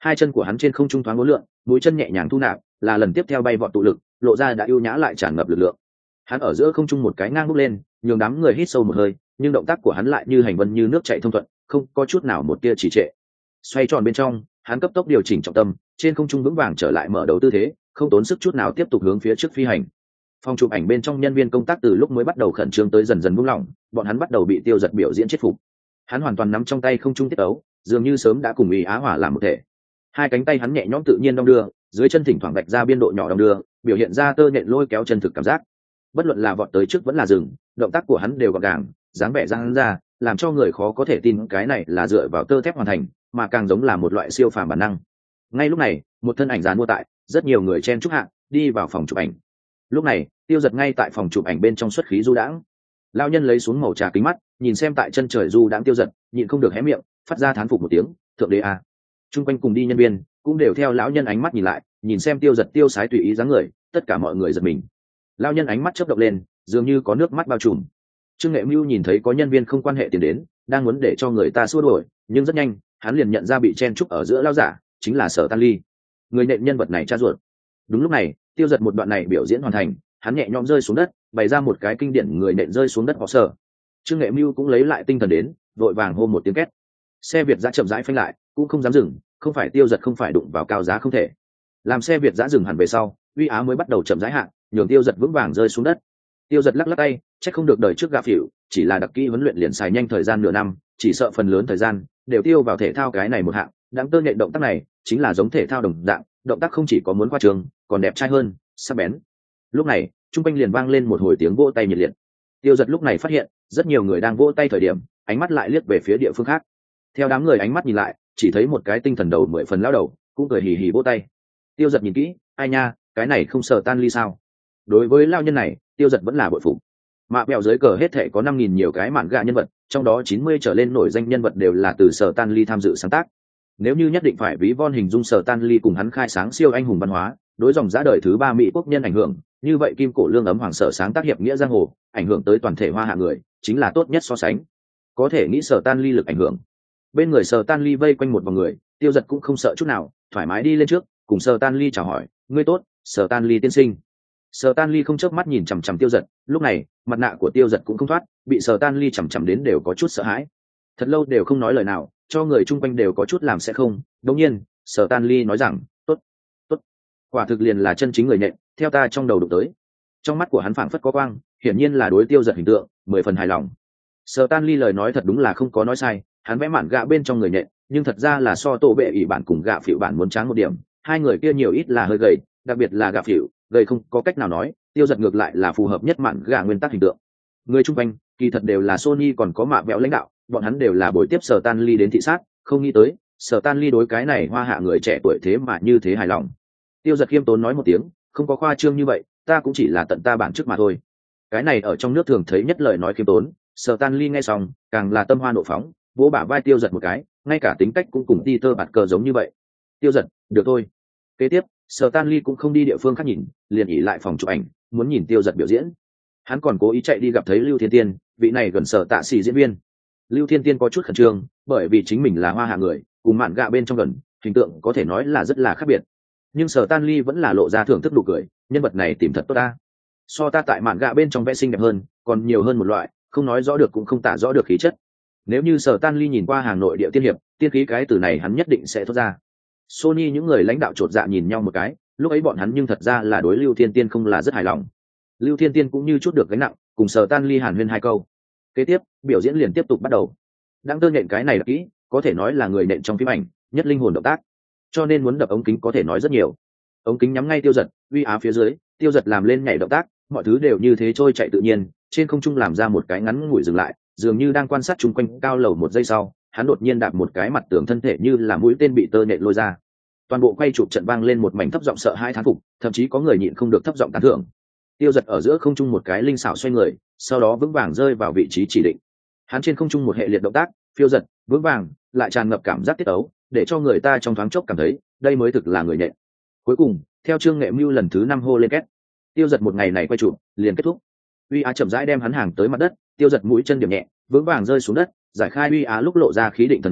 hai chân của hắn trên không trung thoáng ngốn lượn, mũi chân nhẹ nhàng thu nạp, là lần tiếp theo bay vọt tụ lực, lộ ra đã ưu nhã lại tràn ngập lực lượng. Hắn ở giữa không trung một cái ngang bốc lên, nhường đám người hít sâu một hơi, nhưng động tác của hắn lại như hành vân như nước chảy thông thuận, không có chút nào một tia trì trệ. Xoay tròn bên trong, hắn cấp tốc điều chỉnh trọng tâm, trên không trung vững vàng trở lại mở đầu tư thế, không tốn sức chút nào tiếp tục hướng phía trước phi hành. Phòng chụp ảnh bên trong nhân viên công tác từ lúc mới bắt đầu khẩn trương tới dần dần buông lỏng, bọn hắn bắt đầu bị Tiêu Dật biểu diễn chết phục. Hắn hoàn toàn nắm trong tay không trung tiết ấu, dường như sớm đã cùng Ý Á Hỏa làm một thể. Hai cánh tay hắn nhẹ nhõm tự nhiên đong đưa, dưới chân thỉnh thoảng vạch ra biên độ nhỏ đong đưa, biểu hiện ra tơ nhện lôi kéo chân thực cảm giác. Bất luận là vọt tới trước vẫn là dừng, động tác của hắn đều gọn gàng, dáng vẻ ra hắn ra, làm cho người khó có thể tin cái này là dựa vào tơ thép hoàn thành, mà càng giống là một loại siêu phàm bản năng. Ngay lúc này, một thân ảnh dàn mua tại, rất nhiều người chen chúc hạ, đi vào phòng chụp ảnh. Lúc này, Tiêu Dật ngay tại phòng chụp ảnh bên trong xuất khí du đãng. Lão nhân lấy xuống màu trà kính mắt, nhìn xem tại chân trời du đãng Tiêu Dật, nhịn không được hé miệng, phát ra thán phục một tiếng, thượng đế a. Trung quanh cùng đi nhân viên cũng đều theo lão nhân ánh mắt nhìn lại, nhìn xem Tiêu Dật tiêu sái tùy ý dáng người, tất cả mọi người giật mình. Lão nhân ánh mắt chớp động lên, dường như có nước mắt bao trùm. Trương Nghệ Mưu nhìn thấy có nhân viên không quan hệ tiền đến, đang muốn để cho người ta xua đuổi, nhưng rất nhanh, hắn liền nhận ra bị chen chúc ở giữa lão giả, chính là Sở Tan Ly. Người nện nhân vật này cha ruột. Đúng lúc này, Tiêu Dật một đoạn này biểu diễn hoàn thành, hắn nhẹ nhõm rơi xuống đất, bày ra một cái kinh điển người nện rơi xuống đất họ sở. Trương Nghệ Mưu cũng lấy lại tinh thần đến, vội vàng hô một tiếng két. Xe Việt giã chậm rãi phanh lại, cũng không dám dừng, không phải Tiêu Dật không phải đụng vào cao giá không thể. Làm xe Việt giã dừng hẳn về sau, Uy Á mới bắt đầu chậm rãi hạ, nhường Tiêu Dật vững vàng rơi xuống đất. Tiêu Dật lắc lắc tay, chắc không được đời trước gạ phỉu, chỉ là đặc kỹ huấn luyện liền xài nhanh thời gian nửa năm, chỉ sợ phần lớn thời gian đều tiêu vào thể thao cái này một hạng. Đáng tơ nhện động tác này, chính là giống thể thao đồng dạng, động tác không chỉ có muốn qua trường, còn đẹp trai hơn, sắc bén. Lúc này, trung quanh liền vang lên một hồi tiếng vỗ tay nhiệt liệt. Tiêu Dật lúc này phát hiện, rất nhiều người đang vỗ tay thời điểm, ánh mắt lại liếc về phía địa phương khác. Theo đám người ánh mắt nhìn lại, chỉ thấy một cái tinh thần đầu mười phần lão đầu, cũng cười hì hì vỗ tay. Tiêu Dật nhìn kỹ, ai nha, cái này không Sở Tan Ly sao? Đối với lão nhân này, Tiêu Dật vẫn là bội phục. Mạ bèo dưới cờ hết thảy có năm nghìn nhiều cái mạn gạ nhân vật, trong đó chín mươi trở lên nổi danh nhân vật đều là từ Sở Tan Ly tham dự sáng tác. Nếu như nhất định phải ví von hình dung Sở Tan Ly cùng hắn khai sáng siêu anh hùng văn hóa, đối dòng giá đời thứ ba Mỹ quốc nhân ảnh hưởng, như vậy Kim Cổ Lương ấm hoàng sở sáng tác hiệp nghĩa giang hồ, ảnh hưởng tới toàn thể hoa hạ người, chính là tốt nhất so sánh. Có thể nghĩ Sở Tan Ly lực ảnh hưởng. Bên người Sở Tan Ly vây quanh một vòng người, Tiêu Dật cũng không sợ chút nào, thoải mái đi lên trước, cùng Sở Tan Ly chào hỏi, ngươi tốt, Sở Tan Ly tiên sinh. Sở Tan Ly không chớp mắt nhìn chằm chằm Tiêu Dật, lúc này, mặt nạ của Tiêu Dật cũng không thoát, bị Sở Tan Ly chằm chằm đến đều có chút sợ hãi. Thật lâu đều không nói lời nào, cho người chung quanh đều có chút làm sẽ không. Đột nhiên, Sở Tan Ly nói rằng, "Tốt, tốt." Quả thực liền là chân chính người nện, theo ta trong đầu đụng tới. Trong mắt của hắn phảng phất có quang, hiển nhiên là đối Tiêu Dật hình tượng mười phần hài lòng. Sở Tan Ly lời nói thật đúng là không có nói sai, hắn vẽ mạn gạ bên trong người nện, nhưng thật ra là so tổ bệ ỷ bản cùng gạ phỉu bản muốn tráng một điểm, hai người kia nhiều ít là hơi gầy, đặc biệt là gạ phỉu, gầy không có cách nào nói, Tiêu Dật ngược lại là phù hợp nhất mạn gạ nguyên tắc hình tượng. Người chung quanh kỳ thật đều là Sony còn có mạ vẹo lãnh đạo, bọn hắn đều là buổi tiếp Sở Tan Ly đến thị sát, không nghĩ tới Sở Tan Ly đối cái này hoa hạ người trẻ tuổi thế mà như thế hài lòng. Tiêu Dật khiêm tốn nói một tiếng, không có khoa trương như vậy, ta cũng chỉ là tận ta bản chức mà thôi. Cái này ở trong nước thường thấy nhất lời nói khiêm tốn. Sở Tan Ly nghe xong, càng là tâm hoa nộ phóng, vỗ bả vai Tiêu Dật một cái, ngay cả tính cách cũng cùng Peter bạt cờ giống như vậy. Tiêu Dật, được thôi. Kế tiếp, Sở Tan Ly cũng không đi địa phương khác nhìn, liền ỉ lại phòng chụp ảnh, muốn nhìn Tiêu Dật biểu diễn. Hắn còn cố ý chạy đi gặp thấy Lưu Thiên Tiên, vị này gần Sở Tạ Sĩ diễn viên. Lưu Thiên Tiên có chút khẩn trương, bởi vì chính mình là hoa hạ người, cùng mạn gạ bên trong gần, hình tượng có thể nói là rất là khác biệt. Nhưng Sở Tan Ly vẫn là lộ ra thưởng thức nụ cười, nhân vật này tìm thật tốt ta. So ta tại mạn gạ bên trong vẽ xinh đẹp hơn, còn nhiều hơn một loại, không nói rõ được cũng không tả rõ được khí chất. Nếu như Sở Tan Ly nhìn qua hàng nội địa tiên hiệp, tiên khí cái từ này hắn nhất định sẽ thốt ra. Sony những người lãnh đạo chột dạ nhìn nhau một cái, lúc ấy bọn hắn nhưng thật ra là đối Lưu Thiên Tiên không là rất hài lòng. Lưu Thiên Tiên cũng như chút được gánh nặng, cùng Sở Tan Ly hàn huyên hai câu. Kế tiếp, biểu diễn liền tiếp tục bắt đầu. Đang tơ nhện cái này là kỹ, có thể nói là người nện trong phim ảnh, nhất linh hồn động tác. Cho nên muốn đập ống kính có thể nói rất nhiều. Ống kính nhắm ngay Tiêu Dật, Uy Á phía dưới, Tiêu Dật làm lên nhảy động tác, mọi thứ đều như thế trôi chạy tự nhiên, trên không trung làm ra một cái ngắn ngủi dừng lại, dường như đang quan sát chung quanh cao lầu một giây sau, hắn đột nhiên đạp một cái mặt tường thân thể như là mũi tên bị tơ nhện lôi ra. Toàn bộ quay chụp trận vang lên một mảnh thấp giọng sợ hãi thán phục, thậm chí có người nhịn không được thấp giọng tán thưởng. Tiêu Dật ở giữa không trung một cái linh xảo xoay người, sau đó vững vàng rơi vào vị trí chỉ định. Hắn trên không trung một hệ liệt động tác, phiêu giật, vững vàng, lại tràn ngập cảm giác tiết ấu, để cho người ta trong thoáng chốc cảm thấy, đây mới thực là người nhện. Cuối cùng, theo Trương Nghệ Mưu lần thứ năm hô lên két, Tiêu Dật một ngày này quay chụp, liền kết thúc. Uy Á chậm rãi đem hắn hàng tới mặt đất, Tiêu Dật mũi chân điểm nhẹ, vững vàng rơi xuống đất, giải khai Uy Á lúc lộ ra khí định thần nhàn,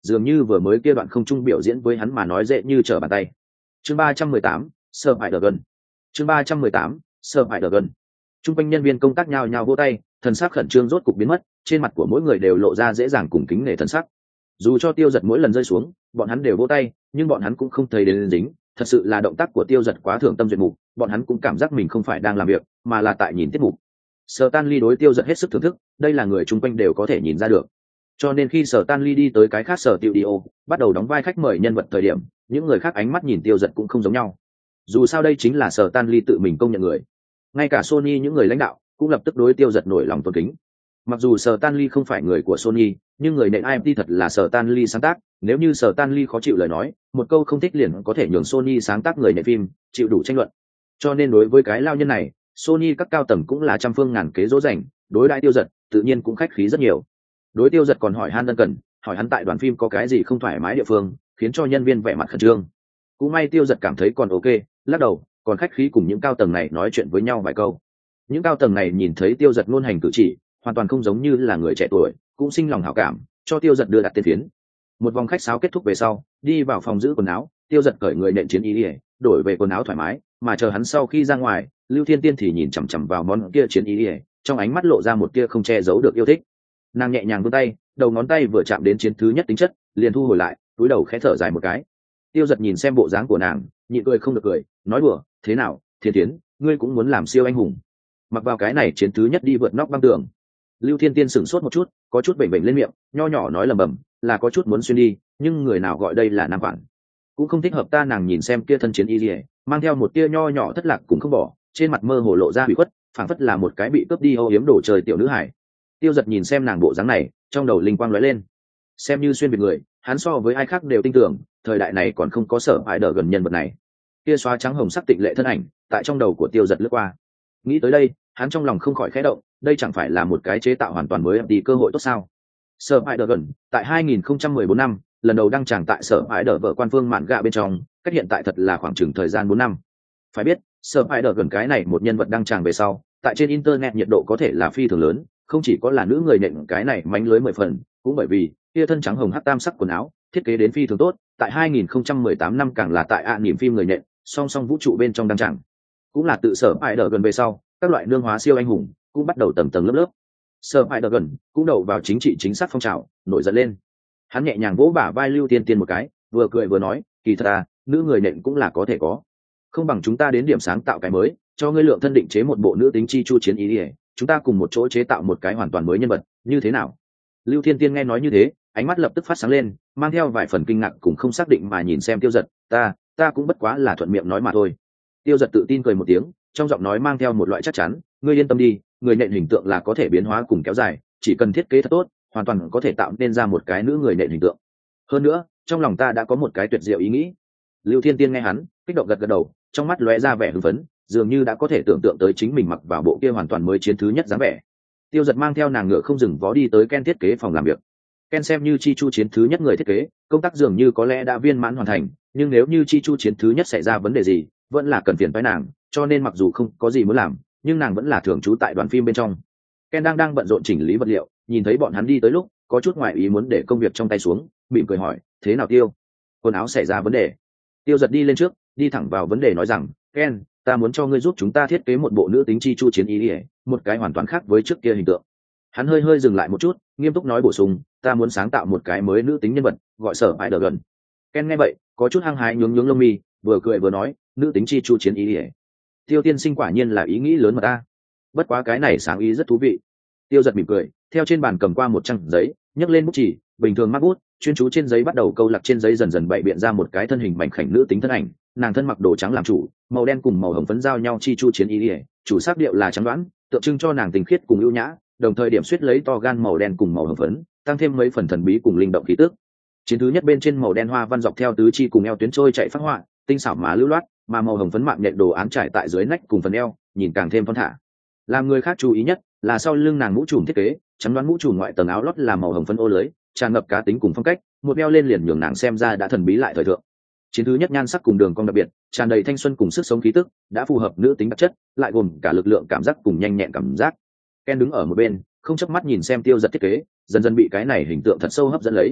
dường như vừa mới kia đoạn không trung biểu diễn với hắn mà nói dễ như trở bàn tay. Chương ba trăm mười tám, sơ hại đờ gần. Chương ba trăm mười tám, sơ hại đờ gần. Trung quanh nhân viên công tác nhao nhao vỗ tay, thần sắc khẩn trương rốt cục biến mất, trên mặt của mỗi người đều lộ ra dễ dàng cùng kính nể thần sắc. Dù cho Tiêu Dật mỗi lần rơi xuống, bọn hắn đều vỗ tay, nhưng bọn hắn cũng không thấy đến dính, thật sự là động tác của Tiêu Dật quá thượng tâm duyệt mục, bọn hắn cũng cảm giác mình không phải đang làm việc, mà là tại nhìn tiết mục. Stanley đối Tiêu Dật hết sức thưởng thức, đây là người chung quanh đều có thể nhìn ra được. Cho nên khi Stanley đi tới cái khác sở studio, bắt đầu đóng vai khách mời nhân vật thời điểm, những người khác ánh mắt nhìn Tiêu Dật cũng không giống nhau. Dù sao đây chính là Stanley tự mình công nhận người. Ngay cả Sony những người lãnh đạo cũng lập tức đối Tiêu Dật nổi lòng tôn kính. Mặc dù Stanley không phải người của Sony, nhưng người nện i em tê thật là Stanley sáng tác, nếu như Stanley khó chịu lời nói, một câu không thích liền có thể nhường Sony sáng tác người nện phim, chịu đủ tranh luận. Cho nên đối với cái lao nhân này, Sony các cao tầng cũng là trăm phương ngàn kế dỗ dành, đối đãi Tiêu Dật tự nhiên cũng khách khí rất nhiều. Đối Tiêu Dật còn hỏi han ân cần, hỏi hắn tại đoàn phim có cái gì không thoải mái địa phương, khiến cho nhân viên vẻ mặt khẩn trương. Cũng may Tiêu Dật cảm thấy còn ok, lắc đầu, còn khách khí cùng những cao tầng này nói chuyện với nhau vài câu. Những cao tầng này nhìn thấy Tiêu Dật ngôn hành cử chỉ, hoàn toàn không giống như là người trẻ tuổi, cũng sinh lòng hảo cảm, cho Tiêu Dật đưa đặt tên phiến. Một vòng khách sáo kết thúc về sau, đi vào phòng giữ quần áo, Tiêu Dật cởi người nện chiến y, đổi về quần áo thoải mái, mà chờ hắn sau khi ra ngoài, Lưu Thiên Tiên thì nhìn chằm chằm vào món kia chiến y, trong ánh mắt lộ ra một kia không che giấu được yêu thích. Nàng nhẹ nhàng vươn tay, đầu ngón tay vừa chạm đến chiến thứ nhất tính chất, liền thu hồi lại, túi đầu khẽ thở dài một cái. Tiêu Dật nhìn xem bộ dáng của nàng, nhịn cười không được cười, nói đùa, thế nào, Thiên Tiến, ngươi cũng muốn làm siêu anh hùng? Mặc vào cái này chiến thứ nhất đi vượt nóc băng tường. Lưu Thiên Tiên sửng sốt một chút, có chút bệnh bệnh lên miệng, nho nhỏ nói lầm bầm, là có chút muốn xuyên đi, nhưng người nào gọi đây là nam quản, cũng không thích hợp ta. Nàng nhìn xem kia thân chiến y liễu, mang theo một tia nho nhỏ thất lạc cũng không bỏ, trên mặt mơ hồ lộ ra bị khuất, phảng phất là một cái bị cướp đi âu yếm đồ trời tiểu nữ hải. Tiêu Dật nhìn xem nàng bộ dáng này, trong đầu linh quang lóe lên. Xem như xuyên biệt người, hắn so với ai khác đều tin tưởng, thời đại này còn không có sở hại đỡ gần nhân vật này. Kia xóa trắng hồng sắc tịnh lệ thân ảnh, tại trong đầu của Tiêu Dật lướt qua. Nghĩ tới đây, hắn trong lòng không khỏi khẽ động, đây chẳng phải là một cái chế tạo hoàn toàn mới đi cơ hội tốt sao? Sở hại đỡ gần, tại hai nghìn không trăm mười bốn năm, lần đầu đăng tràng tại sở hại đỡ vợ quan phương mạn gạ bên trong, cách hiện tại thật là khoảng chừng thời gian bốn năm. Phải biết, sở hại đỡ gần cái này một nhân vật đăng tràng về sau, tại trên internet nhiệt độ có thể là phi thường lớn, không chỉ có là nữ người nện cái này mánh lưới mười phần, cũng bởi vì kia thân trắng hồng hắc tam sắc quần áo thiết kế đến phi thường tốt, tại hai nghìn không trăm mười tám năm càng là tại ạ niềm phim người nện song song vũ trụ bên trong đăng tràng. Cũng là tự sở hại đỡ gần về sau, các loại nương hóa siêu anh hùng cũng bắt đầu tầng tầng lớp lớp. Sở hại đỡ gần cũng đầu vào chính trị chính xác phong trào, nổi giận lên. Hắn nhẹ nhàng vỗ bả vai Lưu Tiên Tiên một cái, vừa cười vừa nói, kỳ thật à, nữ người nện cũng là có thể có, không bằng chúng ta đến điểm sáng tạo cái mới, cho ngươi lượng thân định chế một bộ nữ tính chi chu chiến ý ỉa, chúng ta cùng một chỗ chế tạo một cái hoàn toàn mới nhân vật, như thế nào? Lưu Thiên Tiên nghe nói như thế, ánh mắt lập tức phát sáng lên, mang theo vài phần kinh ngạc cùng không xác định mà nhìn xem Tiêu Dật, ta, ta cũng bất quá là thuận miệng nói mà thôi. Tiêu Dật tự tin cười một tiếng, trong giọng nói mang theo một loại chắc chắn, ngươi yên tâm đi, người nện hình tượng là có thể biến hóa cùng kéo dài, chỉ cần thiết kế thật tốt, hoàn toàn có thể tạo nên ra một cái nữ người nện hình tượng. Hơn nữa, trong lòng ta đã có một cái tuyệt diệu ý nghĩ. Lưu Thiên Tiên nghe hắn, kích động gật gật đầu, trong mắt lóe ra vẻ hưng phấn, dường như đã có thể tưởng tượng tới chính mình mặc vào bộ kia hoàn toàn mới chiến thứ nhất dáng vẻ. Tiêu Dật mang theo nàng ngựa không dừng vó đi tới Ken thiết kế phòng làm việc. Ken xem như chi chu chiến thứ nhất người thiết kế, công tác dường như có lẽ đã viên mãn hoàn thành, nhưng nếu như chi chu chiến thứ nhất xảy ra vấn đề gì, vẫn là cần phiền với nàng, cho nên mặc dù không có gì muốn làm, nhưng nàng vẫn là thường trú tại đoàn phim bên trong. Ken đang đang bận rộn chỉnh lý vật liệu, nhìn thấy bọn hắn đi tới lúc, có chút ngoại ý muốn để công việc trong tay xuống, mỉm cười hỏi, thế nào Tiêu? Quần áo xảy ra vấn đề? Tiêu Dật đi lên trước, đi thẳng vào vấn đề nói rằng, Ken, ta muốn cho ngươi giúp chúng ta thiết kế một bộ nữ tính chi chu chiến ý ỉa, một cái hoàn toàn khác với trước kia hình tượng. Hắn hơi hơi dừng lại một chút, nghiêm túc nói bổ sung, ta muốn sáng tạo một cái mới nữ tính nhân vật, gọi sở hại đỡ gần. Ken nghe vậy, có chút hăng hái nhướng nhướng lông mi, vừa cười vừa nói, nữ tính chi chu chiến ý ỉa. Tiêu tiên sinh quả nhiên là ý nghĩ lớn mà ta. Bất quá cái này sáng ý rất thú vị. Tiêu Dật mỉm cười, theo trên bàn cầm qua một trang giấy, nhấc lên bút chỉ, bình thường mác bút, chuyên chú trên giấy bắt đầu câu lạc trên giấy, dần dần bày biện ra một cái thân hình mảnh khảnh nữ tính thân ảnh. Nàng thân mặc đồ trắng làm chủ, màu đen cùng màu hồng phấn giao nhau chi chu chiến ý ỉa, chủ sắc điệu là trắng đoán, tượng trưng cho nàng tình khiết cùng ưu nhã, đồng thời điểm suýt lấy to gan màu đen cùng màu hồng phấn, tăng thêm mấy phần thần bí cùng linh động khí tức. Chiến thứ nhất bên trên màu đen hoa văn dọc theo tứ chi cùng eo tuyến trôi chạy phát họa, tinh xảo mà lưu loát, mà màu hồng phấn mạng nhện đồ án trải tại dưới nách cùng phần eo, nhìn càng thêm thon thả. Làm người khác chú ý nhất là sau lưng nàng mũ trùm thiết kế, trắng đoán mũ trùm ngoại tầng áo lót là màu hồng phấn ô lưới, tràn ngập cá tính cùng phong cách, một đeo lên liền nhường nàng xem ra đã thần bí lại thời thượng. Chiến thứ nhất nhan sắc cùng đường cong đặc biệt, tràn đầy thanh xuân cùng sức sống khí tức, đã phù hợp nữ tính đặc chất, lại gồm cả lực lượng cảm giác cùng nhanh nhẹn cảm giác. Ken đứng ở một bên, không chớp mắt nhìn xem Tiêu Dật thiết kế, dần dần bị cái này hình tượng thật sâu hấp dẫn lấy.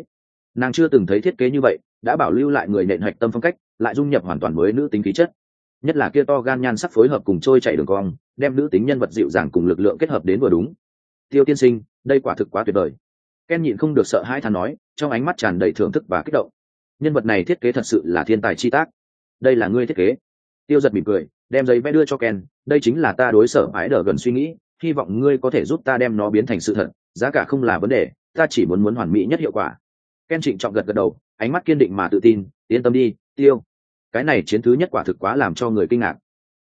Nàng chưa từng thấy thiết kế như vậy, đã bảo lưu lại người nện hạch tâm phong cách, lại dung nhập hoàn toàn mới nữ tính khí chất. Nhất là kia to gan nhan sắc phối hợp cùng trôi chảy đường cong, đem nữ tính nhân vật dịu dàng cùng lực lượng kết hợp đến vừa đúng. Tiêu tiên sinh, đây quả thực quá tuyệt vời. Ken nhịn không được sợ hãi thán nói, trong ánh mắt tràn đầy thưởng thức và kích động. Nhân vật này thiết kế thật sự là thiên tài chi tác. Đây là ngươi thiết kế? Tiêu giật mỉm cười, đem giấy vẽ đưa cho Ken, đây chính là ta đối sở ái đờ gần suy nghĩ, hy vọng ngươi có thể giúp ta đem nó biến thành sự thật, giá cả không là vấn đề, ta chỉ muốn muốn hoàn mỹ nhất hiệu quả. Ken trịnh trọng gật gật đầu, ánh mắt kiên định mà tự tin, yên tâm đi, Tiêu. Cái này chiến thứ nhất quả thực quá làm cho người kinh ngạc.